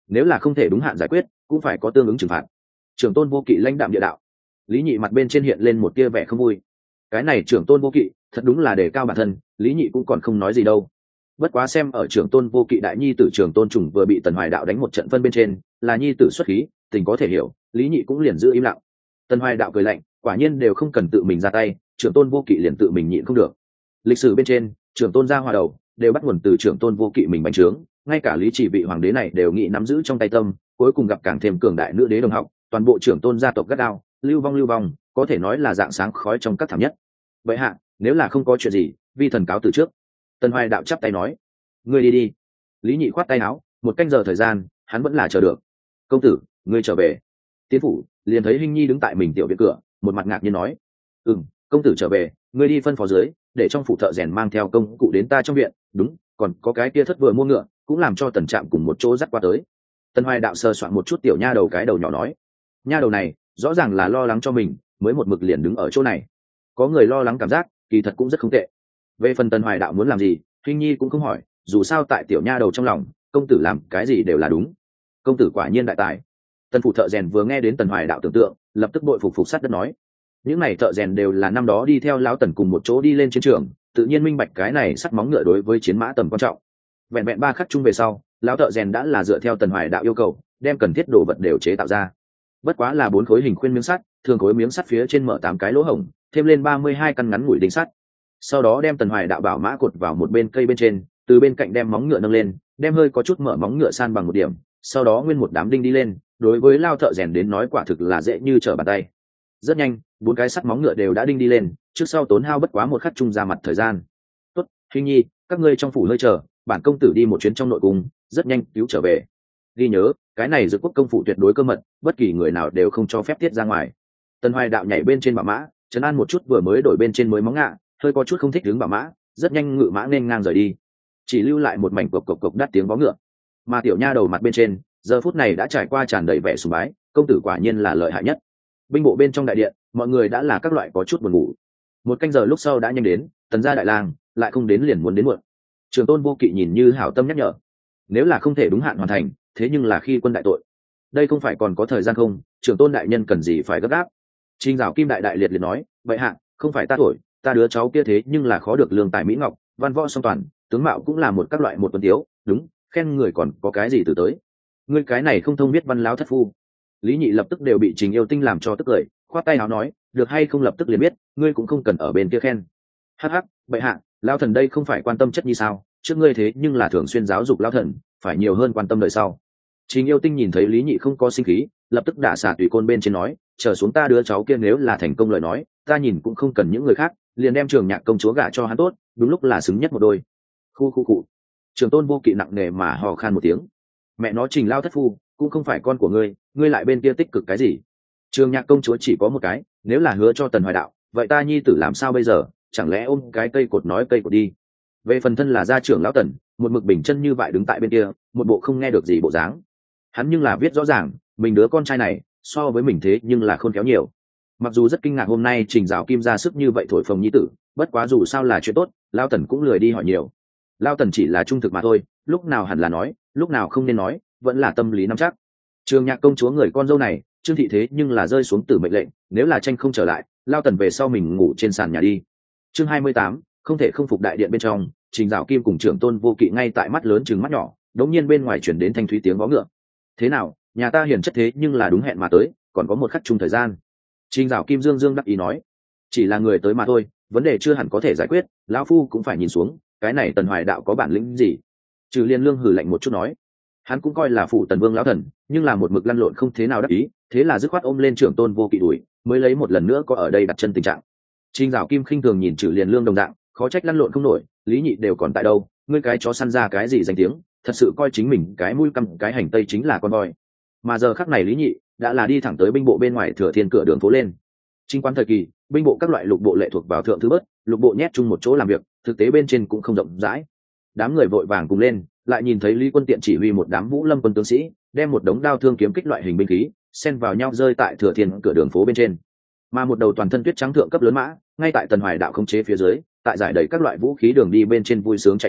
nếu là không thể đúng hạn giải quyết cũng phải có tương ứng trừng phạt. Trưởng tôn vô kỵ lãnh đạm địa đạo. Lý Nhị mặt bên trên hiện lên một tia vẻ không vui. Cái này trưởng tôn vô kỵ thật đúng là đề cao bản thân, Lý Nhị cũng còn không nói gì đâu. Bất quá xem ở trưởng tôn vô kỵ đại nhi tử trưởng tôn trùng vừa bị Tần Hoài Đạo đánh một trận phân bên trên, là nhi tử xuất khí, tình có thể hiểu, Lý Nhị cũng liền giữ im lặng. Tần Hoài Đạo cười lạnh, quả nhiên đều không cần tự mình ra tay, trưởng tôn vô kỵ liền tự mình nhịn không được. Lịch sử bên trên, trưởng tôn gia hòa đầu đều bắt nguồn từ trưởng tôn vô kỵ mình bành trướng, ngay cả Lý Chỉ vị hoàng đế này đều nghĩ nắm giữ trong tay tâm, cuối cùng gặp càng thêm cường đại nữ đế đồng học, toàn bộ trưởng tôn gia tộc gắt gao, lưu vong lưu vong, có thể nói là dạng sáng khói trong các thảm nhất. Vậy hạ, nếu là không có chuyện gì, vi thần cáo từ trước. Tần Hoài Đạo chắp tay nói, ngươi đi đi. Lý Nhị khoát tay áo, một canh giờ thời gian hắn vẫn là chờ được. Công tử, ngươi trở về. Tiến phủ liền thấy Hinh Nhi đứng tại mình tiểu viện cửa, một mặt ngạc nhiên nói, ừm, công tử trở về, ngươi đi phân phó dưới, để trong phủ thợ rèn mang theo công cụ đến ta trong viện. Đúng, còn có cái kia thất vừa mua ngựa, cũng làm cho Tần Trạm cùng một chỗ dắt qua tới. Tần Hoài Đạo sờ soạn một chút tiểu nha đầu cái đầu nhỏ nói, nha đầu này rõ ràng là lo lắng cho mình mới một mực liền đứng ở chỗ này. Có người lo lắng cảm giác kỳ thật cũng rất không tệ. Về phần Tần Hoài Đạo muốn làm gì, Hinh Nhi cũng không hỏi, dù sao tại tiểu nha đầu trong lòng, công tử làm cái gì đều là đúng. Công tử quả nhiên đại tài. Tần phủ thợ rèn vừa nghe đến Tần Hoài Đạo tưởng tượng, lập tức bội phục phục sát đất nói, những này thợ rèn đều là năm đó đi theo lão Tần cùng một chỗ đi lên chiến trường, tự nhiên minh bạch cái này sắt móng ngựa đối với chiến mã tầm quan trọng. Vẹn vẹn ba khắc chung về sau, lão thợ rèn đã là dựa theo Tần Hoài Đạo yêu cầu, đem cần thiết đồ vật đều chế tạo ra. Bất quá là bốn khối hình khuyên miếng sắt, thường khối miếng sắt phía trên mở tám cái lỗ hổng, thêm lên ba mươi hai căn ngắn ngủi đinh sắt. Sau đó đem Tần Hoài Đạo bảo mã cột vào một bên cây bên trên, từ bên cạnh đem móng ngựa nâng lên, đem hơi có chút mở móng ngựa san bằng một điểm, sau đó nguyên một đám đinh đi lên, đối với lao thợ rèn đến nói quả thực là dễ như trở bàn tay. Rất nhanh, bốn cái sắt móng ngựa đều đã đinh đi lên, trước sau tốn hao bất quá một khắc chung ra mặt thời gian. Tốt, Hinh Nhi, các ngươi trong phủ hơi chờ, bản công tử đi một chuyến trong nội cung, rất nhanh cứu trở về. Ghi nhớ, cái này Dực Quốc công phủ tuyệt đối cơ mật, bất kỳ người nào đều không cho phép tiết ra ngoài. Tần Hoài Đạo nhảy bên trên bảo mã, trấn an một chút vừa mới đổi bên trên mới móng ngựa, hơi có chút không thích đứng bảo mã, rất nhanh ngự mã nên ngang rời đi, chỉ lưu lại một mảnh cộc cộc cộc đắt tiếng vó ngựa. Mà tiểu nha đầu mặt bên trên giờ phút này đã trải qua tràn đầy vẻ sùng bái, công tử quả nhiên là lợi hại nhất. Binh bộ bên trong đại điện, mọi người đã là các loại có chút buồn ngủ. Một canh giờ lúc sau đã nhanh đến, Tần gia đại lang lại không đến liền muốn đến muộn. Trường tôn vô kỵ nhìn như hảo tâm nhắc nhở, nếu là không thể đúng hạn hoàn thành, thế nhưng là khi quân đại tội. Đây không phải còn có thời gian không, Trường tôn đại nhân cần gì phải gấp gáp. Trình Dạo Kim đại đại liệt liệt nói, vậy hạ, không phải ta thổi, ta đứa cháu kia thế nhưng là khó được lương tài mỹ ngọc, văn võ song toàn, tướng mạo cũng là một các loại một tuấn tiếu, đúng, khen người còn có cái gì từ tới. Ngươi cái này không thông biết văn láo thất phu. Lý Nhị lập tức đều bị Trình Yêu Tinh làm cho tức cười, khoát tay áo nói, được hay không lập tức liền biết, ngươi cũng không cần ở bên kia khen. Hắc hắc, bệ hạ, lão thần đây không phải quan tâm chất như sao, trước ngươi thế nhưng là thường xuyên giáo dục lão thần, phải nhiều hơn quan tâm đời sau. Trình Yêu Tinh nhìn thấy Lý Nhị không có sinh khí, lập tức đả xả tùy côn bên trên nói, chờ xuống ta đứa cháu kia nếu là thành công lời nói, ta nhìn cũng không cần những người khác, liền đem Trường Nhạc công chúa gả cho hắn tốt, đúng lúc là xứng nhất một đôi. Khu khu cụ. Trường Tôn vô kỵ nặng nề mà hò khan một tiếng. Mẹ nó Trình lao thất phu, cũng không phải con của ngươi, ngươi lại bên kia tích cực cái gì? Trường Nhạc công chúa chỉ có một cái, nếu là hứa cho Tần Hoài Đạo, vậy ta nhi tử làm sao bây giờ, chẳng lẽ ôm cái cây cột nói cây cột đi? Về phần thân là gia trưởng lão Tần, một mực bình chân như vậy đứng tại bên kia, một bộ không nghe được gì bộ dáng. Hắn nhưng là viết rõ ràng, mình đứa con trai này so với mình thế nhưng là khôn khéo nhiều. Mặc dù rất kinh ngạc hôm nay Trình Dạo Kim ra sức như vậy thổi phồng nhi tử, bất quá dù sao là chuyện tốt, Lao Tần cũng lười đi hỏi nhiều. Lao Tần chỉ là trung thực mà thôi, lúc nào hẳn là nói, lúc nào không nên nói, vẫn là tâm lý nắm chắc. Trường Nhạc công chúa người con dâu này, Trương thị thế nhưng là rơi xuống từ mệnh lệnh, nếu là tranh không trở lại, Lao Tần về sau mình ngủ trên sàn nhà đi. Chương hai mươi tám, không thể không phục đại điện bên trong, Trình Dạo Kim cùng Trưởng Tôn vô kỵ ngay tại mắt lớn chừng mắt nhỏ, đống nhiên bên ngoài chuyển đến thanh thúy tiếng vó ngựa. Thế nào, nhà ta hiền chất thế nhưng là đúng hẹn mà tới, còn có một khắc chung thời gian. Trình Dạo Kim dương dương đắc ý nói, chỉ là người tới mà thôi, vấn đề chưa hẳn có thể giải quyết, lão phu cũng phải nhìn xuống, cái này Tần Hoài Đạo có bản lĩnh gì. Trừ Liên Lương hừ lạnh một chút nói, hắn cũng coi là phụ Tần Vương lão thần, nhưng là một mực lăn lộn không thế nào đắc ý, thế là dứt khoát ôm lên Trưởng Tôn vô kỵ đuổi, mới lấy một lần nữa có ở đây đặt chân tình trạng. Trình Dạo Kim khinh thường nhìn Trừ Liên Lương đồng dạng, khó trách lăn lộn không nổi, Lý Nhị đều còn tại đâu, ngươi cái chó săn ra cái gì danh tiếng, thật sự coi chính mình cái mũi căm cái hành tây chính là con voi. Mà giờ khắc này Lý Nhị đã là đi thẳng tới binh bộ bên ngoài Thừa Thiên cửa đường phố lên. Chính quan thời kỳ, binh bộ các loại lục bộ lệ thuộc vào thượng thứ bớt, lục bộ nhét chung một chỗ làm việc, thực tế bên trên cũng không rộng rãi. Đám người vội vàng cùng lên, lại nhìn thấy Lý Quân Tiện chỉ huy một đám Vũ Lâm quân tướng sĩ, đem một đống đao thương kiếm kích loại hình binh khí, xen vào nhau rơi tại Thừa Thiên cửa đường phố bên trên. Mà một đầu toàn thân tuyết trắng thượng cấp lớn mã, ngay tại Tần Hoài Đạo khống chế phía dưới, tại giải đầy các loại vũ khí đường đi bên trên vui sướng chạy nhanh,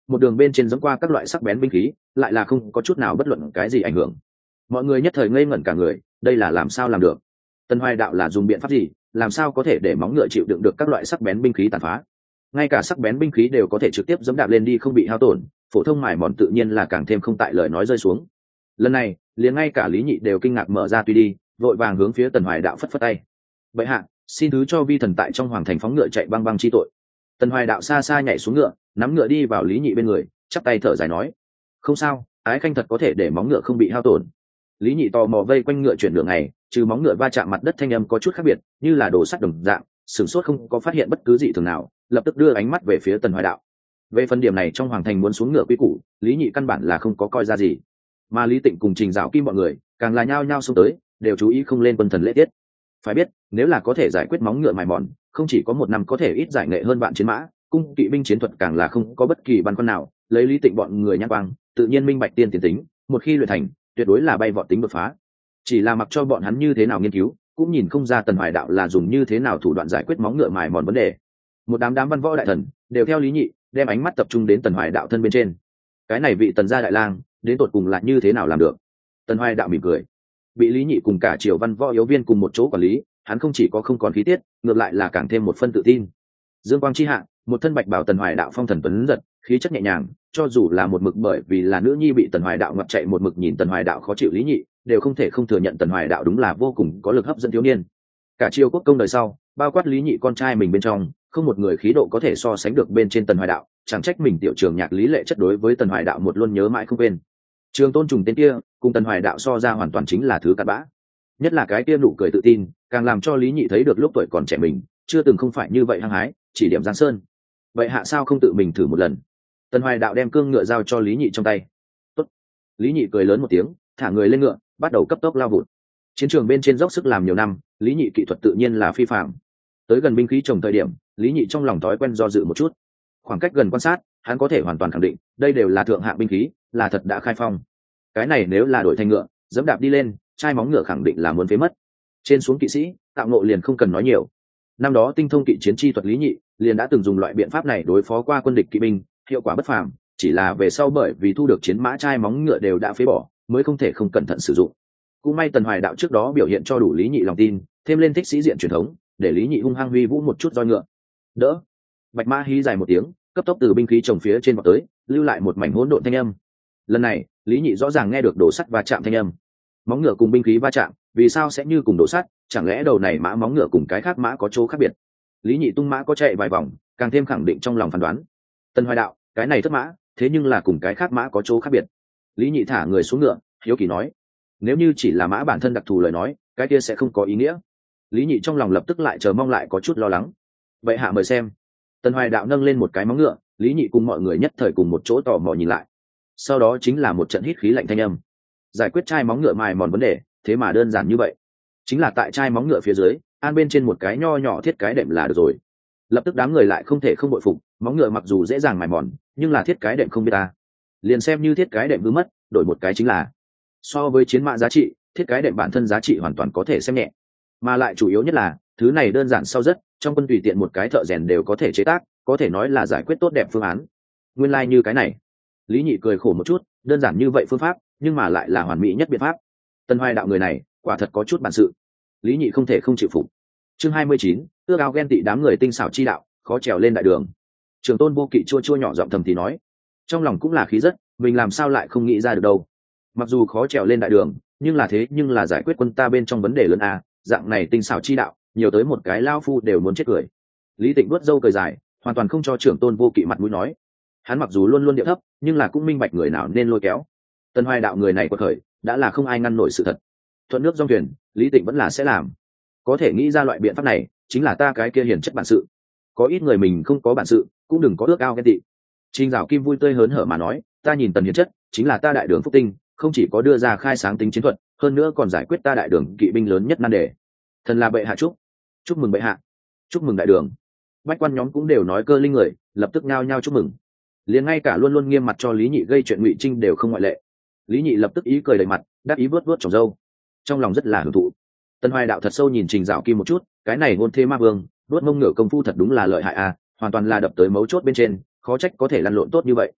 một đường bên trên giống qua các loại sắc bén binh khí lại là không có chút nào bất luận cái gì ảnh hưởng. Mọi người nhất thời ngây ngẩn cả người, đây là làm sao làm được? Tần Hoài đạo là dùng biện pháp gì, làm sao có thể để móng ngựa chịu đựng được các loại sắc bén binh khí tàn phá? Ngay cả sắc bén binh khí đều có thể trực tiếp giẫm đạp lên đi không bị hao tổn, phổ thông mài mòn tự nhiên là càng thêm không tại lời nói rơi xuống. Lần này liền ngay cả Lý Nhị đều kinh ngạc mở ra tuy đi, vội vàng hướng phía Tần Hoài đạo phất phất tay. Bệ hạ, xin thứ cho vi thần tại trong hoàng thành phóng ngựa chạy băng băng chi tội. Tần Hoài đạo xa xa nhảy xuống ngựa, nắm ngựa đi vào Lý Nhị bên người, chắp tay thở dài nói: không sao, ái khanh thật có thể để móng ngựa không bị hao tổn. Lý Nhị tò mò vây quanh ngựa chuyển đường này, trừ móng ngựa va chạm mặt đất thanh âm có chút khác biệt, như là đồ sắt đồng dạng, sửng sốt không có phát hiện bất cứ gì thường nào, lập tức đưa ánh mắt về phía Tần Hoài đạo. Về phần điểm này trong hoàng thành muốn xuống ngựa quy củ, Lý Nhị căn bản là không có coi ra gì, mà Lý Tịnh cùng Trình Dạo Kim mọi người càng là nhao nhao xông tới, đều chú ý không lên quân thần lễ tiết. Phải biết, nếu là có thể giải quyết móng ngựa mài mòn, không chỉ có một năm có thể ít giải nghệ hơn vạn chiến mã, cung kỵ binh chiến thuật càng là không có bất kỳ băn khoăn nào. Lấy Lý Tịnh bọn người nhãn quang, tự nhiên minh bạch tiên tiền tính, một khi luyện thành, tuyệt đối là bay vọt tính đột phá. Chỉ là mặc cho bọn hắn như thế nào nghiên cứu, cũng nhìn không ra Tần Hoài đạo là dùng như thế nào thủ đoạn giải quyết móng ngựa mài mòn vấn đề. Một đám đám văn võ đại thần đều theo Lý Nhị, đem ánh mắt tập trung đến Tần Hoài đạo thân bên trên. Cái này vị Tần gia đại lang, đến tột cùng là như thế nào làm được? Tần Hoài đạo mỉm cười, bị Lý Nhị cùng cả triều văn võ yếu viên cùng một chỗ quản lý, hắn không chỉ có không còn khí tiết, ngược lại là càng thêm một phân tự tin. Dương quang chi hạ, một thân bạch bào Tần Hoài đạo phong thần tuấn giật, khí chất nhẹ nhàng, cho dù là một mực bởi vì là nữ nhi bị Tần Hoài đạo ngập chạy một mực nhìn Tần Hoài đạo khó chịu Lý Nhị, đều không thể không thừa nhận Tần Hoài đạo đúng là vô cùng có lực hấp dẫn thiếu niên. Cả triều quốc công đời sau, bao quát Lý Nhị con trai mình bên trong, không một người khí độ có thể so sánh được bên trên Tần Hoài đạo, chẳng trách mình tiểu trường nhạc Lý Lệ chất đối với Tần Hoài đạo một luôn nhớ mãi không quên. Trường Tôn Trùng tên kia, cùng Tần Hoài đạo so ra hoàn toàn chính là thứ cặn bã. Nhất là cái kia nụ cười tự tin, càng làm cho Lý Nhị thấy được lúc tuổi còn trẻ mình, chưa từng không phải như vậy hăng hái, chỉ điểm Giang Sơn. Vậy hạ sao không tự mình thử một lần? Tần Hoài đạo đem cương ngựa giao cho Lý Nhị trong tay. Tốt. Lý Nhị cười lớn một tiếng, thả người lên ngựa, bắt đầu cấp tốc lao vụt. Chiến trường bên trên dốc sức làm nhiều năm, Lý Nhị kỹ thuật tự nhiên là phi phàm. Tới gần binh khí trồng thời điểm, Lý Nhị trong lòng thói quen do dự một chút. Khoảng cách gần quan sát, hắn có thể hoàn toàn khẳng định, đây đều là thượng hạng binh khí, là thật đã khai phong. Cái này nếu là đổi thành ngựa, dẫm đạp đi lên, chai móng ngựa khẳng định là muốn phế mất. Trên xuống kỵ sĩ, tạo ngộ liền không cần nói nhiều. Năm đó tinh thông kỵ chiến chi thuật Lý Nhị, liền đã từng dùng loại biện pháp này đối phó qua quân địch kỵ binh, hiệu quả bất phàm, chỉ là về sau bởi vì thu được chiến mã chai móng ngựa đều đã phế bỏ, mới không thể không cẩn thận sử dụng. Cũng may Tần Hoài đạo trước đó biểu hiện cho đủ Lý Nhị lòng tin, thêm lên thích sĩ diện truyền thống, để Lý Nhị hung hăng huy vũ một chút roi ngựa. Đỡ. Bạch mã hí dài một tiếng, cấp tốc từ binh khí trồng phía trên vọt tới, lưu lại một mảnh hỗn độn thanh âm. Lần này, Lý Nhị rõ ràng nghe được đổ sắt va chạm thanh âm. Móng ngựa cùng binh khí va chạm, vì sao sẽ như cùng đổ sắt? Chẳng lẽ đầu này mã móng ngựa cùng cái khác mã có chỗ khác biệt? Lý Nhị tung mã có chạy vài vòng, càng thêm khẳng định trong lòng phán đoán. Tần Hoài đạo, cái này thất mã, thế nhưng là cùng cái khác mã có chỗ khác biệt. Lý Nhị thả người xuống ngựa, hiếu kỳ nói, nếu như chỉ là mã bản thân đặc thù lời nói, cái kia sẽ không có ý nghĩa. Lý Nhị trong lòng lập tức lại chờ mong lại có chút lo lắng. Vậy hạ mời xem. Tần Hoài đạo nâng lên một cái móng ngựa, Lý Nhị cùng mọi người nhất thời cùng một chỗ tò mò nhìn lại. Sau đó chính là một trận hít khí lạnh thanh âm. Giải quyết chai móng ngựa mài mòn vấn đề, thế mà đơn giản như vậy. Chính là tại chai móng ngựa phía dưới, an bên trên một cái nho nhỏ thiết cái đệm là được rồi. Lập tức đám người lại không thể không bội phục, móng ngựa mặc dù dễ dàng mài mòn, nhưng là thiết cái đệm không biết ta. Liền xem như thiết cái đệm hư mất, đổi một cái chính là. So với chiến mã giá trị, thiết cái đệm bản thân giá trị hoàn toàn có thể xem nhẹ. Mà lại chủ yếu nhất là, thứ này đơn giản sau rất, trong quân tùy tiện một cái thợ rèn đều có thể chế tác, có thể nói là giải quyết tốt đẹp phương án. Nguyên lai like như cái này. Lý Nhị cười khổ một chút, đơn giản như vậy phương pháp, nhưng mà lại là hoàn mỹ nhất biện pháp. Tần Hoài đạo người này, quả thật có chút bản sự. Lý Nhị không thể không chịu phục. Chương hai mươi chín, ước ao ghen tị đám người tinh xảo chi đạo, khó trèo lên đại đường. Trường Tôn Vô Kỵ chua chua nhỏ giọng thầm thì nói, trong lòng cũng là khí rất, mình làm sao lại không nghĩ ra được đâu. Mặc dù khó trèo lên đại đường, nhưng là thế nhưng là giải quyết quân ta bên trong vấn đề lớn a, dạng này tinh xảo chi đạo, nhiều tới một cái lao phu đều muốn chết cười. Lý Tịnh vuốt râu cười dài, hoàn toàn không cho Trưởng Tôn Vô Kỵ mặt mũi nói. Hắn mặc dù luôn luôn điệu thấp, nhưng là cũng minh bạch người nào nên lôi kéo. Tần Hoài đạo người này quật khởi, đã là không ai ngăn nổi sự thật. Thuận nước dòng thuyền, Lý Tịnh vẫn là sẽ làm. Có thể nghĩ ra loại biện pháp này, chính là ta cái kia hiền chất bản sự. Có ít người mình không có bản sự, cũng đừng có ước ao ghen tị. Trình Dạo Kim vui tươi hớn hở mà nói, ta nhìn Tần hiền chất, chính là ta đại đường phúc tinh, không chỉ có đưa ra khai sáng tính chiến thuật, hơn nữa còn giải quyết ta đại đường kỵ binh lớn nhất nan đề. Thần là bệ hạ chúc, chúc mừng bệ hạ, chúc mừng đại đường. Bách quan nhóm cũng đều nói cơ linh người, lập tức nhao nhao chúc mừng. Liền ngay cả luôn luôn nghiêm mặt cho Lý Nhị gây chuyện Ngụy Trinh đều không ngoại lệ. Lý Nhị lập tức ý cười đầy mặt, đáp ý vớt vớt trồng râu, trong lòng rất là hưởng thụ. Tần Hoài đạo thật sâu nhìn Trình Dạo Kim một chút, cái này ngôn thế ma vương, vớt mông ngựa công phu thật đúng là lợi hại à, hoàn toàn là đập tới mấu chốt bên trên, khó trách có thể lăn lộn tốt như vậy.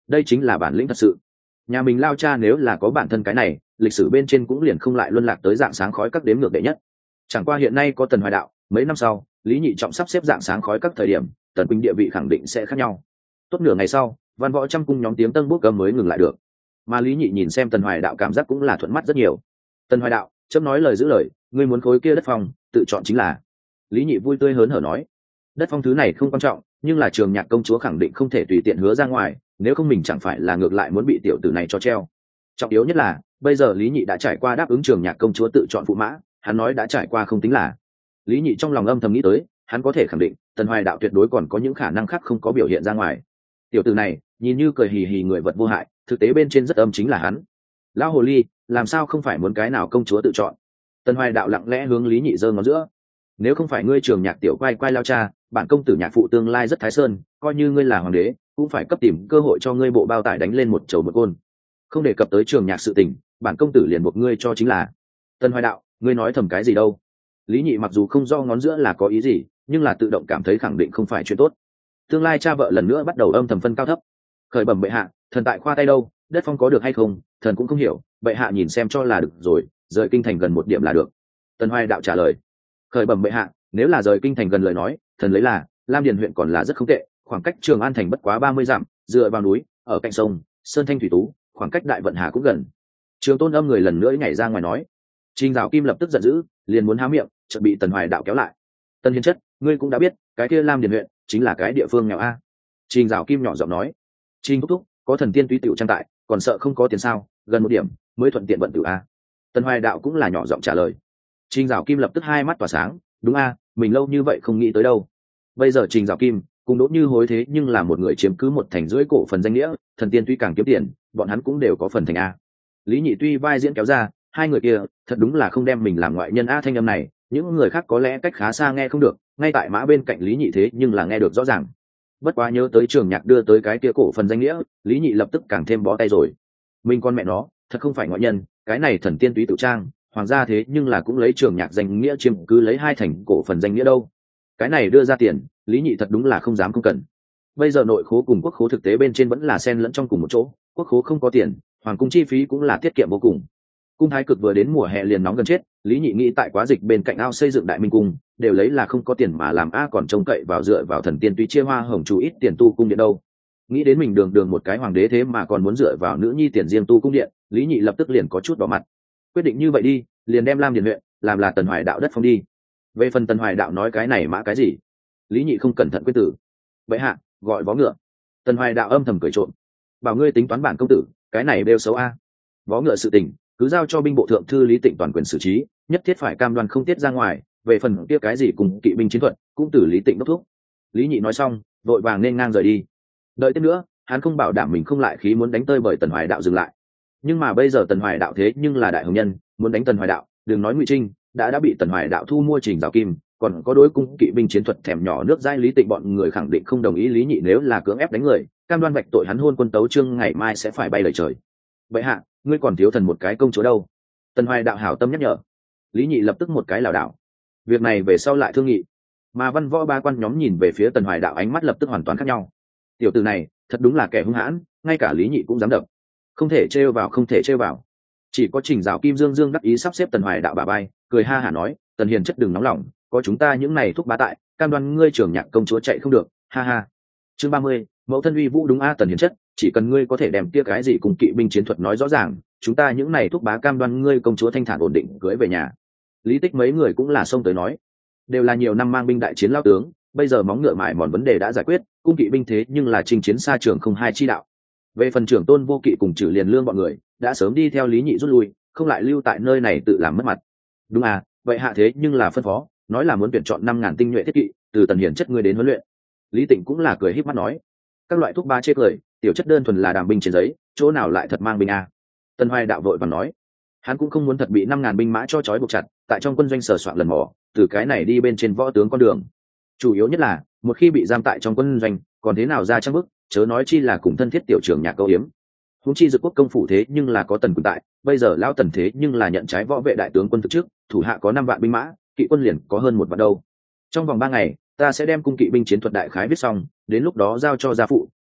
đây chính là bản lĩnh thật sự. Nhà mình Lao cha nếu là có bản thân cái này, lịch sử bên trên cũng liền không lại luân lạc tới dạng sáng khói các đếm ngược đệ nhất. Chẳng qua hiện nay có Tần Hoài Đạo, mấy năm sau Lý Nhị Trọng sắp xếp dạng sáng khói các thời điểm, Tần Quỳnh địa vị khẳng định sẽ khác nhau. Tốt nửa ngày sau, văn võ trăm cung nhóm tiếng tân bút cầm mới ngừng lại được, mà Lý Nhị nhìn xem Tần Hoài Đạo cảm giác cũng là thuận mắt rất nhiều. Tần Hoài Đạo chấm nói lời giữ lời, ngươi muốn khối kia đất phong tự chọn chính là. Lý Nhị vui tươi hớn hở nói, đất phong thứ này không quan trọng, nhưng là Trường Nhạc công chúa khẳng định không thể tùy tiện hứa ra ngoài, nếu không mình chẳng phải là ngược lại muốn bị tiểu tử này cho treo. Trọng yếu nhất là bây giờ Lý Nhị đã trải qua đáp ứng Trường Nhạc công chúa tự chọn phụ mã, hắn nói đã trải qua không tính là. Lý Nhị trong lòng âm thầm nghĩ tới, hắn có thể khẳng định Tần Hoài Đạo tuyệt đối còn có những khả năng khác không có biểu hiện ra ngoài. Tiểu tử này nhìn như cười hì hì người vật vô hại, thực tế bên trên rất âm chính là hắn. Lão hồ ly làm sao không phải muốn cái nào công chúa tự chọn. Tần Hoài Đạo lặng lẽ hướng Lý Nhị giơ ngón giữa, nếu không phải ngươi Trường Nhạc tiểu quay quay lao cha, bản công tử nhạc phụ tương lai rất thái sơn, coi như ngươi là hoàng đế cũng phải cấp tìm cơ hội cho ngươi bộ bao tải đánh lên một chầu một côn. Không đề cập tới Trường Nhạc sự tình, bản công tử liền buộc ngươi cho chính là. Tần Hoài Đạo, ngươi nói thầm cái gì đâu? Lý Nhị mặc dù không do ngón giữa là có ý gì, nhưng là tự động cảm thấy khẳng định không phải chuyện tốt. Tương lai cha vợ lần nữa bắt đầu âm thầm phân cao thấp. Khởi bẩm bệ hạ, thần tại khoa tay đâu, đất phong có được hay không thần cũng không hiểu, bệ hạ nhìn xem cho là được rồi, rời kinh thành gần một điểm là được. Tần Hoài Đạo trả lời, khởi bẩm bệ hạ, nếu là rời kinh thành gần lời nói, thần lấy là Lam Điền huyện còn là rất không tệ, khoảng cách Trường An thành bất quá ba mươi dặm, dựa vào núi, ở cạnh sông, sơn thanh thủy tú, khoảng cách Đại Vận Hà cũng gần. Trường Tôn âm người lần nữa nhảy ra ngoài nói. Trình Dạo Kim lập tức giận dữ, liền muốn há miệng, chợt bị Tần Hoài Đạo kéo lại. Tần Hiền chất, ngươi cũng đã biết, cái kia Lam Điền huyện chính là cái địa phương nghèo a. Trình Dạo Kim nhỏ giọng nói. Trình thúc thúc, có thần tiên túy tiểu trang tại, còn sợ không có tiền sao, gần một điểm mới thuận tiện vận tiểu a. Tần Hoài Đạo cũng là nhỏ giọng trả lời. Trình Dạo Kim lập tức hai mắt tỏa sáng, đúng a, mình lâu như vậy không nghĩ tới đâu. Bây giờ Trình Dạo Kim cùng Đỗ Như Hối thế nhưng là một người chiếm cứ một thành rưỡi cổ phần danh nghĩa, thần tiên tuy càng kiếm tiền, bọn hắn cũng đều có phần thành a. Lý Nhị tuy vai diễn kéo ra, hai người kia thật đúng là không đem mình làm ngoại nhân a. Thanh âm này những người khác có lẽ cách khá xa nghe không được, ngay tại mã bên cạnh Lý Nhị thế nhưng là nghe được rõ ràng. Bất quá nhớ tới Trường Nhạc đưa tới cái kia cổ phần danh nghĩa, Lý Nhị lập tức càng thêm bó tay rồi. Mình con mẹ nó thật không phải ngoại nhân, cái này thần tiên túy tự trang hoàng gia thế nhưng là cũng lấy Trường Nhạc danh nghĩa chiếm cứ lấy hai thành cổ phần danh nghĩa đâu. Cái này đưa ra tiền, Lý Nhị thật đúng là không dám không cần. Bây giờ nội khố cùng quốc khố thực tế bên trên vẫn là xen lẫn trong cùng một chỗ, quốc khố không có tiền, hoàng cung chi phí cũng là tiết kiệm vô cùng. Cung Thái Cực vừa đến mùa hè liền nóng gần chết, Lý Nhị nghĩ tại Quá Dịch bên cạnh ao xây dựng Đại Minh cung, đều lấy là không có tiền mà làm a, còn trông cậy vào dựa vào thần tiên tuy chia hoa hồng chú ít tiền tu cung điện đâu. Nghĩ đến mình đường đường một cái hoàng đế thế mà còn muốn dựa vào nữ nhi tiền riêng tu cung điện, Lý Nhị lập tức liền có chút đỏ mặt. Quyết định như vậy đi, liền đem Lam Điền huyện làm là Tần Hoài Đạo đất phong đi. Về phần Tần Hoài Đạo nói cái này mã cái gì, Lý Nhị không cẩn thận quyết tử. Vậy hạ gọi vó ngựa. Tần Hoài Đạo âm thầm cười trộm, bảo ngươi tính toán bản công tử, cái này đều xấu a. Vó ngựa sự tình cứ giao cho binh bộ thượng thư Lý Tịnh toàn quyền xử trí, nhất thiết phải cam đoan không tiết ra ngoài, về phần kia cái gì cùng kỵ binh chiến thuật cũng từ Lý Tịnh đốc thúc. Lý Nhị nói xong vội vàng nên ngang rời đi. Đợi tiếp nữa hắn không bảo đảm mình không lại khí muốn đánh tơi bởi Tần Hoài Đạo dừng lại, nhưng mà bây giờ Tần Hoài Đạo thế nhưng là đại hồng nhân, muốn đánh Tần Hoài Đạo đừng nói Ngụy Trinh đã đã bị Tần Hoài Đạo thu mua Trình Dạo Kim, còn có đối cung kỵ binh chiến thuật thèm nhỏ nước dãi Lý Tịnh bọn người khẳng định không đồng ý. Lý Nhị nếu là cưỡng ép đánh người, cam đoan vạch tội hắn hôn quân tấu chương ngày mai sẽ phải bay lời trời. Vậy hạ ngươi còn thiếu thần một cái công chúa đâu. Tần Hoài Đạo hảo tâm nhắc nhở. Lý Nhị lập tức một cái lảo đảo, việc này về sau lại thương nghị. Mà văn võ ba quan nhóm nhìn về phía Tần Hoài Đạo ánh mắt lập tức hoàn toàn khác nhau. Tiểu tử này thật đúng là kẻ hung hãn, ngay cả Lý Nhị cũng dám đập, không thể trêu vào, không thể trêu vào. Chỉ có Trình Dạo Kim dương dương đắc ý sắp xếp Tần Hoài Đạo bà bay, cười ha hả nói, Tần Hiền chất đừng nóng lòng, có chúng ta những này thúc bá tại, cam đoan ngươi Trường Nhạc công chúa chạy không được, ha ha. Chương ba mươi, mẫu thân uy vũ đúng a. Tần Hiền chất, chỉ cần ngươi có thể đem kia cái gì cùng kỵ binh chiến thuật nói rõ ràng, chúng ta những này thúc bá cam đoan ngươi công chúa thanh thản ổn định cưới về nhà. Lý Tích mấy người cũng là xông tới nói, đều là nhiều năm mang binh đại chiến lao tướng, bây giờ móng ngựa mài mòn vấn đề đã giải quyết, cung kỵ binh thế nhưng là chinh chiến xa trường không hai chi đạo. Về phần trưởng Tôn Vô Kỵ cùng Trử Liền Lương bọn người đã sớm đi theo Lý Nhị rút lui, không lại lưu tại nơi này tự làm mất mặt. Đúng à, vậy hạ thế nhưng là phân phó nói là muốn tuyển chọn năm ngàn tinh nhuệ thiết kỵ từ Tần Hiền chất ngươi đến huấn luyện. Lý Tịnh cũng là cười híp mắt nói, các loại thuốc ba chê cười, tiểu chất đơn thuần là đàm binh trên giấy, chỗ nào lại thật mang binh à. Tần Hoài Đạo vội và nói, hắn cũng không muốn thật bị năm ngàn binh mã cho trói buộc chặt tại trong quân doanh sờ soạn lần mò từ cái này đi bên trên võ tướng con đường. Chủ yếu nhất là một khi bị giam tại trong quân doanh còn thế nào ra trang bức, chớ nói chi là cùng thân thiết tiểu trưởng Nhạc câu hiếm. Húng chi Dực Quốc công phủ thế nhưng là có Tần Quỳnh tại, bây giờ lão Tần thế nhưng là nhận trái võ vệ đại tướng quân thực trước, thủ hạ có năm vạn binh mã, kỵ quân liền có hơn một vạn đâu. Trong vòng ba ngày ta sẽ đem cung kỵ binh chiến thuật đại khái viết xong, đến lúc đó giao cho gia phụ,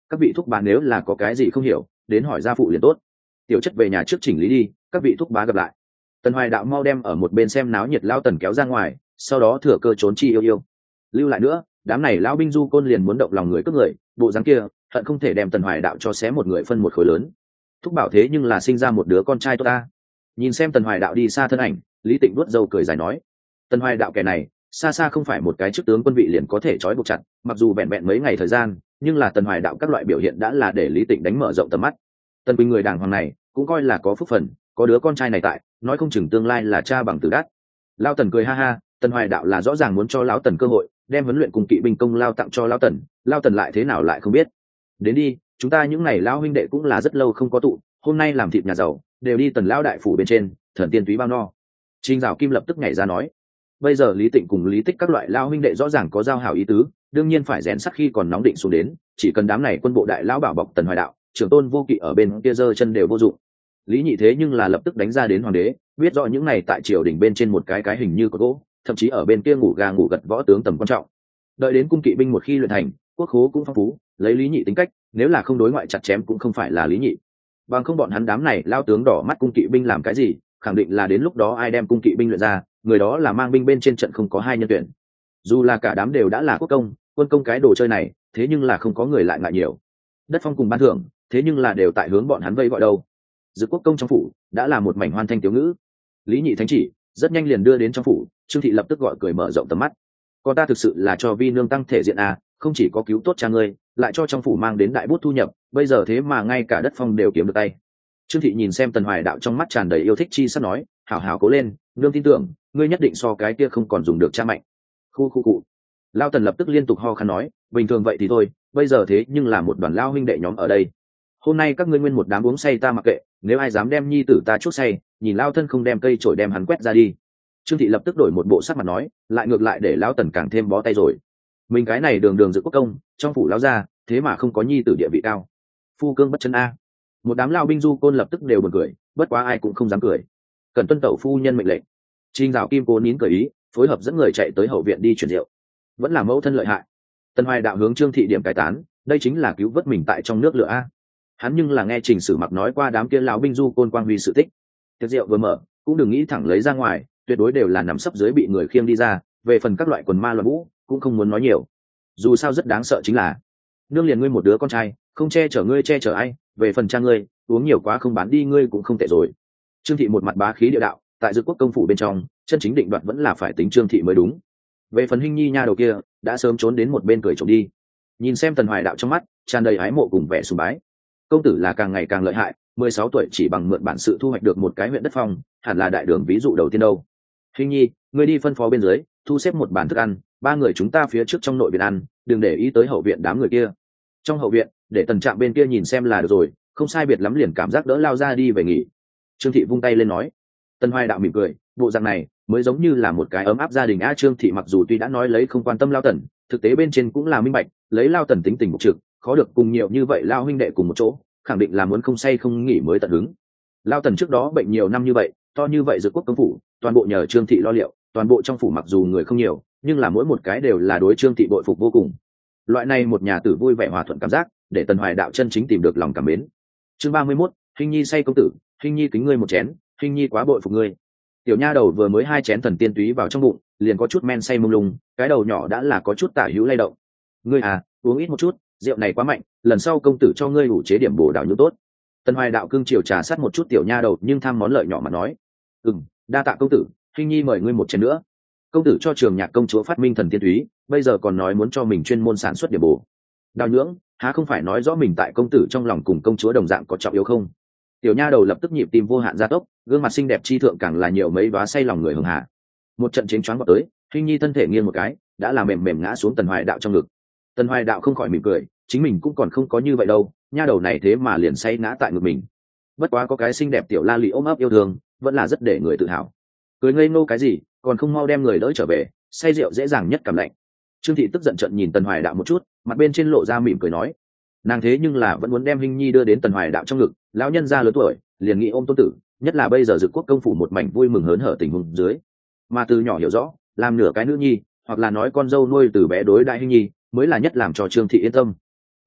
các vị thúc bá nếu là có cái gì không hiểu đến hỏi gia phụ liền tốt. Tiểu chất về nhà trước chỉnh lý đi, các vị thúc bá gặp lại. Tần Hoài Đạo mau đem ở một bên xem náo nhiệt lao Tần kéo ra ngoài, sau đó thừa cơ trốn chi yêu yêu. Lưu lại nữa, đám này lão binh du côn liền muốn động lòng người cướp người, bộ dáng kia hận không thể đem Tần Hoài Đạo cho xé một người phân một khối lớn. Thúc bảo thế nhưng là sinh ra một đứa con trai tốt ta. Nhìn xem Tần Hoài Đạo đi xa thân ảnh, Lý Tịnh vuốt râu cười dài nói: Tần Hoài Đạo kẻ này xa xa không phải một cái chức tướng quân vị liền có thể trói buộc chặt, mặc dù vẹn vẹn mấy ngày thời gian, nhưng là Tần Hoài Đạo các loại biểu hiện đã là để Lý Tịnh đánh mở rộng tầm mắt. Tần Quỳnh người đàng hoàng này cũng coi là có phúc phần, có đứa con trai này tại, nói không chừng tương lai là cha bằng tử đát. Lao Tần cười ha ha, Tần Hoài Đạo là rõ ràng muốn cho lão Tần cơ hội, đem huấn luyện cùng kỵ binh công lao tặng cho lão Tần, Lao Tần lại thế nào lại không biết. Đến đi, chúng ta những này lão huynh đệ cũng là rất lâu không có tụ, hôm nay làm thịt nhà giàu, đều đi Tần lão đại phủ bên trên, thần tiên túy bao no. Trình Dạo Kim lập tức nhảy ra nói: bây giờ Lý Tịnh cùng Lý Tích các loại lão huynh đệ rõ ràng có giao hảo ý tứ, đương nhiên phải rèn sắt khi còn nóng định xuống đến, chỉ cần đám này quân bộ đại lão bảo bọc Tần Hoài Đạo, trưởng tôn vô kỵ ở bên kia giơ chân đều vô dụng. Lý Nhị thế nhưng là lập tức đánh ra đến hoàng đế, biết rõ những này tại triều đình bên trên một cái cái hình như có gỗ, thậm chí ở bên kia ngủ gà ngủ gật võ tướng tầm quan trọng. Đợi đến cung kỵ binh một khi luyện thành, quốc khố cũng phong phú, lấy Lý Nhị tính cách, nếu là không đối ngoại chặt chém cũng không phải là Lý Nhị. Bằng không bọn hắn đám này lao tướng đỏ mắt cung kỵ binh làm cái gì, khẳng định là đến lúc đó ai đem cung kỵ binh luyện ra, người đó là mang binh bên trên trận không có hai nhân tuyển. Dù là cả đám đều đã là quốc công, quân công cái đồ chơi này, thế nhưng là không có người lại ngại nhiều. Đất phong cùng ban thưởng, thế nhưng là đều tại hướng bọn hắn vây gọi đâu. Dự quốc công trong phủ đã là một mảnh hoan thanh tiểu ngữ. Lý Nhị thánh chỉ rất nhanh liền đưa đến trong phủ, Trương Thị lập tức gọi cười mở rộng tầm mắt. Con ta thực sự là cho vi nương tăng thể diện à, không chỉ có cứu tốt cha ngươi, lại cho trong phủ mang đến đại bút thu nhập, bây giờ thế mà ngay cả đất phong đều kiếm được tay. Trương Thị nhìn xem Tần Hoài Đạo trong mắt tràn đầy yêu thích chi sắp nói: hảo hảo cố lên, nương tin tưởng ngươi nhất định so cái kia không còn dùng được cha mạnh. Khu khu cụ. Lao Tần lập tức liên tục ho khan nói: bình thường vậy thì thôi, bây giờ thế nhưng là một đoàn lao huynh đệ nhóm ở đây. Hôm nay các ngươi nguyên một đám uống say ta mặc kệ, nếu ai dám đem nhi tử ta chuốc say, nhìn lao thân không đem cây chổi đem hắn quét ra đi. Trương Thị lập tức đổi một bộ sắc mặt nói, lại ngược lại để lão Tần càng thêm bó tay rồi. Mình cái này đường đường dự quốc công, trong phủ lão gia, thế mà không có nhi tử địa vị cao. Phu cương bất chân a. Một đám lao binh du côn lập tức đều buồn cười, bất quá ai cũng không dám cười. Cần tuân tẩu phu nhân mệnh lệnh. Trình Dạo Kim cố nín cười ý, phối hợp dẫn người chạy tới hậu viện đi chuyển rượu. Vẫn là mẫu thân lợi hại. Tần Hoài Đạo hướng Trương Thị điểm cải tán, đây chính là cứu vớt mình tại trong nước lửa a. Hắn nhưng là nghe Trình Sử Mặc nói qua đám kia lão binh du côn quang huy sự tích. Tiệc rượu vừa mở, cũng đừng nghĩ thẳng lấy ra ngoài, tuyệt đối đều là nằm sấp dưới bị người khiêng đi ra. Về phần các loại quần ma loạn vũ, cũng không muốn nói nhiều. Dù sao rất đáng sợ chính là nương liền ngươi một đứa con trai, không che chở ngươi che chở ai. Về phần cha ngươi, uống nhiều quá không bán đi ngươi cũng không tệ rồi. Trương Thị một mặt bá khí địa đạo, tại Dự quốc công phủ bên trong, chân chính định đoạt vẫn là phải tính Trương Thị mới đúng. Về phần Hinh Nhi nha đầu kia, đã sớm trốn đến một bên cười trộm đi. Nhìn xem Tần Hoài Đạo trong mắt tràn đầy ái mộ cùng vẻ sùng bái. Công tử là càng ngày càng lợi hại, mười sáu tuổi chỉ bằng mượn bản sự thu hoạch được một cái huyện đất phong, hẳn là đại đường ví dụ đầu tiên đâu. Hinh Nhi, ngươi đi phân phó bên dưới, thu xếp một bàn thức ăn, ba người chúng ta phía trước trong nội viện ăn, đừng để ý tới hậu viện đám người kia. Trong hậu viện, để Tần Trạm bên kia nhìn xem là được rồi, không sai biệt lắm liền cảm giác đỡ lao ra đi về nghỉ. Trương Thị vung tay lên nói. Tần Hoài Đạo mỉm cười, bộ dạng này mới giống như là một cái ấm áp gia đình a. Trương Thị mặc dù tuy đã nói lấy không quan tâm lao Tần, thực tế bên trên cũng là minh bạch, lấy lao Tần tính tình mục trực, khó được cùng nhiều như vậy lao huynh đệ cùng một chỗ, khẳng định là muốn không say không nghỉ mới tận hứng. Lao Tần trước đó bệnh nhiều năm như vậy, to như vậy Dự quốc công phủ, toàn bộ nhờ Trương Thị lo liệu, toàn bộ trong phủ mặc dù người không nhiều, nhưng là mỗi một cái đều là đối Trương Thị bội phục vô cùng. Loại này một nhà tử vui vẻ hòa thuận cảm giác, để Tần Hoài Đạo chân chính tìm được lòng cảm mến. Chương ba mươi mốt, Hinh Nhi say công tử, Hinh Nhi kính ngươi một chén, Hinh Nhi quá bội phục ngươi. Tiểu nha đầu vừa mới hai chén thần tiên túy vào trong bụng, liền có chút men say mông lung, cái đầu nhỏ đã là có chút tả hữu lay động. Ngươi à, uống ít một chút, rượu này quá mạnh, lần sau công tử cho ngươi ủ chế điểm bổ đào nhũ tốt. Tần Hoài Đạo cương chiều trà sát một chút tiểu nha đầu, nhưng tham món lợi nhỏ mà nói, ừm, đa tạ công tử, Hinh Nhi mời ngươi một chén nữa. Công tử cho Trường Nhạc công chúa phát minh thần tiên túy, bây giờ còn nói muốn cho mình chuyên môn sản xuất điểm bổ đào nhưỡng, há không phải nói rõ mình tại công tử trong lòng cùng công chúa đồng dạng có trọng yếu không? Tiểu nha đầu lập tức nhịp tim vô hạn gia tốc, gương mặt xinh đẹp chi thượng càng là nhiều mấy đóa say lòng người hường hạ. Một trận chiến choáng vào tới, Hinh Nhi thân thể nghiêng một cái, đã là mềm mềm ngã xuống Tần Hoài Đạo trong ngực. Tần Hoài Đạo không khỏi mỉm cười, chính mình cũng còn không có như vậy đâu, nha đầu này thế mà liền say ngã tại ngực mình. Bất quá có cái xinh đẹp tiểu la lị ôm ấp yêu thương, vẫn là rất để người tự hào. Cười ngây ngô cái gì, còn không mau đem người đỡ trở về, say rượu dễ dàng nhất cảm lạnh. Trương Thị tức giận trợn nhìn Tần Hoài Đạo một chút, mặt bên trên lộ ra mỉm cười nói, nàng thế nhưng là vẫn muốn đem Hinh Nhi đưa đến Tần Hoài Đạo trong ngực, lão nhân gia lớn tuổi, liền nghĩ ôm tôn tử, nhất là bây giờ Dự quốc công phủ một mảnh vui mừng hớn hở tình huống dưới, mà từ nhỏ hiểu rõ, làm nửa cái nữ nhi, hoặc là nói con dâu nuôi từ bé đối đại Hinh Nhi, mới là nhất làm cho Trương Thị yên tâm.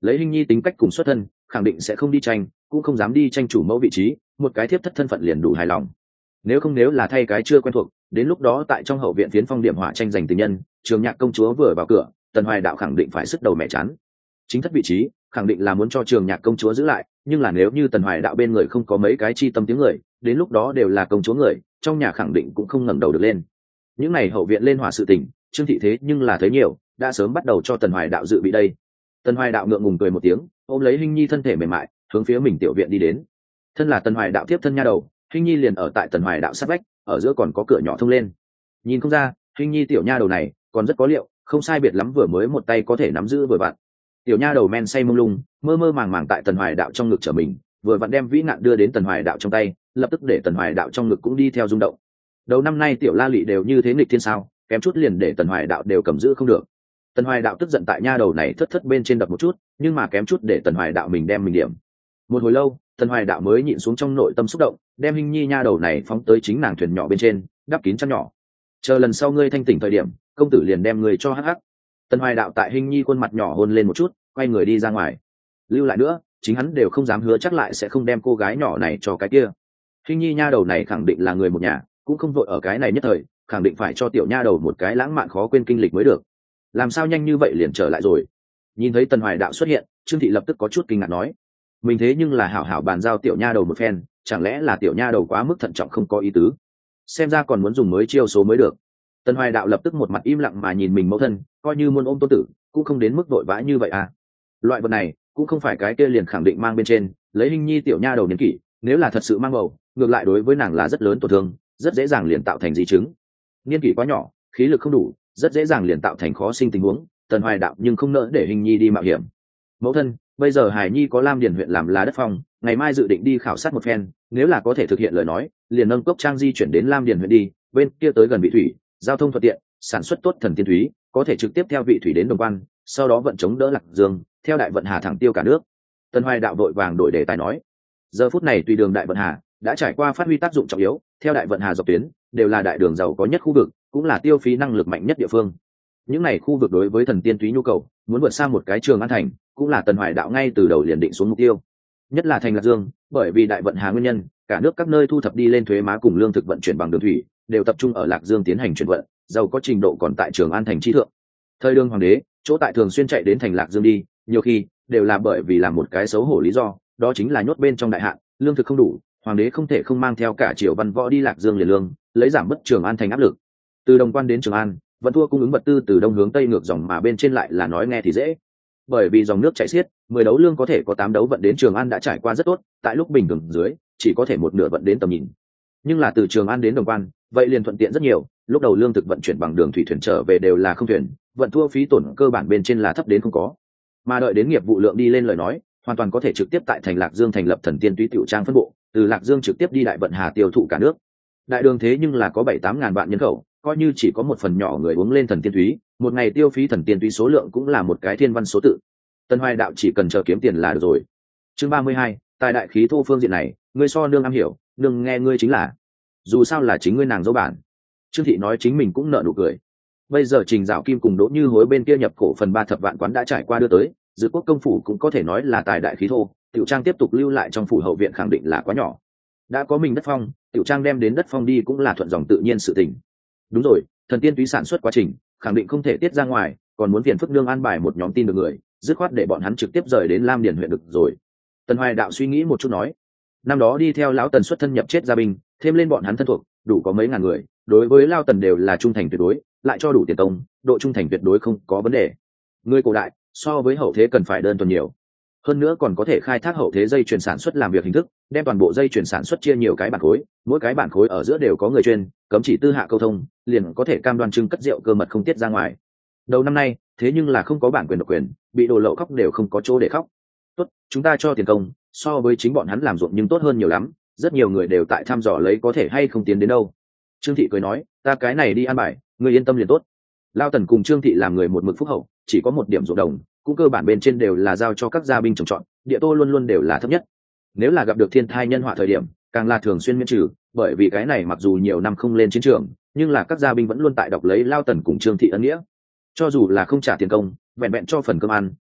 lấy Hinh Nhi tính cách cùng xuất thân, khẳng định sẽ không đi tranh, cũng không dám đi tranh chủ mẫu vị trí, một cái thiếp thất thân phận liền đủ hài lòng. Nếu không nếu là thay cái chưa quen thuộc, đến lúc đó tại trong hậu viện phiến phong điểm hỏa tranh giành tình nhân, Trường Nhạc công chúa vừa vào cửa, Tần Hoài Đạo khẳng định phải sức đầu mẹ chán. Chính thất vị trí, khẳng định là muốn cho Trường Nhạc công chúa giữ lại, nhưng là nếu như Tần Hoài Đạo bên người không có mấy cái chi tâm tiếng người, đến lúc đó đều là công chúa người, trong nhà khẳng định cũng không ngẩng đầu được lên. Những này hậu viện lên hỏa sự tình, Trương thị thế nhưng là thấy nhiều, đã sớm bắt đầu cho Tần Hoài Đạo dự bị đây. Tần Hoài Đạo ngượng ngùng cười một tiếng, ôm lấy Hinh Nhi thân thể mềm mại, hướng phía mình tiểu viện đi đến. Thân là Tần Hoài Đạo tiếp thân nha đầu, Hinh Nhi liền ở tại Tần Hoài Đạo sát vách, ở giữa còn có cửa nhỏ thông lên. Nhìn không ra, Hinh Nhi tiểu nha đầu này còn rất có liệu, không sai biệt lắm vừa mới một tay có thể nắm giữ vừa vặn. Tiểu nha đầu men say mông lung, mơ mơ màng màng tại Tần Hoài Đạo trong ngực trở mình, vừa vặn đem vĩ nạn đưa đến Tần Hoài Đạo trong tay, lập tức để Tần Hoài Đạo trong ngực cũng đi theo rung động. Đầu năm nay tiểu la lị đều như thế nghịch thiên sao, kém chút liền để Tần Hoài Đạo đều cầm giữ không được. Tần Hoài Đạo tức giận tại nha đầu này thất thất bên trên đập một chút, nhưng mà kém chút để Tần Hoài Đạo mình đem mình điểm. Một hồi lâu, Tần Hoài Đạo mới nhịn xuống trong nội tâm xúc động, đem Hinh Nhi nha đầu này phóng tới chính nàng thuyền nhỏ bên trên, đắp kín chăn nhỏ. Chờ lần sau ngươi thanh tỉnh thời điểm, công tử liền đem người cho hắc hắc. Tần Hoài Đạo tại Hinh Nhi khuôn mặt nhỏ hôn lên một chút, quay người đi ra ngoài. Lưu lại nữa, chính hắn đều không dám hứa chắc lại sẽ không đem cô gái nhỏ này cho cái kia. Hinh Nhi nha đầu này khẳng định là người một nhà, cũng không vội ở cái này nhất thời, khẳng định phải cho tiểu nha đầu một cái lãng mạn khó quên kinh lịch mới được. Làm sao nhanh như vậy liền trở lại rồi? Nhìn thấy Tần Hoài Đạo xuất hiện, Trương thị lập tức có chút kinh ngạc nói: mình thế nhưng là hảo hảo bàn giao tiểu nha đầu một phen, chẳng lẽ là tiểu nha đầu quá mức thận trọng không có ý tứ, xem ra còn muốn dùng mới chiêu số mới được. Tần Hoài Đạo lập tức một mặt im lặng mà nhìn mình mẫu thân, coi như muốn ôm tôn tử cũng không đến mức vội vã như vậy à. Loại vật này cũng không phải cái kia liền khẳng định mang bên trên, lấy Hinh Nhi tiểu nha đầu niên kỷ, nếu là thật sự mang bầu, ngược lại đối với nàng là rất lớn tổn thương, rất dễ dàng liền tạo thành di chứng. Niên kỷ quá nhỏ, khí lực không đủ, rất dễ dàng liền tạo thành khó sinh tình huống. Tần Hoài Đạo nhưng không nỡ để Hinh Nhi đi mạo hiểm. Mẫu thân, bây giờ Hải Nhi có Lam Điền huyện làm lá đất phong, ngày mai dự định đi khảo sát một phen, nếu là có thể thực hiện lời nói, liền nâng cốc trang di chuyển đến Lam Điền huyện đi, bên kia tới gần vị thủy, giao thông thuận tiện, sản xuất tốt thần tiên thúy, có thể trực tiếp theo vị thủy đến Đồng Quan, sau đó vận chống đỡ Lạc Dương, theo đại vận hà thẳng tiêu cả nước. Tần Hoài Đạo đội vàng đổi đề tài nói, giờ phút này tùy đường đại vận hà đã trải qua phát huy tác dụng trọng yếu, theo đại vận hà dọc tuyến đều là đại đường giàu có nhất khu vực, cũng là tiêu phí năng lực mạnh nhất địa phương. Những này khu vực đối với thần tiên túy nhu cầu muốn vượt sang một cái Trường An thành, cũng là Tần Hoài Đạo ngay từ đầu liền định xuống mục tiêu. Nhất là thành Lạc Dương, bởi vì đại vận hà nguyên nhân, cả nước các nơi thu thập đi lên thuế má cùng lương thực vận chuyển bằng đường thủy đều tập trung ở Lạc Dương tiến hành chuyển vận, giàu có trình độ còn tại Trường An thành chi thượng. Thời Đường hoàng đế chỗ tại thường xuyên chạy đến thành Lạc Dương đi, nhiều khi đều là bởi vì làm một cái xấu hổ lý do, đó chính là nhốt bên trong đại hạn, lương thực không đủ, hoàng đế không thể không mang theo cả triều văn võ đi Lạc Dương liền lương, lấy giảm bớt Trường An thành áp lực. Từ Đồng Quan đến Trường An, vẫn thua cung ứng vật tư từ đông hướng tây ngược dòng, mà bên trên lại là nói nghe thì dễ. Bởi vì dòng nước chảy xiết, mười đấu lương có thể có tám đấu vận đến Trường An đã trải qua rất tốt, tại lúc bình thường dưới chỉ có thể một nửa vận đến tầm nhìn. Nhưng là từ Trường An đến Đồng Quan, vậy liền thuận tiện rất nhiều, lúc đầu lương thực vận chuyển bằng đường thủy thuyền trở về đều là không thuyền, vận thua phí tổn cơ bản bên trên là thấp đến không có. Mà đợi đến nghiệp vụ lượng đi lên lời nói, hoàn toàn có thể trực tiếp tại thành Lạc Dương thành lập thần tiên túy tiểu trang phân bộ, từ Lạc Dương trực tiếp đi đại vận hà tiêu thụ cả nước. Đại đường thế nhưng là có bảy tám ngàn vạn nhân khẩu, coi như chỉ có một phần nhỏ người uống lên thần tiên túy, một ngày tiêu phí thần tiên túy số lượng cũng là một cái thiên văn số tự. Tần Hoài Đạo chỉ cần chờ kiếm tiền là được rồi. Chương ba mươi hai, tài đại khí thô phương diện này, ngươi so nương am hiểu, nương nghe ngươi chính là. Dù sao là chính ngươi nàng dâu bản. Trương thị nói chính mình cũng nợ nụ cười. Bây giờ Trình Dạo Kim cùng Đỗ Như Hối bên kia nhập cổ phần ba thập vạn quán đã trải qua đưa tới, Dự Quốc công phủ cũng có thể nói là tài đại khí thô, tiểu trang tiếp tục lưu lại trong phủ hậu viện khẳng định là quá nhỏ. Đã có mình đất phong, tiểu trang đem đến đất phong đi cũng là thuận dòng tự nhiên sự tình. Đúng rồi, thần tiên túy sản xuất quá trình khẳng định không thể tiết ra ngoài, còn muốn phiền phức nương an bài một nhóm tin được người, dứt khoát để bọn hắn trực tiếp rời đến Lam Điền huyện được rồi. Tần Hoài Đạo suy nghĩ một chút nói, năm đó đi theo lão Tần xuất thân nhập chết gia binh, thêm lên bọn hắn thân thuộc, đủ có mấy ngàn người, đối với Lao Tần đều là trung thành tuyệt đối, lại cho đủ tiền công, độ trung thành tuyệt đối không có vấn đề. Người cổ đại so với hậu thế cần phải đơn thuần nhiều, hơn nữa còn có thể khai thác hậu thế dây chuyển sản xuất làm việc hình thức, đem toàn bộ dây chuyển sản xuất chia nhiều cái bản khối, mỗi cái bản khối ở giữa đều có người chuyên cấm chỉ tư hạ câu thông, liền có thể cam đoan trưng cất rượu cơ mật không tiết ra ngoài. Đầu năm nay thế nhưng là không có bản quyền độc quyền, bị đồ lậu khóc đều không có chỗ để khóc. Tốt, chúng ta cho tiền công, so với chính bọn hắn làm ruộng nhưng tốt hơn nhiều lắm, rất nhiều người đều tại thăm dò lấy có thể hay không tiến đến đâu. Trương thị cười nói, ta cái này đi an bài, người yên tâm liền tốt. Lao Tần cùng Trương thị làm người một mực phúc hậu, chỉ có một điểm ruộng đồng, cũng cơ bản bên trên đều là giao cho các gia binh trồng trọt, địa tô luôn luôn đều là thấp nhất. Nếu là gặp được thiên thai nhân họa thời điểm, càng là thường xuyên miễn trừ, bởi vì cái này mặc dù nhiều năm không lên chiến trường, nhưng là các gia binh vẫn luôn tại đọc lấy Lao Tần cùng Trương thị ân nghĩa. Cho dù là không trả tiền công, vẹn vẹn cho phần cơm ăn,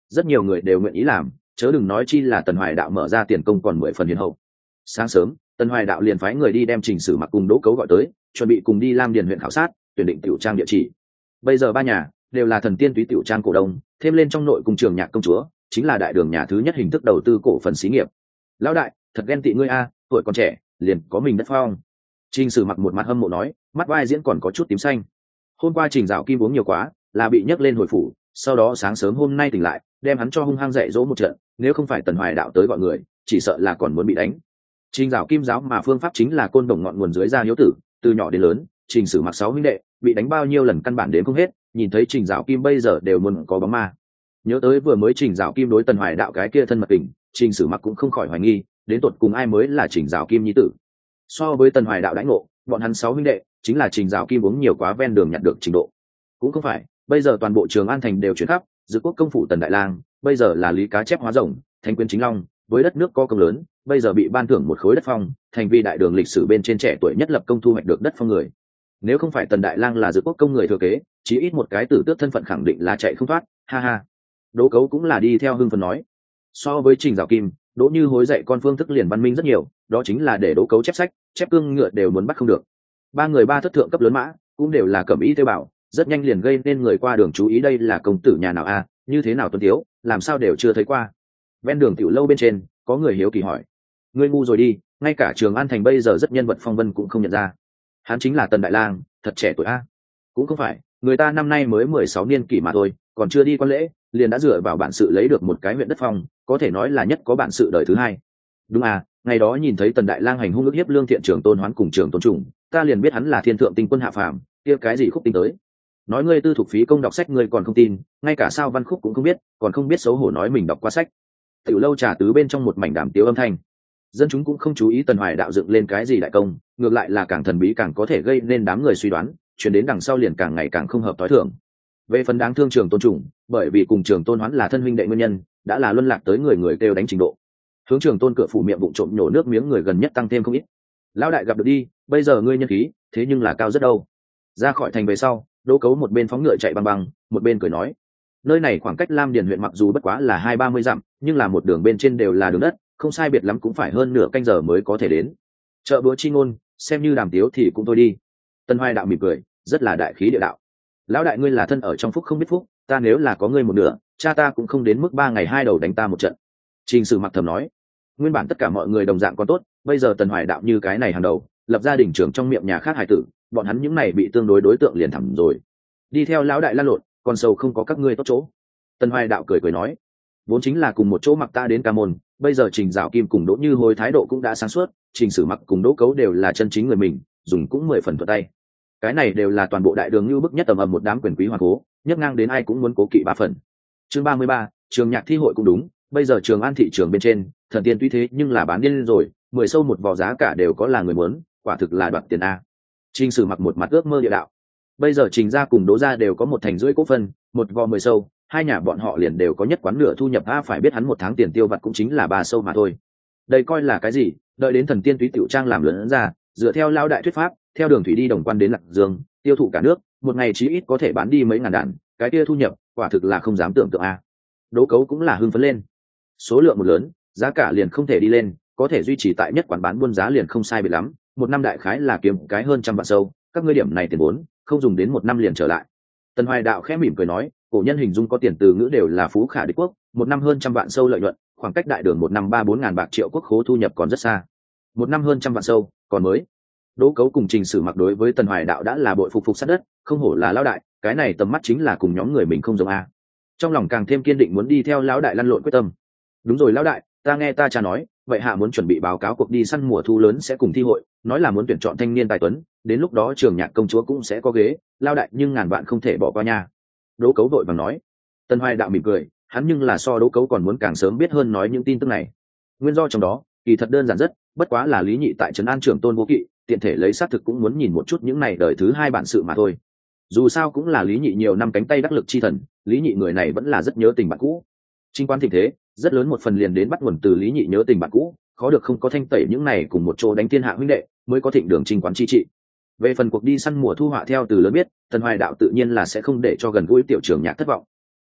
rất nhiều người đều nguyện ý làm, chớ đừng nói chi là Tần Hoài Đạo mở ra tiền công còn mười phần hiền hậu. Sáng sớm, Tần Hoài Đạo liền phái người đi đem Trình Sử Mặc cùng Đỗ Cấu gọi tới, chuẩn bị cùng đi Lam Điền huyện khảo sát, tuyển định tiểu trang địa chỉ. Bây giờ ba nhà đều là thần tiên túy tiểu trang cổ đông, thêm lên trong nội cung Trường Nhạc công chúa, chính là đại đường nhà thứ nhất hình thức đầu tư cổ phần xí nghiệp. Lão đại, thật ghen tị ngươi a, tuổi còn trẻ, liền có mình đất phong. Trình Sử Mặc một mặt hâm mộ nói, mắt vai diễn còn có chút tím xanh. Hôm qua Trình Dạo Kim uống nhiều quá, là bị nhấc lên hồi phủ, sau đó sáng sớm hôm nay tỉnh lại, đem hắn cho hung hăng dạy dỗ một trận, nếu không phải Tần Hoài Đạo tới gọi người, chỉ sợ là còn muốn bị đánh. Trình Dạo Kim giáo mà phương pháp chính là côn đồng ngọn nguồn dưới ra hiếu tử, từ nhỏ đến lớn, Trình Sử Mặc sáu huynh đệ, bị đánh bao nhiêu lần căn bản đến không hết, nhìn thấy Trình Dạo Kim bây giờ đều muốn có bóng ma. Nhớ tới vừa mới Trình Dạo Kim đối Tần Hoài Đạo cái kia thân mật tình, Trình Sử Mặc cũng không khỏi hoài nghi, đến tột cùng ai mới là Trình Dạo Kim nhi tử. So với Tần Hoài Đạo đãi ngộ, bọn hắn sáu huynh đệ chính là Trình Dạo Kim uống nhiều quá ven đường nhặt được trình độ. Cũng không phải, bây giờ toàn bộ Trường An thành đều chuyển khắp, Dự Quốc công phủ Tần Đại Lang, bây giờ là Lý Cá Chép hóa rồng, Thanh Quyến Chính Long, với đất nước có công lớn, bây giờ bị ban thưởng một khối đất phong, thành vì đại đường lịch sử bên trên trẻ tuổi nhất lập công thu hoạch được đất phong người. Nếu không phải Tần Đại Lang là Dự Quốc công người thừa kế, chí ít một cái tử tước thân phận khẳng định là chạy không thoát, ha ha. Đỗ Cấu cũng là đi theo hưng phấn nói. So với Trình Dạo Kim, Đỗ Như Hối dạy con phương thức liền văn minh rất nhiều, đó chính là để Đỗ Cấu chép sách, chép cương ngựa đều muốn bắt không được. Ba người ba thất thượng cấp lớn mã, cũng đều là cẩm ý tiêu bảo, rất nhanh liền gây nên người qua đường chú ý đây là công tử nhà nào a, như thế nào tuân thiếu, làm sao đều chưa thấy qua. Ven đường tiểu lâu bên trên, có người hiếu kỳ hỏi: ngươi ngu rồi đi, ngay cả Trường An thành bây giờ rất nhân vật phong vân cũng không nhận ra. Hắn chính là Tần Đại Lang, thật trẻ tuổi a. Cũng không phải, người ta năm nay mới mười sáu niên kỷ mà thôi, còn chưa đi quan lễ, liền đã dựa vào bản sự lấy được một cái huyện đất phong, có thể nói là nhất có bản sự đời thứ hai. Đúng à, ngày đó nhìn thấy Tần Đại Lang hành hung ức hiếp Lương Thiện Trường Tôn Hoán cùng Trường Tôn Trùng, ta liền biết hắn là thiên thượng tinh quân hạ phàm, kia cái gì khúc tinh tới. Nói ngươi tư thục phí công đọc sách ngươi còn không tin, ngay cả sao văn khúc cũng không biết, còn không biết xấu hổ nói mình đọc qua sách. Tiểu lâu trà tứ bên trong một mảnh đàm tiếu âm thanh. Dân chúng cũng không chú ý Tần Hoài Đạo dựng lên cái gì đại công, ngược lại là càng thần bí càng có thể gây nên đám người suy đoán, chuyển đến đằng sau liền càng ngày càng không hợp tối thường. Về phần đáng thương Trường Tôn Trùng, bởi vì cùng Trường Tôn Hoán là thân huynh đệ nguyên nhân, đã là luân lạc tới người người kêu đánh trình độ. Hướng Trường Tôn cửa phủ miệng bụng trộm nhổ nước miếng người gần nhất tăng thêm không ít. Lão đại gặp được đi, bây giờ ngươi nhân khí, thế nhưng là cao rất đâu. Ra khỏi thành về sau, Đỗ Cấu một bên phóng ngựa chạy băng băng, một bên cười nói: nơi này khoảng cách Lam Điền huyện mặc dù bất quá là hai ba mươi dặm, nhưng là một đường bên trên đều là đường đất, không sai biệt lắm cũng phải hơn nửa canh giờ mới có thể đến. Chợ búa chi ngôn, xem như đàm tiếu thì cũng thôi đi. Tần Hoài Đạo mỉm cười, rất là đại khí địa đạo: lão đại ngươi là thân ở trong phúc không biết phúc, ta nếu là có ngươi một nửa, cha ta cũng không đến mức ba ngày hai đầu đánh ta một trận. Trình Sử Mặc thầm nói, nguyên bản tất cả mọi người đồng dạng còn tốt, bây giờ Tần Hoài Đạo như cái này hàng đầu, lập gia đình trưởng trong miệng nhà khác hải tử, bọn hắn những này bị tương đối đối tượng liền thẳm rồi. Đi theo lão đại lan lộn, còn sâu không có các ngươi tốt chỗ. Tần Hoài Đạo cười cười nói, vốn chính là cùng một chỗ mặc ta đến ca môn, bây giờ Trình Dạo Kim cùng Đỗ Như Hối thái độ cũng đã sáng suốt, Trình Sử Mặc cùng Đỗ Cấu đều là chân chính người mình, dùng cũng mười phần thuận tay. Cái này đều là toàn bộ đại đường như bức nhất tầm ầm một đám quyền quý hoàng cố, nhấc ngang đến ai cũng muốn cố kỵ ba phần. Chương ba mươi ba, Trường Nhạc thi hội cũng đúng, bây giờ Trường An thị trường bên trên, thần tiên tuy thế nhưng là bán điên rồi, mười sâu một vò giá cả đều có là người muốn, quả thực là đoạt tiền a. Trình Sử Mặc một mặt ước mơ địa đạo. Bây giờ Trình gia cùng Đỗ gia đều có một thành rưỡi cổ phần, một vò mười sâu, hai nhà bọn họ liền đều có nhất quán nửa thu nhập a, phải biết hắn một tháng tiền tiêu vặt cũng chính là ba sâu mà thôi. Đây coi là cái gì, đợi đến thần tiên túy tiểu trang làm lớn ra, dựa theo lao đại thuyết pháp, theo đường thủy đi Đồng Quan đến Lạc Dương, tiêu thụ cả nước, một ngày chí ít có thể bán đi mấy ngàn đàn, cái kia thu nhập, quả thực là không dám tưởng tượng a. Đỗ Cấu cũng là hưng phấn lên. Số lượng một lớn, giá cả liền không thể đi lên, có thể duy trì tại nhất quán bán buôn giá liền không sai biệt lắm, một năm đại khái là kiếm cái hơn trăm vạn sâu, các ngươi điểm này tiền vốn, không dùng đến một năm liền trở lại. Tần Hoài Đạo khẽ mỉm cười nói, cổ nhân hình dung có tiền từ ngữ đều là phú khả địch quốc, một năm hơn trăm vạn sâu lợi nhuận, khoảng cách đại đường một năm ba bốn ngàn bạc triệu quốc khố thu nhập còn rất xa. Một năm hơn trăm vạn sâu, còn mới. Đỗ Cấu cùng Trình Sử Mặc đối với Tần Hoài Đạo đã là bội phục phục sát đất, không hổ là lão đại, cái này tầm mắt chính là cùng nhóm người mình không giống a. Trong lòng càng thêm kiên định muốn đi theo lão đại lăn lộn quyết tâm. Đúng rồi lão đại, ta nghe ta cha nói, vậy hạ muốn chuẩn bị báo cáo cuộc đi săn mùa thu lớn sẽ cùng thi hội, nói là muốn tuyển chọn thanh niên tài tuấn, đến lúc đó Trường Nhạc công chúa cũng sẽ có ghế, lão đại nhưng ngàn vạn không thể bỏ qua nha. Đỗ Cấu vội vàng nói. Tần Hoài Đạo mỉm cười, hắn nhưng là so Đỗ Cấu còn muốn càng sớm biết hơn nói những tin tức này. Nguyên do trong đó, kỳ thật đơn giản rất, bất quá là Lý Nhị tại trấn An Trưởng Tôn Vô Kỵ, tiện thể lấy xác thực cũng muốn nhìn một chút những này đời thứ hai bản sự mà thôi. Dù sao cũng là Lý Nhị nhiều năm cánh tay đắc lực chi thần, Lý Nhị người này vẫn là rất nhớ tình bạn cũ. Trinh quan thịnh thế, rất lớn một phần liền đến bắt nguồn từ Lý Nhị nhớ tình bạn cũ, khó được không có thanh tẩy những này cùng một chỗ đánh thiên hạ huynh đệ, mới có thịnh đường trinh quán chi trị. Về phần cuộc đi săn mùa thu họa theo từ lớn biết, Tần Hoài Đạo tự nhiên là sẽ không để cho gần gũi tiểu Trường Nhạc thất vọng.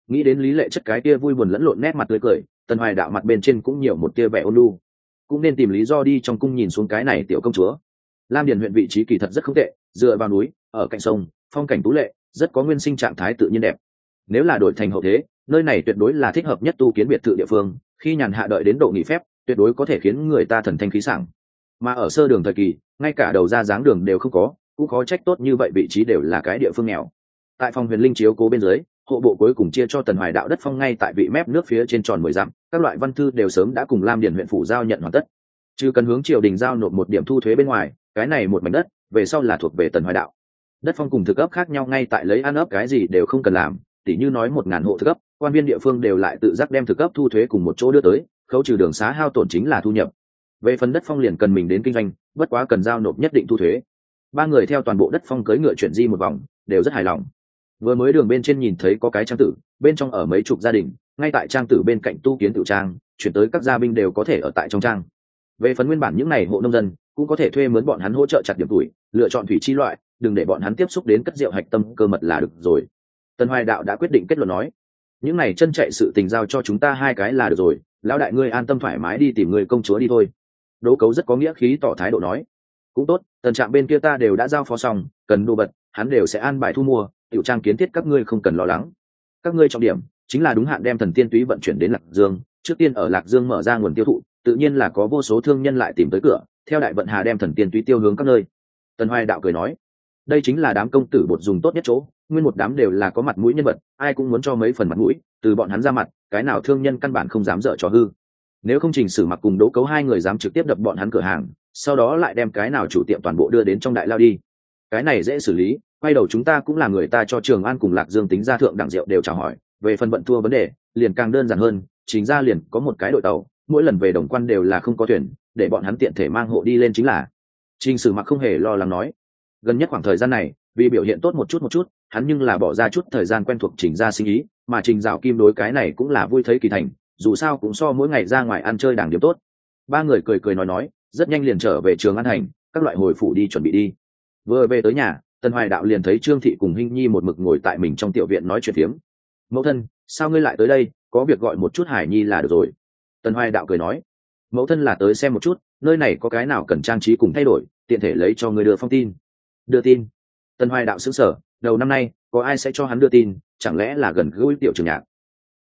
Nghĩ đến Lý Lệ Chất cái kia vui buồn lẫn lộn nét mặt tươi cười, Tần Hoài Đạo mặt bên trên cũng nhiều một tia vẻ ôn nhu. Cũng nên tìm lý do đi trong cung nhìn xuống cái này tiểu công chúa. Lam Điền huyện vị trí kỳ thật rất không tệ, dựa vào núi, ở cạnh sông, phong cảnh tú lệ, rất có nguyên sinh trạng thái tự nhiên đẹp. Nếu là đổi thành hậu thế, nơi này tuyệt đối là thích hợp nhất tu kiến biệt thự địa phương, khi nhàn hạ đợi đến độ nghỉ phép, tuyệt đối có thể khiến người ta thần thanh khí sảng. Mà ở sơ đường thời kỳ, ngay cả đầu ra dáng đường đều không có, cũng khó trách tốt như vậy vị trí đều là cái địa phương nghèo. Tại phòng Huyền Linh chiếu cố bên dưới, hộ bộ cuối cùng chia cho Tần Hoài Đạo đất phong ngay tại vị mép nước phía trên tròn mười dặm, các loại văn thư đều sớm đã cùng Lam Điền huyện phủ giao nhận hoàn tất. Chứ cần hướng triều đình giao nộp một điểm thu thuế bên ngoài, cái này một mảnh đất, về sau là thuộc về Tần Hoài Đạo. Đất phong cùng thực ấp khác nhau ngay tại lấy ăn ấp cái gì đều không cần làm, tỉ như nói một ngàn hộ thực ấp, quan viên địa phương đều lại tự giác đem thực ấp thu thuế cùng một chỗ đưa tới, khấu trừ đường xá hao tổn chính là thu nhập. Về phần đất phong liền cần mình đến kinh doanh, bất quá cần giao nộp nhất định thu thuế. Ba người theo toàn bộ đất phong cưỡi ngựa chuyển di một vòng, đều rất hài lòng. Vừa mới đường bên trên nhìn thấy có cái trang tử, bên trong ở mấy chục gia đình, ngay tại trang tử bên cạnh tu kiến tự trang, chuyển tới các gia binh đều có thể ở tại trong trang. Về phần nguyên bản những này hộ nông dân, cũng có thể thuê mướn bọn hắn hỗ trợ chặt điểm tuổi, lựa chọn thủy chi loại, đừng để bọn hắn tiếp xúc đến cất rượu hạch tâm cơ mật là được rồi. Tần Hoài Đạo đã quyết định kết luận nói, những này chân chạy sự tình giao cho chúng ta hai cái là được rồi, lão đại ngươi an tâm thoải mái đi tìm người công chúa đi thôi. Đỗ Cấu rất có nghĩa khí tỏ thái độ nói, cũng tốt, tần trạm bên kia ta đều đã giao phó xong, cần đồ vật hắn đều sẽ an bài thu mua, tiểu trang kiến thiết các ngươi không cần lo lắng. Các ngươi trọng điểm chính là đúng hạn đem thần tiên túy vận chuyển đến Lạc Dương, trước tiên ở Lạc Dương mở ra nguồn tiêu thụ, tự nhiên là có vô số thương nhân lại tìm tới cửa, theo đại vận hà đem thần tiên túy tiêu hướng các nơi. Tần Hoài Đạo cười nói, đây chính là đám công tử bột dùng tốt nhất chỗ, nguyên một đám đều là có mặt mũi nhân vật, ai cũng muốn cho mấy phần mặt mũi, từ bọn hắn ra mặt, cái nào thương nhân căn bản không dám dở trò hư. Nếu không Trình Sử Mặc cùng Đỗ Cấu hai người dám trực tiếp đập bọn hắn cửa hàng, sau đó lại đem cái nào chủ tiệm toàn bộ đưa đến trong đại lao đi, cái này dễ xử lý. Quay đầu chúng ta cũng là người ta cho Trường An cùng Lạc Dương tính ra thượng đẳng rượu đều chào hỏi, về phần vận thua vấn đề liền càng đơn giản hơn, chính ra liền có một cái đội tàu, mỗi lần về Đồng Quan đều là không có thuyền, để bọn hắn tiện thể mang hộ đi lên chính là. Trình Sử Mặc không hề lo lắng nói, gần nhất khoảng thời gian này vì biểu hiện tốt một chút một chút, hắn nhưng là bỏ ra chút thời gian quen thuộc Trình ra sinh ý, mà Trình Dạo Kim đối cái này cũng là vui thấy kỳ thành, dù sao cũng so mỗi ngày ra ngoài ăn chơi đàng điểm tốt. Ba người cười cười nói nói, rất nhanh liền trở về Trường An thành, các loại hồi phủ đi chuẩn bị đi. Vừa về tới nhà, Tần Hoài Đạo liền thấy Trương Thị cùng Hinh Nhi một mực ngồi tại mình trong tiểu viện nói chuyện phiếm. Mẫu thân, sao ngươi lại tới đây, có việc gọi một chút Hải Nhi là được rồi. Tần Hoài Đạo cười nói, mẫu thân là tới xem một chút, nơi này có cái nào cần trang trí cùng thay đổi, tiện thể lấy cho người đưa phong tin. Đưa tin? Tần Hoài Đạo sững sờ, đầu năm nay có ai sẽ cho hắn đưa tin, chẳng lẽ là gần gũi tiểu Trường Nhạc?